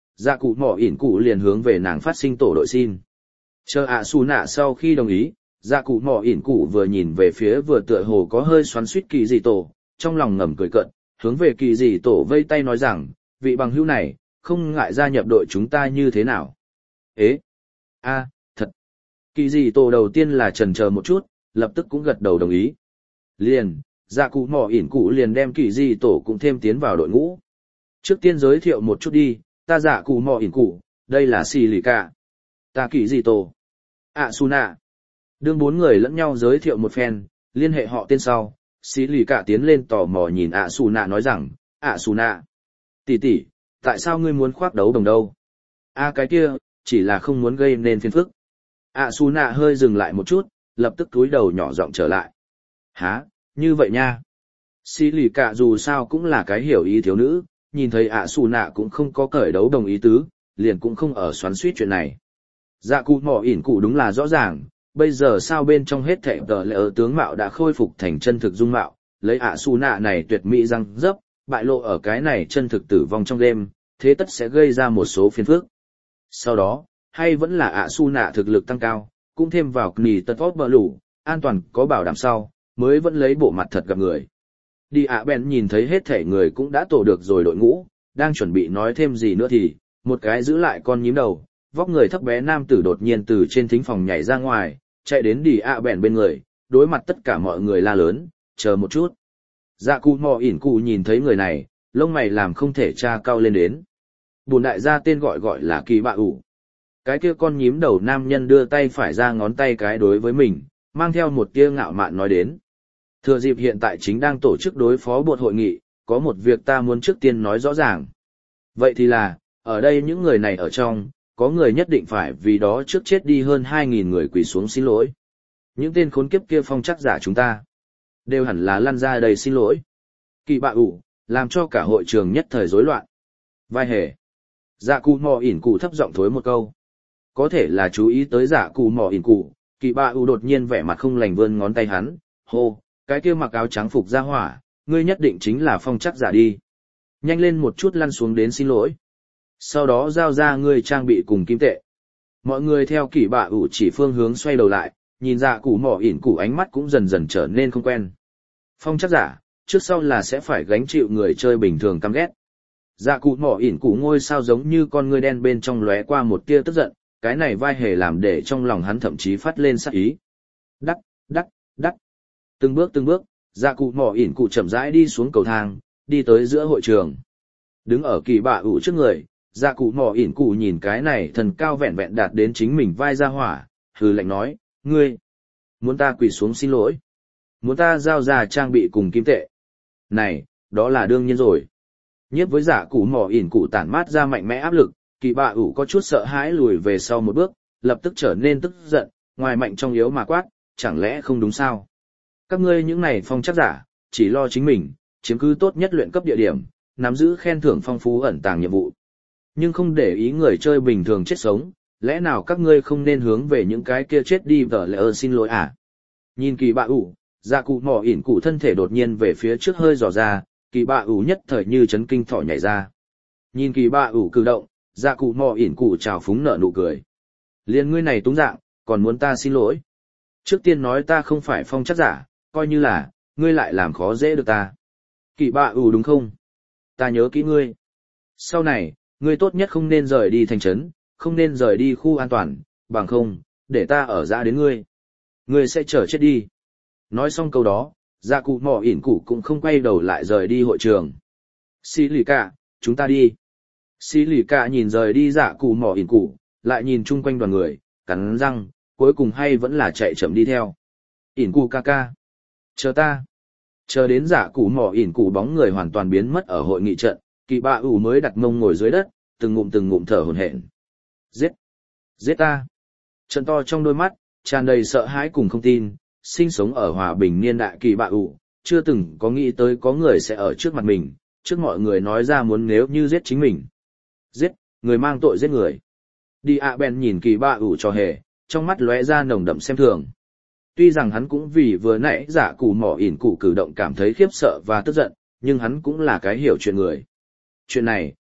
dạ cụ mỏ ỉn cụ liền hướng về nàng phát sinh tổ đội xin. Chờ ạ xù nạ sau khi đồng ý, dạ cụ mỏ ỉn cụ vừa nhìn về phía vừa tựa hồ có hơi xoắn suýt kỳ dị tổ, trong lòng ngầm cười cợt, hướng về kỳ dị tổ vây tay nói rằng, vị bằng hữu này, không ngại gia nhập đội chúng ta như thế nào. Ế! A, thật! Kỳ dị tổ đầu tiên là chần chờ một chút, lập tức cũng gật đầu đồng ý. Liền, dạ cụ mỏ ỉn cụ liền đem kỳ dị tổ cũng thêm tiến vào đội ngũ. Trước tiên giới thiệu một chút đi, ta dạ cụ mỏ ỉn cụ, đây là xì lì cả. Ta kỳ dị tổ. ạ su nạ. Đương bốn người lẫn nhau giới thiệu một phen, liên hệ họ tên sau, xì lì cả tiến lên tò mò nhìn ạ su nạ nói rằng, ạ su nạ. Tỷ tỷ, tại sao ngươi muốn khoác đấu đồng đâu? A cái kia, chỉ là không muốn gây nên phiền phức. ạ su nạ hơi dừng lại một chút, lập tức cúi đầu nhỏ giọng trở lại. Hả, như vậy nha. Xì lì cả dù sao cũng là cái hiểu ý thiếu nữ, nhìn thấy ạ su nạ cũng không có cởi đấu đồng ý tứ, liền cũng không ở xoắn suýt chuyện này. Dạ cụ mỏ ỉn cụ đúng là rõ ràng, bây giờ sao bên trong hết thệ tờ lệ ở tướng mạo đã khôi phục thành chân thực dung mạo, lấy ạ su nạ này tuyệt mỹ răng dấp, bại lộ ở cái này chân thực tử vong trong đêm, thế tất sẽ gây ra một số phiền phức. Sau đó, hay vẫn là ạ su nạ thực lực tăng cao, cũng thêm vào nì tật vót bờ lủ, an toàn có bảo đảm sau, mới vẫn lấy bộ mặt thật gặp người. Đi ạ bèn nhìn thấy hết thể người cũng đã tổ được rồi đội ngũ, đang chuẩn bị nói thêm gì nữa thì, một cái giữ lại con nhím đầu, vóc người thấp bé nam tử đột nhiên từ trên thính phòng nhảy ra ngoài, chạy đến đi ạ bèn bên người, đối mặt tất cả mọi người la lớn, chờ một chút. Dạ cụ mò ỉn cụ nhìn thấy người này, lông mày làm không thể tra cao lên đến. Bùn đại gia tên gọi gọi là kỳ bạ ủ. Cái kia con nhím đầu nam nhân đưa tay phải ra ngón tay cái đối với mình, mang theo một tia ngạo mạn nói đến. Thừa dịp hiện tại chính đang tổ chức đối phó bột hội nghị, có một việc ta muốn trước tiên nói rõ ràng. Vậy thì là, ở đây những người này ở trong, có người nhất định phải vì đó trước chết đi hơn hai nghìn người quỳ xuống xin lỗi. Những tên khốn kiếp kia phong chắc giả chúng ta, đều hẳn là lăn ra đầy xin lỗi. Kỳ bạ ủ, làm cho cả hội trường nhất thời rối loạn. Vai hề. Dạ cụ mò ỉn cụ thấp giọng thối một câu. Có thể là chú ý tới dạ cụ mò ỉn cụ, kỳ bạ ủ đột nhiên vẻ mặt không lành vươn ngón tay hắn, hô, cái kia mặc áo trắng phục ra hỏa, ngươi nhất định chính là phong chắc giả đi. Nhanh lên một chút lăn xuống đến xin lỗi. Sau đó giao ra ngươi trang bị cùng kim tệ. Mọi người theo kỳ bạ ủ chỉ phương hướng xoay đầu lại, nhìn dạ cụ mỏ ỉn cụ ánh mắt cũng dần dần trở nên không quen. Phong chắc giả, trước sau là sẽ phải gánh chịu người chơi bình thường căm ghét. Dạ cụ mỏ ỉn cụ ngôi sao giống như con ngươi đen bên trong lóe qua một tia tức giận, cái này vai hề làm để trong lòng hắn thậm chí phát lên sát ý. Đắc, đắc, đắc. Từng bước từng bước, dạ cụ mỏ ỉn cụ chậm rãi đi xuống cầu thang, đi tới giữa hội trường. Đứng ở kỳ bạ ủ trước người, dạ cụ mỏ ỉn cụ nhìn cái này thần cao vẹn vẹn đạt đến chính mình vai ra hỏa, hừ lạnh nói, ngươi, muốn ta quỳ xuống xin lỗi, muốn ta giao ra trang bị cùng kim tệ. Này, đó là đương nhiên rồi. Nhiếp với dạ cụ mỏ ỉn cụ tản mát ra mạnh mẽ áp lực, kỳ bạ ủ có chút sợ hãi lùi về sau một bước, lập tức trở nên tức giận, ngoài mạnh trong yếu mà quát, chẳng lẽ không đúng sao? Các ngươi những này phong chắc giả, chỉ lo chính mình, chiếm cứ tốt nhất luyện cấp địa điểm, nắm giữ khen thưởng phong phú ẩn tàng nhiệm vụ. Nhưng không để ý người chơi bình thường chết sống, lẽ nào các ngươi không nên hướng về những cái kia chết đi vở lẽ ơ xin lỗi à? Nhìn kỳ bạ ủ, dạ cụ mỏ ỉn cụ thân thể đột nhiên về phía trước hơi dò ra, kỳ bạ ủ nhất thời như chấn kinh thỏ nhảy ra. Nhìn kỳ bạ ủ cử động, dạ cụ mỏ ỉn cụ trào phúng nở nụ cười. Liên ngươi này túng dạng, còn muốn ta xin lỗi. Trước tiên nói ta không phải phong chắc giả, coi như là, ngươi lại làm khó dễ được ta. Kỳ bạ ủ đúng không? Ta nhớ kỹ ngươi. Sau này, ngươi tốt nhất không nên rời đi thành trấn, không nên rời đi khu an toàn, bằng không, để ta ở ra đến ngươi. Ngươi sẽ chờ chết đi. Nói xong câu đó, dạ cụ mỏ ỉn cụ cũng không quay đầu lại rời đi hội trường. Xí lì cả, chúng ta đi. Xí lì cả nhìn rời đi dạ cụ mỏ ỉn cụ, lại nhìn chung quanh đoàn người, cắn răng, cuối cùng hay vẫn là chạy chậm đi theo. ỉn cụ ca ca. Chờ ta. Chờ đến dạ cụ mỏ ỉn cụ bóng người hoàn toàn biến mất ở hội nghị trận, kỳ bạ ủ mới đặt mông ngồi dưới đất, từng ngụm từng ngụm thở hổn hển. Giết! Giết ta! Trận to trong đôi mắt, tràn đầy sợ hãi cùng không tin, sinh sống ở hòa bình niên đại kỳ bạ ủ, chưa từng có nghĩ tới có người sẽ ở trước mặt mình, trước mọi người nói ra muốn nếu như giết chính mình. Giết! Người mang tội giết người. Đi ạ bèn nhìn kỳ bạ ủ cho hề, trong mắt lóe ra nồng đậm xem thường. Tuy rằng hắn cũng vì vừa nãy giả cụ mỏ ỉn cụ cử động cảm thấy khiếp sợ và tức giận, nhưng hắn cũng là cái hiểu chuyện người. Chuyện này,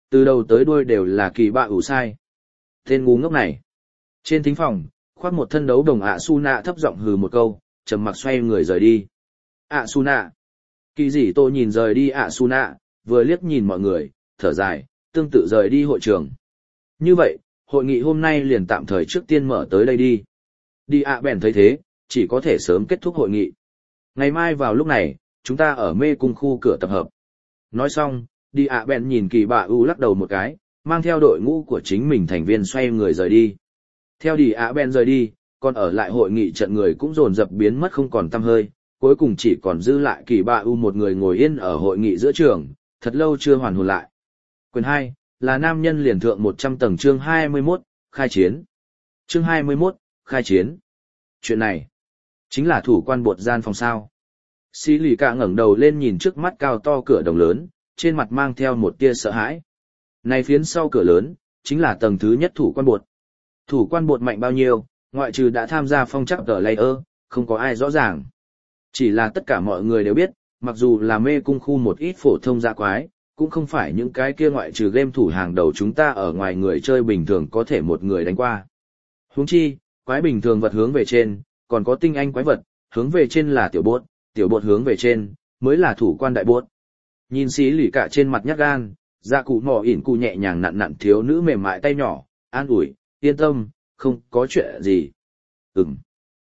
từ đầu tới đuôi đều là kỳ bạ ủ sai. Tên ngu ngốc này. Trên thính phòng, khoác một thân đấu đồng ạ su nạ thấp giọng hừ một câu, trầm mặc xoay người rời đi. ạ su nạ. Kỳ dị tôi nhìn rời đi ạ su nạ, vừa liếc nhìn mọi người, thở dài, tương tự rời đi hội trường. Như vậy, hội nghị hôm nay liền tạm thời trước tiên mở tới đây đi. Đi ạ bèn thấy thế, chỉ có thể sớm kết thúc hội nghị. Ngày mai vào lúc này, chúng ta ở mê cung khu cửa tập hợp. Nói xong, đi ạ bèn nhìn kỳ bạ u lắc đầu một cái, mang theo đội ngũ của chính mình thành viên xoay người rời đi. Theo đi ạ bèn rời đi, còn ở lại hội nghị trận người cũng dồn dập biến mất không còn tăm hơi, cuối cùng chỉ còn dư lại kỳ bạ u một người ngồi yên ở hội nghị giữa trường, thật lâu chưa hoàn hồn lại. Quyền hai là nam nhân liền thượng một trăm tầng chương hai mươi mốt, khai chiến. Chương hai mươi mốt, khai chiến. Chuyện này, chính là thủ quan bột gian phòng sao. Xí lì cả ngẩng đầu lên nhìn trước mắt cao to cửa đồng lớn, trên mặt mang theo một tia sợ hãi. Này phiến sau cửa lớn, chính là tầng thứ nhất thủ quan bột. Thủ quan bột mạnh bao nhiêu, ngoại trừ đã tham gia phong chắc tờ layer, không có ai rõ ràng. Chỉ là tất cả mọi người đều biết, mặc dù là mê cung khu một ít phổ thông dạ quái, cũng không phải những cái kia ngoại trừ game thủ hàng đầu chúng ta ở ngoài người chơi bình thường có thể một người đánh qua. Huống chi, quái bình thường vật hướng về trên, còn có tinh anh quái vật, hướng về trên là tiểu bốt, tiểu bột hướng về trên, mới là thủ quan đại bốt. Nhìn xí lì cả trên mặt nhát gan, dạ cụ mỏ ỉn cụ nhẹ nhàng nặn nặn thiếu nữ mềm mại tay nhỏ, an ủi, yên tâm, không có chuyện gì. Ừm.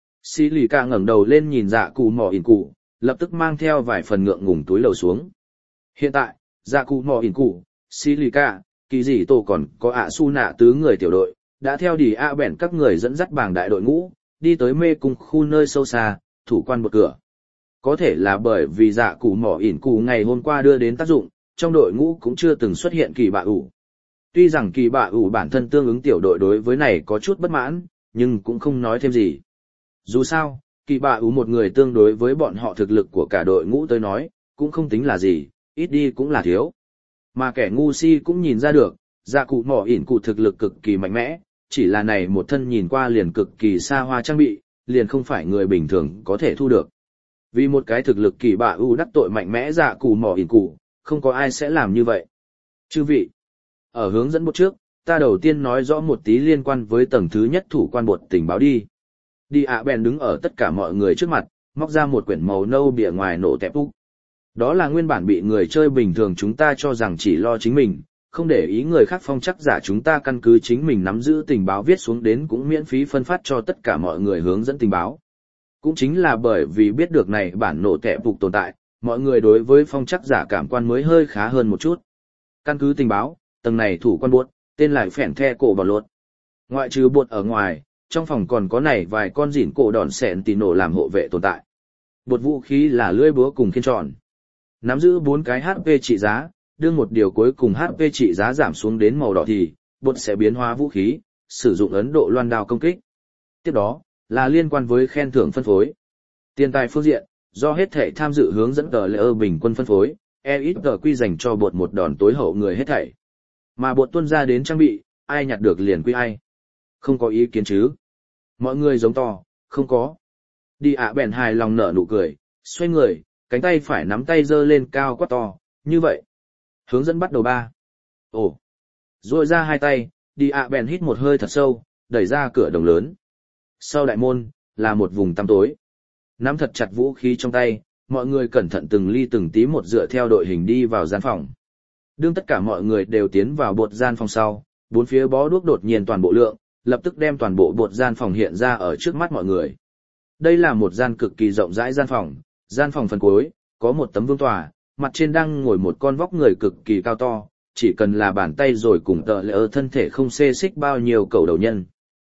Xí lì cả ngẩng đầu lên nhìn dạ cụ mỏ ỉn cụ, lập tức mang theo vài phần ngượng ngùng túi lầu xuống. Hiện tại, dạ cụ mỏ ỉn cụ, xí lì cả, kỳ dị tổ còn có ạ su nạ tứ người tiểu đội, đã theo đi ạ bèn các người dẫn dắt bảng đại đội ngũ, đi tới mê cung khu nơi sâu xa, thủ quan một cửa. Có thể là bởi vì dạ cụ mỏ ỉn cụ ngày hôm qua đưa đến tác dụng, trong đội ngũ cũng chưa từng xuất hiện kỳ bạ ủ. Tuy rằng kỳ bạ ủ bản thân tương ứng tiểu đội đối với này có chút bất mãn, nhưng cũng không nói thêm gì. Dù sao, kỳ bạ ủ một người tương đối với bọn họ thực lực của cả đội ngũ tới nói, cũng không tính là gì, ít đi cũng là thiếu. Mà kẻ ngu si cũng nhìn ra được, dạ cụ mỏ ỉn cụ thực lực cực kỳ mạnh mẽ, chỉ là này một thân nhìn qua liền cực kỳ xa hoa trang bị, liền không phải người bình thường có thể thu được. Vì một cái thực lực kỳ bạ ưu đắc tội mạnh mẽ dạ cụ mỏ ỉn cụ, không có ai sẽ làm như vậy. Chư vị, ở hướng dẫn bột trước, ta đầu tiên nói rõ một tí liên quan với tầng thứ nhất thủ quan bột tình báo đi. Đi ạ bèn đứng ở tất cả mọi người trước mặt, móc ra một quyển màu nâu bìa ngoài nổ tẹp úc. Đó là nguyên bản bị người chơi bình thường chúng ta cho rằng chỉ lo chính mình, không để ý người khác phong chắc giả chúng ta căn cứ chính mình nắm giữ tình báo viết xuống đến cũng miễn phí phân phát cho tất cả mọi người hướng dẫn tình báo. Cũng chính là bởi vì biết được này bản nổ tẹp phục tồn tại, mọi người đối với phong chắc giả cảm quan mới hơi khá hơn một chút. Căn cứ tình báo, tầng này thủ quan bột, tên là phèn the cổ bảo lột. Ngoại trừ bột ở ngoài, trong phòng còn có này vài con rỉn cổ đòn sẹn tì nổ làm hộ vệ tồn tại. Bột vũ khí là lưỡi búa cùng khiên tròn. Nắm giữ bốn cái hát pê trị giá, đương một điều cuối cùng hát pê trị giá giảm xuống đến màu đỏ thì, bột sẽ biến hóa vũ khí, sử dụng ấn độ loan đao công kích. Tiếp đó, là liên quan với khen thưởng phân phối. Tiền tài phương diện, do hết thể tham dự hướng dẫn tờ lễ bình quân phân phối, e ít tờ quy dành cho bột một đòn tối hậu người hết thảy. Mà bột tuân ra đến trang bị, ai nhặt được liền quy ai. Không có ý kiến chứ? Mọi người giống to, không có. Đi ạ bèn hài lòng nở nụ cười, xoay người, cánh tay phải nắm tay giơ lên cao quá to, như vậy. Hướng dẫn bắt đầu ba. Ồ. Rồi ra hai tay, đi ạ bèn hít một hơi thật sâu, đẩy ra cửa đồng lớn. Sau đại môn, là một vùng tăm tối. Nắm thật chặt vũ khí trong tay, mọi người cẩn thận từng ly từng tí một dựa theo đội hình đi vào gian phòng. Đương tất cả mọi người đều tiến vào bột gian phòng sau, bốn phía bó đuốc đột nhiên toàn bộ lượng, lập tức đem toàn bộ bột gian phòng hiện ra ở trước mắt mọi người. Đây là một gian cực kỳ rộng rãi gian phòng, gian phòng phần cuối, có một tấm vương tòa, mặt trên đang ngồi một con vóc người cực kỳ cao to, chỉ cần là bàn tay rồi cùng tờ lệ ở thân thể không xê xích bao nhiêu cầu đầu nhân.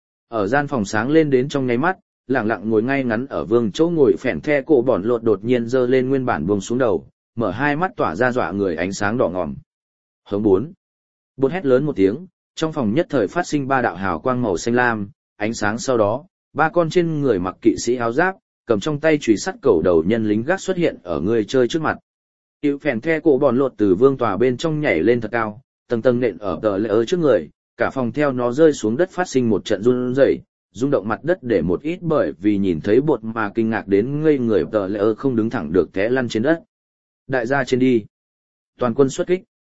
Ở gian phòng sáng lên đến trong nháy mắt, lặng lặng ngồi ngay ngắn ở vương chỗ ngồi phèn the cổ bỏn lột đột nhiên giơ lên nguyên bản buông xuống đầu, mở hai mắt tỏa ra dọa người ánh sáng đỏ ngòm. Hướng bốn. Bột hét lớn một tiếng, trong phòng nhất thời phát sinh ba đạo hào quang màu xanh lam, ánh sáng sau đó, ba con trên người mặc kỵ sĩ áo giáp, cầm trong tay chùy sắt cầu đầu nhân lính gác xuất hiện ở người chơi trước mặt. Hiệu phèn the cổ bỏn lột từ vương tòa bên trong nhảy lên thật cao, tầng tầng nện ở tờ lệ ở trước người, cả phòng theo nó rơi xuống đất phát sinh một trận run rẩy, rung động mặt đất để một ít bởi vì nhìn thấy bột mà kinh ngạc đến ngây người tờ lệ ơ không đứng thẳng được té lăn trên đất. Đại gia trên đi. Toàn quân xuất kích.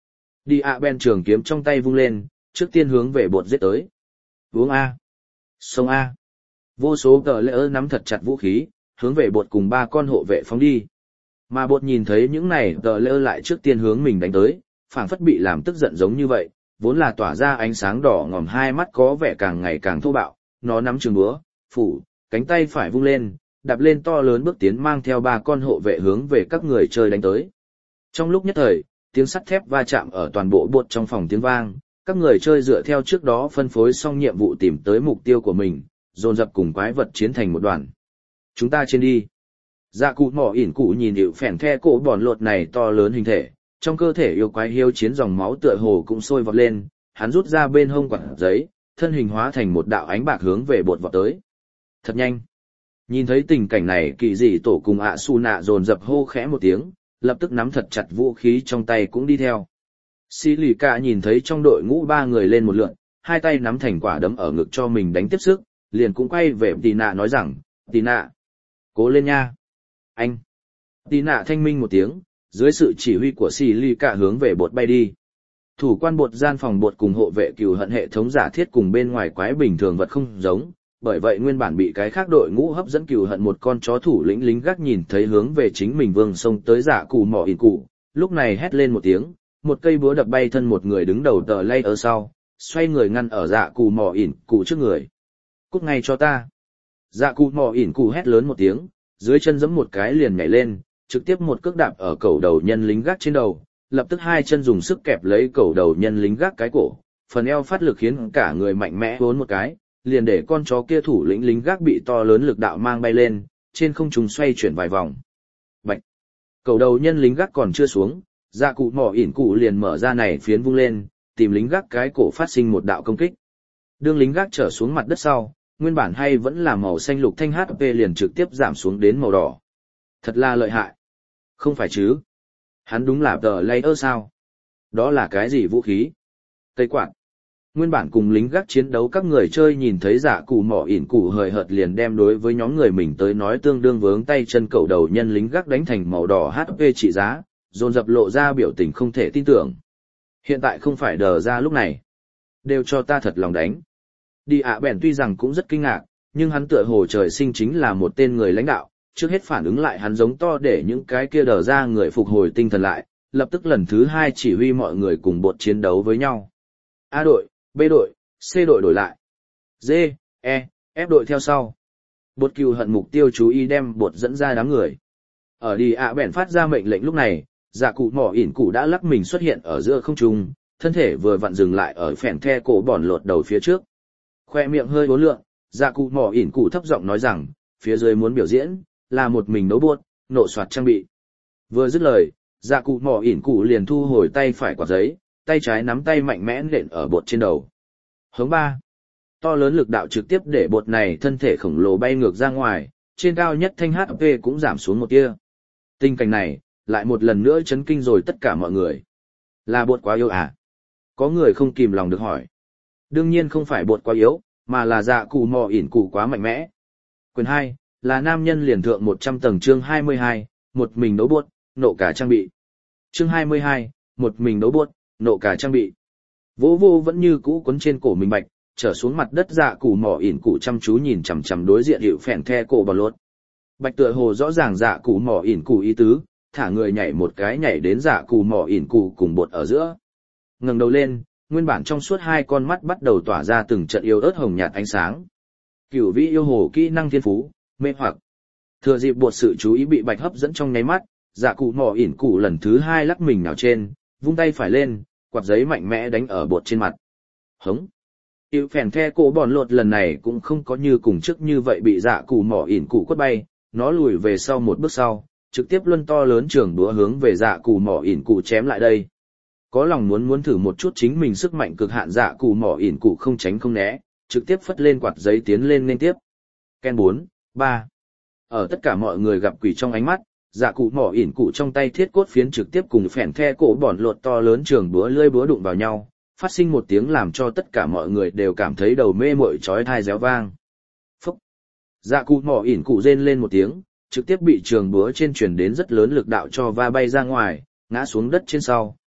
Đi ạ ben trường kiếm trong tay vung lên, trước tiên hướng về bột giết tới. Uống A. Sông A. Vô số tờ lễ ơ nắm thật chặt vũ khí, hướng về bột cùng ba con hộ vệ phóng đi. Mà bột nhìn thấy những này tờ lễ ơ lại trước tiên hướng mình đánh tới, phảng phất bị làm tức giận giống như vậy, vốn là tỏa ra ánh sáng đỏ ngòm hai mắt có vẻ càng ngày càng thô bạo, nó nắm trường búa, phủ, cánh tay phải vung lên, đạp lên to lớn bước tiến mang theo ba con hộ vệ hướng về các người chơi đánh tới. Trong lúc nhất thời, tiếng sắt thép va chạm ở toàn bộ bột trong phòng tiếng vang, các người chơi dựa theo trước đó phân phối xong nhiệm vụ tìm tới mục tiêu của mình, dồn dập cùng quái vật chiến thành một đoàn. Chúng ta trên đi. Dạ cụ mỏ ỉn cụ nhìn hiệu phèn the cổ bòn lột này to lớn hình thể, trong cơ thể yêu quái hiếu chiến dòng máu tựa hồ cũng sôi vọt lên, hắn rút ra bên hông quạt giấy, thân hình hóa thành một đạo ánh bạc hướng về bột vọt tới. Thật nhanh. Nhìn thấy tình cảnh này, kỳ dị tổ cùng ạ su nạ dồn dập hô khẽ một tiếng, lập tức nắm thật chặt vũ khí trong tay cũng đi theo. Xì lì cả nhìn thấy trong đội ngũ ba người lên một lượn, hai tay nắm thành quả đấm ở ngực cho mình đánh tiếp sức, liền cũng quay về tì nạ nói rằng, tì nạ, cố lên nha. Anh. Tì nạ thanh minh một tiếng, dưới sự chỉ huy của xì lì cả hướng về bột bay đi. Thủ quan bột gian phòng bột cùng hộ vệ cừu hận hệ thống giả thiết cùng bên ngoài quái bình thường vật không giống, bởi vậy nguyên bản bị cái khác đội ngũ hấp dẫn cừu hận một con chó thủ lĩnh lính gác nhìn thấy hướng về chính mình vương xông tới giả cù mỏ ỉn cụ, lúc này hét lên một tiếng, một cây búa đập bay thân một người đứng đầu tờ lay ở sau, xoay người ngăn ở dạ cù mỏ ỉn cụ trước người. Cút ngay cho ta. Dạ cù mỏ ỉn cụ hét lớn một tiếng, dưới chân giẫm một cái liền nhảy lên, trực tiếp một cước đạp ở cầu đầu nhân lính gác trên đầu, lập tức hai chân dùng sức kẹp lấy cầu đầu nhân lính gác cái cổ, phần eo phát lực khiến cả người mạnh mẽ vốn một cái, liền để con chó kia thủ lĩnh lính gác bị to lớn lực đạo mang bay lên, trên không trung xoay chuyển vài vòng. Bạch. Cầu đầu nhân lính gác còn chưa xuống, dạ cụ mỏ ỉn cụ liền mở ra này phiến vung lên, tìm lính gác cái cổ phát sinh một đạo công kích. Đương lính gác trở xuống mặt đất sau, nguyên bản hay vẫn là màu xanh lục thanh hát pê liền trực tiếp giảm xuống đến màu đỏ. Thật là lợi hại. Không phải chứ? Hắn đúng là tờ layer sao? Đó là cái gì vũ khí? Cây quạt. Nguyên bản cùng lính gác chiến đấu các người chơi nhìn thấy giả cụ mỏ ỉn cụ hời hợt liền đem đối với nhóm người mình tới nói tương đương vướng tay chân cầu đầu nhân lính gác đánh thành màu đỏ hát pê trị giá, dồn dập lộ ra biểu tình không thể tin tưởng. Hiện tại không phải đờ ra lúc này. Đều cho ta thật lòng đánh. Đi ạ bèn tuy rằng cũng rất kinh ngạc, nhưng hắn tựa hồ trời sinh chính là một tên người lãnh đạo, trước hết phản ứng lại hắn giống to để những cái kia đờ ra người phục hồi tinh thần lại, lập tức lần thứ hai chỉ huy mọi người cùng bột chiến đấu với nhau. A đội, B đội, C đội đổi lại. D, E, F đội theo sau. Bột cừu hận mục tiêu chú ý đem bột dẫn ra đám người. Ở đi ạ bèn phát ra mệnh lệnh lúc này, dạ cụ mỏ ỉn cụ đã lắc mình xuất hiện ở giữa không trung, thân thể vừa vặn dừng lại ở phèn the cổ bòn lột đầu phía trước. Khoe miệng hơi uốn lượn, dạ cụ mỏ ỉn cụ thấp giọng nói rằng, phía dưới muốn biểu diễn, là một mình đấu buốt, nộ soạt trang bị. Vừa dứt lời, dạ cụ mỏ ỉn cụ liền thu hồi tay phải quạt giấy, tay trái nắm tay mạnh mẽ nện ở bột trên đầu. Hướng ba. To lớn lực đạo trực tiếp để bột này thân thể khổng lồ bay ngược ra ngoài, trên cao nhất thanh hát pê cũng giảm xuống một tia. Tình cảnh này, lại một lần nữa chấn kinh rồi tất cả mọi người. Là bột quá yếu à? Có người không kìm lòng được hỏi. Đương nhiên không phải bột quá yếu, mà là dạ cụ mò ỉn cụ quá mạnh mẽ. Quyền hai, là nam nhân liền thượng một trăm tầng chương hai mươi hai, một mình đấu bột, nộ cả trang bị. Chương hai mươi hai, một mình đấu bột, nộ cả trang bị. Vô vô vẫn như cũ quấn trên cổ mình bạch, trở xuống mặt đất dạ cụ mò ỉn cụ chăm chú nhìn chằm chằm đối diện hiệu phèn the cổ bò lốt. Bạch tựa hồ rõ ràng dạ cụ mò ỉn cụ ý tứ, thả người nhảy một cái nhảy đến dạ cụ mò ỉn cụ cùng bột ở giữa. Ngẩng đầu lên, nguyên bản trong suốt hai con mắt bắt đầu tỏa ra từng trận yêu ớt hồng nhạt ánh sáng. Cửu vĩ yêu hồ kỹ năng thiên phú, mê hoặc. Thừa dịp bột sự chú ý bị bạch hấp dẫn trong nháy mắt, dạ cụ mò ỉn cụ lần thứ hai lắc mình nào trên, vung tay phải lên, quạt giấy mạnh mẽ đánh ở bột trên mặt. Hống. Yêu phèn the cổ bòn lột lần này cũng không có như cùng trước như vậy bị dạ cụ mỏ ỉn cụ quất bay, nó lùi về sau một bước sau, trực tiếp luân to lớn trường đũa hướng về dạ cụ mỏ ỉn cụ chém lại đây. Có lòng muốn muốn thử một chút chính mình sức mạnh cực hạn dạ cụ mỏ ỉn cụ không tránh không né, trực tiếp phất lên quạt giấy tiến lên liên tiếp. Ken bốn, ba. Ở tất cả mọi người gặp quỷ trong ánh mắt, dạ cụ mỏ ỉn cụ trong tay thiết cốt phiến trực tiếp cùng phèn the cổ bòn lột to lớn trường đũa lưỡi búa đụng vào nhau, phát sinh một tiếng làm cho tất cả mọi người đều cảm thấy đầu mê mội chói tai réo vang. Phúc! Dạ cụ mỏ ỉn cụ rên lên một tiếng, trực tiếp bị trường búa trên truyền đến rất lớn lực đạo cho va bay ra ngoài, ngã xuống đất trên sau,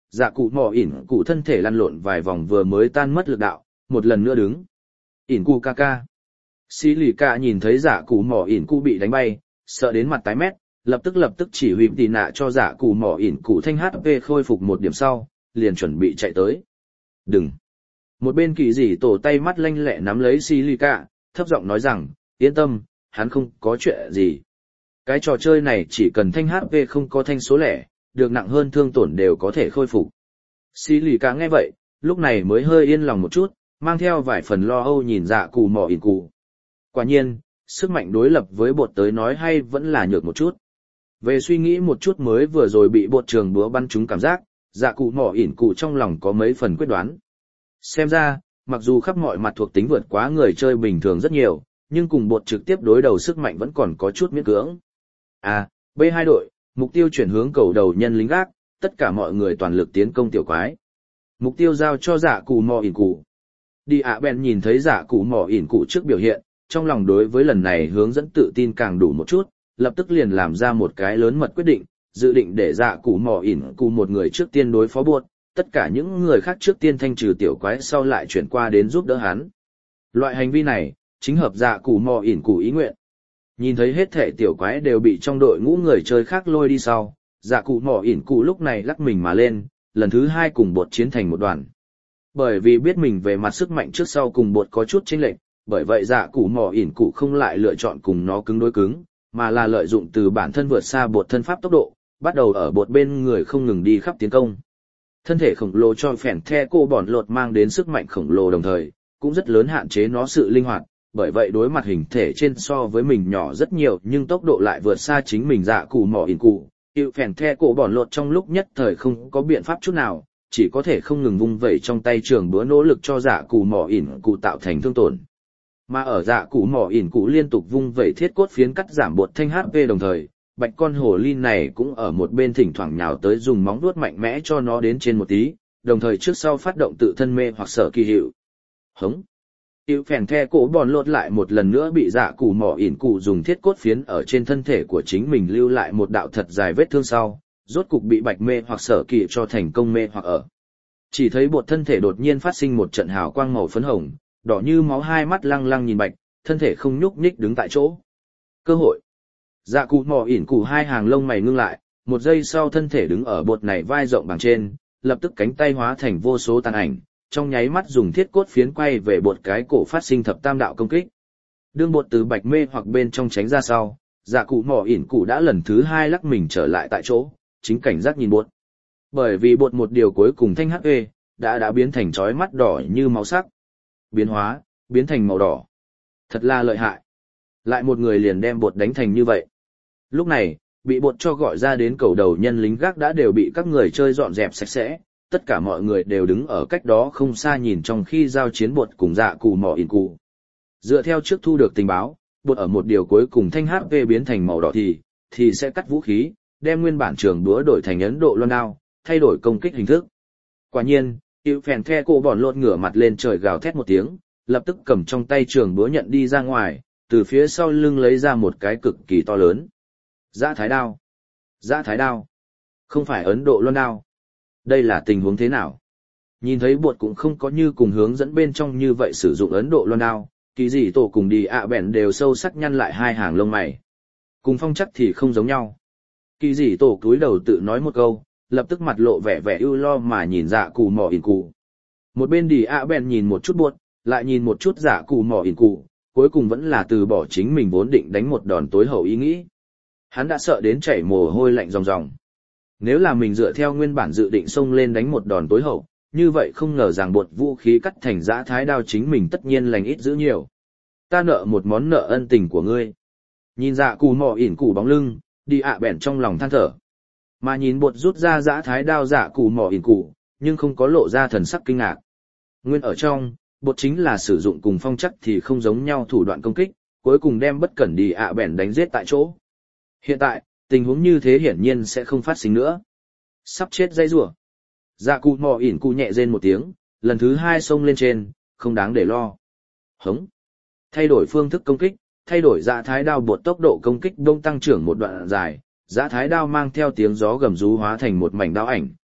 dạ cụ mò ỉn cụ thân thể lăn lộn vài vòng vừa mới tan mất lực đạo, một lần nữa đứng. ỉn cụ ca ca. Xì lì cả nhìn thấy dạ cụ mò ỉn cụ bị đánh bay, sợ đến mặt tái mét, lập tức lập tức chỉ huy tì nạ cho dạ cụ mò ỉn cụ thanh hát pê khôi phục một điểm sau, liền chuẩn bị chạy tới. Đừng. Một bên kỳ dị tổ tay mắt lanh lẹ nắm lấy xì lì cả, thấp giọng nói rằng, yên tâm, hắn không có chuyện gì. Cái trò chơi này chỉ cần thanh hát pê không có thanh số lẻ, được nặng hơn thương tổn đều có thể khôi phục. Xì lì cả nghe vậy, lúc này mới hơi yên lòng một chút, mang theo vài phần lo âu nhìn dạ cụ mò ỉn cụ. Quả nhiên, sức mạnh đối lập với bột tới nói hay vẫn là nhược một chút. Về suy nghĩ một chút mới vừa rồi bị bột trường búa bắn trúng cảm giác, dạ cụ mò ỉn cụ trong lòng có mấy phần quyết đoán. Xem ra, mặc dù khắp mọi mặt thuộc tính vượt quá người chơi bình thường rất nhiều, nhưng cùng bột trực tiếp đối đầu sức mạnh vẫn còn có chút miễn cưỡng. A, B hai đội, mục tiêu chuyển hướng cầu đầu nhân lính gác, tất cả mọi người toàn lực tiến công tiểu quái. Mục tiêu giao cho dạ cụ mò ỉn cụ. Đi ạ bèn nhìn thấy dạ cụ mò ỉn cụ trước biểu hiện, trong lòng đối với lần này hướng dẫn tự tin càng đủ một chút, lập tức liền làm ra một cái lớn mật quyết định, dự định để dạ cụ mò ỉn cụ một người trước tiên đối phó buộc, tất cả những người khác trước tiên thanh trừ tiểu quái sau lại chuyển qua đến giúp đỡ hắn. Loại hành vi này, chính hợp dạ cụ mò ỉn cụ ý nguyện. Nhìn thấy hết thể tiểu quái đều bị trong đội ngũ người chơi khác lôi đi sau, dạ cụ mò ỉn cụ lúc này lắc mình mà lên, lần thứ hai cùng bột chiến thành một đoàn. Bởi vì biết mình về mặt sức mạnh trước sau cùng bột có chút chênh lệch, bởi vậy dạ cụ mò ỉn cụ không lại lựa chọn cùng nó cứng đối cứng, mà là lợi dụng từ bản thân vượt xa bột thân pháp tốc độ, bắt đầu ở bột bên người không ngừng đi khắp tiến công. Thân thể khổng lồ cho phèn the cô bòn lột mang đến sức mạnh khổng lồ đồng thời, cũng rất lớn hạn chế nó sự linh hoạt, bởi vậy đối mặt hình thể trên so với mình nhỏ rất nhiều nhưng tốc độ lại vượt xa chính mình dạ cụ mò ỉn cụ. Hiệu phèn the cổ bòn lột trong lúc nhất thời không có biện pháp chút nào, chỉ có thể không ngừng vung vẩy trong tay trường búa nỗ lực cho dạ cụ mò ỉn cụ tạo thành thương tổn. Mà ở dạ cụ mò ỉn cụ liên tục vung vẩy thiết cốt phiến cắt giảm bột thanh hát pê đồng thời, bạch con hồ ly này cũng ở một bên thỉnh thoảng nhào tới dùng móng vuốt mạnh mẽ cho nó đến trên một tí, đồng thời trước sau phát động tự thân mê hoặc sở kỳ hiệu. Hống. Hiệu phèn the cổ bòn lột lại một lần nữa bị dạ cụ mò ỉn cụ dùng thiết cốt phiến ở trên thân thể của chính mình lưu lại một đạo thật dài vết thương sau, rốt cục bị bạch mê hoặc sở kỳ cho thành công mê hoặc ở. Chỉ thấy bột thân thể đột nhiên phát sinh một trận hào quang màu phấn hồng, đỏ như máu hai mắt lăng lăng nhìn bạch, thân thể không nhúc nhích đứng tại chỗ. Cơ hội. Dạ cụ mò ỉn cụ hai hàng lông mày ngưng lại, một giây sau thân thể đứng ở bột này vai rộng bằng trên, lập tức cánh tay hóa thành vô số tàn ảnh, trong nháy mắt dùng thiết cốt phiến quay về bột cái cổ phát sinh thập tam đạo công kích. Đương bột từ bạch mê hoặc bên trong tránh ra sau, dạ cụ mò ỉn cụ đã lần thứ hai lắc mình trở lại tại chỗ, chính cảnh giác nhìn bột. Bởi vì bột một điều cuối cùng thanh hát pê, đã đã biến thành chói mắt đỏ như máu sắc. Biến hóa, biến thành màu đỏ. Thật là lợi hại. Lại một người liền đem bột đánh thành như vậy. Lúc này, bị bột cho gọi ra đến cầu đầu nhân lính gác đã đều bị các người chơi dọn dẹp sạch sẽ, tất cả mọi người đều đứng ở cách đó không xa nhìn trong khi giao chiến bột cùng dạ cụ mò ỉn cụ. Dựa theo trước thu được tình báo, bột ở một điều cuối cùng thanh hát pê biến thành màu đỏ thì, thì sẽ cắt vũ khí, đem nguyên bản trường đũa đổi thành Ấn Độ loan đao, thay đổi công kích hình thức. Quả nhiên, Hiệu phèn the cô bòn lột ngửa mặt lên trời gào thét một tiếng, lập tức cầm trong tay trường đũa nhận đi ra ngoài, từ phía sau lưng lấy ra một cái cực kỳ to lớn. Dã thái đao. Dã thái đao. Không phải Ấn Độ loan đao. Đây là tình huống thế nào? Nhìn thấy bột cũng không có như cùng hướng dẫn bên trong như vậy sử dụng Ấn Độ loan đao, kỳ dị tổ cùng đi ạ bèn đều sâu sắc nhăn lại hai hàng lông mày. Cùng phong chắc thì không giống nhau. Kỳ dị tổ cúi đầu tự nói một câu, lập tức mặt lộ vẻ vẻ ưu lo mà nhìn dạ cụ mò ỉn cụ. Một bên đi ạ bèn nhìn một chút buốt, lại nhìn một chút dạ cụ mò ỉn cụ, cuối cùng vẫn là từ bỏ chính mình vốn định đánh một đòn tối hậu ý nghĩ. Hắn đã sợ đến chảy mồ hôi lạnh ròng ròng. Nếu là mình dựa theo nguyên bản dự định xông lên đánh một đòn tối hậu, như vậy không ngờ rằng bột vũ khí cắt thành dã thái đao chính mình tất nhiên lành ít giữ nhiều. Ta nợ một món nợ ân tình của ngươi. Nhìn dạ cụ mò ỉn cụ bóng lưng, đi ạ bèn trong lòng than thở. Mà nhìn bột rút ra dã thái đao dạ cụ mò ỉn cụ, nhưng không có lộ ra thần sắc kinh ngạc. Nguyên ở trong, bột chính là sử dụng cùng phong chắc thì không giống nhau thủ đoạn công kích, cuối cùng đem bất cẩn đi ạ bèn đánh giết tại chỗ. Hiện tại, tình huống như thế hiển nhiên sẽ không phát sinh nữa. Sắp chết dây rủa. Dạ cụ mò ỉn cụ nhẹ rên một tiếng, lần thứ hai xông lên trên, không đáng để lo. Hống. Thay đổi phương thức công kích, thay đổi dã thái đao bột tốc độ công kích đông tăng trưởng một đoạn dài, dã thái đao mang theo tiếng gió gầm rú hóa thành một mảnh đao ảnh,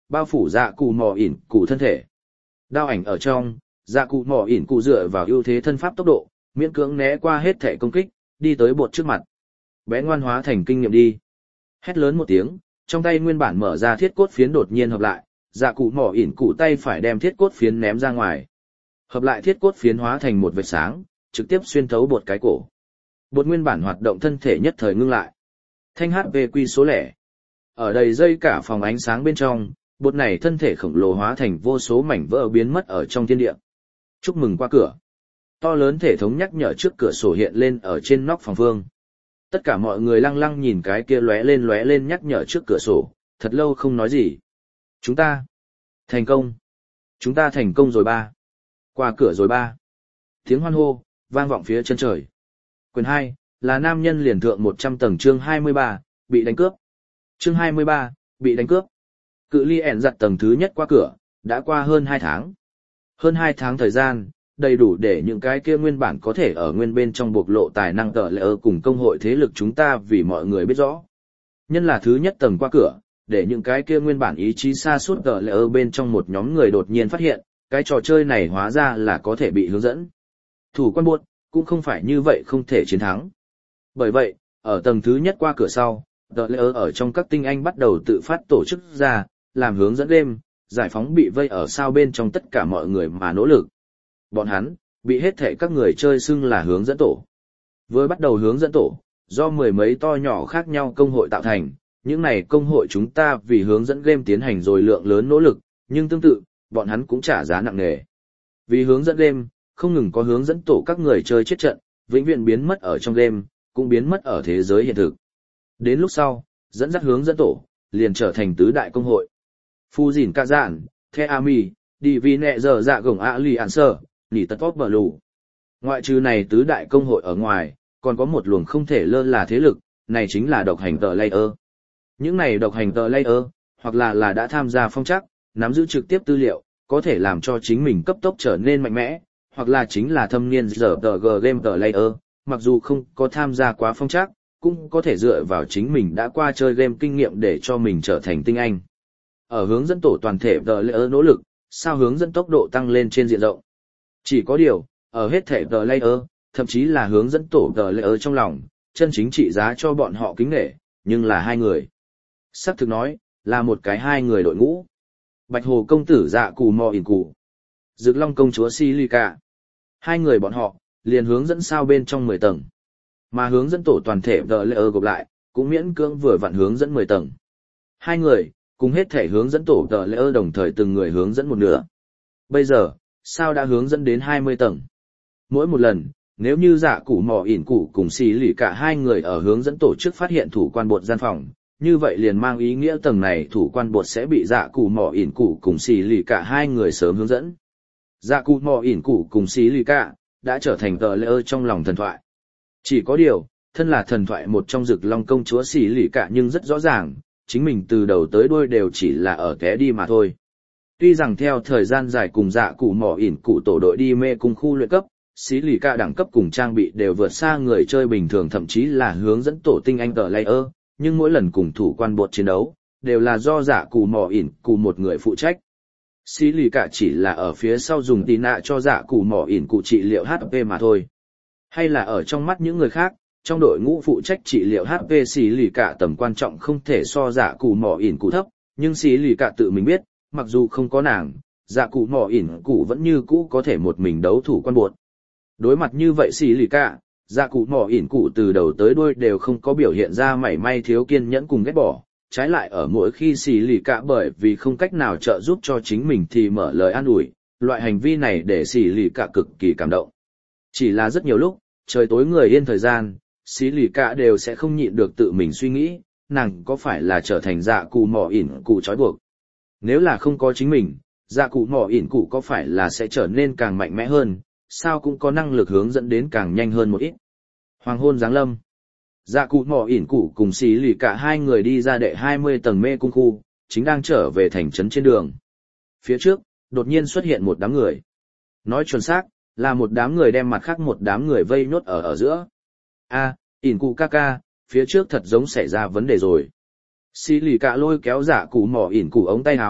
bao phủ dạ cụ mò ỉn cụ thân thể. Đao ảnh ở trong, dạ cụ mò ỉn cụ dựa vào ưu thế thân pháp tốc độ, miễn cưỡng né qua hết thể công kích, đi tới bột trước mặt. Bé ngoan hóa thành kinh nghiệm đi. Hét lớn một tiếng, trong tay nguyên bản mở ra thiết cốt phiến đột nhiên hợp lại, dạ cụ mò ỉn cụ tay phải đem thiết cốt phiến ném ra ngoài. Hợp lại thiết cốt phiến hóa thành một vệt sáng, trực tiếp xuyên thấu bột cái cổ. Bột nguyên bản hoạt động thân thể nhất thời ngưng lại. Thanh hát vê quy số lẻ. Ở đầy dây cả phòng ánh sáng bên trong, bột này thân thể khổng lồ hóa thành vô số mảnh vỡ biến mất ở trong thiên địa. Chúc mừng qua cửa. To lớn thể thống nhắc nhở trước cửa sổ hiện lên ở trên nóc phòng phương. Tất cả mọi người lăng lăng nhìn cái kia lóe lên lóe lên nhắc nhở trước cửa sổ, thật lâu không nói gì. Chúng ta thành công. Chúng ta thành công rồi ba. Qua cửa rồi ba. Tiếng hoan hô vang vọng phía chân trời. Quyền hai là nam nhân liền thượng một trăm tầng chương hai mươi ba, bị đánh cướp. Chương hai mươi ba, bị đánh cướp. Cự ly ẻn giặt tầng thứ nhất qua cửa, đã qua hơn hai tháng. Hơn hai tháng thời gian, đầy đủ để những cái kia nguyên bản có thể ở nguyên bên trong bộc lộ tài năng tờ lệ ơ cùng công hội thế lực chúng ta vì mọi người biết rõ. Nhân là thứ nhất tầng qua cửa, để những cái kia nguyên bản ý chí xa suốt tờ lệ ơ bên trong một nhóm người đột nhiên phát hiện, cái trò chơi này hóa ra là có thể bị hướng dẫn. Thủ quan buốt, cũng không phải như vậy không thể chiến thắng. Bởi vậy, ở tầng thứ nhất qua cửa sau, tờ lệ ơ ở trong các tinh anh bắt đầu tự phát tổ chức ra, làm hướng dẫn game, giải phóng bị vây ở sao bên trong tất cả mọi người mà nỗ lực. Bọn hắn, bị hết thể các người chơi xưng là hướng dẫn tổ. Với bắt đầu hướng dẫn tổ, do mười mấy to nhỏ khác nhau công hội tạo thành, những này công hội chúng ta vì hướng dẫn game tiến hành rồi lượng lớn nỗ lực, nhưng tương tự, bọn hắn cũng trả giá nặng nề. Vì hướng dẫn game, không ngừng có hướng dẫn tổ các người chơi chết trận, vĩnh viễn biến mất ở trong game, cũng biến mất ở thế giới hiện thực. Đến lúc sau, dẫn dắt hướng dẫn tổ, liền trở thành tứ đại công hội. Phu dìn ca dạn, the ami, đi vì nẹ giờ dạ gồng ạ lì ản sơ, nỉ tật tốt bờ lù. Ngoại trừ này tứ đại công hội ở ngoài, còn có một luồng không thể lơ là thế lực, này chính là độc hành tờ layer. Những này độc hành tờ layer, hoặc là là đã tham gia phong trắc, nắm giữ trực tiếp tư liệu, có thể làm cho chính mình cấp tốc trở nên mạnh mẽ, hoặc là chính là thâm niên giờ tờ g game tờ layer, mặc dù không có tham gia quá phong trắc, cũng có thể dựa vào chính mình đã qua chơi game kinh nghiệm để cho mình trở thành tinh anh. Ở hướng dẫn tổ toàn thể tờ layer nỗ lực, sao hướng dẫn tốc độ tăng lên trên diện rộng. Chỉ có điều, ở hết thể tờ layer, thậm chí là hướng dẫn tổ tờ layer trong lòng, chân chính trị giá cho bọn họ kính nể, nhưng là hai người. Sắc thực nói, là một cái hai người đội ngũ. Bạch Hồ công tử dạ cù mò ỉn cụ. Dực Long công chúa Silica. Hai người bọn họ, liền hướng dẫn sao bên trong mười tầng. Mà hướng dẫn tổ toàn thể tờ layer gộp lại, cũng miễn cưỡng vừa vặn hướng dẫn mười tầng. Hai người, cùng hết thể hướng dẫn tổ tờ layer đồng thời từng người hướng dẫn một nửa. Bây giờ, sao đã hướng dẫn đến hai mươi tầng. Mỗi một lần, nếu như dạ củ mò ỉn cụ cùng xì lì cả hai người ở hướng dẫn tổ chức phát hiện thủ quan bột gian phòng, như vậy liền mang ý nghĩa tầng này thủ quan bột sẽ bị dạ củ mò ỉn cụ cùng xì lì cả hai người sớm hướng dẫn. Dạ củ mò ỉn cụ cùng xì lì cả đã trở thành tờ layer trong lòng thần thoại. Chỉ có điều, thân là thần thoại một trong Dực Long công chúa xì lì cả nhưng rất rõ ràng, chính mình từ đầu tới đuôi đều chỉ là ở té đi mà thôi. Tuy rằng theo thời gian dài cùng dạ cụ mỏ ỉn cụ tổ đội đi mê cung khu luyện cấp, xí lì ca đẳng cấp cùng trang bị đều vượt xa người chơi bình thường thậm chí là hướng dẫn tổ tinh anh tờ layer, nhưng mỗi lần cùng thủ quan bột chiến đấu, đều là do dạ cụ mỏ ỉn cụ một người phụ trách. Xí lì ca chỉ là ở phía sau dùng tì nạ cho dạ cụ mỏ ỉn cụ trị liệu hát pê mà thôi. Hay là ở trong mắt những người khác, trong đội ngũ phụ trách trị liệu hát pê xí lì ca tầm quan trọng không thể so dạ cụ mỏ ỉn cụ thấp, nhưng xí lì ca tự mình biết, mặc dù không có nàng, dạ cụ mỏ ỉn cụ vẫn như cũ có thể một mình đấu thủ quan bột. Đối mặt như vậy xì lì cả, dạ cụ mỏ ỉn cụ từ đầu tới đuôi đều không có biểu hiện ra mảy may thiếu kiên nhẫn cùng ghét bỏ, trái lại ở mỗi khi xì lì cả bởi vì không cách nào trợ giúp cho chính mình thì mở lời an ủi, loại hành vi này để xì lì cả cực kỳ cảm động. Chỉ là rất nhiều lúc, trời tối người yên thời gian, xì lì cả đều sẽ không nhịn được tự mình suy nghĩ, nàng có phải là trở thành dạ cụ mỏ ỉn cụ trói buộc. Nếu là không có chính mình, dạ cụ mỏ ỉn cụ có phải là sẽ trở nên càng mạnh mẽ hơn, sao cũng có năng lực hướng dẫn đến càng nhanh hơn một ít. Hoàng hôn giáng lâm. Dạ cụ mỏ ỉn cụ cùng xì lì cả hai người đi ra đệ hai mươi tầng mê cung khu, chính đang trở về thành trấn trên đường. Phía trước, đột nhiên xuất hiện một đám người. Nói chuẩn xác, là một đám người đem mặt khác một đám người vây nhốt ở ở giữa. A, ỉn cụ ca ca, phía trước thật giống xảy ra vấn đề rồi. Xì lì cả lôi kéo dạ cụ mỏ ỉn cụ ống tay áo,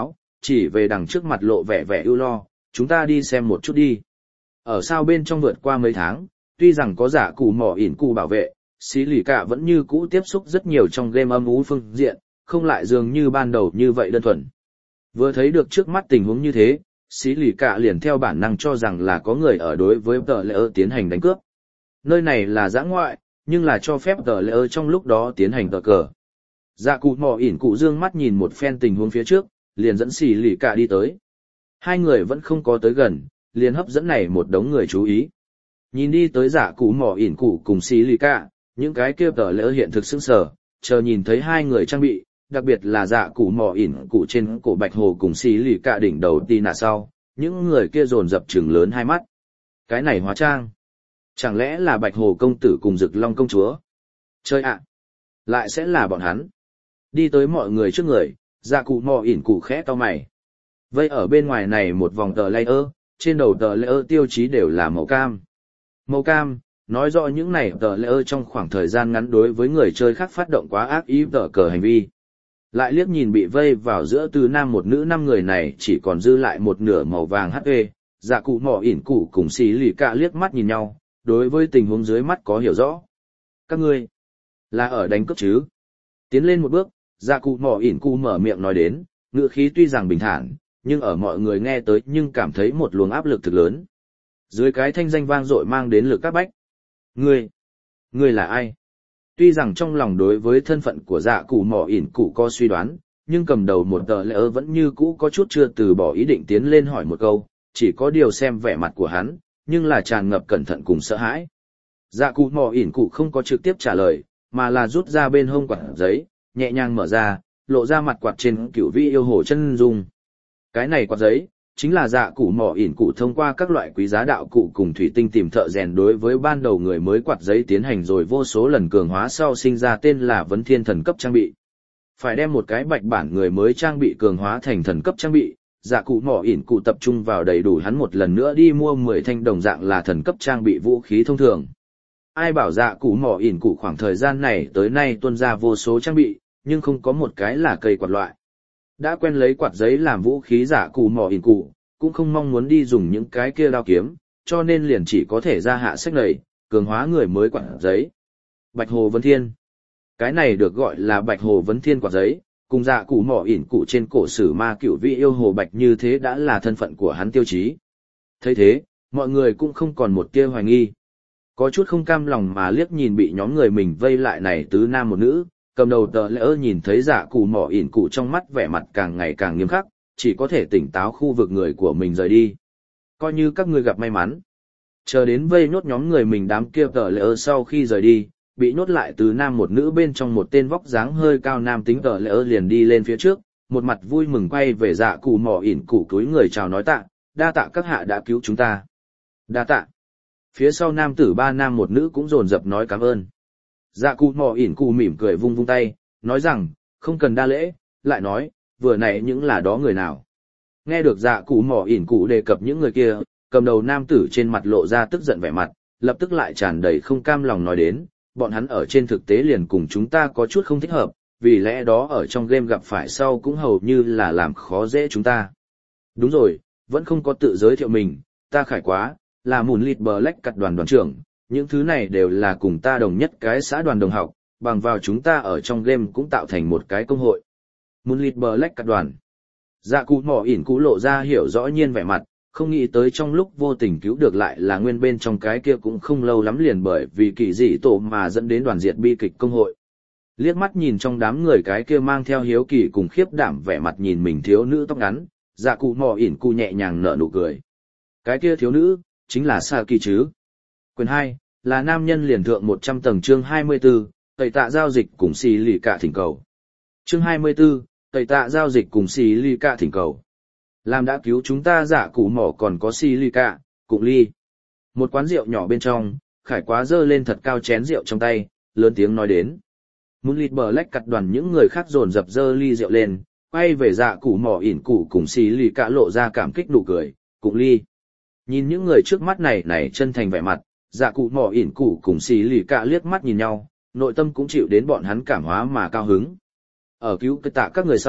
chỉ về đằng trước mặt lộ vẻ vẻ ưu lo, chúng ta đi xem một chút đi. Ở sao bên trong vượt qua mấy tháng, tuy rằng có giả cụ mỏ ỉn cụ bảo vệ, xí lì cả vẫn như cũ tiếp xúc rất nhiều trong game âm ú phương diện, không lại dường như ban đầu như vậy đơn thuần. Vừa thấy được trước mắt tình huống như thế, xí lì cả liền theo bản năng cho rằng là có người ở đối với tờ lễ ơ tiến hành đánh cướp. Nơi này là giã ngoại, nhưng là cho phép tờ lễ ơ trong lúc đó tiến hành tờ cờ. Dạ cụ mò ỉn cụ dương mắt nhìn một phen tình huống phía trước, liền dẫn xì lì cả đi tới. Hai người vẫn không có tới gần, liền hấp dẫn này một đống người chú ý. Nhìn đi tới dạ cụ mò ỉn cụ cùng xì lì cả, những cái kia tờ lễ ơ hiện thực sững sờ, chờ nhìn thấy hai người trang bị, đặc biệt là dạ cụ mò ỉn cụ trên cổ bạch hồ cùng xì lì cả đỉnh đầu tì nạ sau, những người kia dồn dập trừng lớn hai mắt. Cái này hóa trang. Chẳng lẽ là bạch hồ công tử cùng rực long công chúa? Chơi ạ! Lại sẽ là bọn hắn. Đi tới mọi người trước người, dạ cụ mò ỉn cụ khẽ to mày. Vây ở bên ngoài này một vòng tờ layer, trên đầu tờ layer tiêu chí đều là màu cam. Màu cam, nói rõ những này tờ layer trong khoảng thời gian ngắn đối với người chơi khác phát động quá ác ý tờ cờ hành vi. Lại liếc nhìn bị vây vào giữa từ nam một nữ năm người này chỉ còn dư lại một nửa màu vàng hát pê, dạ cụ mò ỉn cụ cùng xì lì cả liếc mắt nhìn nhau, đối với tình huống dưới mắt có hiểu rõ. Các ngươi, là ở đánh cướp chứ? Tiến lên một bước, dạ cụ mò ỉn cụ mở miệng nói đến, ngữ khí tuy rằng bình thản, nhưng ở mọi người nghe tới nhưng cảm thấy một luồng áp lực thực lớn. Dưới cái thanh danh vang dội mang đến lực các bách. Ngươi, ngươi là ai? Tuy rằng trong lòng đối với thân phận của dạ cụ mỏ ỉn cụ có suy đoán, nhưng cầm đầu một tờ lỡ vẫn như cũ có chút chưa từ bỏ ý định tiến lên hỏi một câu, chỉ có điều xem vẻ mặt của hắn, nhưng là tràn ngập cẩn thận cùng sợ hãi. Dạ cụ mỏ ỉn cụ không có trực tiếp trả lời, mà là rút ra bên hông quạt giấy, nhẹ nhàng mở ra, lộ ra mặt quạt trên cửu vi yêu hồ chân dung. Cái này quạt giấy, chính là dạ cụ mỏ ỉn cụ thông qua các loại quý giá đạo cụ cùng thủy tinh tìm thợ rèn đối với ban đầu người mới quạt giấy tiến hành rồi vô số lần cường hóa sau sinh ra tên là vấn thiên thần cấp trang bị. Phải đem một cái bạch bản người mới trang bị cường hóa thành thần cấp trang bị, dạ cụ mỏ ỉn cụ tập trung vào đầy đủ hắn một lần nữa đi mua mười thanh đồng dạng là thần cấp trang bị vũ khí thông thường. Ai bảo dạ cụ mỏ ỉn cụ khoảng thời gian này tới nay tuôn ra vô số trang bị, nhưng không có một cái là cây quạt loại. Đã quen lấy quạt giấy làm vũ khí giả cụ mỏ ỉn cụ, cũng không mong muốn đi dùng những cái kia đao kiếm, cho nên liền chỉ có thể ra hạ sách lầy, cường hóa người mới quạt giấy. Bạch Hồ Vấn Thiên. Cái này được gọi là Bạch Hồ Vấn Thiên quạt giấy, cùng dạ cụ mỏ ỉn cụ trên cổ sử ma cửu vị yêu hồ bạch như thế đã là thân phận của hắn tiêu chí. Thấy thế, mọi người cũng không còn một tia hoài nghi. Có chút không cam lòng mà liếc nhìn bị nhóm người mình vây lại này tứ nam một nữ, cầm đầu tờ lỡ nhìn thấy dạ cụ mỏ ỉn cụ trong mắt vẻ mặt càng ngày càng nghiêm khắc, chỉ có thể tỉnh táo khu vực người của mình rời đi. Coi như các ngươi gặp may mắn. Chờ đến vây nhốt nhóm người mình đám kia tờ lỡ sau khi rời đi, bị nhốt lại từ nam một nữ bên trong một tên vóc dáng hơi cao nam tính tờ lỡ liền đi lên phía trước, một mặt vui mừng quay về dạ cụ mỏ ỉn cụ túi người chào nói tạ, đa tạ các hạ đã cứu chúng ta. Đa tạ. Phía sau nam tử ba nam một nữ cũng dồn dập nói cảm ơn. Dạ cụ mò ỉn cụ mỉm cười vung vung tay, nói rằng, không cần đa lễ, lại nói, vừa nãy những là đó người nào. Nghe được dạ cụ mò ỉn cụ đề cập những người kia, cầm đầu nam tử trên mặt lộ ra tức giận vẻ mặt, lập tức lại tràn đầy không cam lòng nói đến, bọn hắn ở trên thực tế liền cùng chúng ta có chút không thích hợp, vì lẽ đó ở trong game gặp phải sau cũng hầu như là làm khó dễ chúng ta. Đúng rồi, vẫn không có tự giới thiệu mình, ta khải quá, là mùn lịt bờ lách cặt đoàn đoàn trưởng. Những thứ này đều là cùng ta đồng nhất cái xã đoàn đồng học, bằng vào chúng ta ở trong game cũng tạo thành một cái công hội. Moonlit Black các đoàn. Dạ cụ mỏ ỉn cũ lộ ra hiểu rõ nhiên vẻ mặt, không nghĩ tới trong lúc vô tình cứu được lại là nguyên bên trong cái kia cũng không lâu lắm liền bởi vì kỳ dị tổ mà dẫn đến đoàn diệt bi kịch công hội. Liếc mắt nhìn trong đám người cái kia mang theo hiếu kỳ cùng khiếp đảm vẻ mặt nhìn mình thiếu nữ tóc ngắn, dạ cụ mỏ ỉn cũ nhẹ nhàng nở nụ cười. Cái kia thiếu nữ, chính là Sa Kỳ chứ. Quyền hai, là nam nhân liền thượng một trăm tầng chương hai mươi tư, tẩy tạ giao dịch cùng xì lì cả thỉnh cầu. Chương hai mươi tư, tẩy tạ giao dịch cùng xì lì cả thỉnh cầu. Làm đã cứu chúng ta giả cụ mỏ còn có xì lì cả, cụng ly. Một quán rượu nhỏ bên trong, khải quá dơ lên thật cao chén rượu trong tay, lớn tiếng nói đến. Muốn lịt bờ lách cặt đoàn những người khác dồn dập dơ ly rượu lên, quay về dạ cụ mỏ ỉn cụ cùng xì lì cả lộ ra cảm kích nụ cười, cụng ly. Nhìn những người trước mắt này này chân thành vẻ mặt, dạ cụ mỏ ỉn cụ cùng xì lì cả liếc mắt nhìn nhau, nội tâm cũng chịu đến bọn hắn cảm hóa mà cao hứng. Ở cứu cái tạ các người sau,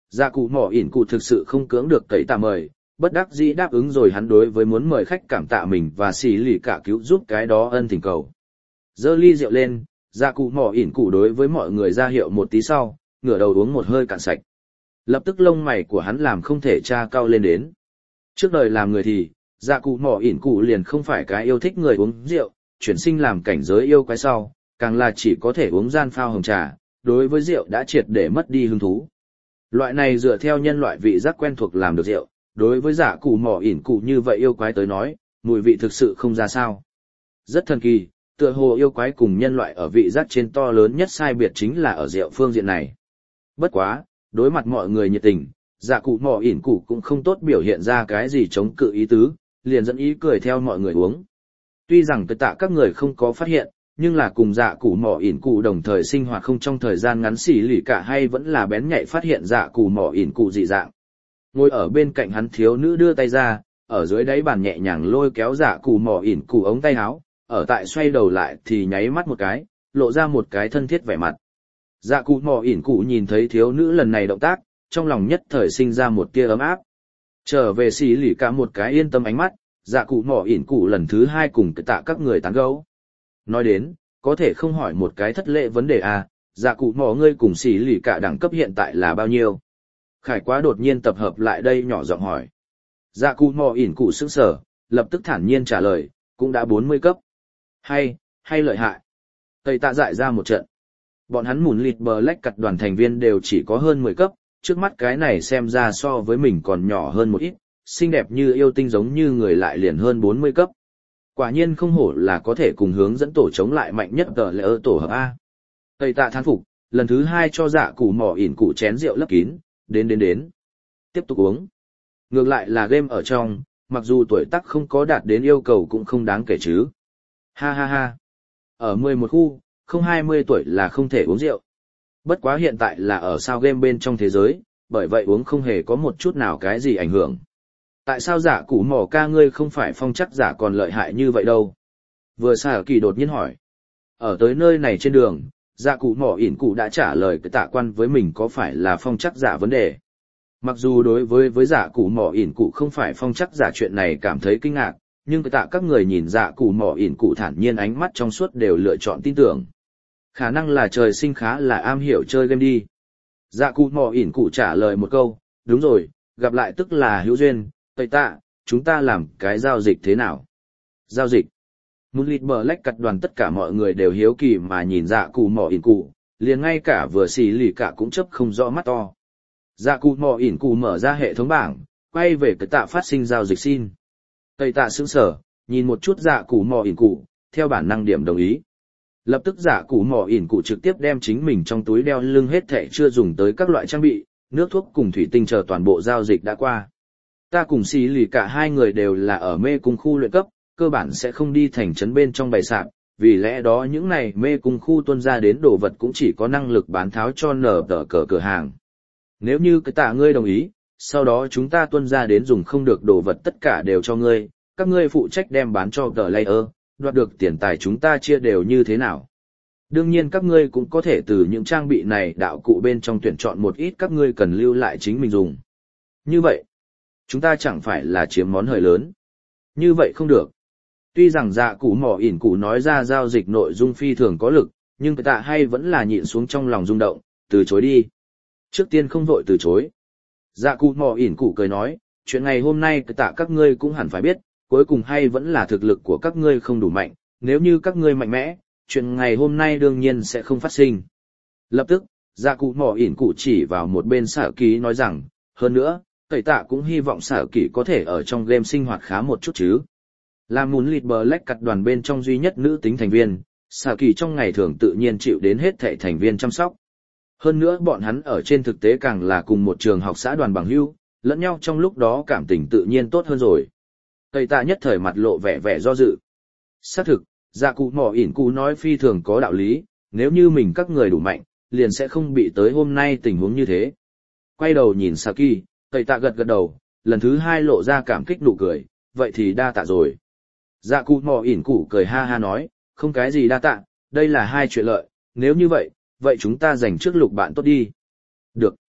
Dạ cụ mỏ ỉn cụ thực sự không cưỡng được cậy tạ mời, bất đắc dĩ đáp ứng rồi. Hắn đối với muốn mời khách cảm tạ mình và xì lì cả cứu giúp cái đó ân thỉnh cầu. Dơ ly rượu lên, dạ cụ mỏ ỉn cụ đối với mọi người ra hiệu một tí sau, ngửa đầu uống một hơi cạn sạch. Lập tức lông mày của hắn làm không thể tra cao lên đến. Trước đời làm người thì, dạ cụ mỏ ỉn cụ liền không phải cái yêu thích người uống rượu, chuyển sinh làm cảnh giới yêu quái sau, càng là chỉ có thể uống gian phao hồng trà, đối với rượu đã triệt để mất đi hứng thú. Loại này dựa theo nhân loại vị giác quen thuộc làm được rượu, đối với dạ cụ mỏ ỉn cụ như vậy yêu quái tới nói, mùi vị thực sự không ra sao. Rất thần kỳ, tựa hồ yêu quái cùng nhân loại ở vị giác trên to lớn nhất sai biệt chính là ở rượu phương diện này. Bất quá, đối mặt mọi người nhiệt tình, dạ cụ mỏ ỉn cụ cũng không tốt biểu hiện ra cái gì chống cự ý tứ, liền dẫn ý cười theo mọi người uống. Tuy rằng tất tạ các người không có phát hiện, nhưng là cùng dạ cụ mỏ ỉn cụ đồng thời sinh hoạt không trong thời gian ngắn xỉ lì cả hay vẫn là bén nhạy phát hiện dạ cụ mỏ ỉn cụ dị dạng. Ngồi ở bên cạnh hắn thiếu nữ đưa tay ra, ở dưới đáy bàn nhẹ nhàng lôi kéo dạ cụ mỏ ỉn cụ ống tay áo, ở tại xoay đầu lại thì nháy mắt một cái, lộ ra một cái thân thiết vẻ mặt. Dạ cụ mỏ ỉn cụ nhìn thấy thiếu nữ lần này động tác, trong lòng nhất thời sinh ra một tia ấm áp. Trở về xỉ lì cả một cái yên tâm ánh mắt, dạ cụ mỏ ỉn cụ lần thứ hai cùng tạ các người tán gẫu. Nói đến, có thể không hỏi một cái thất lệ vấn đề à, dạ cụ mỏ ngươi cùng xỉ lì cả đẳng cấp hiện tại là bao nhiêu? Khải quá đột nhiên tập hợp lại đây nhỏ giọng hỏi. Dạ cụ mỏ ỉn cụ sững sờ, lập tức thản nhiên trả lời, cũng đã bốn mươi cấp. Hay, hay lợi hại. Tây tạ dại ra một trận. Bọn hắn mùn lịt bờ lách cặt đoàn thành viên đều chỉ có hơn mười cấp, trước mắt cái này xem ra so với mình còn nhỏ hơn một ít, xinh đẹp như yêu tinh giống như người lại liền hơn bốn mươi cấp. Quả nhiên không hổ là có thể cùng hướng dẫn tổ chống lại mạnh nhất tờ lệ ơ tổ hợp A. Tây tạ thán phục, lần thứ hai cho dạ cụ mỏ ỉn cụ chén rượu lấp kín, đến đến đến. Tiếp tục uống. Ngược lại là game ở trong, mặc dù tuổi tác không có đạt đến yêu cầu cũng không đáng kể chứ. Ha ha ha. Ở mười một khu, không hai mươi tuổi là không thể uống rượu. Bất quá hiện tại là ở sao game bên trong thế giới, bởi vậy uống không hề có một chút nào cái gì ảnh hưởng. Tại sao giả cụ mỏ ca ngươi không phải phong chắc giả còn lợi hại như vậy đâu? Vừa xà kỳ đột nhiên hỏi. Ở tới nơi này trên đường, giả cụ mỏ ỉn cụ đã trả lời cái tạ quan với mình có phải là phong chắc giả vấn đề. Mặc dù đối với với giả cụ mỏ ỉn cụ không phải phong chắc giả chuyện này cảm thấy kinh ngạc, nhưng cái tạ các người nhìn giả cụ mỏ ỉn cụ thản nhiên ánh mắt trong suốt đều lựa chọn tin tưởng. Khả năng là trời sinh khá là am hiểu chơi game đi. Dạ cụ mò ỉn cụ trả lời một câu, đúng rồi, gặp lại tức là hữu duyên, Tây tạ, chúng ta làm cái giao dịch thế nào? Giao dịch. Muốn lịt bờ lách cặt đoàn tất cả mọi người đều hiếu kỳ mà nhìn dạ cụ mò ỉn cụ, liền ngay cả vừa xì lì cả cũng chấp không rõ mắt to. Dạ cụ mò ỉn cụ mở ra hệ thống bảng, quay về cái tạ phát sinh giao dịch xin. Tây tạ sững sở, nhìn một chút dạ cụ mò ỉn cụ, theo bản năng điểm đồng ý. Lập tức giả cụ mỏ ỉn cụ trực tiếp đem chính mình trong túi đeo lưng hết thảy chưa dùng tới các loại trang bị, nước thuốc cùng thủy tinh chờ toàn bộ giao dịch đã qua. Ta cùng xì lì cả hai người đều là ở mê cung khu luyện cấp, cơ bản sẽ không đi thành trấn bên trong bày sạp, vì lẽ đó những này mê cung khu tuân ra đến đồ vật cũng chỉ có năng lực bán tháo cho nở tờ cờ cửa hàng. Nếu như cái tạ ngươi đồng ý, sau đó chúng ta tuân ra đến dùng không được đồ vật tất cả đều cho ngươi, các ngươi phụ trách đem bán cho tờ layer. Đoạt được tiền tài chúng ta chia đều như thế nào. Đương nhiên các ngươi cũng có thể từ những trang bị này đạo cụ bên trong tuyển chọn một ít các ngươi cần lưu lại chính mình dùng. Như vậy, chúng ta chẳng phải là chiếm món hời lớn. Như vậy không được. Tuy rằng dạ cụ mỏ ỉn cụ nói ra giao dịch nội dung phi thường có lực, nhưng tạ hay vẫn là nhịn xuống trong lòng rung động, từ chối đi. Trước tiên không vội từ chối. Dạ cụ mỏ ỉn cụ cười nói, chuyện ngày hôm nay tạ các ngươi cũng hẳn phải biết, cuối cùng hay vẫn là thực lực của các ngươi không đủ mạnh, nếu như các ngươi mạnh mẽ, chuyện ngày hôm nay đương nhiên sẽ không phát sinh. Lập tức, dạ cụ mỏ ỉn cụ chỉ vào một bên sở ký nói rằng, hơn nữa, Tẩy tạ cũng hy vọng sở ký có thể ở trong game sinh hoạt khá một chút chứ. Là muốn lịt bờ lách cặt đoàn bên trong duy nhất nữ tính thành viên, sở kỳ trong ngày thường tự nhiên chịu đến hết thảy thành viên chăm sóc. Hơn nữa bọn hắn ở trên thực tế càng là cùng một trường học xã đoàn bằng hữu, lẫn nhau trong lúc đó cảm tình tự nhiên tốt hơn rồi. Tây tạ nhất thời mặt lộ vẻ vẻ do dự. Xác thực, dạ cụ mỏ ỉn cụ nói phi thường có đạo lý, nếu như mình các người đủ mạnh, liền sẽ không bị tới hôm nay tình huống như thế. Quay đầu nhìn Saki, Tây tạ gật gật đầu, lần thứ hai lộ ra cảm kích nụ cười, vậy thì đa tạ rồi. Dạ cụ mỏ ỉn cụ cười ha ha nói, không cái gì đa tạ, đây là hai chuyện lợi, nếu như vậy, vậy chúng ta dành trước lục bạn tốt đi. Được.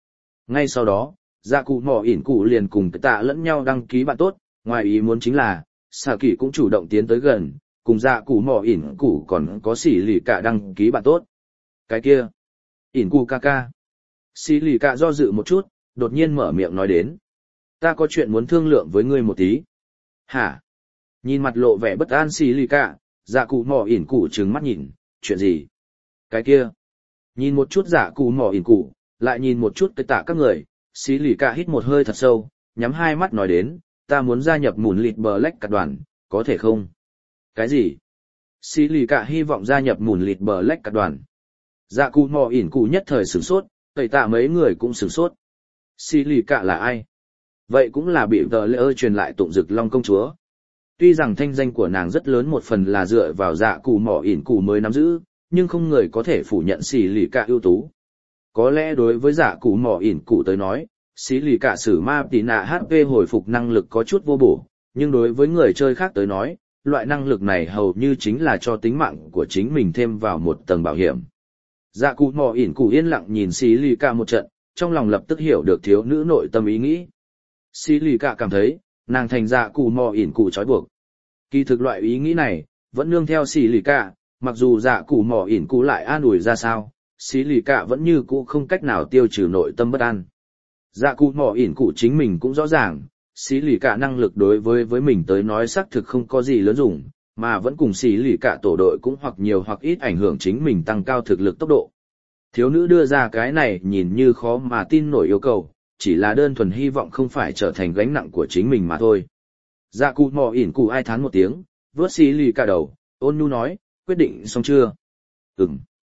Ngay sau đó, dạ cụ mỏ ỉn cụ liền cùng cái tạ lẫn nhau đăng ký bạn tốt, ngoài ý muốn chính là, xạ kỳ cũng chủ động tiến tới gần, cùng dạ cụ mỏ ỉn cụ còn có xỉ lì cả đăng ký bạn tốt. Cái kia, ỉn cụ ca ca. Xỉ lì cả do dự một chút, đột nhiên mở miệng nói đến. Ta có chuyện muốn thương lượng với ngươi một tí. Hả? Nhìn mặt lộ vẻ bất an xỉ lì cả, dạ cụ mỏ ỉn cụ trừng mắt nhìn, chuyện gì? Cái kia. Nhìn một chút dạ cụ mỏ ỉn cụ, lại nhìn một chút cái tạ các người, xỉ lì cả hít một hơi thật sâu, nhắm hai mắt nói đến, ta muốn gia nhập mùn lịt bờ lách cả đoàn, có thể không? Cái gì? Xỉ lì cả hy vọng gia nhập mùn lịt bờ lách cả đoàn. Dạ cụ mò ỉn cụ nhất thời sửng sốt, tẩy tạ mấy người cũng sửng sốt. Xỉ lì cả là ai? Vậy cũng là bị tờ lễ ơ truyền lại tụng dực long công chúa. Tuy rằng thanh danh của nàng rất lớn một phần là dựa vào dạ cụ mò ỉn cụ mới nắm giữ, nhưng không người có thể phủ nhận xỉ lì cả ưu tú. Có lẽ đối với dạ cụ mò ỉn cụ tới nói, xỉ lì cả sử ma tí nạ hát pê hồi phục năng lực có chút vô bổ, nhưng đối với người chơi khác tới nói, loại năng lực này hầu như chính là cho tính mạng của chính mình thêm vào một tầng bảo hiểm. Dạ cụ mò ỉn cụ yên lặng nhìn xỉ lì cả một trận, trong lòng lập tức hiểu được thiếu nữ nội tâm ý nghĩ. Xỉ lì cả cảm thấy, nàng thành dạ cụ mò ỉn cụ trói buộc. Kỳ thực loại ý nghĩ này, vẫn nương theo xỉ lì cả, mặc dù dạ cụ mò ỉn cụ lại an ủi ra sao, xỉ lì cả vẫn như cũ không cách nào tiêu trừ nội tâm bất an. Dạ cụ mò ỉn cụ chính mình cũng rõ ràng, xỉ lì cả năng lực đối với với mình tới nói xác thực không có gì lớn dùng, mà vẫn cùng xỉ lì cả tổ đội cũng hoặc nhiều hoặc ít ảnh hưởng chính mình tăng cao thực lực tốc độ. Thiếu nữ đưa ra cái này nhìn như khó mà tin nổi yêu cầu, chỉ là đơn thuần hy vọng không phải trở thành gánh nặng của chính mình mà thôi. Dạ cụ mò ỉn cụ ai thán một tiếng, vớt xỉ lì cả đầu, ôn nhu nói, quyết định xong chưa? Ừm.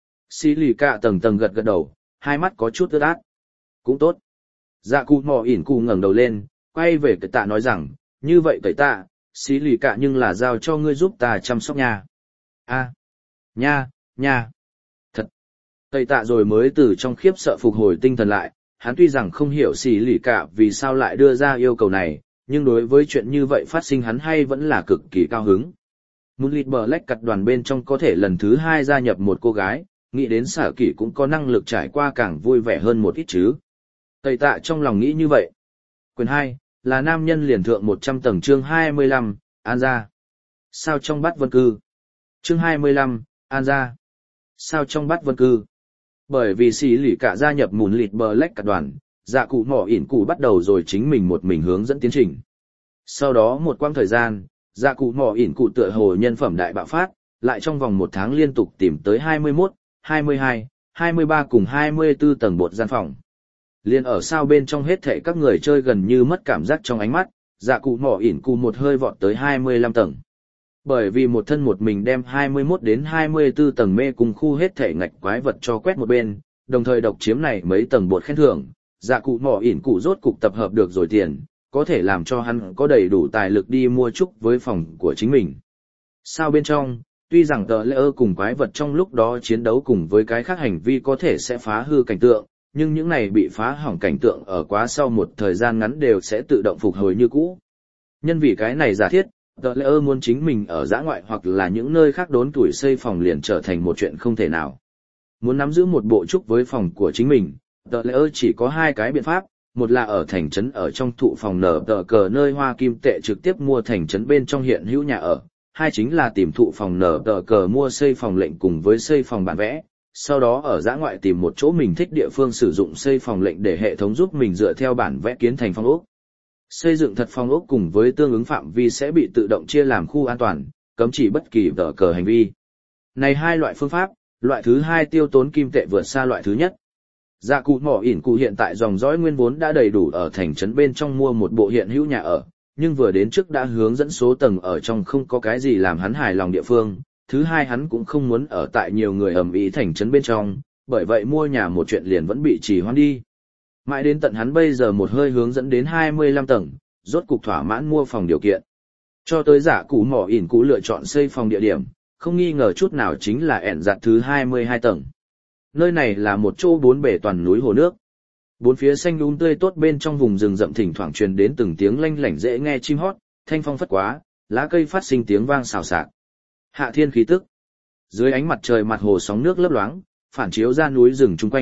Xỉ lì cả tầng tầng gật gật đầu, hai mắt có chút ướt át. Cũng tốt. Dạ cụ mò ỉn cụ ngẩng đầu lên, quay về cái tạ nói rằng, như vậy cậy tạ, xỉ lì cả nhưng là giao cho ngươi giúp ta chăm sóc nha. A, nha, nha. Thật. Cậy tạ rồi mới từ trong khiếp sợ phục hồi tinh thần lại, hắn tuy rằng không hiểu xỉ lì cả vì sao lại đưa ra yêu cầu này, nhưng đối với chuyện như vậy phát sinh hắn hay vẫn là cực kỳ cao hứng. Moonlit Black cặt đoàn bên trong có thể lần thứ hai gia nhập một cô gái, nghĩ đến xả kỷ cũng có năng lực trải qua càng vui vẻ hơn một ít chứ. Tây tạ trong lòng nghĩ như vậy. Quyền hai, là nam nhân liền thượng một trăm tầng chương hai mươi lăm, An gia. Sao trong bát vân cư? Chương hai mươi lăm, An gia. Sao trong bát vân cư? Bởi vì xỉ lì cả gia nhập Moonlit Black cặt đoàn, dạ cụ mỏ ỉn cụ bắt đầu rồi chính mình một mình hướng dẫn tiến trình. Sau đó một quãng thời gian, dạ cụ mỏ ỉn cụ tựa hồ nhân phẩm đại bạo phát, lại trong vòng một tháng liên tục tìm tới hai mươi mốt, hai mươi hai, hai mươi ba cùng hai mươi tư tầng bột gian phòng. Liên ở sao bên trong hết thảy các người chơi gần như mất cảm giác trong ánh mắt, dạ cụ mỏ ỉn cụ một hơi vọt tới hai mươi lăm tầng. Bởi vì một thân một mình đem hai mươi mốt đến hai mươi tư tầng mê cùng khu hết thảy ngạch quái vật cho quét một bên, đồng thời độc chiếm này mấy tầng bột khen thưởng, dạ cụ mỏ ỉn cụ rốt cục tập hợp được rồi tiền, có thể làm cho hắn có đầy đủ tài lực đi mua trúc với phòng của chính mình. Sao bên trong, tuy rằng tờ lễ ơ cùng quái vật trong lúc đó chiến đấu cùng với cái khác hành vi có thể sẽ phá hư cảnh tượng, nhưng những này bị phá hỏng cảnh tượng ở quá sau một thời gian ngắn đều sẽ tự động phục hồi như cũ. Nhân vì cái này giả thiết, tờ lễ ơ muốn chính mình ở dã ngoại hoặc là những nơi khác đốn tuổi xây phòng liền trở thành một chuyện không thể nào. Muốn nắm giữ một bộ trúc với phòng của chính mình, tờ lễ ơ chỉ có hai cái biện pháp, một là ở thành trấn ở trong thụ phòng nở tờ cờ nơi hoa kim tệ trực tiếp mua thành trấn bên trong hiện hữu nhà ở, hai chính là tìm thụ phòng nở tờ cờ mua xây phòng lệnh cùng với xây phòng bản vẽ, sau đó ở dã ngoại tìm một chỗ mình thích địa phương sử dụng xây phòng lệnh để hệ thống giúp mình dựa theo bản vẽ kiến thành phòng ốc. Xây dựng thật phòng ốc cùng với tương ứng phạm vi sẽ bị tự động chia làm khu an toàn, cấm chỉ bất kỳ tờ cờ hành vi. Này hai loại phương pháp, loại thứ hai tiêu tốn kim tệ vượt xa loại thứ nhất. Dạ cụ mỏ ỉn cụ hiện tại dòng dõi nguyên vốn đã đầy đủ ở thành trấn bên trong mua một bộ hiện hữu nhà ở, nhưng vừa đến trước đã hướng dẫn số tầng ở trong không có cái gì làm hắn hài lòng địa phương. Thứ hai hắn cũng không muốn ở tại nhiều người ầm ĩ thành trấn bên trong, bởi vậy mua nhà một chuyện liền vẫn bị trì hoãn đi. Mãi đến tận hắn bây giờ một hơi hướng dẫn đến hai mươi lăm tầng, rốt cục thỏa mãn mua phòng điều kiện. Cho tới giả cụ mỏ ỉn cụ lựa chọn xây phòng địa điểm, không nghi ngờ chút nào chính là ẻn giặt thứ hai mươi hai tầng. Nơi này là một chỗ bốn bể toàn núi hồ nước. Bốn phía xanh um tươi tốt bên trong vùng rừng rậm thỉnh thoảng truyền đến từng tiếng lanh lảnh dễ nghe chim hót, thanh phong phất quá, lá cây phát sinh tiếng vang xào xạc. Hạ thiên khí tức. Dưới ánh mặt trời mặt hồ sóng nước lấp loáng, phản chiếu ra núi rừng chung quanh,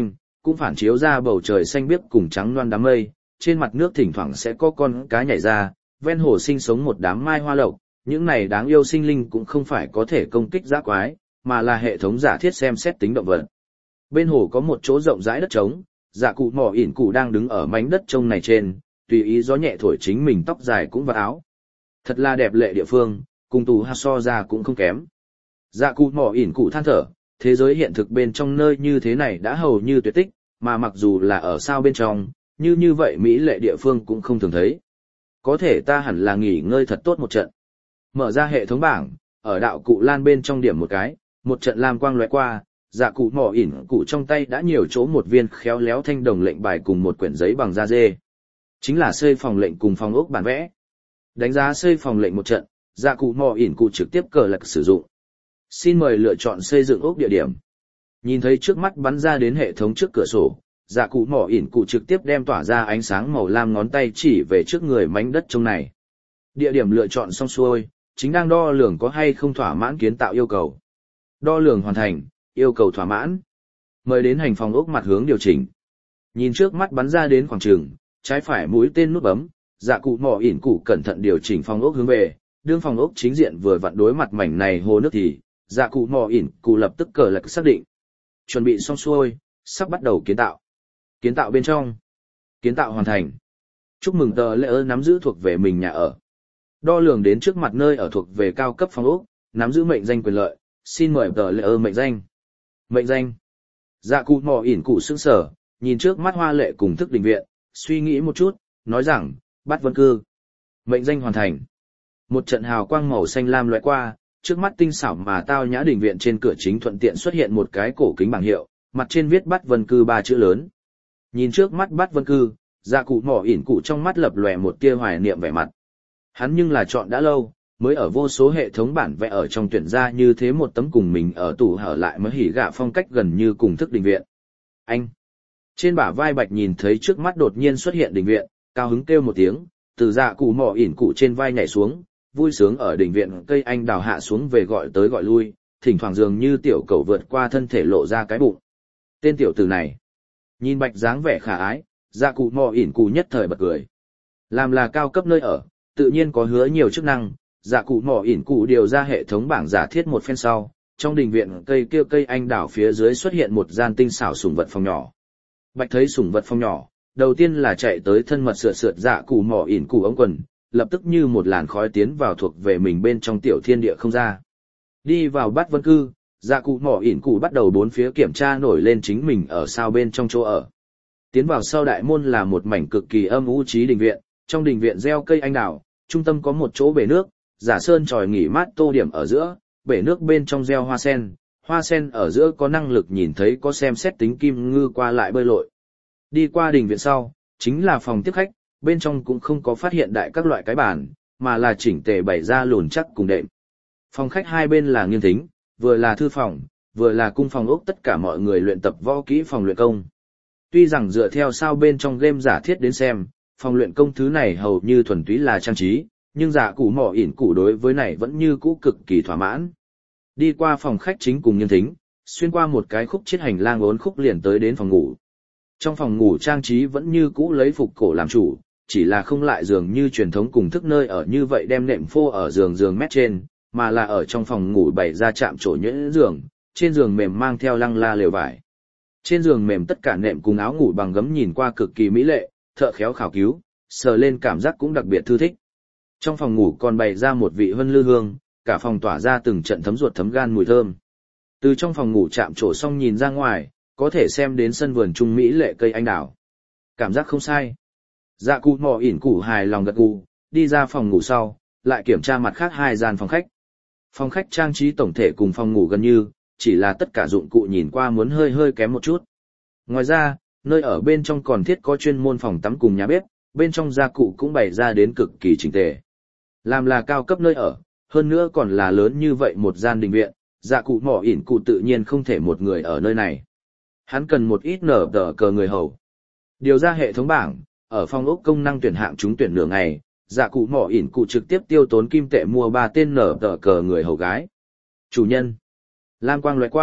cũng phản chiếu ra bầu trời xanh biếc cùng trắng loan đám mây, trên mặt nước thỉnh thoảng sẽ có con cá nhảy ra, ven hồ sinh sống một đám mai hoa lộc, những này đáng yêu sinh linh cũng không phải có thể công kích dã quái, mà là hệ thống giả thiết xem xét tính động vật. Bên hồ có một chỗ rộng rãi đất trống, Dạ Cụ Mỏ ỉn cụ đang đứng ở mảnh đất trông này trên, tùy ý gió nhẹ thổi chính mình tóc dài cũng vào áo. Thật là đẹp lệ địa phương, cùng tù hạt so ra cũng không kém. Dạ Cụ Mỏ ỉn cụ than thở, thế giới hiện thực bên trong nơi như thế này đã hầu như tuyệt tích, mà mặc dù là ở sao bên trong, như như vậy mỹ lệ địa phương cũng không thường thấy. Có thể ta hẳn là nghỉ ngơi thật tốt một trận. Mở ra hệ thống bảng, ở đạo cụ lan bên trong điểm một cái, một trận lam quang lóe qua, Dạ Cụ Mỏ ỉn cụ trong tay đã nhiều chỗ một viên khéo léo thanh đồng lệnh bài cùng một quyển giấy bằng da dê. Chính là xây phòng lệnh cùng phòng ốc bản vẽ. Đánh giá xây phòng lệnh một trận, Dạ Cụ Mỏ ỉn cụ trực tiếp cờ lạc sử dụng. Xin mời lựa chọn xây dựng ốc địa điểm. Nhìn thấy trước mắt bắn ra đến hệ thống trước cửa sổ, Dạ Cụ Mỏ ỉn cụ trực tiếp đem tỏa ra ánh sáng màu lam ngón tay chỉ về trước người mảnh đất trông này. Địa điểm lựa chọn xong xuôi, chính đang đo lường có hay không thỏa mãn kiến tạo yêu cầu. Đo lường hoàn thành, yêu cầu thỏa mãn. Mời đến hành phòng ốc mặt hướng điều chỉnh. Nhìn trước mắt bắn ra đến khoảng trường, trái phải mũi tên nút bấm, Dạ Cụ Mỏ ỉn cụ cẩn thận điều chỉnh phòng ốc hướng về, đương phòng ốc chính diện vừa vặn đối mặt mảnh này hồ nước thì, Dạ Cụ Mỏ ỉn cụ lập tức cờ lạc xác định. Chuẩn bị xong xuôi, sắp bắt đầu kiến tạo. Kiến tạo bên trong. Kiến tạo hoàn thành. Chúc mừng tờ lễ ơ nắm giữ thuộc về mình nhà ở. Đo lường đến trước mặt nơi ở thuộc về cao cấp phòng ốc, nắm giữ mệnh danh quyền lợi, xin mời tờ lễ ơ mệnh danh. Mệnh danh. Dạ Cụ Mỏ ỉn cụ sững sờ, nhìn trước mắt hoa lệ cùng thức đình viện, suy nghĩ một chút, nói rằng, Bát Vân Cư. Mệnh danh hoàn thành. Một trận hào quang màu xanh lam lóe qua, trước mắt tinh xảo mà tao nhã đình viện trên cửa chính thuận tiện xuất hiện một cái cổ kính bảng hiệu, mặt trên viết Bát Vân Cư ba chữ lớn. Nhìn trước mắt Bát Vân Cư, Dạ Cụ Mỏ ỉn cụ trong mắt lập lòe một tia hoài niệm vẻ mặt. Hắn nhưng là chọn đã lâu, mới ở vô số hệ thống bản vẽ ở trong tuyển ra như thế một tấm cùng mình ở tủ hở lại mới hỉ gạ phong cách gần như cùng thức đình viện. Anh! Trên bả vai Bạch nhìn thấy trước mắt đột nhiên xuất hiện đình viện, cao hứng kêu một tiếng, từ Dạ Cụ Mỏ ỉn cụ trên vai nhảy xuống, vui sướng ở đình viện cây anh đào hạ xuống về gọi tới gọi lui, thỉnh thoảng dường như tiểu cầu vượt qua thân thể lộ ra cái bụng. Tên tiểu tử này, nhìn Bạch dáng vẻ khả ái, Dạ Cụ Mỏ ỉn cụ nhất thời bật cười. Làm là cao cấp nơi ở, tự nhiên có hứa nhiều chức năng. Dạ Cụ Mỏ ỉn cụ điều ra hệ thống bảng giả thiết một phen sau, trong đình viện cây kia cây anh đào phía dưới xuất hiện một gian tinh xảo sủng vật phòng nhỏ. Bạch thấy sủng vật phòng nhỏ, đầu tiên là chạy tới thân mật sượt sượt Dạ Cụ Mỏ ỉn cụ ống quần, lập tức như một làn khói tiến vào thuộc về mình bên trong tiểu thiên địa không ra. Đi vào Bát Vân Cư, Dạ Cụ Mỏ ỉn cụ bắt đầu bốn phía kiểm tra nổi lên chính mình ở sao bên trong chỗ ở. Tiến vào sau đại môn là một mảnh cực kỳ âm u trí đình viện, trong đình viện gieo cây anh đào, trung tâm có một chỗ bể nước, giả sơn tròi nghỉ mát tô điểm ở giữa, bể nước bên trong gieo hoa sen, hoa sen ở giữa có năng lực nhìn thấy có xem xét tính kim ngư qua lại bơi lội. Đi qua đình viện sau, chính là phòng tiếp khách, bên trong cũng không có phát hiện đại các loại cái bàn, mà là chỉnh tề bày ra lùn chắc cùng đệm. Phòng khách hai bên là nghiêng thính, vừa là thư phòng, vừa là cung phòng ốc tất cả mọi người luyện tập võ kỹ phòng luyện công. Tuy rằng dựa theo sao bên trong game giả thiết đến xem, phòng luyện công thứ này hầu như thuần túy là trang trí, nhưng Dạ Cụ Mỏ ỉn cụ đối với này vẫn như cũ cực kỳ thỏa mãn. Đi qua phòng khách chính cùng nghiêng thính, xuyên qua một cái khúc chiết hành lang uốn khúc liền tới đến phòng ngủ. Trong phòng ngủ trang trí vẫn như cũ lấy phục cổ làm chủ, chỉ là không lại giường như truyền thống cùng thức nơi ở như vậy đem nệm phô ở giường giường mét trên, mà là ở trong phòng ngủ bày ra chạm trổ nhuyễn giường, trên giường mềm mang theo lăng la lều vải. Trên giường mềm tất cả nệm cùng áo ngủ bằng gấm nhìn qua cực kỳ mỹ lệ, thợ khéo khảo cứu, sờ lên cảm giác cũng đặc biệt thư thích. Trong phòng ngủ còn bày ra một vị hân lư hương, cả phòng tỏa ra từng trận thấm ruột thấm gan mùi thơm. Từ trong phòng ngủ chạm trổ xong nhìn ra ngoài, có thể xem đến sân vườn trung mỹ lệ cây anh đào. Cảm giác không sai. Dạ Cụ Mỏ ỉn cụ hài lòng gật gù, đi ra phòng ngủ sau, lại kiểm tra mặt khác hai gian phòng khách. Phòng khách trang trí tổng thể cùng phòng ngủ gần như, chỉ là tất cả dụng cụ nhìn qua muốn hơi hơi kém một chút. Ngoài ra, nơi ở bên trong còn thiết có chuyên môn phòng tắm cùng nhà bếp, bên trong gia cụ cũng bày ra đến cực kỳ chỉnh tề. Làm là cao cấp nơi ở, hơn nữa còn là lớn như vậy một gian đình viện, Dạ Cụ Mỏ ỉn cụ tự nhiên không thể một người ở nơi này. Hắn cần một ít nở tờ cờ người hầu. Điều ra hệ thống bảng, ở phòng ốc công năng tuyển hạng trúng tuyển nửa ngày, Dạ Cụ Mỏ ỉn cụ trực tiếp tiêu tốn kim tệ mua ba tên nở tờ cờ người hầu gái. Chủ nhân. Lam quang lóe qua,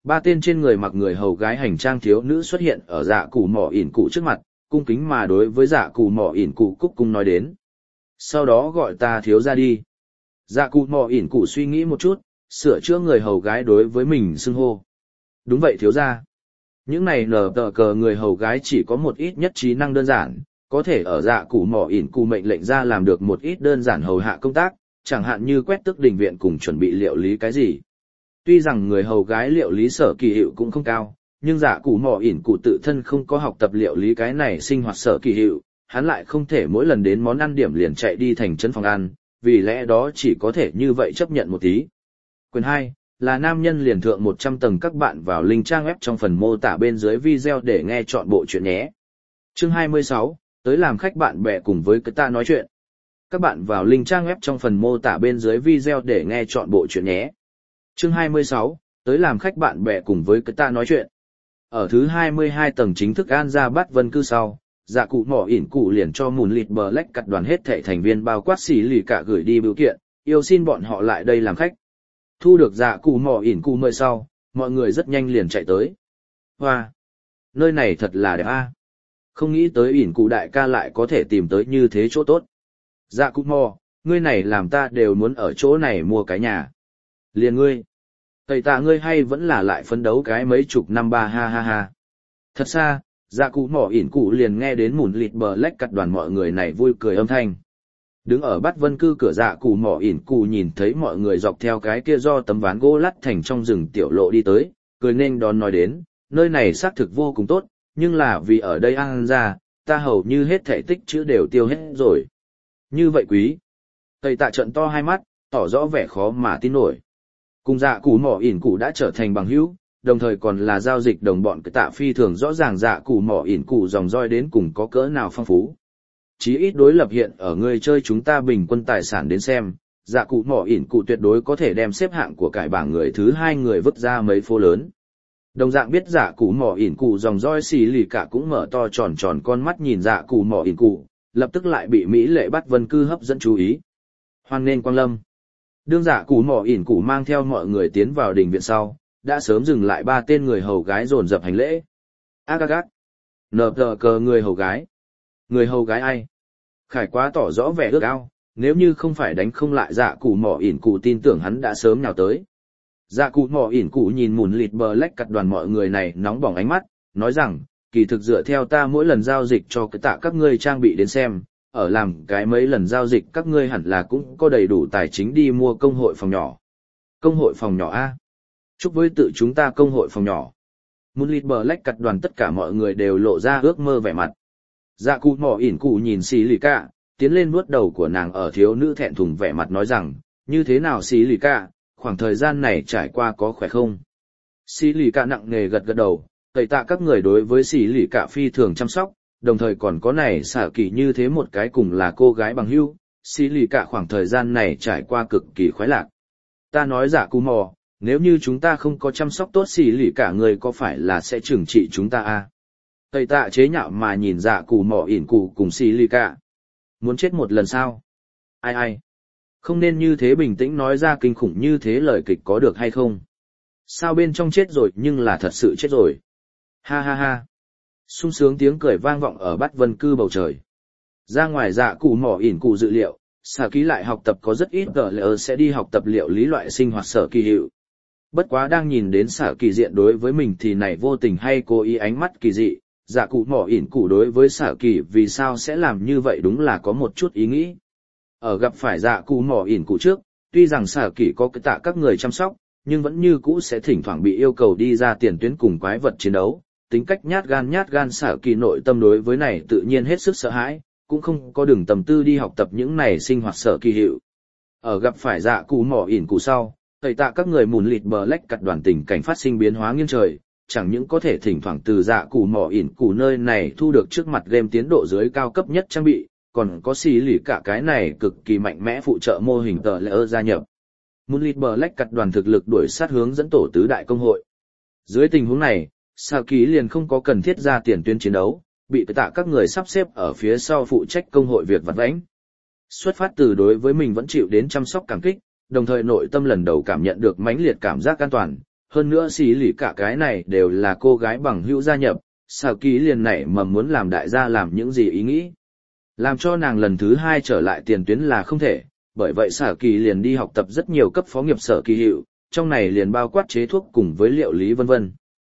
Ba tên trên người mặc người hầu gái hành trang thiếu nữ xuất hiện ở dạ cụ mỏ ỉn cụ trước mặt, cung kính mà đối với dạ cụ mỏ ỉn cụ cúc cung nói đến. Sau đó gọi ta thiếu ra đi. Dạ cụ mỏ ỉn cụ suy nghĩ một chút, sửa chữa người hầu gái đối với mình xưng hô. Đúng vậy thiếu ra. Những này nở tờ cờ người hầu gái chỉ có một ít nhất trí năng đơn giản, có thể ở dạ cụ mỏ ỉn cụ mệnh lệnh ra làm được một ít đơn giản hầu hạ công tác, chẳng hạn như quét tước đình viện cùng chuẩn bị liệu lý cái gì. Tuy rằng người hầu gái liệu lý sở kỳ hiệu cũng không cao, nhưng dạ cụ mỏ ỉn cụ tự thân không có học tập liệu lý cái này sinh hoạt sở kỳ hiệu, hắn lại không thể mỗi lần đến món ăn điểm liền chạy đi thành trấn phòng ăn, vì lẽ đó chỉ có thể như vậy chấp nhận một tí. Quyền hai là nam nhân liền thượng một trăm tầng, các bạn vào link trang web trong phần mô tả bên dưới video để nghe chọn bộ chuyện nhé. Chương hai mươi sáu, tới làm khách bạn bè cùng với cái ta nói chuyện. Các bạn vào link trang web trong phần mô tả bên dưới video để nghe chọn bộ chuyện nhé. Chương hai mươi sáu, tới làm khách bạn bè cùng với cái ta nói chuyện. Ở thứ hai mươi hai tầng chính thức an ra bắt vân cư sau, dạ cụ mỏ ỉn cụ liền cho mùn lịt bờ lách cắt đoàn hết thảy thành viên bao quát xỉ lì cả gửi đi biểu kiện, yêu xin bọn họ lại đây làm khách. Thu được dạ cụ mỏ ỉn cụ mời sau, mọi người rất nhanh liền chạy tới. Hoa! Nơi này thật là đẹp a. Không nghĩ tới ỉn cụ đại ca lại có thể tìm tới như thế chỗ tốt. Dạ cụ mỏ, ngươi này làm ta đều muốn ở chỗ này mua cái nhà. Liền ngươi! Tẩy tạ ngươi hay vẫn là lại phấn đấu cái mấy chục năm ba ha ha ha. Thật xa, dạ cụ mỏ ỉn cụ liền nghe đến mùn lịt bờ lách cắt đoàn mọi người này vui cười âm thanh. Đứng ở bắt vân cư cửa dạ cụ mỏ ỉn cụ nhìn thấy mọi người dọc theo cái kia do tấm ván gỗ lắt thành trong rừng tiểu lộ đi tới, cười nên đón nói đến, nơi này xác thực vô cùng tốt, nhưng là vì ở đây ăn ra, ta hầu như hết thể tích chữ đều tiêu hết rồi. Như vậy quý. Tây tạ trận to hai mắt, tỏ rõ vẻ khó mà tin nổi. Cùng dạ cụ mỏ ỉn cụ đã trở thành bằng hữu, đồng thời còn là giao dịch đồng bọn, cái tạ phi thường rõ ràng dạ cụ mỏ ỉn cụ dòng roi đến cùng có cỡ nào phong phú. Chí ít đối lập hiện ở người chơi chúng ta bình quân tài sản đến xem, dạ cụ mỏ ỉn cụ tuyệt đối có thể đem xếp hạng của cải bảng người thứ hai người vứt ra mấy phố lớn. Đồng dạng biết dạ cụ mỏ ỉn cụ dòng roi xì lì cả cũng mở to tròn tròn con mắt nhìn dạ cụ mỏ ỉn cụ, lập tức lại bị Mỹ lệ bắt vân cư hấp dẫn chú ý. Hoan nghênh quang lâm. Đương dạ cụ mỏ ỉn cụ mang theo mọi người tiến vào đình viện sau, đã sớm dừng lại ba tên người hầu gái dồn dập hành lễ. Ác ác ác. Nờ tờ cờ người hầu gái. Người hầu gái ai? Khải quá tỏ rõ vẻ ước ao, nếu như không phải đánh không lại dạ cụ mỏ ỉn cụ tin tưởng hắn đã sớm nhào tới. Dạ cụ mỏ ỉn cụ nhìn mùn lịt bờ lách cắt đoàn mọi người này nóng bỏng ánh mắt, nói rằng, kỳ thực dựa theo ta mỗi lần giao dịch cho cái tạ các ngươi trang bị đến xem, ở làm cái mấy lần giao dịch các ngươi hẳn là cũng có đầy đủ tài chính đi mua công hội phòng nhỏ. Công hội phòng nhỏ A. Chúc với tự chúng ta công hội phòng nhỏ. Mùn lịt bờ lách cắt đoàn tất cả mọi người đều lộ ra ước mơ vẻ mặt. Dạ cụ mỏ ỉn cụ nhìn xì lì cả, tiến lên vuốt đầu của nàng ở thiếu nữ thẹn thùng vẻ mặt nói rằng, như thế nào xì lì cả, khoảng thời gian này trải qua có khỏe không? Xì lì cả nặng nề gật gật đầu, tẩy tạ các người đối với xì lì cả phi thường chăm sóc, đồng thời còn có này xả kỳ như thế một cái cùng là cô gái bằng hữu, xì lì cả khoảng thời gian này trải qua cực kỳ khoái lạc. Ta nói dạ cụ mỏ, nếu như chúng ta không có chăm sóc tốt xì lì cả người có phải là sẽ trừng trị chúng ta à? Tây tạ chế nhạo mà nhìn dạ cụ mỏ ỉn cụ cùng xì lì cả. Muốn chết một lần sao? Ai ai? Không nên như thế bình tĩnh nói ra kinh khủng như thế lời kịch có được hay không? Sao bên trong chết rồi nhưng là thật sự chết rồi? Ha ha ha. Sung sướng tiếng cười vang vọng ở bắt vân cư bầu trời. Ra ngoài dạ cụ mỏ ỉn cụ dự liệu, xả ký lại học tập có rất ít gờ lỡ sẽ đi học tập liệu lý loại sinh hoạt sở kỳ hiệu. Bất quá đang nhìn đến xả kỳ diện đối với mình thì này vô tình hay cố ý ánh mắt kỳ dị. Dạ cụ mỏ ỉn cụ đối với xả kỳ vì sao sẽ làm như vậy đúng là có một chút ý nghĩ. Ở gặp phải dạ cụ mỏ ỉn cụ trước, tuy rằng xả kỳ có cái tạ các người chăm sóc, nhưng vẫn như cũ sẽ thỉnh thoảng bị yêu cầu đi ra tiền tuyến cùng quái vật chiến đấu. Tính cách nhát gan nhát gan xả kỳ nội tâm đối với này tự nhiên hết sức sợ hãi, cũng không có đường tầm tư đi học tập những này sinh hoạt sở kỳ hiệu. Ở gặp phải dạ cụ mỏ ỉn cụ sau, tẩy tạ các người mùn lịt bờ lách cặt đoàn tình cảnh phát sinh biến hóa nghiêng trời. Chẳng những có thể thỉnh thoảng từ dạ cụ mỏ ỉn cụ nơi này thu được trước mặt game tiến độ dưới cao cấp nhất trang bị, còn có xì lì cả cái này cực kỳ mạnh mẽ phụ trợ mô hình tờ lỡ gia nhập. Moonlit Black cặt đoàn thực lực đuổi sát hướng dẫn tổ tứ đại công hội. Dưới tình huống này, Sào Ký liền không có cần thiết ra tiền tuyến chiến đấu, bị tạ các người sắp xếp ở phía sau phụ trách công hội việc vặt vãnh. Xuất phát từ đối với mình vẫn chịu đến chăm sóc cảm kích, đồng thời nội tâm lần đầu cảm nhận được mãnh liệt cảm giác an toàn, hơn nữa xì lì cả cái này đều là cô gái bằng hữu gia nhập, xạ kỳ liền nảy mầm muốn làm đại gia làm những gì ý nghĩ. Làm cho nàng lần thứ hai trở lại tiền tuyến là không thể, bởi vậy xạ kỳ liền đi học tập rất nhiều cấp phó nghiệp sở kỳ hiệu, trong này liền bao quát chế thuốc cùng với liệu lý vân vân.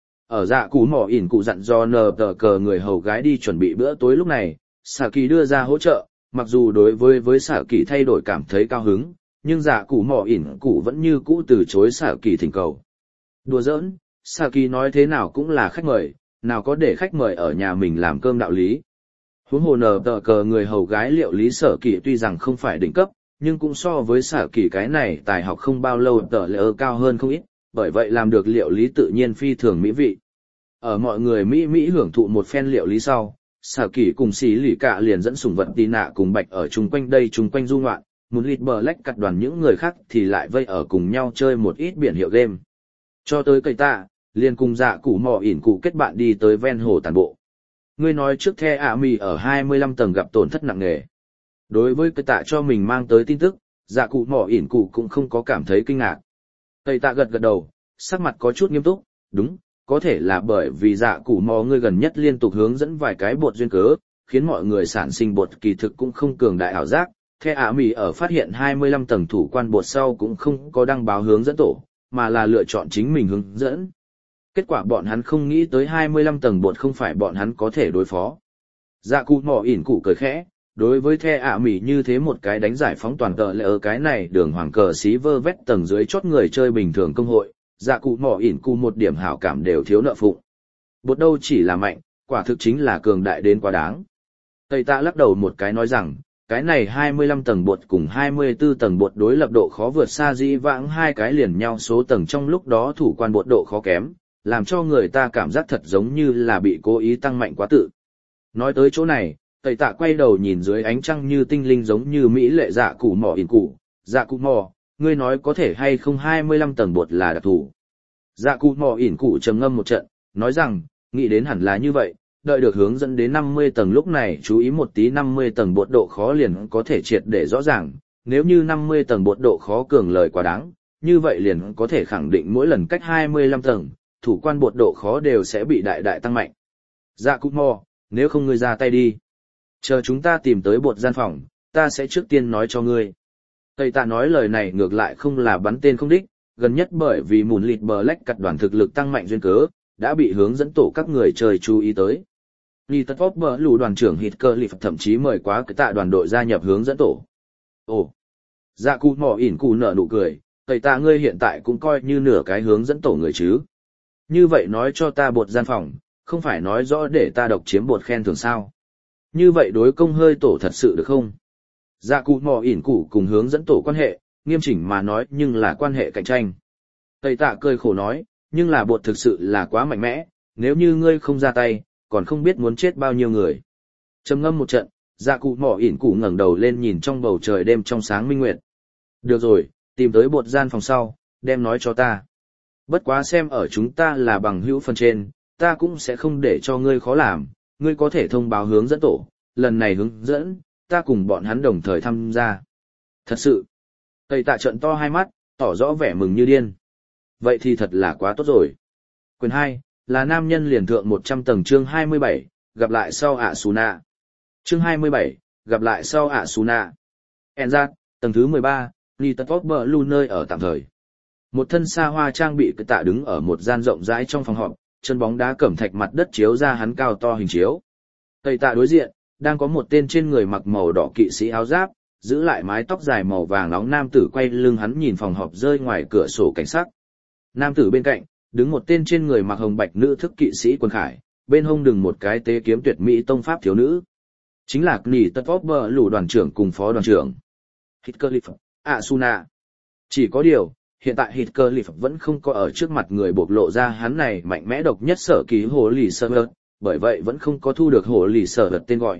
Ở dạ cú mỏ ỉn cụ dặn do nờ tờ cờ người hầu gái đi chuẩn bị bữa tối lúc này, xạ kỳ đưa ra hỗ trợ, mặc dù đối với với xạ kỳ thay đổi cảm thấy cao hứng, nhưng dạ cú mỏ ỉn cụ vẫn như cũ từ chối xạ kỳ thỉnh cầu. Đùa giỡn, xạ kỳ nói thế nào cũng là khách mời, nào có để khách mời ở nhà mình làm cơm đạo lý. Huống hồ nờ tờ cờ người hầu gái liệu lý sở kỳ tuy rằng không phải đỉnh cấp, nhưng cũng so với xạ kỳ cái này tài học không bao lâu tờ lệ cao hơn không ít, bởi vậy làm được liệu lý tự nhiên phi thường mỹ vị. Ở mọi người Mỹ Mỹ hưởng thụ một phen liệu lý sau, xạ kỳ cùng xí lì cả liền dẫn sủng vật tì nạ cùng bạch ở chung quanh đây chung quanh du ngoạn, một lít bờ lách cặt đoàn những người khác thì lại vây ở cùng nhau chơi một ít biển hiệu game. Cho tới cây tạ, liền cùng dạ củ mò ỉn cụ kết bạn đi tới ven hồ tàn bộ. Ngươi nói trước the ạ mì ở hai mươi lăm tầng gặp tổn thất nặng nề. Đối với cây tạ cho mình mang tới tin tức, dạ cụ mò ỉn cụ cũng không có cảm thấy kinh ngạc. Cây tạ gật gật đầu, sắc mặt có chút nghiêm túc, đúng, có thể là bởi vì dạ cụ mò ngươi gần nhất liên tục hướng dẫn vài cái bột duyên cớ, khiến mọi người sản sinh bột kỳ thực cũng không cường đại ảo giác. The ạ mì ở phát hiện hai mươi lăm tầng thủ quan bột sau cũng không có đăng báo hướng dẫn tổ, mà là lựa chọn chính mình hướng dẫn. Kết quả bọn hắn không nghĩ tới hai mươi lăm tầng bột không phải bọn hắn có thể đối phó. Dạ cụ mò ỉn cụ cười khẽ, đối với the ạ mì như thế một cái đánh giải phóng toàn cờ lệ ở cái này đường hoàng cờ xí vơ vét tầng dưới chót người chơi bình thường công hội, dạ cụ mò ỉn cụ một điểm hảo cảm đều thiếu nợ phụng. Bột đâu chỉ là mạnh, quả thực chính là cường đại đến quá đáng. Tây tạ lắc đầu một cái nói rằng, cái này hai mươi lăm tầng bột cùng hai mươi tư tầng bột đối lập độ khó vượt xa dĩ vãng hai cái liền nhau số tầng trong lúc đó thủ quan bột độ khó kém, làm cho người ta cảm giác thật giống như là bị cố ý tăng mạnh quá tự. Nói tới chỗ này, Tây tạ quay đầu nhìn dưới ánh trăng như tinh linh giống như mỹ lệ dạ cụ mò ỉn cụ, dạ cụ mò, ngươi nói có thể hay không hai mươi lăm tầng bột là đặc thù. Dạ cụ mò ỉn cụ trầm ngâm một trận, nói rằng, nghĩ đến hẳn là như vậy, đợi được hướng dẫn đến năm mươi tầng lúc này chú ý một tí năm mươi tầng bột độ khó liền có thể triệt để rõ ràng, nếu như năm mươi tầng bột độ khó cường lời quá đáng, như vậy liền có thể khẳng định mỗi lần cách hai mươi lăm tầng, thủ quan bột độ khó đều sẽ bị đại đại tăng mạnh. Dạ cụ mò, nếu không ngươi ra tay đi. Chờ chúng ta tìm tới bột gian phòng, ta sẽ trước tiên nói cho ngươi. Tây tạ nói lời này ngược lại không là bắn tên không đích, gần nhất bởi vì mùn lịt bờ lách cặt đoàn thực lực tăng mạnh duyên cớ, đã bị hướng dẫn tổ các người chơi chú ý tới. Nhi tất vóc bờ lù đoàn trưởng hít cơ lịp thậm chí mời quá cái tạ đoàn đội gia nhập hướng dẫn tổ. Ồ, dạ cụ mò ỉn cụ nở nụ cười, Tây tạ ngươi hiện tại cũng coi như nửa cái hướng dẫn tổ người chứ. Như vậy nói cho ta bột gian phòng, không phải nói rõ để ta độc chiếm bột khen thưởng sao. Như vậy đối công hơi tổ thật sự được không? Dạ cụ mò ỉn cụ cùng hướng dẫn tổ quan hệ, nghiêm chỉnh mà nói nhưng là quan hệ cạnh tranh. Tây tạ cười khổ nói, nhưng là bột thực sự là quá mạnh mẽ, nếu như ngươi không ra tay, còn không biết muốn chết bao nhiêu người. Trầm ngâm một trận, dạ cụ mò ỉn cụ ngẩng đầu lên nhìn trong bầu trời đêm trong sáng minh nguyệt. Được rồi, tìm tới bột gian phòng sau, đem nói cho ta. Bất quá xem ở chúng ta là bằng hữu phần trên, ta cũng sẽ không để cho ngươi khó làm, ngươi có thể thông báo hướng dẫn tổ, lần này hướng dẫn, ta cùng bọn hắn đồng thời tham gia. Thật sự, Tây tạ trận to hai mắt, tỏ rõ vẻ mừng như điên. Vậy thì thật là quá tốt rồi. Quyền hai, là nam nhân liền thượng một trăm tầng chương hai mươi bảy, gặp lại sau ạ Suna. Chương hai mươi bảy, gặp lại sau ạ Suna. Enzat, tầng thứ mười ba, Ly Tất Vóc Bờ Lu nơi ở tạm thời. Một thân xa hoa trang bị tạ đứng ở một gian rộng rãi trong phòng họp, chân bóng đá cẩm thạch mặt đất chiếu ra hắn cao to hình chiếu. Tây tạ đối diện, đang có một tên trên người mặc màu đỏ kỵ sĩ áo giáp, giữ lại mái tóc dài màu vàng nóng nam tử quay lưng hắn nhìn phòng họp rơi ngoài cửa sổ cảnh sắc. Nam tử bên cạnh, đứng một tên trên người mặc hồng bạch nữ thức kỵ sĩ quân khải, bên hông đừng một cái tế kiếm tuyệt mỹ tông pháp thiếu nữ. Chính là Nỉ Tất Vóc Bờ Lù đoàn trưởng cùng phó đoàn trưởng. Hitcliffe, Asuna. Chỉ có điều, hiện tại Hitcliffe vẫn không có ở trước mặt người bộc lộ ra hắn này mạnh mẽ độc nhất sở ký hồ lì sơ vật, bởi vậy vẫn không có thu được hồ lì sở vật tên gọi.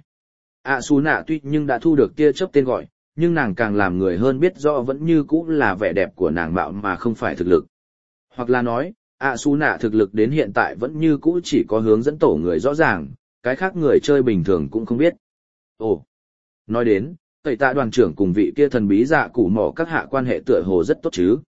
Asuna tuy nhưng đã thu được tia chớp tên gọi, nhưng nàng càng làm người hơn biết rõ vẫn như cũ là vẻ đẹp của nàng mạo mà không phải thực lực. Hoặc là nói, Asuna thực lực đến hiện tại vẫn như cũ chỉ có hướng dẫn tổ người rõ ràng, cái khác người chơi bình thường cũng không biết. Ồ, nói đến, Tây tạ đoàn trưởng cùng vị kia thần bí dạ cụ mỏ các hạ quan hệ tựa hồ rất tốt chứ.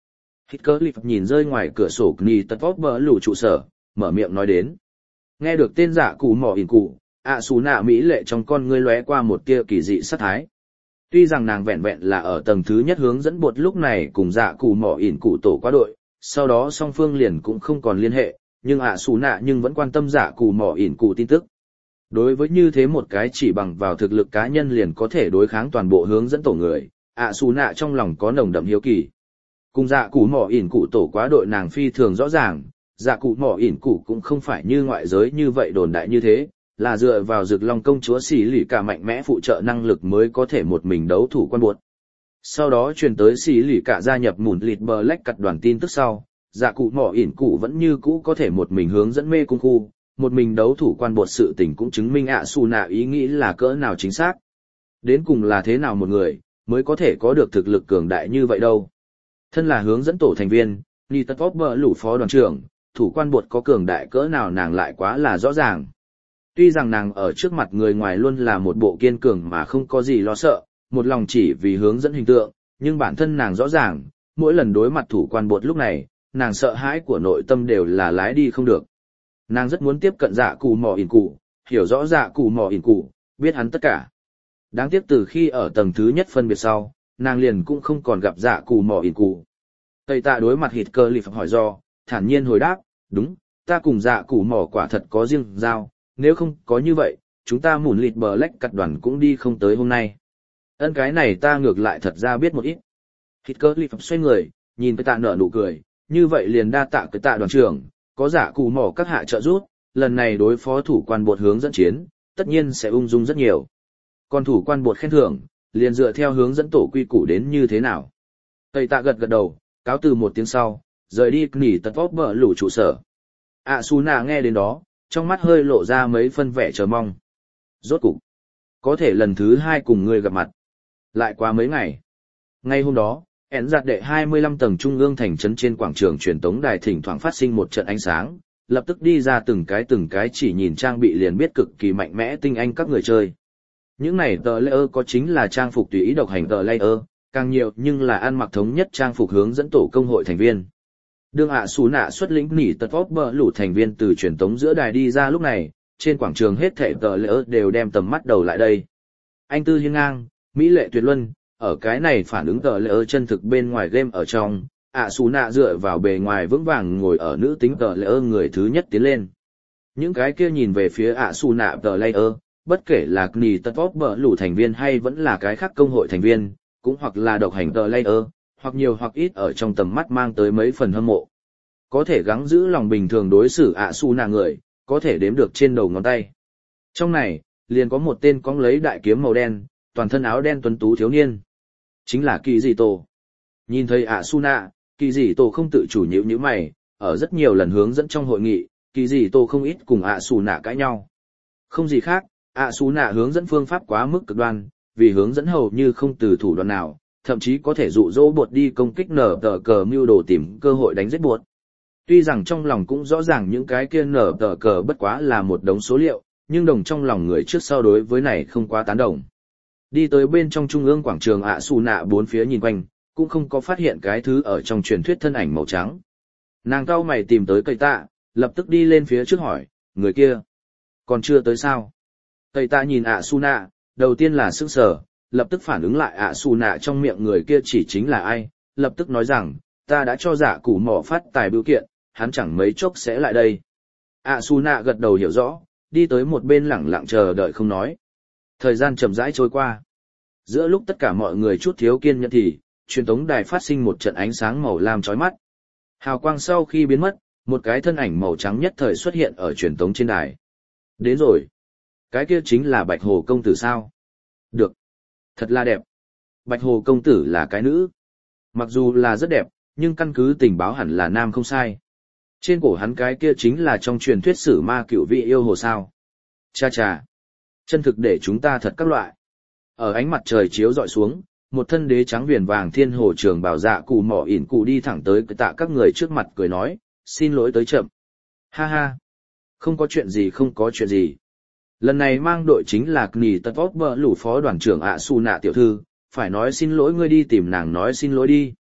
Hitcliffe nhìn rơi ngoài cửa sổ Nì Tật Vóp Bờ Lù trụ sở, mở miệng nói đến. Nghe được tên Dạ Cụ Mỏ ỉn cụ, ạ xù nạ mỹ lệ trong con ngươi lóe qua một tia kỳ dị sát thái. Tuy rằng nàng vẹn vẹn là ở tầng thứ nhất hướng dẫn bột lúc này cùng Dạ Cụ Mỏ ỉn cụ tổ quá đội, sau đó song phương liền cũng không còn liên hệ, nhưng ạ xù nạ nhưng vẫn quan tâm Dạ Cụ Mỏ ỉn cụ tin tức. Đối với như thế một cái chỉ bằng vào thực lực cá nhân liền có thể đối kháng toàn bộ hướng dẫn tổ người, ạ xù nạ trong lòng có nồng đậm hiếu kỳ. Cùng Dạ Cụ Mỏ ỉn cụ tổ quá đội nàng phi thường rõ ràng, Dạ Cụ Mỏ ỉn cụ cũng không phải như ngoại giới như vậy đồn đại như thế, là dựa vào Dực Long công chúa xỉ lì cả mạnh mẽ phụ trợ năng lực mới có thể một mình đấu thủ quan buột. Sau đó truyền tới xỉ lì cả gia nhập mùn lịt bờ lách cặt đoàn tin tức sau, Dạ Cụ Mỏ ỉn cụ vẫn như cũ có thể một mình hướng dẫn mê cung khu, một mình đấu thủ quan buột sự tình cũng chứng minh ạ xù nạ ý nghĩ là cỡ nào chính xác. Đến cùng là thế nào một người, mới có thể có được thực lực cường đại như vậy đâu. Thân là hướng dẫn tổ thành viên, Nì Tật Vóp Bờ Lù phó đoàn trưởng, thủ quan buột có cường đại cỡ nào nàng lại quá là rõ ràng. Tuy rằng nàng ở trước mặt người ngoài luôn là một bộ kiên cường mà không có gì lo sợ, một lòng chỉ vì hướng dẫn hình tượng, nhưng bản thân nàng rõ ràng, mỗi lần đối mặt thủ quan buột lúc này, nàng sợ hãi của nội tâm đều là lái đi không được. Nàng rất muốn tiếp cận Dạ Cụ Mỏ ỉn cụ, hiểu rõ Dạ Cụ Mỏ ỉn cụ, biết hắn tất cả. Đáng tiếc từ khi ở tầng thứ nhất phân biệt sau, nàng liền cũng không còn gặp Dạ Cụ Mỏ ỉn cụ. Tây Tạ đối mặt Hitcliffe hỏi do, thản nhiên hồi đáp, đúng, ta cùng Dạ Cụ Mỏ quả thật có riêng giao, nếu không có như vậy, chúng ta mùn lịt bờ lách cặt đoàn cũng đi không tới hôm nay. Ân cái này ta ngược lại thật ra biết một ít. Hitcliffe xoay người, nhìn Tây Tạ nở nụ cười, như vậy liền đa tạ cái Tạ đoàn trưởng, có Dạ Cụ Mỏ các hạ trợ giúp, lần này đối phó thủ quan bột hướng dẫn chiến, tất nhiên sẽ ung dung rất nhiều. Còn thủ quan bột khen thưởng, liền dựa theo hướng dẫn tổ quy củ đến như thế nào. Tây Tạ gật gật đầu, cáo từ một tiếng sau, rời đi Nỉ Tật Vóp Bờ Lù trụ sở. ạ xù nạ nghe đến đó, trong mắt hơi lộ ra mấy phân vẻ chờ mong. Rốt cục, có thể lần thứ hai cùng ngươi gặp mặt. Lại qua mấy ngày. Ngay hôm đó, ẻn giặt đệ hai mươi lăm tầng trung ương thành trấn trên quảng trường truyền tống đài thỉnh thoảng phát sinh một trận ánh sáng, lập tức đi ra từng cái từng cái chỉ nhìn trang bị liền biết cực kỳ mạnh mẽ tinh anh các người chơi. Những này tờ layer có chính là trang phục tùy ý độc hành tờ layer, càng nhiều nhưng là ăn mặc thống nhất trang phục hướng dẫn tổ công hội thành viên. Đương ạ xù nạ xuất lĩnh Nỉ Tật Vóp Bờ Lù thành viên từ truyền tống giữa đài đi ra lúc này, trên quảng trường hết thảy tờ layer đều đem tầm mắt đầu lại đây. Anh tư hiên ngang, mỹ lệ tuyệt luân, ở cái này phản ứng tờ layer chân thực bên ngoài game ở trong, ạ xù nạ dựa vào bề ngoài vững vàng ngồi ở nữ tính tờ layer người thứ nhất tiến lên. Những cái kia nhìn về phía ạ xù nạ tờ layer, bất kể là Nỉ Tật Vóp Bờ Lù thành viên hay vẫn là cái khác công hội thành viên, cũng hoặc là độc hành tờ layer, hoặc nhiều hoặc ít ở trong tầm mắt mang tới mấy phần hâm mộ. Có thể gắng giữ lòng bình thường đối xử ạ xù nạ người, có thể đếm được trên đầu ngón tay. Trong này, liền có một tên cóng lấy đại kiếm màu đen, toàn thân áo đen tuấn tú thiếu niên. Chính là Kỳ Dị Tổ. Nhìn thấy ạ xù nạ, Kỳ Dị Tổ không tự chủ nhíu nhíu mày, ở rất nhiều lần hướng dẫn trong hội nghị, Kỳ Dị Tổ không ít cùng ạ xù nạ cãi nhau. Không gì khác, ạ xù nạ hướng dẫn phương pháp quá mức cực đoan, vì hướng dẫn hầu như không từ thủ đoạn nào, thậm chí có thể dụ dỗ bột đi công kích nở tờ cờ mưu đồ tìm cơ hội đánh giết bột. Tuy rằng trong lòng cũng rõ ràng những cái kia nở tờ cờ bất quá là một đống số liệu, nhưng đồng trong lòng người trước sau đối với này không quá tán đồng. Đi tới bên trong trung ương quảng trường ạ xù nạ bốn phía nhìn quanh, cũng không có phát hiện cái thứ ở trong truyền thuyết thân ảnh màu trắng. Nàng cau mày tìm tới Cây Tạ, lập tức đi lên phía trước hỏi, người kia, còn chưa tới sao? Cây Tạ nhìn ạ xù nạ, đầu tiên là sững sờ, lập tức phản ứng lại ạ xù nạ trong miệng người kia chỉ chính là ai, lập tức nói rằng, ta đã cho Dạ Cụ Mỏ phát tài bưu kiện, hắn chẳng mấy chốc sẽ lại đây. ạ xù nạ gật đầu hiểu rõ, đi tới một bên lẳng lặng chờ đợi không nói. Thời gian chậm rãi trôi qua. Giữa lúc tất cả mọi người chút thiếu kiên nhẫn thì, truyền tống đài phát sinh một trận ánh sáng màu lam chói mắt. Hào quang sau khi biến mất, một cái thân ảnh màu trắng nhất thời xuất hiện ở truyền tống trên đài. Đến rồi. Cái kia chính là Bạch Hồ công tử sao? Được. Thật là đẹp. Bạch Hồ công tử là cái nữ. Mặc dù là rất đẹp, nhưng căn cứ tình báo hẳn là nam không sai. Trên cổ hắn cái kia chính là trong truyền thuyết sử ma cựu vị yêu hồ sao. Cha cha. Chân thực để chúng ta thật các loại. Ở ánh mặt trời chiếu dọi xuống, một thân đế trắng viền vàng thiên hồ trường bảo Dạ Cụ Mỏ ỉn cụ đi thẳng tới Tạ các người trước mặt cười nói, xin lỗi tới chậm. Ha ha. Không có chuyện gì không có chuyện gì. Lần này mang đội chính là Nỉ Tật Vóp Bờ Lù phó đoàn trưởng ạ xù nạ tiểu thư, phải nói xin lỗi ngươi đi tìm nàng nói xin lỗi đi.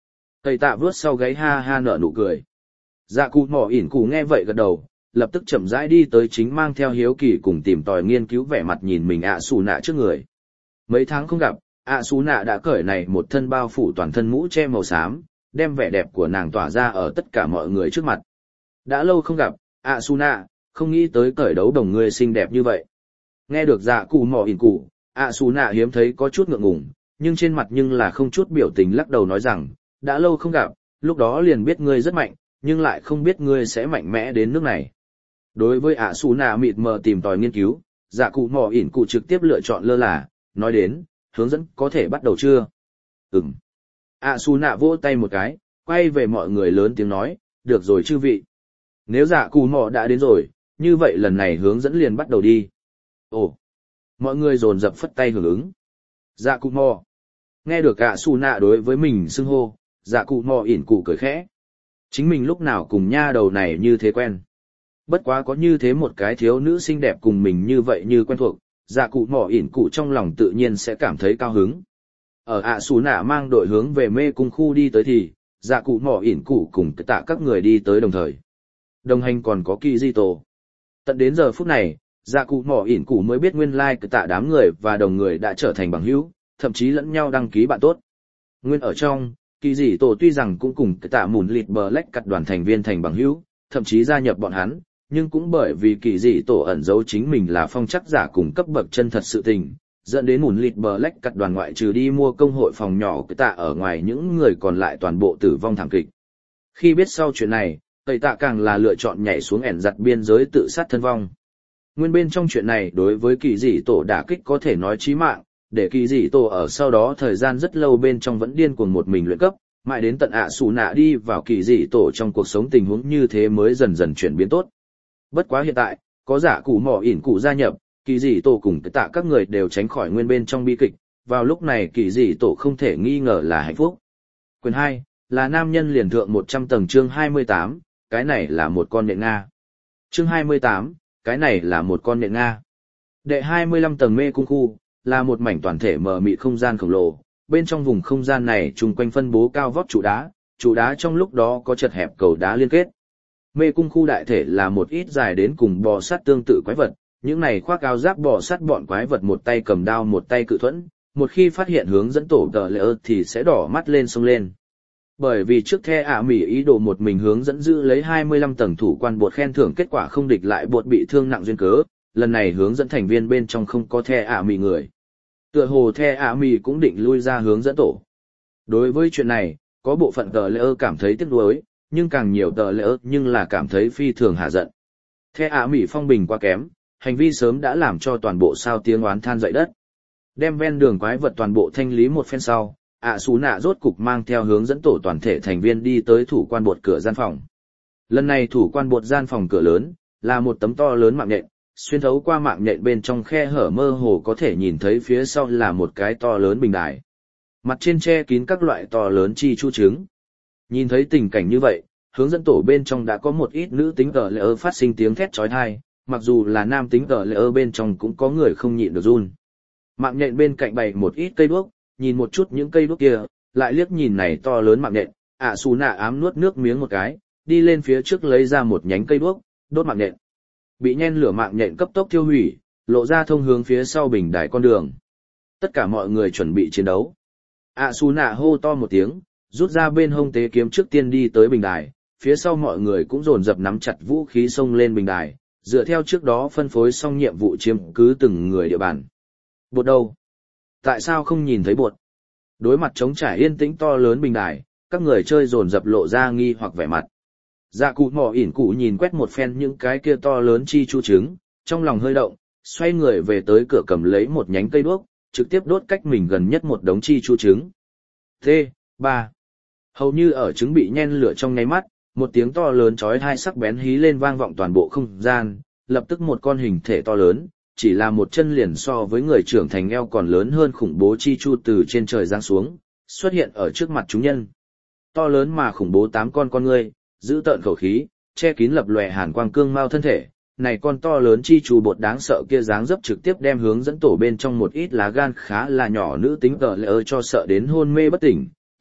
Tây tạ vướt sau gáy ha ha nở nụ cười. Dạ cụ mỏ ỉn cụ nghe vậy gật đầu, lập tức chậm rãi đi tới chính mang theo hiếu kỳ cùng tìm tòi nghiên cứu vẻ mặt nhìn mình ạ xù nạ trước người. Mấy tháng không gặp, ạ xù nạ đã cởi này một thân bao phủ toàn thân mũ che màu xám, đem vẻ đẹp của nàng tỏa ra ở tất cả mọi người trước mặt. Đã lâu không gặp, ạ xù nạ, không nghĩ tới cởi đấu đồng người xinh đẹp như vậy. Nghe được dạ cụ mỏ ỉn cụ, ạ xù nạ hiếm thấy có chút ngượng ngùng, nhưng trên mặt nhưng là không chút biểu tình lắc đầu nói rằng, đã lâu không gặp, lúc đó liền biết ngươi rất mạnh, nhưng lại không biết ngươi sẽ mạnh mẽ đến nước này. Đối với ạ xù nạ mịt mờ tìm tòi nghiên cứu, dạ cụ mỏ ỉn cụ trực tiếp lựa chọn lơ là, nói đến, hướng dẫn có thể bắt đầu chưa? Ừm. ạ xù nạ vỗ tay một cái, quay về mọi người lớn tiếng nói, được rồi chư vị. Nếu dạ cụ mỏ đã đến rồi, như vậy lần này hướng dẫn liền bắt đầu đi. Ồ. Mọi người dồn dập phất tay hưởng ứng. Dạ cụ mỏ. Nghe được ạ xù nạ đối với mình xưng hô, dạ cụ mỏ ỉn cụ cười khẽ. Chính mình lúc nào cùng nha đầu này như thế quen. Bất quá có như thế một cái thiếu nữ xinh đẹp cùng mình như vậy như quen thuộc, dạ cụ mỏ ỉn cụ trong lòng tự nhiên sẽ cảm thấy cao hứng. Ở ạ xù nạ mang đội hướng về mê cung khu đi tới thì, dạ cụ mỏ ỉn cụ cùng tạ các người đi tới đồng thời. Đồng hành còn có kỳ di tổ. Tận đến giờ phút này, dạ cụ mỏ ỉn cụ mới biết nguyên lai like tạ đám người và đồng người đã trở thành bằng hữu, thậm chí lẫn nhau đăng ký bạn tốt. Nguyên ở trong, kỳ dị tổ tuy rằng cũng cùng tạ mùn lịt bờ lách cắt đoàn thành viên thành bằng hữu, thậm chí gia nhập bọn hắn, nhưng cũng bởi vì kỳ dị tổ ẩn giấu chính mình là phong chắc giả cùng cấp bậc chân thật sự tình, dẫn đến mùn lịt bờ lách cắt đoàn ngoại trừ đi mua công hội phòng nhỏ của tạ ở ngoài những người còn lại toàn bộ tử vong thảm kịch. Khi biết sau chuyện này, tây tạ càng là lựa chọn nhảy xuống ẻn giặt biên giới tự sát thân vong. Nguyên bên trong chuyện này đối với kỳ dị tổ đả kích có thể nói chí mạng, để kỳ dị tổ ở sau đó thời gian rất lâu bên trong vẫn điên cuồng một mình luyện cấp, mãi đến tận ạ xù nạ đi vào kỳ dị tổ trong cuộc sống tình huống như thế mới dần dần chuyển biến tốt. Bất quá hiện tại, có giả cụ mỏ ỉn cụ gia nhập, kỳ dị tổ cùng tạ các người đều tránh khỏi nguyên bên trong bi kịch, vào lúc này kỳ dị tổ không thể nghi ngờ là hạnh phúc. Quyền hai là nam nhân liền thượng một trăm tầng chương hai mươi tám, cái này là một con nhện Nga. Chương hai mươi tám, cái này là một con nhện Nga. Đệ hai mươi lăm tầng mê cung khu, là một mảnh toàn thể mờ mịt không gian khổng lồ, bên trong vùng không gian này chung quanh phân bố cao vóc trụ đá, trụ đá trong lúc đó có chật hẹp cầu đá liên kết. Mê cung khu đại thể là một ít dài đến cùng bò sát tương tự quái vật, những này khoác áo giáp bò sát bọn quái vật một tay cầm đao một tay cự thuẫn, một khi phát hiện hướng dẫn tổ tờ lệ ơ thì sẽ đỏ mắt lên sông lên. Bởi vì trước the ả mỉ ý đồ một mình hướng dẫn giữ lấy hai mươi lăm tầng thủ quan bột khen thưởng kết quả không địch lại bột bị thương nặng duyên cớ, lần này hướng dẫn thành viên bên trong không có the ả mỉ người. Tựa hồ the ả mỉ cũng định lui ra hướng dẫn tổ. Đối với chuyện này, có bộ phận tờ lệ ơ cảm thấy tiếc nuối, nhưng càng nhiều tờ lệ ơ nhưng là cảm thấy phi thường hạ giận. The ả mỉ phong bình quá kém, hành vi sớm đã làm cho toàn bộ sao tiếng oán than dậy đất. Đem ven đường quái vật toàn bộ thanh lý một phen sau, ạ xù nạ rốt cục mang theo hướng dẫn tổ toàn thể thành viên đi tới thủ quan bột cửa gian phòng. Lần này thủ quan bột gian phòng cửa lớn, là một tấm to lớn mạng nhện, xuyên thấu qua mạng nhện bên trong khe hở mơ hồ có thể nhìn thấy phía sau là một cái to lớn bình đài. Mặt trên che kín các loại to lớn chi chu trứng. Nhìn thấy tình cảnh như vậy, hướng dẫn tổ bên trong đã có một ít nữ tính tờ lệ ơ phát sinh tiếng thét chói tai, mặc dù là nam tính tờ lệ ơ bên trong cũng có người không nhịn được run. Mạng nhện bên cạnh bày một ít cây đuốc, nhìn một chút những cây đuốc kia, lại liếc nhìn này to lớn mạng nhện, ạ xù nạ ám nuốt nước miếng một cái, đi lên phía trước lấy ra một nhánh cây đuốc, đốt mạng nhện. Bị nhen lửa mạng nhện cấp tốc tiêu hủy, lộ ra thông hướng phía sau bình đài con đường. Tất cả mọi người chuẩn bị chiến đấu. ạ xù nạ hô to một tiếng, rút ra bên hông tế kiếm trước tiên đi tới bình đài, phía sau mọi người cũng dồn dập nắm chặt vũ khí xông lên bình đài, dựa theo trước đó phân phối xong nhiệm vụ chiếm cứ từng người địa bàn. Bột đâu? Tại sao không nhìn thấy bột? Đối mặt trống trải yên tĩnh to lớn bình đài, các người chơi dồn dập lộ ra nghi hoặc vẻ mặt. Dạ cụ mỏ ỉn cụ nhìn quét một phen những cái kia to lớn chi chu trứng, trong lòng hơi động, xoay người về tới cửa cầm lấy một nhánh cây đuốc, trực tiếp đốt cách mình gần nhất một đống chi chu trứng. T, ba. Hầu như ở trứng bị nhen lửa trong nháy mắt, một tiếng to lớn chói tai sắc bén hí lên vang vọng toàn bộ không gian, lập tức một con hình thể to lớn, chỉ là một chân liền so với người trưởng thành eo còn lớn hơn khủng bố chi chu từ trên trời giáng xuống, xuất hiện ở trước mặt chúng nhân. To lớn mà khủng bố tám con con ngươi, giữ tợn khẩu khí, che kín lập lòe hàn quang cương mao thân thể, này con to lớn chi chu bột đáng sợ kia dáng dấp trực tiếp đem hướng dẫn tổ bên trong một ít lá gan khá là nhỏ nữ tính tờ lệ ơ cho sợ đến hôn mê bất tỉnh,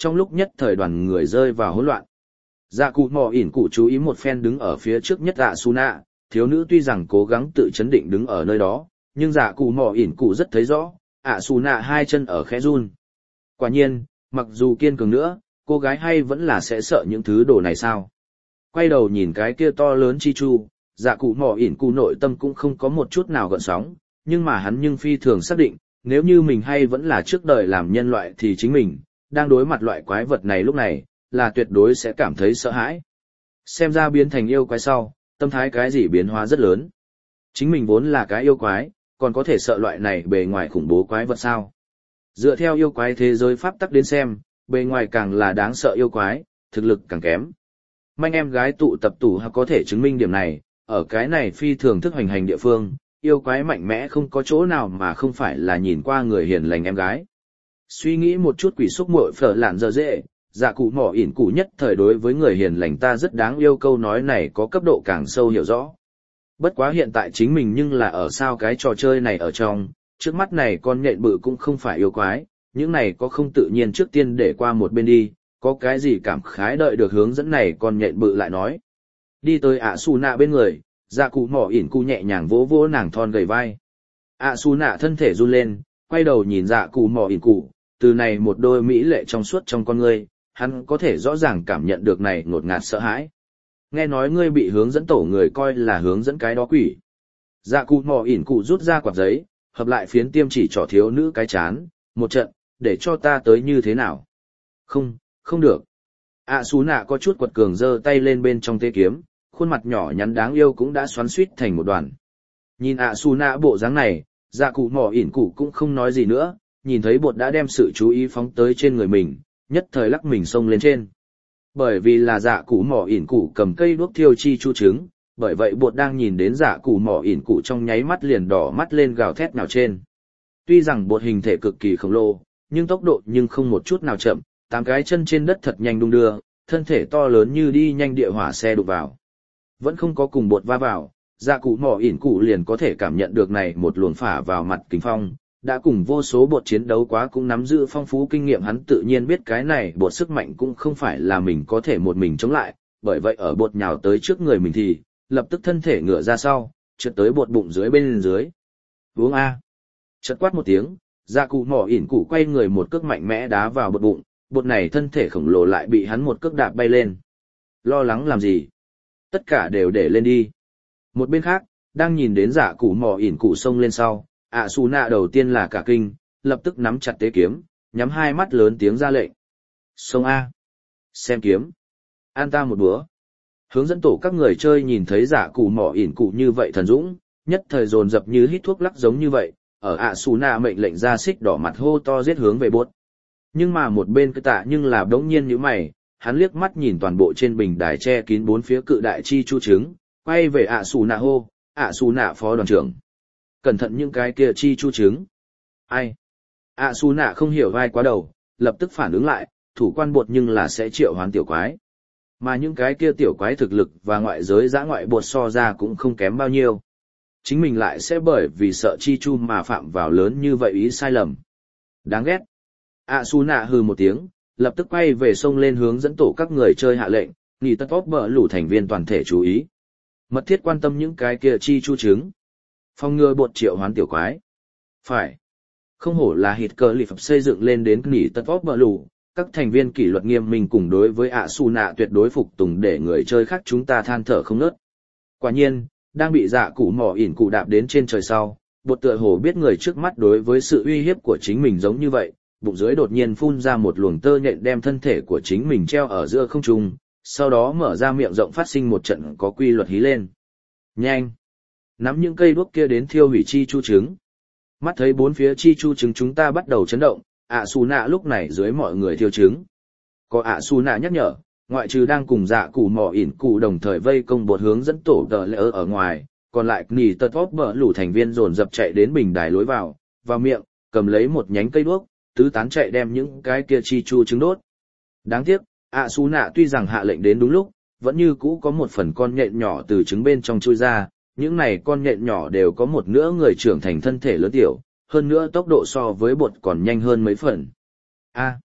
trong lúc nhất thời đoàn người rơi vào hỗn loạn. Dạ cụ mò ỉn cụ chú ý một phen đứng ở phía trước nhất ạ su nạ, thiếu nữ tuy rằng cố gắng tự chấn định đứng ở nơi đó, nhưng dạ cụ mò ỉn cụ rất thấy rõ, ạ su nạ hai chân ở khẽ run. Quả nhiên, mặc dù kiên cường nữa, cô gái hay vẫn là sẽ sợ những thứ đồ này sao. Quay đầu nhìn cái kia to lớn chi chu, dạ cụ mò ỉn cụ nội tâm cũng không có một chút nào gợn sóng, nhưng mà hắn nhưng phi thường xác định, nếu như mình hay vẫn là trước đời làm nhân loại thì chính mình, đang đối mặt loại quái vật này lúc này, là tuyệt đối sẽ cảm thấy sợ hãi. Xem ra biến thành yêu quái sau, tâm thái cái gì biến hóa rất lớn. Chính mình vốn là cái yêu quái, còn có thể sợ loại này bề ngoài khủng bố quái vật sao. Dựa theo yêu quái thế giới pháp tắc đến xem, bề ngoài càng là đáng sợ yêu quái, thực lực càng kém. Manh em gái tụ tập tủ có thể chứng minh điểm này, ở cái này phi thường thức hoành hành địa phương, yêu quái mạnh mẽ không có chỗ nào mà không phải là nhìn qua người hiền lành em gái. Suy nghĩ một chút quỷ xúc muội phở lạn giờ dễ, dạ cụ mỏ ỉn cụ nhất thời đối với người hiền lành ta rất đáng yêu câu nói này có cấp độ càng sâu hiểu rõ. Bất quá hiện tại chính mình nhưng là ở sao cái trò chơi này ở trong, trước mắt này con nhện bự cũng không phải yêu quái, những này có không tự nhiên trước tiên để qua một bên đi, có cái gì cảm khái đợi được hướng dẫn này con nhện bự lại nói. Đi tới ạ xù nạ bên người, dạ cụ mỏ ỉn cụ nhẹ nhàng vỗ vỗ nàng thon gầy vai. ạ xù nạ thân thể run lên, quay đầu nhìn dạ cụ mỏ ỉn cụ, từ này một đôi mỹ lệ trong suốt trong con ngươi, hắn có thể rõ ràng cảm nhận được này ngột ngạt sợ hãi. Nghe nói ngươi bị hướng dẫn tổ người coi là hướng dẫn cái đó quỷ. Dạ cụ mò ỉn cụ rút ra quạt giấy, hợp lại phiến tiêm chỉ trỏ thiếu nữ cái chán, một trận, để cho ta tới như thế nào. Không, không được. ạ xú nạ có chút quật cường giơ tay lên bên trong tê kiếm, khuôn mặt nhỏ nhắn đáng yêu cũng đã xoắn suýt thành một đoàn. Nhìn ạ xú nạ bộ dáng này, dạ cụ mò ỉn cụ cũng không nói gì nữa, nhìn thấy bột đã đem sự chú ý phóng tới trên người mình, nhất thời lắc mình xông lên trên. Bởi vì là dạ cụ mỏ ỉn cụ cầm cây đuốc thiêu chi chu trứng, bởi vậy bột đang nhìn đến dạ cụ mỏ ỉn cụ trong nháy mắt liền đỏ mắt lên gào thét nào trên. Tuy rằng bột hình thể cực kỳ khổng lồ, nhưng tốc độ nhưng không một chút nào chậm, tám cái chân trên đất thật nhanh đung đưa, thân thể to lớn như đi nhanh địa hỏa xe đụng vào. Vẫn không có cùng bột va vào, dạ cụ mỏ ỉn cụ liền có thể cảm nhận được này một luồng phả vào mặt kính phong. Đã cùng vô số bột chiến đấu quá cũng nắm giữ phong phú kinh nghiệm hắn tự nhiên biết cái này bột sức mạnh cũng không phải là mình có thể một mình chống lại, bởi vậy ở bột nhào tới trước người mình thì, lập tức thân thể ngửa ra sau, trượt tới bột bụng dưới bên dưới. Uống A. Chợt quát một tiếng, dạ cụ mỏ ỉn cụ quay người một cước mạnh mẽ đá vào bột bụng, bột này thân thể khổng lồ lại bị hắn một cước đạp bay lên. Lo lắng làm gì? Tất cả đều để lên đi. Một bên khác, đang nhìn đến dạ cụ mỏ ỉn cụ xông lên sau. ạ xù nạ đầu tiên là cả kinh, lập tức nắm chặt tế kiếm, nhắm hai mắt lớn tiếng ra lệnh. Xông A. Xem kiếm. An ta một búa. Hướng dẫn tổ các người chơi nhìn thấy giả cụ mỏ ỉn cụ như vậy thần dũng, nhất thời dồn dập như hít thuốc lắc giống như vậy, ở ạ xù nạ mệnh lệnh ra xích đỏ mặt hô to giết hướng về bốt. Nhưng mà một bên cái tạ nhưng là đống nhiên như mày, hắn liếc mắt nhìn toàn bộ trên bình đài che kín bốn phía cự đại chi chu trứng, quay về ạ xù nạ hô, ạ xù nạ phó đoàn trưởng. Cẩn thận những cái kia chi chu trứng. Ai? ạ xù nạ không hiểu vai quá đầu, lập tức phản ứng lại, thủ quan bột nhưng là sẽ triệu hoán tiểu quái. Mà những cái kia tiểu quái thực lực và ngoại giới giã ngoại bột so ra cũng không kém bao nhiêu. Chính mình lại sẽ bởi vì sợ chi chu mà phạm vào lớn như vậy ý sai lầm. Đáng ghét. ạ xù nạ hừ một tiếng, lập tức quay về sông lên hướng dẫn tổ các người chơi hạ lệnh, nghỉ tất tốt bờ lũ thành viên toàn thể chú ý. Mật thiết quan tâm những cái kia chi chu trứng. Phòng ngừa bột triệu hoán tiểu quái. Phải. Không hổ là hít cờ lì phập xây dựng lên đến nghỉ tất tốt bờ lũ, các thành viên kỷ luật nghiêm minh cùng đối với ạ xù nạ tuyệt đối phục tùng để người chơi khác chúng ta than thở không nớt. Quả nhiên, đang bị dạ cụ mỏ ỉn cụ đạp đến trên trời sau, bột tựa hồ biết người trước mắt đối với sự uy hiếp của chính mình giống như vậy, bụng dưới đột nhiên phun ra một luồng tơ nhện đem thân thể của chính mình treo ở giữa không trung, sau đó mở ra miệng rộng phát sinh một trận có quy luật hí lên. Nhanh! Nắm những cây đuốc kia đến thiêu hủy chi chu trứng. Mắt thấy bốn phía chi chu trứng chúng ta bắt đầu chấn động, ạ xù nạ lúc này dưới mọi người thiêu trứng. Có ạ xù nạ nhắc nhở, ngoại trừ đang cùng dạ cụ mỏ ỉn cụ đồng thời vây công bột hướng dẫn tổ đờ lỡ ở ngoài, còn lại nỉ tật vóp bờ lũ thành viên dồn dập chạy đến bình đài lối vào, vào miệng, cầm lấy một nhánh cây đuốc, tứ tán chạy đem những cái kia chi chu trứng đốt. Đáng tiếc, ạ xù nạ tuy rằng hạ lệnh đến đúng lúc, vẫn như cũ có một phần con nhện nhỏ từ trứng bên trong chui ra, những này con nhện nhỏ đều có một nửa người trưởng thành thân thể lớn tiểu, hơn nữa tốc độ so với bột còn nhanh hơn mấy phần. A.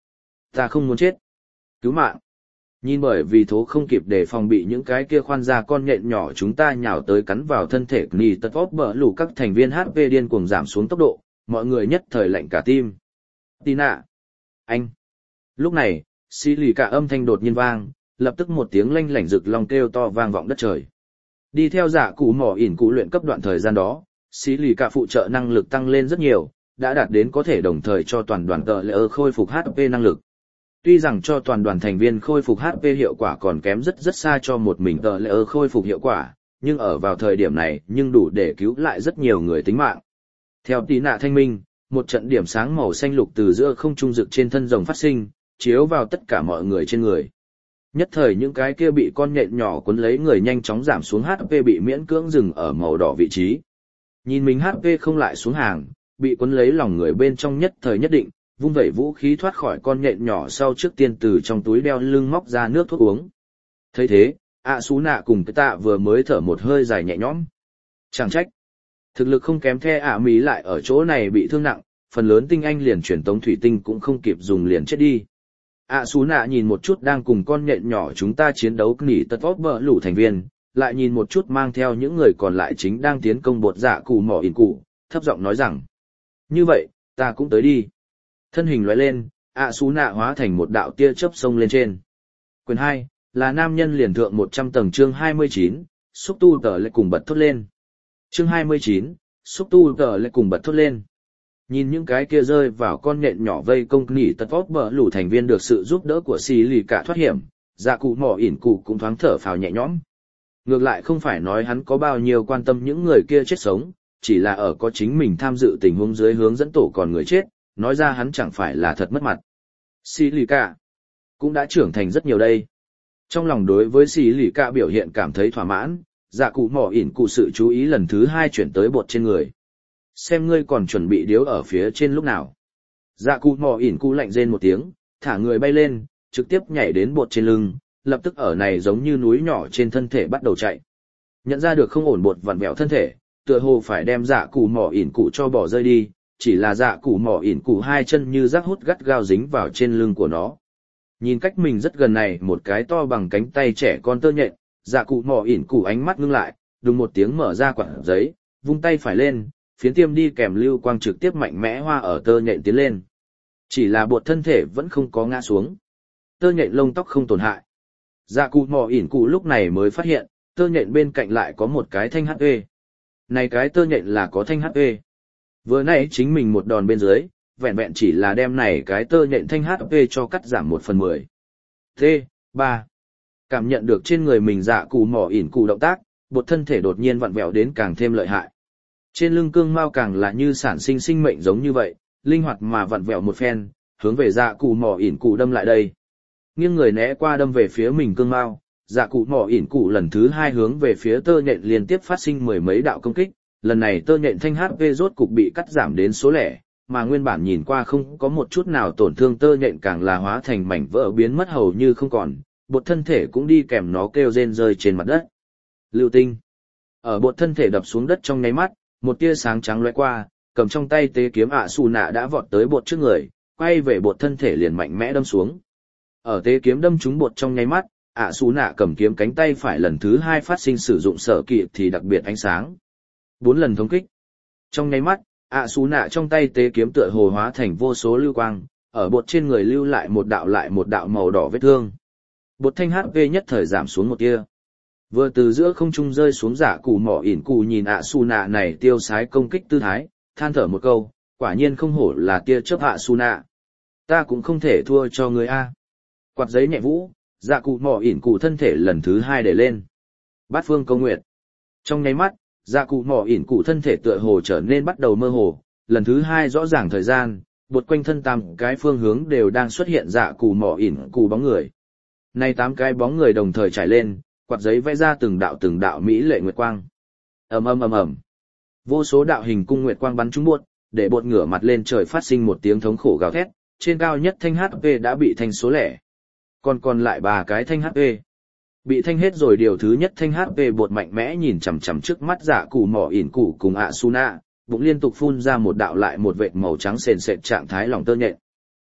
Ta không muốn chết. Cứu mạng. Nhìn bởi vì thố không kịp để phòng bị những cái kia khoan ra con nhện nhỏ chúng ta nhào tới cắn vào thân thể nì tật vóp bờ lù các thành viên hát pê điên cuồng giảm xuống tốc độ, mọi người nhất thời lạnh cả tim. Tina. Anh. Lúc này, xì lì cả âm thanh đột nhiên vang, lập tức một tiếng lanh lảnh rực long kêu to vang vọng đất trời. Đi theo giả cụ mỏ ỉn cụ luyện cấp đoạn thời gian đó, xì lì cả phụ trợ năng lực tăng lên rất nhiều, đã đạt đến có thể đồng thời cho toàn đoàn tờ lỡ khôi phục hát pê năng lực. Tuy rằng cho toàn đoàn thành viên khôi phục hát pê hiệu quả còn kém rất rất xa cho một mình tờ lỡ khôi phục hiệu quả, nhưng ở vào thời điểm này nhưng đủ để cứu lại rất nhiều người tính mạng. Theo tí nạ thanh minh, một trận điểm sáng màu xanh lục từ giữa không trung rực trên thân rồng phát sinh, chiếu vào tất cả mọi người trên người. Nhất thời những cái kia bị con nhện nhỏ cuốn lấy người nhanh chóng giảm xuống hát pê bị miễn cưỡng dừng ở màu đỏ vị trí. Nhìn mình hát pê không lại xuống hàng, bị cuốn lấy lòng người bên trong nhất thời nhất định, vung vẩy vũ khí thoát khỏi con nhện nhỏ sau trước tiên từ trong túi đeo lưng móc ra nước thuốc uống. Thấy thế, ạ xú nạ cùng cái tạ vừa mới thở một hơi dài nhẹ nhõm. Chẳng trách. Thực lực không kém the ạ mỹ lại ở chỗ này bị thương nặng, phần lớn tinh anh liền truyền tống thủy tinh cũng không kịp dùng liền chết đi. ạ xú nạ nhìn một chút đang cùng con nhện nhỏ chúng ta chiến đấu nỉ tật vóp bờ lũ thành viên, lại nhìn một chút mang theo những người còn lại chính đang tiến công bột dạ cụ mỏ ỉn cụ, thấp giọng nói rằng. Như vậy, ta cũng tới đi. Thân hình lóe lên, ạ xú nạ hóa thành một đạo tia chớp sông lên trên. Quyền hai là nam nhân liền thượng một trăm tầng chương hai mươi chín, xúc tu tờ lại cùng bật thốt lên. Chương hai mươi chín, xúc tu tờ lại cùng bật thốt lên. Nhìn những cái kia rơi vào con nhện nhỏ vây công nỉ tật vót bờ lũ thành viên được sự giúp đỡ của xì lì cả thoát hiểm, dạ cụ mỏ ỉn cụ cũng thoáng thở phào nhẹ nhõm. Ngược lại không phải nói hắn có bao nhiêu quan tâm những người kia chết sống, chỉ là ở có chính mình tham dự tình huống dưới hướng dẫn tổ còn người chết, nói ra hắn chẳng phải là thật mất mặt. Xì lì cả cũng đã trưởng thành rất nhiều đây. Trong lòng đối với xì lì cả biểu hiện cảm thấy thỏa mãn, dạ cụ mỏ ỉn cụ sự chú ý lần thứ hai chuyển tới bột trên người. Xem ngươi còn chuẩn bị điếu ở phía trên lúc nào. Dạ cụ mỏ ỉn cụ lạnh rên một tiếng, thả người bay lên, trực tiếp nhảy đến bột trên lưng, lập tức ở này giống như núi nhỏ trên thân thể bắt đầu chạy. Nhận ra được không ổn bột vặn vẹo thân thể, tựa hồ phải đem dạ cụ mỏ ỉn cụ cho bỏ rơi đi, chỉ là dạ cụ mỏ ỉn cụ hai chân như rác hút gắt gao dính vào trên lưng của nó. Nhìn cách mình rất gần này một cái to bằng cánh tay trẻ con tơ nhện, dạ cụ mỏ ỉn cụ ánh mắt ngưng lại, đùng một tiếng mở ra quạt giấy, vung tay phải lên, phiến tiêm đi kèm lưu quang trực tiếp mạnh mẽ hoa ở tơ nhện tiến lên. Chỉ là bột thân thể vẫn không có ngã xuống. Tơ nhện lông tóc không tổn hại. Dạ cụ mỏ ỉn cụ lúc này mới phát hiện, tơ nhện bên cạnh lại có một cái thanh hát pê. Này cái tơ nhện là có thanh hát pê. Vừa nãy chính mình một đòn bên dưới, vẹn vẹn chỉ là đem này cái tơ nhện thanh hát pê cho cắt giảm một phần mười. T, ba. Cảm nhận được trên người mình dạ cụ mỏ ỉn cụ động tác, bột thân thể đột nhiên vặn vẹo đến càng thêm lợi hại. Trên lưng cương mao càng là như sản sinh sinh mệnh giống như vậy, linh hoạt mà vặn vẹo một phen, hướng về dạ cụ mỏ ỉn cụ đâm lại đây. Nghiêng người né qua đâm về phía mình cương mao, dạ cụ mỏ ỉn cụ lần thứ hai hướng về phía tơ nhện liên tiếp phát sinh mười mấy đạo công kích, lần này tơ nhện thanh hát pê rốt cục bị cắt giảm đến số lẻ, mà nguyên bản nhìn qua không có một chút nào tổn thương tơ nhện càng là hóa thành mảnh vỡ biến mất hầu như không còn, bột thân thể cũng đi kèm nó kêu rên rơi trên mặt đất. Lưu tinh. Ở bột thân thể đập xuống đất trong nháy mắt, một tia sáng trắng lóe qua, cầm trong tay tế kiếm ạ xù nạ đã vọt tới bột trước người, quay về bột thân thể liền mạnh mẽ đâm xuống. Ở tế kiếm đâm trúng bột trong nháy mắt, ạ xù nạ cầm kiếm cánh tay phải lần thứ hai phát sinh sử dụng sở kỵ thì đặc biệt ánh sáng. Bốn lần thống kích. Trong nháy mắt, ạ xù nạ trong tay tế kiếm tựa hồ hóa thành vô số lưu quang, ở bột trên người lưu lại một đạo lại một đạo màu đỏ vết thương. Bột thanh hát pê nhất thời giảm xuống một tia. Vừa từ giữa không trung rơi xuống giả cụ mỏ ỉn cụ nhìn ạ xù nạ này tiêu sái công kích tư thái, than thở một câu, quả nhiên không hổ là tia chớp ạ xù nạ. Ta cũng không thể thua cho người a. Quạt giấy nhẹ vũ, dạ cụ mỏ ỉn cụ thân thể lần thứ hai để lên. Bát phương câu nguyệt. Trong nháy mắt, dạ cụ mỏ ỉn cụ thân thể tựa hồ trở nên bắt đầu mơ hồ, lần thứ hai rõ ràng thời gian, bột quanh thân tam cái phương hướng đều đang xuất hiện dạ cụ mỏ ỉn cụ bóng người. Nay tám cái bóng người đồng thời trải lên, quạt giấy vẽ ra từng đạo từng đạo mỹ lệ nguyệt quang. Ầm ầm ầm ầm. Vô số đạo hình cung nguyệt quang bắn trúng bột, để bột ngửa mặt lên trời phát sinh một tiếng thống khổ gào thét, trên cao nhất thanh hát pê đã bị thanh số lẻ. Còn còn lại ba cái thanh hát pê. Bị thanh hết rồi điều thứ nhất thanh hát pê bột mạnh mẽ nhìn chằm chằm trước mắt dạ cụ mỏ ỉn cụ cùng ạ su nạ, bụng liên tục phun ra một đạo lại một vệt màu trắng sền sệt trạng thái lòng tơ nhện.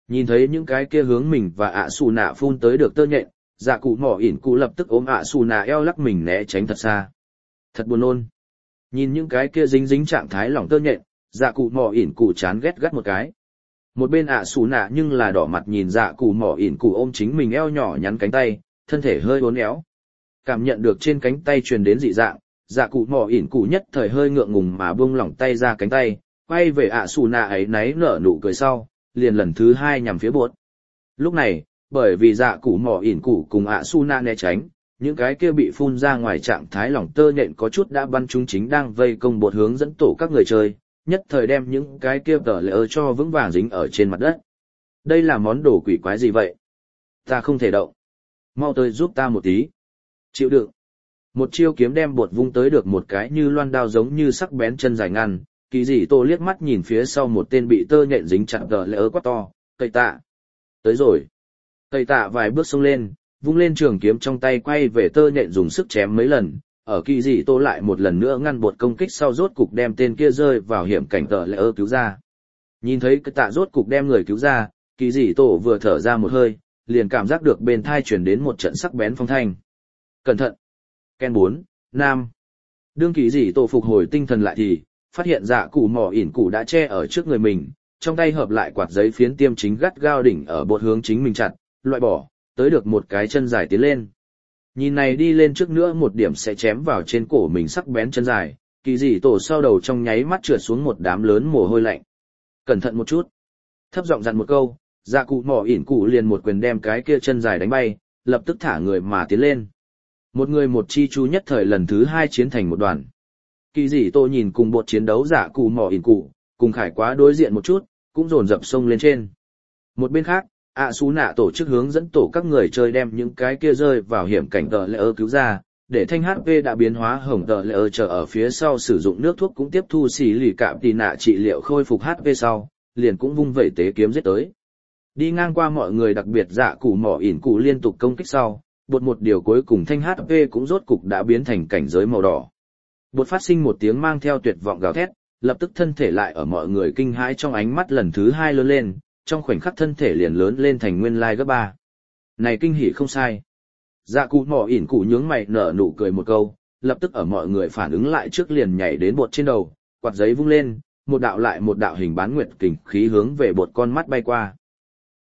Nhìn thấy những cái kia hướng mình và ạ xù nạ phun tới được tơ nhện, dạ cụ mỏ ỉn cụ lập tức ôm ạ xù nạ eo lắc mình né tránh thật xa. Thật buồn nôn. Nhìn những cái kia dính dính trạng thái lỏng tơ nhện, dạ cụ mỏ ỉn cụ chán ghét gắt một cái. Một bên ạ xù nạ nhưng là đỏ mặt nhìn dạ cụ mỏ ỉn cụ ôm chính mình eo nhỏ nhắn cánh tay, thân thể hơi uốn éo. Cảm nhận được trên cánh tay truyền đến dị dạng, dạ cụ mỏ ỉn cụ nhất thời hơi ngượng ngùng mà buông lỏng tay ra cánh tay, quay về ạ xù nạ ấy náy nở nụ cười sau, liền lần thứ hai nhằm phía bột. Lúc này, bởi vì dạ cụ mỏ ỉn cụ cùng ạ xù nạ né tránh, những cái kia bị phun ra ngoài trạng thái lỏng tơ nhện có chút đã bắn chúng chính đang vây công bột hướng dẫn tổ các người chơi, nhất thời đem những cái kia tờ lỡ cho vững vàng dính ở trên mặt đất. Đây là món đồ quỷ quái gì vậy? Ta không thể động. Mau tới giúp ta một tí. Chịu đựng. Một chiêu kiếm đem bột vung tới được một cái như loan đao giống như sắc bén chân dài ngăn, kỳ dị tô liếc mắt nhìn phía sau một tên bị tơ nhện dính chặt tờ lỡ quá to, cây tạ. Tới rồi. Cây tạ vài bước xông lên, vung lên trường kiếm trong tay quay về tơ nhện dùng sức chém mấy lần, ở kỳ dị tô lại một lần nữa ngăn bột công kích sau rốt cục đem tên kia rơi vào hiểm cảnh tờ lỡ cứu ra. Nhìn thấy cây tạ rốt cục đem người cứu ra, kỳ dị tô vừa thở ra một hơi, liền cảm giác được bên thai chuyển đến một trận sắc bén phong thanh. Cẩn thận! Ken bốn, Nam. Đương kỳ dị tô phục hồi tinh thần lại thì, phát hiện dạ cụ mỏ ỉn cụ đã che ở trước người mình, trong tay hợp lại quạt giấy phiến tiêm chính gắt gao đỉnh ở bột hướng chính mình chặt, loại bỏ, tới được một cái chân dài tiến lên. Nhìn này đi lên trước nữa một điểm sẽ chém vào trên cổ mình sắc bén chân dài, kỳ dị tổ sau đầu trong nháy mắt trượt xuống một đám lớn mồ hôi lạnh. Cẩn thận một chút. Thấp giọng dặn một câu, dạ cụ mỏ ỉn cụ liền một quyền đem cái kia chân dài đánh bay, lập tức thả người mà tiến lên. Một người một chi chu nhất thời lần thứ hai chiến thành một đoàn. Kỳ dị tô nhìn cùng bột chiến đấu dạ cụ mỏ ỉn cụ, cùng khải quá đối diện một chút, cũng dồn dập sông lên trên. Một bên khác, ạ xú nạ tổ chức hướng dẫn tổ các người chơi đem những cái kia rơi vào hiểm cảnh tờ lỡ cứu ra, để thanh hát pê đã biến hóa hồng tờ lỡ chờ ở phía sau sử dụng nước thuốc cũng tiếp thu xì lì cạm tì nạ trị liệu khôi phục hát pê sau, liền cũng vung vẩy tế kiếm giết tới. Đi ngang qua mọi người đặc biệt dạ cụ mỏ ỉn cụ liên tục công kích sau, bột một điều cuối cùng thanh hát pê cũng rốt cục đã biến thành cảnh giới màu đỏ. Bột phát sinh một tiếng mang theo tuyệt vọng gào thét, lập tức thân thể lại ở mọi người kinh hãi trong ánh mắt lần thứ hai lớn lên, trong khoảnh khắc thân thể liền lớn lên thành nguyên lai gấp ba. Này kinh hỉ không sai. Dạ cụ mỏ ỉn cụ nhướng mày nở nụ cười một câu, lập tức ở mọi người phản ứng lại trước liền nhảy đến bột trên đầu, quạt giấy vung lên, một đạo lại một đạo hình bán nguyệt kình khí hướng về bột con mắt bay qua.